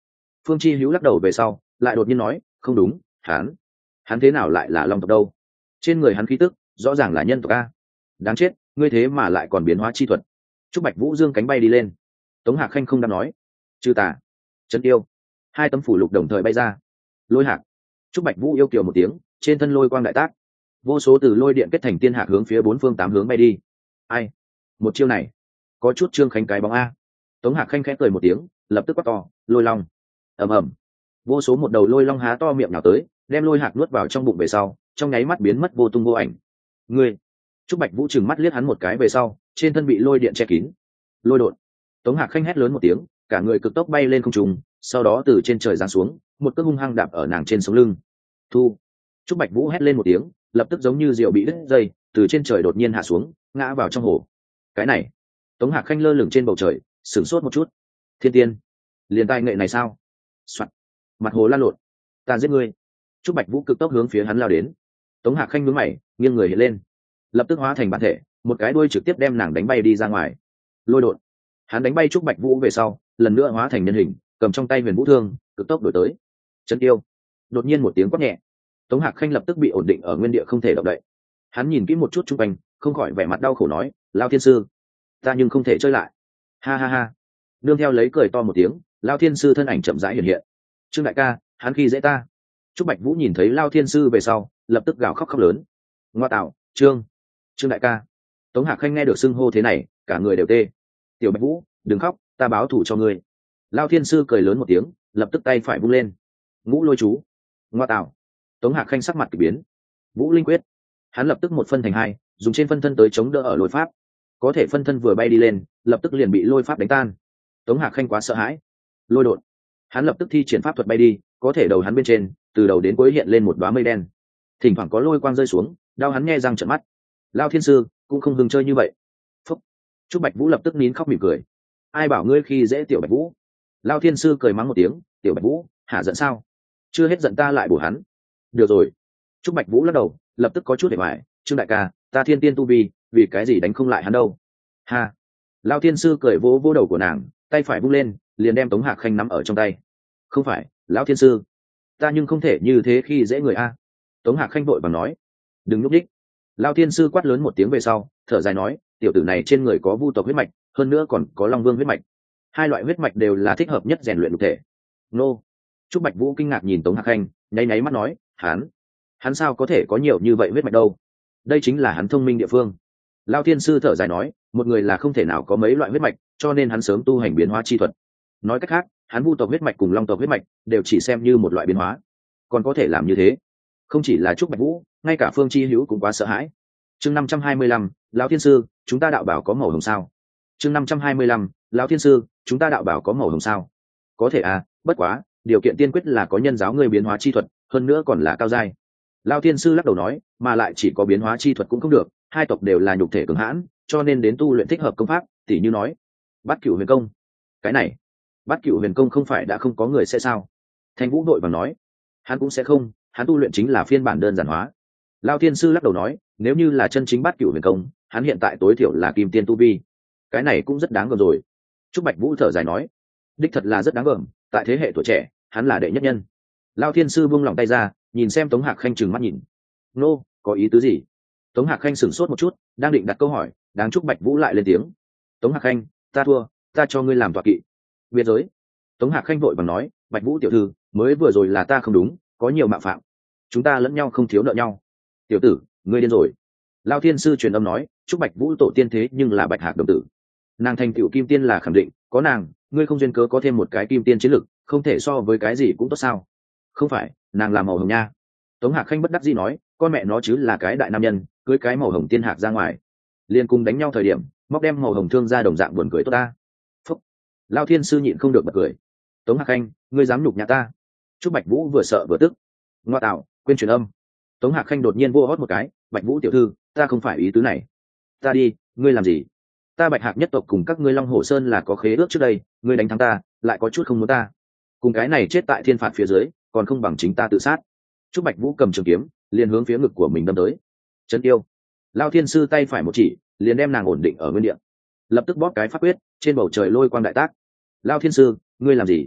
Phương Chi Hữu lắc đầu về sau lại đột nhiên nói, không đúng, hắn hắn thế nào lại là long tộc đâu? Trên người hắn khí tức rõ ràng là nhân tộc a. Đáng chết, ngươi thế mà lại còn biến hóa chi thuật. Trúc Bạch Vũ dương cánh bay đi lên. Tống Hạc Khanh không dám nói, chư tà, chân yêu, hai tấm phủ lục đồng thời bay ra. Lôi hạc. Trúc Bạch Vũ yêu kiều một tiếng, trên thân lôi quang đại tác, vô số từ lôi điện kết thành tiên hạc hướng phía bốn phương tám hướng bay đi. Ai? Một chiêu này có chút Trương Khánh cái bóng a. Tống Hạc Khanh khẽ cười một tiếng, lập tức quát to, lôi long. Ầm ầm. Vô số một đầu lôi long há to miệng nào tới, đem lôi hạc nuốt vào trong bụng về sau, trong nháy mắt biến mất vô tung vô ảnh. Ngươi. Trúc Bạch Vũ trừng mắt liếc hắn một cái về sau, trên thân bị lôi điện che kín. Lôi đột. Tống Hạc Khanh hét lớn một tiếng, cả người cực tốc bay lên không trung, sau đó từ trên trời giáng xuống, một cước hung hăng đạp ở nàng trên sống lưng. Thu. Trúc Bạch Vũ hét lên một tiếng, lập tức giống như diều bị đứt dây, từ trên trời đột nhiên hạ xuống, ngã vào trong hồ. Cái này. Tống Hạc Khanh lơ lửng trên bầu trời, sửng sốt một chút. Thiên tiên, liền tài nghệ này sao? Soạn. Mặt hồ lan lộn. Ta giết ngươi. Trúc Bạch Vũ cực tốc hướng phía hắn lao đến. Tống Hạc Khanh nhướng mày, nghiêng người hiện lên, lập tức hóa thành bản thể, một cái đuôi trực tiếp đem nàng đánh bay đi ra ngoài. Lôi đột. Hắn đánh bay Trúc Bạch Vũ về sau, lần nữa hóa thành nhân hình, cầm trong tay huyền vũ thương, cực tốc đổi tới. Chân yêu. Đột nhiên một tiếng quát nhẹ, Tống Hạc Khanh lập tức bị ổn định ở nguyên địa không thể động đậy. Hắn nhìn kỹ một chút chung quanh, không khỏi vẻ mặt đau khổ nói, Lao Thiên Sư, ta nhưng không thể chơi lại. Ha ha ha. Nương theo lấy cười to một tiếng, Lao Thiên Sư thân ảnh chậm rãi hiện hiện. Trương đại ca, hắn khi dễ ta. Trúc Bạch Vũ nhìn thấy Lao Thiên Sư về sau, lập tức gào khóc khóc lớn. Ngoa tạo, Trương, Trương đại ca. Tống Hạc Khanh nghe được xưng hô thế này, cả người đều tê. Tiểu Bạch Vũ, đừng khóc, ta báo thù cho ngươi. Lao Thiên Sư cười lớn một tiếng, lập tức tay phải vung lên. Ngũ lôi chú. Ngoa tạo. Tống Hạc Khanh sắc mặt kỳ biến. Vũ linh quyết. Hắn lập tức một phân thành hai, dùng trên phân thân tới chống đỡ ở lôi pháp. Có thể phân thân vừa bay đi lên, lập tức liền bị lôi pháp đánh tan. Tống Hạc Khanh quá sợ hãi. Lôi đột. Hắn lập tức thi triển pháp thuật bay đi, có thể đầu hắn bên trên, từ đầu đến cuối hiện lên một đóa mây đen. Thỉnh thoảng có lôi quang rơi xuống, đau hắn nghe răng trợn mắt. Lao Thiên Sư cũng không hưng chơi như vậy. Phúc. Trúc Bạch Vũ lập tức nín khóc mỉm cười. Ai bảo ngươi khi dễ Tiểu Bạch Vũ? Lao Thiên Sư cười mắng một tiếng, Tiểu Bạch Vũ, hả giận sao? Chưa hết giận ta lại bổ hắn. Được rồi. Trúc Bạch Vũ lắc đầu, lập tức có chút để hoài, Trương đại ca, ta thiên tiên tu vi, vì cái gì đánh không lại hắn đâu? Ha. Lao Thiên Sư cười vỗ vỗ đầu của nàng, tay phải vung lên, liền đem Tống Hạc Khanh nắm ở trong tay. Không phải, Lão Thiên Sư, ta nhưng không thể như thế khi dễ người a. Tống Hạc Khanh vội vàng nói, đừng nhúc nhích. Lao Thiên Sư quát lớn một tiếng về sau, thở dài nói, tiểu tử này trên người có vu tộc huyết mạch, hơn nữa còn có long vương huyết mạch. Hai loại huyết mạch đều là thích hợp nhất rèn luyện lục thể. Nô. Trúc Bạch Vũ kinh ngạc nhìn Tống Hạc Khanh, nháy nháy mắt nói, hắn, hắn sao có thể có nhiều như vậy huyết mạch đâu? Đây chính là hắn thông minh địa phương. Lao Thiên Sư thở dài nói, một người là không thể nào có mấy loại huyết mạch, cho nên hắn sớm tu hành biến hóa chi thuật. Nói cách khác, hắn vu tộc huyết mạch cùng long tộc huyết mạch đều chỉ xem như một loại biến hóa, còn có thể làm như thế. Không chỉ là Trúc Bạch Vũ, ngay cả Phương Chi Hữu cũng quá sợ hãi. Chương năm trăm hai mươi lăm, Lão Thiên Sư, chúng ta đạo bảo có màu hồng sao? Chương năm trăm hai mươi lăm, Lão Thiên Sư, chúng ta đạo bảo có màu hồng sao? Có thể à, bất quá, điều kiện tiên quyết là có nhân giáo ngươi biến hóa chi thuật, hơn nữa còn là cao giai. Lão Thiên Sư lắc đầu nói, mà lại chỉ có biến hóa chi thuật cũng không được, hai tộc đều là nhục thể cường hãn, cho nên đến tu luyện thích hợp công pháp, tỉ như nói, Bát Cửu Huyền Công. Cái này, Bát Cửu Huyền Công không phải đã không có người sẽ sao? Thanh Vũ đội vàng nói, hắn cũng sẽ không, hắn tu luyện chính là phiên bản đơn giản hóa. Lão Thiên Sư lắc đầu nói, nếu như là chân chính Bát Cửu Huyền Công, hắn hiện tại tối thiểu là kim tiên tu vi. Cái này cũng rất đáng gờm rồi. Trúc Bạch Vũ thở dài nói, đích thật là rất đáng gờm, tại thế hệ tuổi trẻ, hắn là đệ nhất nhân. Lão Thiên Sư buông lòng tay ra, nhìn xem Tống Hạc Khanh trừng mắt nhìn. Nô, có ý tứ gì? Tống Hạc Khanh sửng sốt một chút, đang định đặt câu hỏi, đáng Trúc Bạch Vũ lại lên tiếng. Tống Hạc Khanh, ta thua, ta cho ngươi làm tọa kỵ. Biệt giới. Tống Hạc Khanh vội vàng nói, Bạch Vũ tiểu thư, mới vừa rồi là ta không đúng, có nhiều mạo phạm, chúng ta lẫn nhau không thiếu nợ nhau. Tiểu tử, ngươi điên rồi. Lão Thiên Sư truyền âm nói, Trúc Bạch Vũ tổ tiên thế nhưng là Bạch Hạc đồng tử, nàng thành tựu kim tiên là khẳng định, có nàng, ngươi không duyên cớ có thêm một cái kim tiên chiến lực, không thể so với cái gì cũng tốt sao? Không phải, nàng là màu hồng nha. Tống Hạc Khanh bất đắc dĩ nói, con mẹ nó chứ là cái đại nam nhân, cưới cái màu hồng tiên hạc ra ngoài, liên cùng đánh nhau thời điểm, móc đem màu hồng thương ra đồng dạng buồn cười tốt ta. Phúc. Lão Thiên Sư nhịn không được bật cười. Tống Hạc Khanh, ngươi dám nhục nhà ta? Trúc Bạch Vũ vừa sợ vừa tức. Ngoa tạo, quên truyền âm. Tống Hạc Khanh đột nhiên vô hót một cái, Bạch Vũ tiểu thư, ta không phải ý tứ này. Ta đi, ngươi làm gì? Ta Bạch Hạc nhất tộc cùng các ngươi Long Hổ Sơn là có khế ước trước đây, ngươi đánh thắng ta, lại có chút không muốn ta. Cùng cái này chết tại thiên phạt phía dưới, còn không bằng chính ta tự sát. Trúc Bạch Vũ cầm trường kiếm, liền hướng phía ngực của mình đâm tới. Chân yêu. Lão Thiên Sư tay phải một chỉ, liền đem nàng ổn định ở nguyên địa. Lập tức bóp cái pháp quyết, trên bầu trời lôi quang đại tác. Lão Thiên Sư, ngươi làm gì?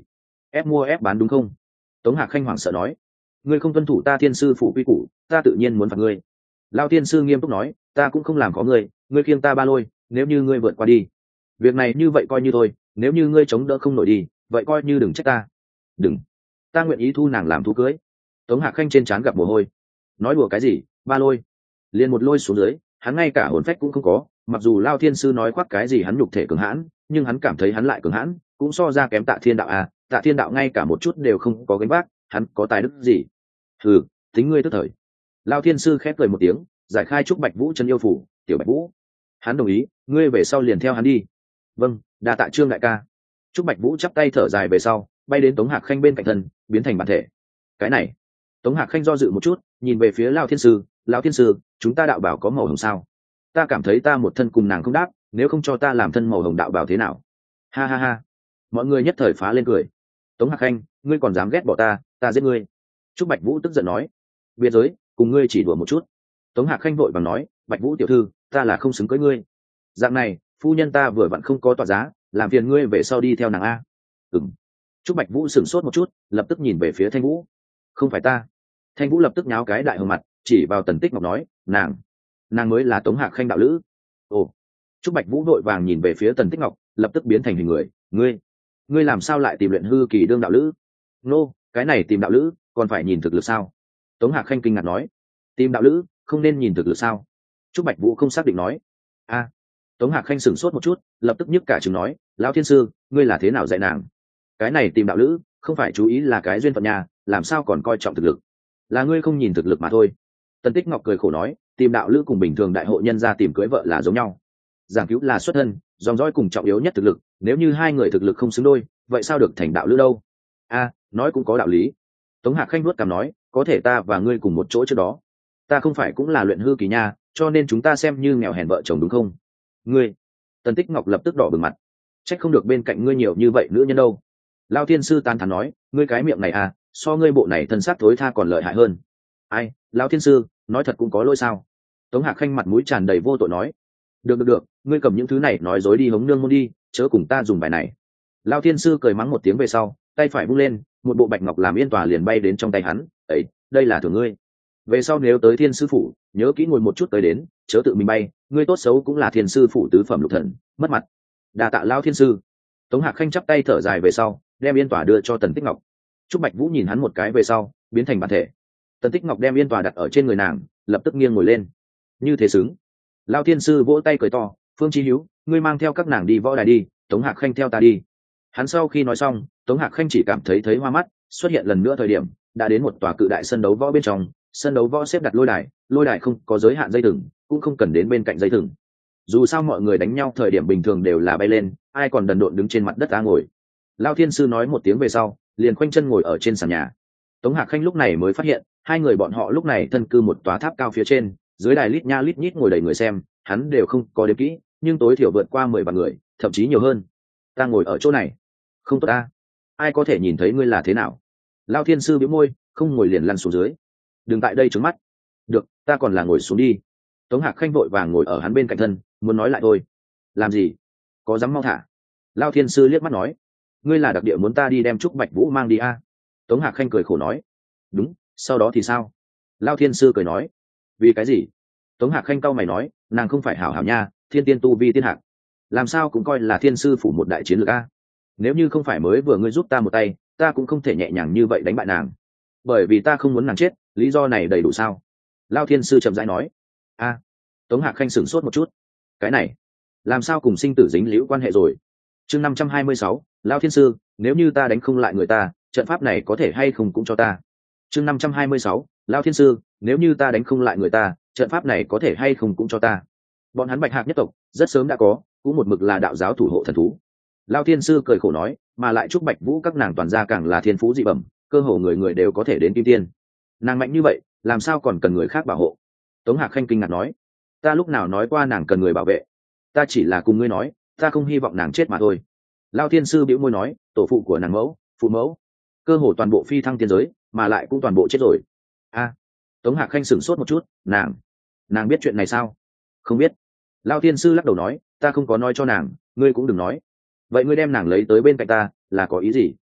ép mua ép bán đúng không? Tống Hạc Khanh hoảng sợ nói. Ngươi không tuân thủ ta thiên sư phủ quy củ, ta tự nhiên muốn phạt ngươi. Lao thiên sư nghiêm túc nói, ta cũng không làm có ngươi, ngươi khiêng ta ba lôi, nếu như ngươi vượt qua đi, việc này như vậy coi như thôi, nếu như ngươi chống đỡ không nổi đi, vậy coi như đừng trách ta. Đừng, ta nguyện ý thu nàng làm thú cưới. Tống Hạc Khanh trên trán gặp mồ hôi. Nói đùa cái gì, ba lôi? Liền một lôi xuống dưới, hắn ngay cả hồn phách cũng không có, mặc dù Lao thiên sư nói khoác cái gì hắn nhục thể cường hãn, nhưng hắn cảm thấy hắn lại cường hãn, cũng so ra kém Tạ Thiên đạo à, Tạ Thiên đạo ngay cả một chút đều không có gánh vác, hắn có tài đức gì? Ừ, tính ngươi tức thời. Lao thiên sư khép cười một tiếng, giải khai trúc Bạch Vũ chân yêu phủ, tiểu Bạch Vũ. Hắn đồng ý, ngươi về sau liền theo hắn đi. Vâng, đa tạ Trương đại ca. Trúc Bạch Vũ chắp tay thở dài về sau, bay đến Tống Hạc Khanh bên cạnh thân, biến thành bản thể. Cái này, Tống Hạc Khanh do dự một chút, nhìn về phía Lao thiên sư, Lão thiên sư, chúng ta đạo bảo có màu hồng sao? Ta cảm thấy ta một thân cùng nàng không đáp, nếu không cho ta làm thân màu hồng đạo bảo thế nào? Ha ha ha. Mọi người nhất thời phá lên cười. Tống Hạc Khanh, ngươi còn dám ghét bỏ ta, ta giết ngươi. Trúc Bạch Vũ tức giận nói, biệt giới, cùng ngươi chỉ đùa một chút. Tống Hạc Khanh vội vàng nói, Bạch Vũ tiểu thư, ta là không xứng với ngươi. Dạng này, phu nhân ta vừa vặn không có tọa giá, làm phiền ngươi về sau đi theo nàng a. Ừm. Trúc Bạch Vũ sửng sốt một chút, lập tức nhìn về phía Thanh Vũ. Không phải ta. Thanh Vũ lập tức nháo cái đại hồng mặt, chỉ vào Tần Tích Ngọc nói, nàng, nàng mới là Tống Hạc Khanh đạo lữ. Ồ. Trúc Bạch Vũ vội vàng nhìn về phía Tần Tích Ngọc, lập tức biến thành hình người, ngươi, ngươi làm sao lại tìm luyện hư kỳ đương đạo lữ? Nô, cái này tìm đạo lữ, còn phải nhìn thực lực sao? Tống Hạc Khanh kinh ngạc nói, tìm đạo lữ, không nên nhìn thực lực sao? Trúc Bạch Vũ không xác định nói, a. Tống Hạc Khanh sửng sốt một chút, lập tức nhức cả trừng nói, lão thiên sư, ngươi là thế nào dạy nàng? Cái này tìm đạo lữ, không phải chú ý là cái duyên phận nhà, làm sao còn coi trọng thực lực? Là ngươi không nhìn thực lực mà thôi. Tần Tích Ngọc cười khổ nói, tìm đạo lữ cùng bình thường đại hội nhân gia tìm cưới vợ là giống nhau. Giảng cứu là xuất thân, dòng dõi cùng trọng yếu nhất thực lực, nếu như hai người thực lực không xứng đôi, vậy sao được thành đạo lữ đâu? A, nói cũng có đạo lý. Tống Hạc Khanh nuốt cằm nói, có thể ta và ngươi cùng một chỗ trước đó, ta không phải cũng là luyện hư kỳ nha, cho nên chúng ta xem như nghèo hèn vợ chồng đúng không? Ngươi. Tần Tích Ngọc lập tức đỏ bừng mặt. Trách không được bên cạnh ngươi nhiều như vậy nữ nhân đâu. Lao thiên sư tán thán nói, ngươi cái miệng này à, so ngươi bộ này thân xác thối tha còn lợi hại hơn. Ai, Lao thiên sư, nói thật cũng có lỗi sao? Tống Hạc Khanh mặt mũi tràn đầy vô tội nói, được được được, ngươi cầm những thứ này nói dối đi hống nương môn đi, chớ cùng ta dùng bài này. Lao thiên sư cười mắng một tiếng về sau, tay phải vung lên, một bộ bạch ngọc làm yên tòa liền bay đến trong tay hắn. Ấy, đây là thưởng ngươi. Về sau nếu tới thiên sư phủ, nhớ kỹ ngồi một chút tới đến, chớ tự mình bay, ngươi tốt xấu cũng là thiên sư phủ tứ phẩm lục thần, mất mặt. Đa tạ Lao thiên sư. Tống Hạc Khanh chắp tay thở dài về sau, đem yên tòa đưa cho Tần Tích Ngọc. Trúc Bạch Vũ nhìn hắn một cái về sau, biến thành bản thể. Tần Tích Ngọc đem yên tòa đặt ở trên người nàng, lập tức nghiêng ngồi lên. Như thế xứng. Lao thiên sư vỗ tay cười to, Phương Chí Hữu, ngươi mang theo các nàng đi võ đài đi, Tống Hạc Khanh theo ta đi. Hắn sau khi nói xong, Tống Hạc Khanh chỉ cảm thấy thấy hoa mắt, xuất hiện lần nữa thời điểm, đã đến một tòa cự đại sân đấu võ bên trong, sân đấu võ xếp đặt lôi đài, lôi đài không có giới hạn dây thừng, cũng không cần đến bên cạnh dây thừng. Dù sao mọi người đánh nhau thời điểm bình thường đều là bay lên, ai còn đần độn đứng trên mặt đất ta ngồi. Lao thiên sư nói một tiếng về sau, liền khoanh chân ngồi ở trên sàn nhà. Tống Hạc Khanh lúc này mới phát hiện, hai người bọn họ lúc này thân cư một tòa tháp cao phía trên, dưới đài lít nha lít nhít ngồi đầy người xem, hắn đều không có đếm kỹ, nhưng tối thiểu vượt qua mười vạn người, thậm chí nhiều hơn. Ta ngồi ở chỗ này, không tốt ta, ai có thể nhìn thấy ngươi là thế nào? Lao thiên sư bĩu môi, không ngồi liền lăn xuống dưới. Đừng tại đây trướng mắt. Được, ta còn là ngồi xuống đi. Tống Hạc Khanh vội vàng ngồi ở hắn bên cạnh thân, muốn nói lại thôi. Làm gì? Có dám mau thả? Lao thiên sư liếc mắt nói, ngươi là đặc địa muốn ta đi đem Trúc Bạch Vũ mang đi a? À? Tống Hạc Khanh cười khổ nói, đúng, sau đó thì sao? Lao thiên sư cười nói, vì cái gì? Tống Hạc Khanh cau mày nói, nàng không phải hảo hảo nha, thiên tiên tu vi tiên hạc, làm sao cũng coi là thiên sư phủ một đại chiến lược a. Nếu như không phải mới vừa ngươi giúp ta một tay, ta cũng không thể nhẹ nhàng như vậy đánh bại nàng, bởi vì ta không muốn nàng chết, lý do này đầy đủ sao? Lao thiên sư chậm rãi nói. A. Tống Hạc Khanh sửng sốt một chút, cái này làm sao cùng sinh tử dính liễu quan hệ rồi? Chương năm trăm hai mươi sáu, Lao thiên sư, nếu như ta đánh không lại người ta, trận pháp này có thể hay không cũng cho ta. Chương năm trăm hai mươi sáu, Lao thiên sư, nếu như ta đánh không lại người ta, trận pháp này có thể hay không cũng cho ta. Bọn hắn Bạch Hạc nhất tộc rất sớm đã có, cũng một mực là đạo giáo thủ hộ thần thú. Lao thiên sư cười khổ nói, mà lại Trúc Bạch Vũ các nàng toàn gia càng là thiên phú dị bẩm, cơ hồ người người đều có thể đến kim tiên. Nàng mạnh như vậy, làm sao còn cần người khác bảo hộ? Tống Hạc Khanh kinh ngạc nói, ta lúc nào nói qua nàng cần người bảo vệ? Ta chỉ là cùng ngươi nói, ta không hy vọng nàng chết mà thôi. Lao thiên sư bĩu môi nói, tổ phụ của nàng mẫu, phụ mẫu, cơ hồ toàn bộ phi thăng tiên giới, mà lại cũng toàn bộ chết rồi. A. Tống Hạc Khanh sửng sốt một chút, nàng, nàng biết chuyện này sao? Không biết. Lao thiên sư lắc đầu nói, ta không có nói cho nàng, ngươi cũng đừng nói. Vậy ngươi đem nàng lấy tới bên cạnh ta, là có ý gì?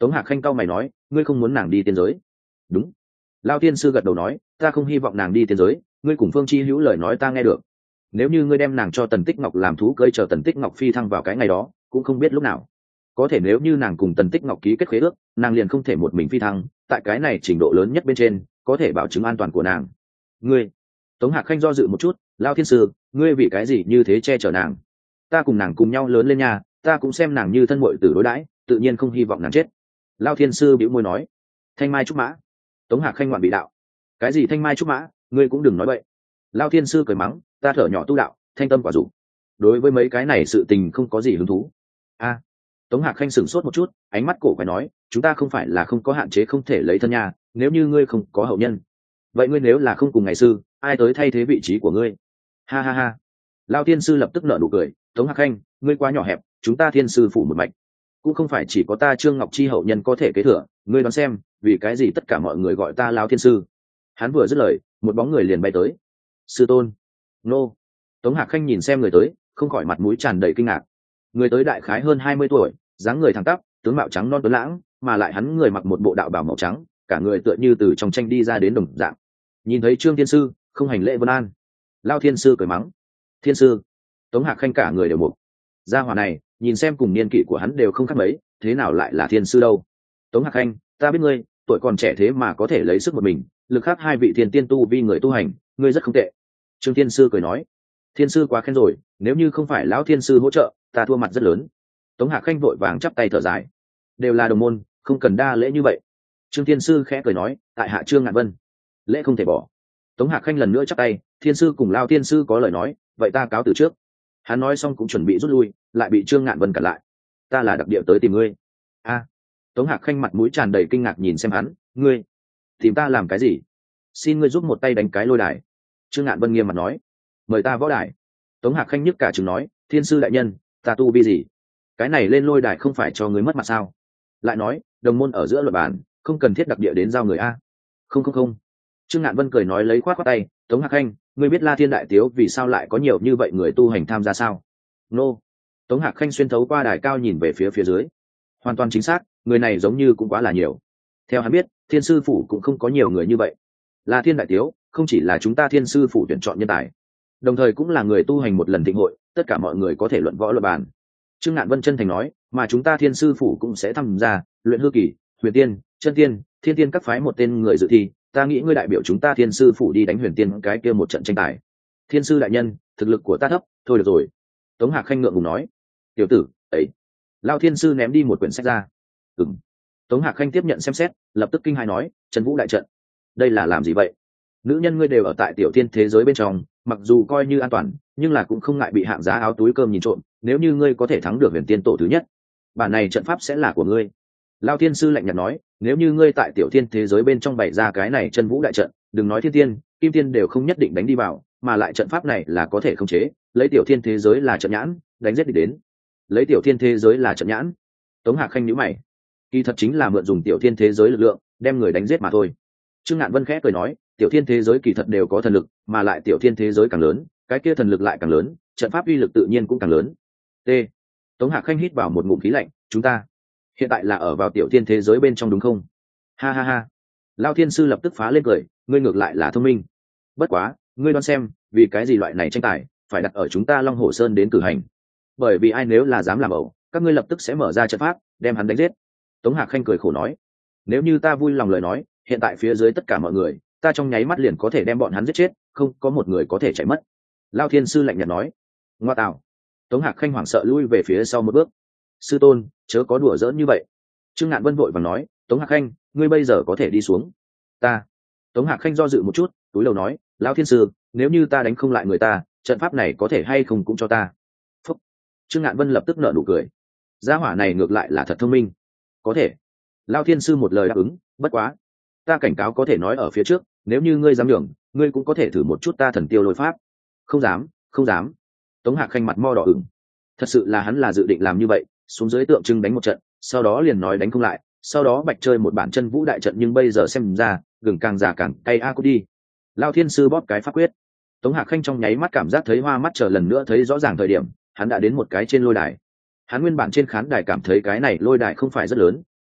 Tống Hạc Khanh cau mày nói, ngươi không muốn nàng đi tiên giới? Đúng. Lao tiên sư gật đầu nói, ta không hy vọng nàng đi tiên giới, ngươi cùng Phương Chi Hữu lời nói ta nghe được. Nếu như ngươi đem nàng cho Tần Tích Ngọc làm thú cơi chờ Tần Tích Ngọc phi thăng vào cái ngày đó, cũng không biết lúc nào. Có thể nếu như nàng cùng Tần Tích Ngọc ký kết khế ước, nàng liền không thể một mình phi thăng, tại cái này trình độ lớn nhất bên trên, có thể bảo chứng an toàn của nàng. Ngươi, Tống Hạc Khanh do dự một chút, Lao thiên sư, ngươi vì cái gì như thế che chở nàng? Ta cùng nàng cùng nhau lớn lên nhà, ta cũng xem nàng như thân muội tử đối đãi, tự nhiên không hy vọng nàng chết. Lao thiên sư bĩu môi nói, thanh mai trúc mã. Tống Hạc Khanh ngoạn bị đạo, cái gì thanh mai trúc mã, ngươi cũng đừng nói vậy. Lao thiên sư cười mắng, ta thở nhỏ tu đạo, thanh tâm quả dục, đối với mấy cái này sự tình không có gì hứng thú. A, Tống Hạc Khanh sửng sốt một chút, ánh mắt cổ quái nói, chúng ta không phải là không có hạn chế không thể lấy thân nhà, nếu như ngươi không có hậu nhân, vậy ngươi nếu là không cùng ngày sư, ai tới thay thế vị trí của ngươi? Ha ha ha. Lao thiên sư lập tức nở nụ cười, Tống Hạc Khanh, ngươi quá nhỏ hẹp, chúng ta thiên sư phủ một mạch, cũng không phải chỉ có ta Trương Ngọc Chi hậu nhân có thể kế thừa, ngươi đoán xem, vì cái gì tất cả mọi người gọi ta Lao thiên sư? Hắn vừa dứt lời, một bóng người liền bay tới. Sư tôn. Nô. Tống Hạc Khanh nhìn xem người tới, không khỏi mặt mũi tràn đầy kinh ngạc. Người tới đại khái hơn hai mươi tuổi, dáng người thẳng tắp, tướng mạo trắng non tuấn lãng, mà lại hắn người mặc một bộ đạo bào màu trắng, cả người tựa như từ trong tranh đi ra đến đồng dạng. Nhìn thấy Trương thiên sư, không hành lễ vân an. Lao thiên sư cười mắng, thiên sư. Tống Hạc Khanh cả người đều mục. Gia hỏa này, nhìn xem cùng niên kỷ của hắn đều không khác mấy, thế nào lại là thiên sư đâu? Tống Hạc Khanh, ta biết ngươi, tuổi còn trẻ thế mà có thể lấy sức một mình, lực khác hai vị thiên tiên tu vi người tu hành, ngươi rất không tệ. Trương thiên sư cười nói, thiên sư quá khen rồi, nếu như không phải lão thiên sư hỗ trợ, ta thua mặt rất lớn. Tống Hạc Khanh vội vàng chắp tay thở dài, đều là đồng môn, không cần đa lễ như vậy. Trương thiên sư khẽ cười nói, tại hạ Trương Ngạn Vân, lễ không thể bỏ. Tống Hạc Khanh lần nữa chắp tay, thiên sư cùng Lao thiên sư có lời nói, vậy ta cáo từ trước. Hắn nói xong cũng chuẩn bị rút lui, lại bị Trương Ngạn Vân cản lại. Ta là đặc địa tới tìm ngươi. A. Tống Hạc Khanh mặt mũi tràn đầy kinh ngạc nhìn xem hắn, ngươi tìm ta làm cái gì? Xin ngươi giúp một tay đánh cái lôi đài. Trương Ngạn Vân nghiêm mặt nói, mời ta võ đài. Tống Hạc Khanh nhức cả chừng nói, thiên sư đại nhân, ta tu vi gì? Cái này lên lôi đài không phải cho ngươi mất mặt sao? Lại nói, đồng môn ở giữa luật bản, không cần thiết đặc địa đến giao người a. Không không không. Trương Ngạn Vân cười nói lấy khoát khoát tay, Tống Hạc Khanh, ngươi biết La Thiên Đại Tiếu vì sao lại có nhiều như vậy người tu hành tham gia sao? Nô. Tống Hạc Khanh xuyên thấu qua đài cao nhìn về phía phía dưới. Hoàn toàn chính xác, người này giống như cũng quá là nhiều. Theo hắn biết, Thiên sư phủ cũng không có nhiều người như vậy. La Thiên Đại Tiếu không chỉ là chúng ta Thiên sư phủ tuyển chọn nhân tài, đồng thời cũng là người tu hành một lần thịnh hội, tất cả mọi người có thể luận võ luận bàn. Trương Ngạn Vân chân thành nói, mà chúng ta Thiên sư phủ cũng sẽ tham gia luyện hư kỳ, huyền tiên, chân tiên, thiên tiên các phái một tên người dự thi, ta nghĩ ngươi đại biểu chúng ta Thiên sư phủ đi đánh huyền tiên cái kia một trận tranh tài. Thiên sư đại nhân, thực lực của ta thấp, thôi được rồi. Tống Hạc Khanh ngượng ngùng nói, tiểu tử ấy. Lao thiên sư ném đi một quyển sách ra. Ừm. Tống Hạc Khanh tiếp nhận xem xét, lập tức kinh hãi nói, Trần Vũ đại trận, đây là làm gì vậy? Nữ nhân ngươi đều ở tại tiểu thiên thế giới bên trong, mặc dù coi như an toàn, nhưng là cũng không ngại bị hạng giá áo túi cơm nhìn trộm. Nếu như ngươi có thể thắng được huyền tiên tổ thứ nhất, bản này trận pháp sẽ là của ngươi. Lao thiên sư lạnh nhạt nói, nếu như ngươi tại tiểu thiên thế giới bên trong bày ra cái này Chân Vũ đại trận, đừng nói thiên tiên, kim tiên đều không nhất định đánh đi vào, mà lại trận pháp này là có thể khống chế, lấy tiểu thiên thế giới là trận nhãn, đánh giết địch đến. Lấy tiểu thiên thế giới là trận nhãn. Tống Hạc Khanh nhíu mày, kỳ thật chính là mượn dùng tiểu thiên thế giới lực lượng đem người đánh giết mà thôi. Trương Ngạn Vân khẽ cười nói, tiểu thiên thế giới kỳ thật đều có thần lực, mà lại tiểu thiên thế giới càng lớn, cái kia thần lực lại càng lớn, trận pháp uy lực tự nhiên cũng càng lớn. T. Tống Hạc Khanh hít vào một ngụm khí lạnh, chúng ta hiện tại là ở vào tiểu thiên thế giới bên trong đúng không? Ha ha ha. Lao thiên sư lập tức phá lên cười, ngươi ngược lại là thông minh. Bất quá, ngươi đoán xem, vì cái gì loại này tranh tài phải đặt ở chúng ta Long Hồ Sơn đến cử hành? Bởi vì ai nếu là dám làm ẩu, các ngươi lập tức sẽ mở ra trận pháp, đem hắn đánh giết. Tống Hạc Khanh cười khổ nói, nếu như ta vui lòng lời nói, hiện tại phía dưới tất cả mọi người, ta trong nháy mắt liền có thể đem bọn hắn giết chết, không có một người có thể chạy mất. Lao thiên sư lạnh nhạt nói. Ngoa tạo. Tống Hạc Khanh hoảng sợ lui về phía sau một bước. Sư tôn, chớ có đùa giỡn như vậy. Trương Ngạn Vân vội vàng nói, Tống Hạc Khanh, ngươi bây giờ có thể đi xuống. Ta. Tống Hạc Khanh do dự một chút, túi đầu nói, Lão thiên sư, nếu như ta đánh không lại người ta, trận pháp này có thể hay không cũng cho ta. Phúc. Trương Ngạn Vân lập tức nở nụ cười. Gia hỏa này ngược lại là thật thông minh. Có thể. Lão thiên sư một lời đáp ứng, bất quá, ta cảnh cáo có thể nói ở phía trước, nếu như ngươi dám nhường, ngươi cũng có thể thử một chút ta thần tiêu lôi pháp. Không dám, không dám. Tống Hạc Khanh mặt mo đỏ ửng. Thật sự là hắn là dự định làm như vậy, xuống dưới tượng trưng đánh một trận, sau đó liền nói đánh không lại, sau đó bạch chơi một bản Chân Vũ đại trận, nhưng bây giờ xem ra, gừng càng già càng cay a. Cô đi. Lao thiên sư bóp cái pháp quyết. Tống Hạc Khanh trong nháy mắt cảm giác thấy hoa mắt, chờ lần nữa thấy rõ ràng thời điểm, hắn đã đến một cái trên lôi đài. Hắn nguyên bản trên khán đài cảm thấy cái này lôi đài không phải rất lớn,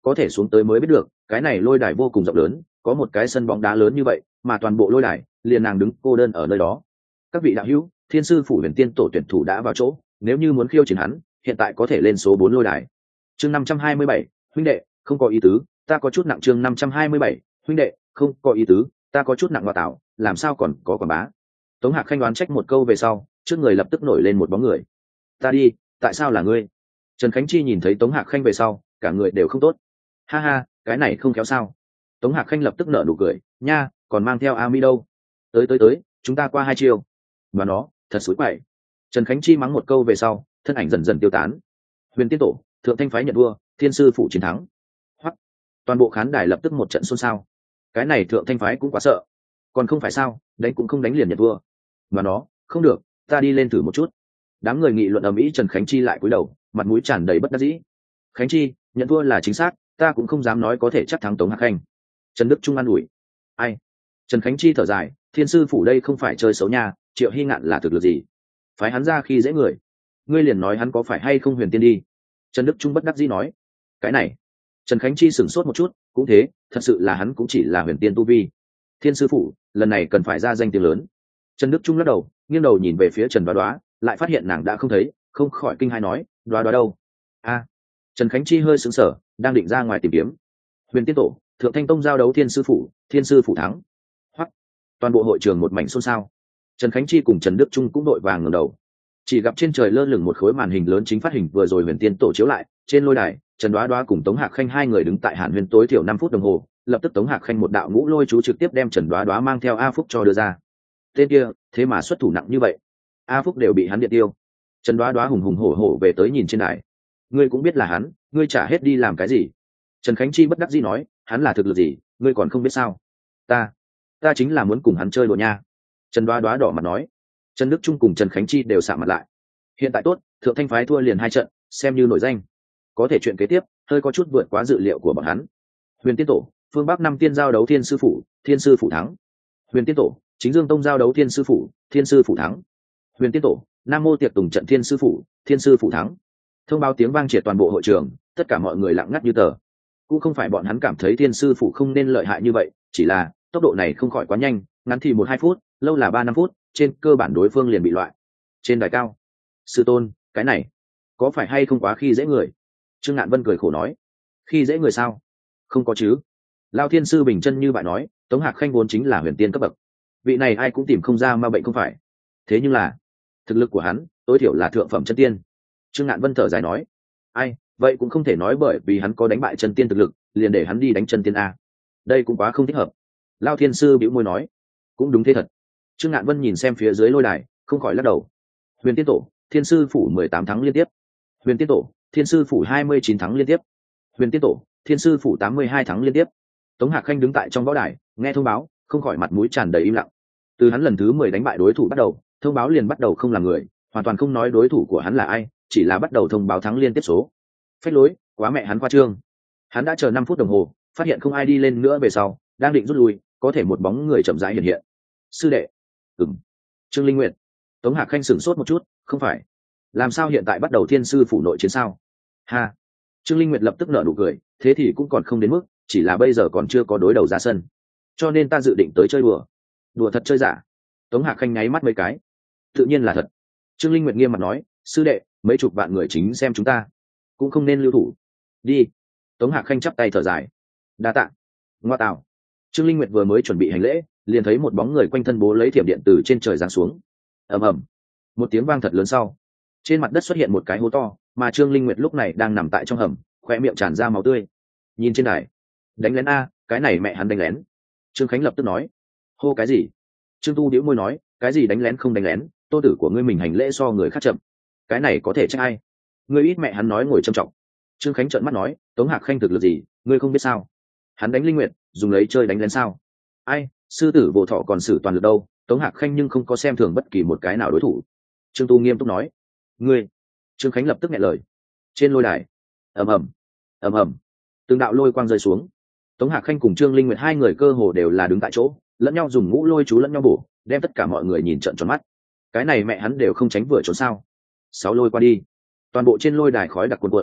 có thể xuống tới mới biết được cái này lôi đài vô cùng rộng lớn, có một cái sân bóng đá lớn như vậy mà toàn bộ lôi đài liền nàng đứng cô đơn ở nơi đó. Các vị đạo hữu, thiên sư phủ huyền tiên tổ tuyển thủ đã vào chỗ, nếu như muốn khiêu chiến hắn hiện tại có thể lên số bốn lôi đài. Chương năm trăm hai mươi bảy, huynh đệ không có ý tứ, ta có chút nặng. Chương năm trăm hai mươi bảy, huynh đệ không có ý tứ, ta có chút nặng. Ngoại tạo làm sao còn có quảng bá. Tống Hạc Khanh đoán trách một câu về sau, trước người lập tức nổi lên một bóng người. Ta đi, tại sao là ngươi? Trần Khánh Chi nhìn thấy Tống Hạc Khanh về sau, cả người đều không tốt. Ha ha, cái này không khéo sao? Tống Hạc Khanh lập tức nở nụ cười, nha, còn mang theo Ami đâu? Tới tới tới, chúng ta qua hai chiêu. Và nó, thật xúi quậy. Trần Khánh Chi mắng một câu về sau, thân ảnh dần dần tiêu tán. Huyền Tiên tổ, Thượng Thanh phái nhận vua, Thiên sư phủ chiến thắng. Hoắc, toàn bộ khán đài lập tức một trận xôn xao. Cái này Thượng Thanh phái cũng quá sợ, còn không phải sao, đánh cũng không đánh liền nhận vua. Và nó, không được, ta đi lên thử một chút. Đám người nghị luận ầm ĩ, Trần Khánh Chi lại cúi đầu, mặt mũi tràn đầy bất đắc dĩ. Khánh Chi, nhận thua là chính xác, ta cũng không dám nói có thể chắc thắng Tống Hạc Khanh. Trần Đức Trung an ủi. Ai? Trần Khánh Chi thở dài, Thiên sư phủ đây không phải chơi xấu nha, Triệu Hy Ngạn là thực lực gì? Phái hắn ra khi dễ người. Ngươi liền nói hắn có phải hay không huyền tiên đi. Trần Đức Trung bất đắc dĩ nói. Cái này. Trần Khánh Chi sửng sốt một chút, cũng thế, thật sự là hắn cũng chỉ là huyền tiên tu vi. Thiên sư phủ, lần này cần phải ra danh tiếng lớn. Trần Đức Trung lắc đầu, nghiêng đầu nhìn về phía Trần Đoá Đoá, lại phát hiện nàng đã không thấy, không khỏi kinh hai nói, Đoá Đoá đâu? A. À. Trần Khánh Chi hơi sững sờ, đang định ra ngoài tìm kiếm. Huyền Tiên tổ, Thượng Thanh tông giao đấu Thiên sư phủ, Thiên sư phủ thắng. Hoắc. Toàn bộ hội trường một mảnh xôn xao. Trần Khánh Chi cùng Trần Đức Trung cũng đội vàng ngẩng đầu. Chỉ gặp trên trời lơ lửng một khối màn hình lớn chính phát hình vừa rồi Huyền Tiên tổ chiếu lại, trên lôi đài, Trần Đoá Đoá cùng Tống Hạc Khanh hai người đứng tại Hàn Huyền tối thiểu năm phút đồng hồ, lập tức Tống Hạc Khanh một đạo ngũ lôi chú trực tiếp đem Trần Đoá Đoá mang theo A Phúc cho đưa ra. Tên kia, thế mà xuất thủ nặng như vậy, A Phúc đều bị hắn điện tiêu. Trần Đoá Đoá hùng hùng hổ hổ về tới nhìn trên đài. Ngươi cũng biết là hắn, ngươi trả hết đi làm cái gì? Trần Khánh Chi bất đắc dĩ nói, hắn là thực lực gì, ngươi còn không biết sao? Ta, ta chính là muốn cùng hắn chơi đùa nha. Trần Đoá Đoá đỏ mặt nói. Trần Đức Trung cùng Trần Khánh Chi đều sạm mặt lại. Hiện tại tốt, Thượng Thanh phái thua liền hai trận, xem như nổi danh. Có thể chuyện kế tiếp, hơi có chút vượt quá dự liệu của bọn hắn. Huyền Tiên tổ, phương Bắc năm tiên giao đấu Thiên sư phủ, Thiên sư phủ thắng. Huyền Tiên tổ, Chính Dương tông giao đấu Thiên sư phủ, Thiên sư phủ thắng. Huyền Tiên tổ, Nam mô tiệc tùng trận Thiên sư phủ, Thiên sư phủ thắng. Thông báo tiếng vang triệt toàn bộ hội trường, tất cả mọi người lặng ngắt như tờ. Cũng không phải bọn hắn cảm thấy Thiên sư phủ không nên lợi hại như vậy, chỉ là tốc độ này không khỏi quá nhanh, ngắn thì một hai phút, lâu là ba năm phút, trên cơ bản đối phương liền bị loại. Trên đài cao, sư tôn, cái này có phải hay không quá khi dễ người? Trương Ngạn Vân cười khổ nói. Khi dễ người sao? Không có chứ. Lao Thiên sư bình chân như bạn nói, Tống Hạc Khanh vốn chính là huyền tiên cấp bậc, vị này ai cũng tìm không ra ma bệnh không phải. Thế nhưng là thực lực của hắn tối thiểu là thượng phẩm chân tiên. Trương Ngạn Vân thở dài nói. Ai, vậy cũng không thể nói bởi vì hắn có đánh bại chân tiên thực lực liền để hắn đi đánh chân tiên a, đây cũng quá không thích hợp. Lao Thiên sư bĩu môi nói. Cũng đúng thế thật. Trương Ngạn Vân nhìn xem phía dưới lôi đài, không khỏi lắc đầu. Huyền Tiên tổ, Thiên sư phủ mười tám thắng liên tiếp. Huyền Tiên tổ, Thiên sư phủ hai mươi chín thắng liên tiếp. Huyền Tiên tổ, Thiên sư phủ tám mươi hai thắng liên tiếp. Tống Hạc Khanh đứng tại trong võ đài, nghe thông báo, không khỏi mặt mũi tràn đầy im lặng. Từ hắn lần thứ mười đánh bại đối thủ bắt đầu, thông báo liền bắt đầu không làm người, hoàn toàn không nói đối thủ của hắn là ai, chỉ là bắt đầu thông báo thắng liên tiếp số. Phách lối, quá mẹ hắn khoa trương. Hắn đã chờ năm phút đồng hồ, phát hiện không ai đi lên nữa về sau, đang định rút lui, có thể một bóng người chậm rãi hiện hiện. Sư đệ. Ừm. Trương Linh Nguyệt. Tống Hạc Khanh sửng sốt một chút, không phải. Làm sao hiện tại bắt đầu Thiên sư phủ nội chiến sao? Ha. Trương Linh Nguyệt lập tức nở nụ cười, thế thì cũng còn không đến mức, chỉ là bây giờ còn chưa có đối đầu ra sân, cho nên ta dự định tới chơi đùa. Đùa thật chơi giả? Tống Hạc Khanh nháy mắt mấy cái. Tự nhiên là thật. Trương Linh Nguyệt nghiêm mặt nói, sư đệ, mấy chục vạn người chính xem chúng ta, cũng không nên lưu thủ. Đi. Tống Hạc Khanh chắp tay thở dài. Đa tạ. Ngoa tạo. Trương Linh Nguyệt vừa mới chuẩn bị hành lễ, liền thấy một bóng người quanh thân bố lấy thiểm điện từ trên trời giáng xuống. Ầm ầm. Một tiếng vang thật lớn sau, trên mặt đất xuất hiện một cái hố to, mà Trương Linh Nguyệt lúc này đang nằm tại trong hầm, khoe miệng tràn ra máu tươi. Nhìn trên đài, đánh lén a, cái này mẹ hắn đánh lén. Trương Khánh lập tức nói. Hô cái gì? Trương Tu bĩu môi nói, cái gì đánh lén không đánh lén, tô tử của ngươi mình hành lễ so người khác chậm, cái này có thể trách ai? Ngươi ít mẹ hắn nói ngồi trầm trọng. Trương Khánh trợn mắt nói, Tống Hạc Khanh thực lực gì, ngươi không biết sao? Hắn đánh Linh Nguyệt, dùng lấy chơi đánh lén sao? Ai, sư tử vô thọ còn sử toàn lực đâu, Tống Hạc Khanh nhưng không có xem thường bất kỳ một cái nào đối thủ. Trương Tu nghiêm túc nói. Ngươi. Trương Khánh lập tức nghẹn lời. Trên lôi đài, ầm ầm, ầm ầm, từng đạo lôi quang rơi xuống. Tống Hạc Khanh cùng Trương Linh Nguyệt hai người cơ hồ đều là đứng tại chỗ, lẫn nhau dùng ngũ lôi chú lẫn nhau bổ, đem tất cả mọi người nhìn trợn tròn mắt. Cái này mẹ hắn đều không tránh vừa trốn sao? Sáu lôi qua đi, toàn bộ trên lôi đài khói đặc cuồn cuộn.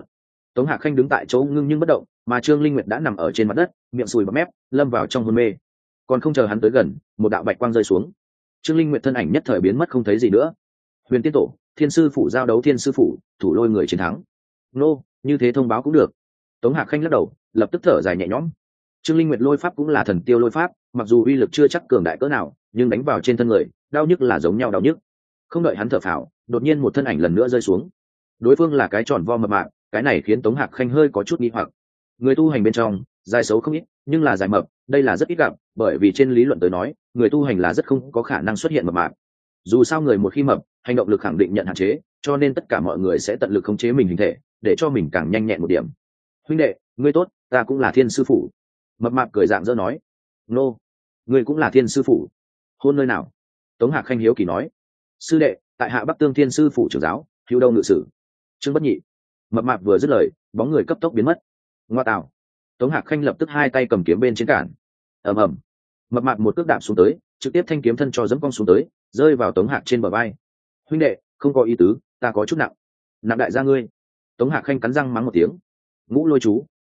Tống Hạc Khanh đứng tại chỗ ngưng nhưng bất động, mà Trương Linh Nguyệt đã nằm ở trên mặt đất, miệng sùi bọt mép, lâm vào trong hôn mê. Còn không chờ hắn tới gần, một đạo bạch quang rơi xuống. Trương Linh Nguyệt thân ảnh nhất thời biến mất không thấy gì nữa. Huyền Tiên Tổ, Thiên Sư phủ giao đấu Thiên Sư phủ, thủ lôi người chiến thắng. Nô, như thế thông báo cũng được. Tống Hạc Khanh lắc đầu, lập tức thở dài nhẹ nhõm. Trương Linh Nguyệt lôi pháp cũng là thần tiêu lôi pháp, mặc dù uy lực chưa chắc cường đại cỡ nào, nhưng đánh vào trên thân người, đau nhức là giống nhau đau nhức. Không đợi hắn thở phào, đột nhiên một thân ảnh lần nữa rơi xuống. Đối phương là cái tròn vo mập mạp, cái này khiến Tống Hạc Khanh hơi có chút nghi hoặc. Người tu hành bên trong, dài xấu không ít, nhưng là dài mập, đây là rất ít gặp, bởi vì trên lý luận tới nói, người tu hành là rất không có khả năng xuất hiện mập mạp. Dù sao người một khi mập, hành động lực khẳng định nhận hạn chế, cho nên tất cả mọi người sẽ tận lực khống chế mình hình thể, để cho mình càng nhanh nhẹn một điểm. Huynh đệ, ngươi tốt, ta cũng là Thiên Sư phủ. Mập mạp cười dạng dỡ nói. Nô, ngươi cũng là Thiên Sư phủ. Hôn nơi nào? Tống Hạc Khanh hiếu kỳ nói. Sư đệ, tại Hạ Bắc Tương Thiên Sư phủ trưởng giáo, hữu đông ngự sử. Trương Bất Nhị. Mập mạp vừa dứt lời, bóng người cấp tốc biến mất. Ngoa tạo. Tống Hạc Khanh lập tức hai tay cầm kiếm bên trên cản. Ầm ầm. Mập mạp một cước đạp xuống tới, trực tiếp thanh kiếm thân cho dẫm cong xuống tới, rơi vào Tống Hạc trên bờ vai. Huynh đệ, không có ý tứ, ta có chút nặng. Nặng đại gia ngươi. Tống Hạc Khanh cắn răng mắng một tiếng. Ngũ lôi chú,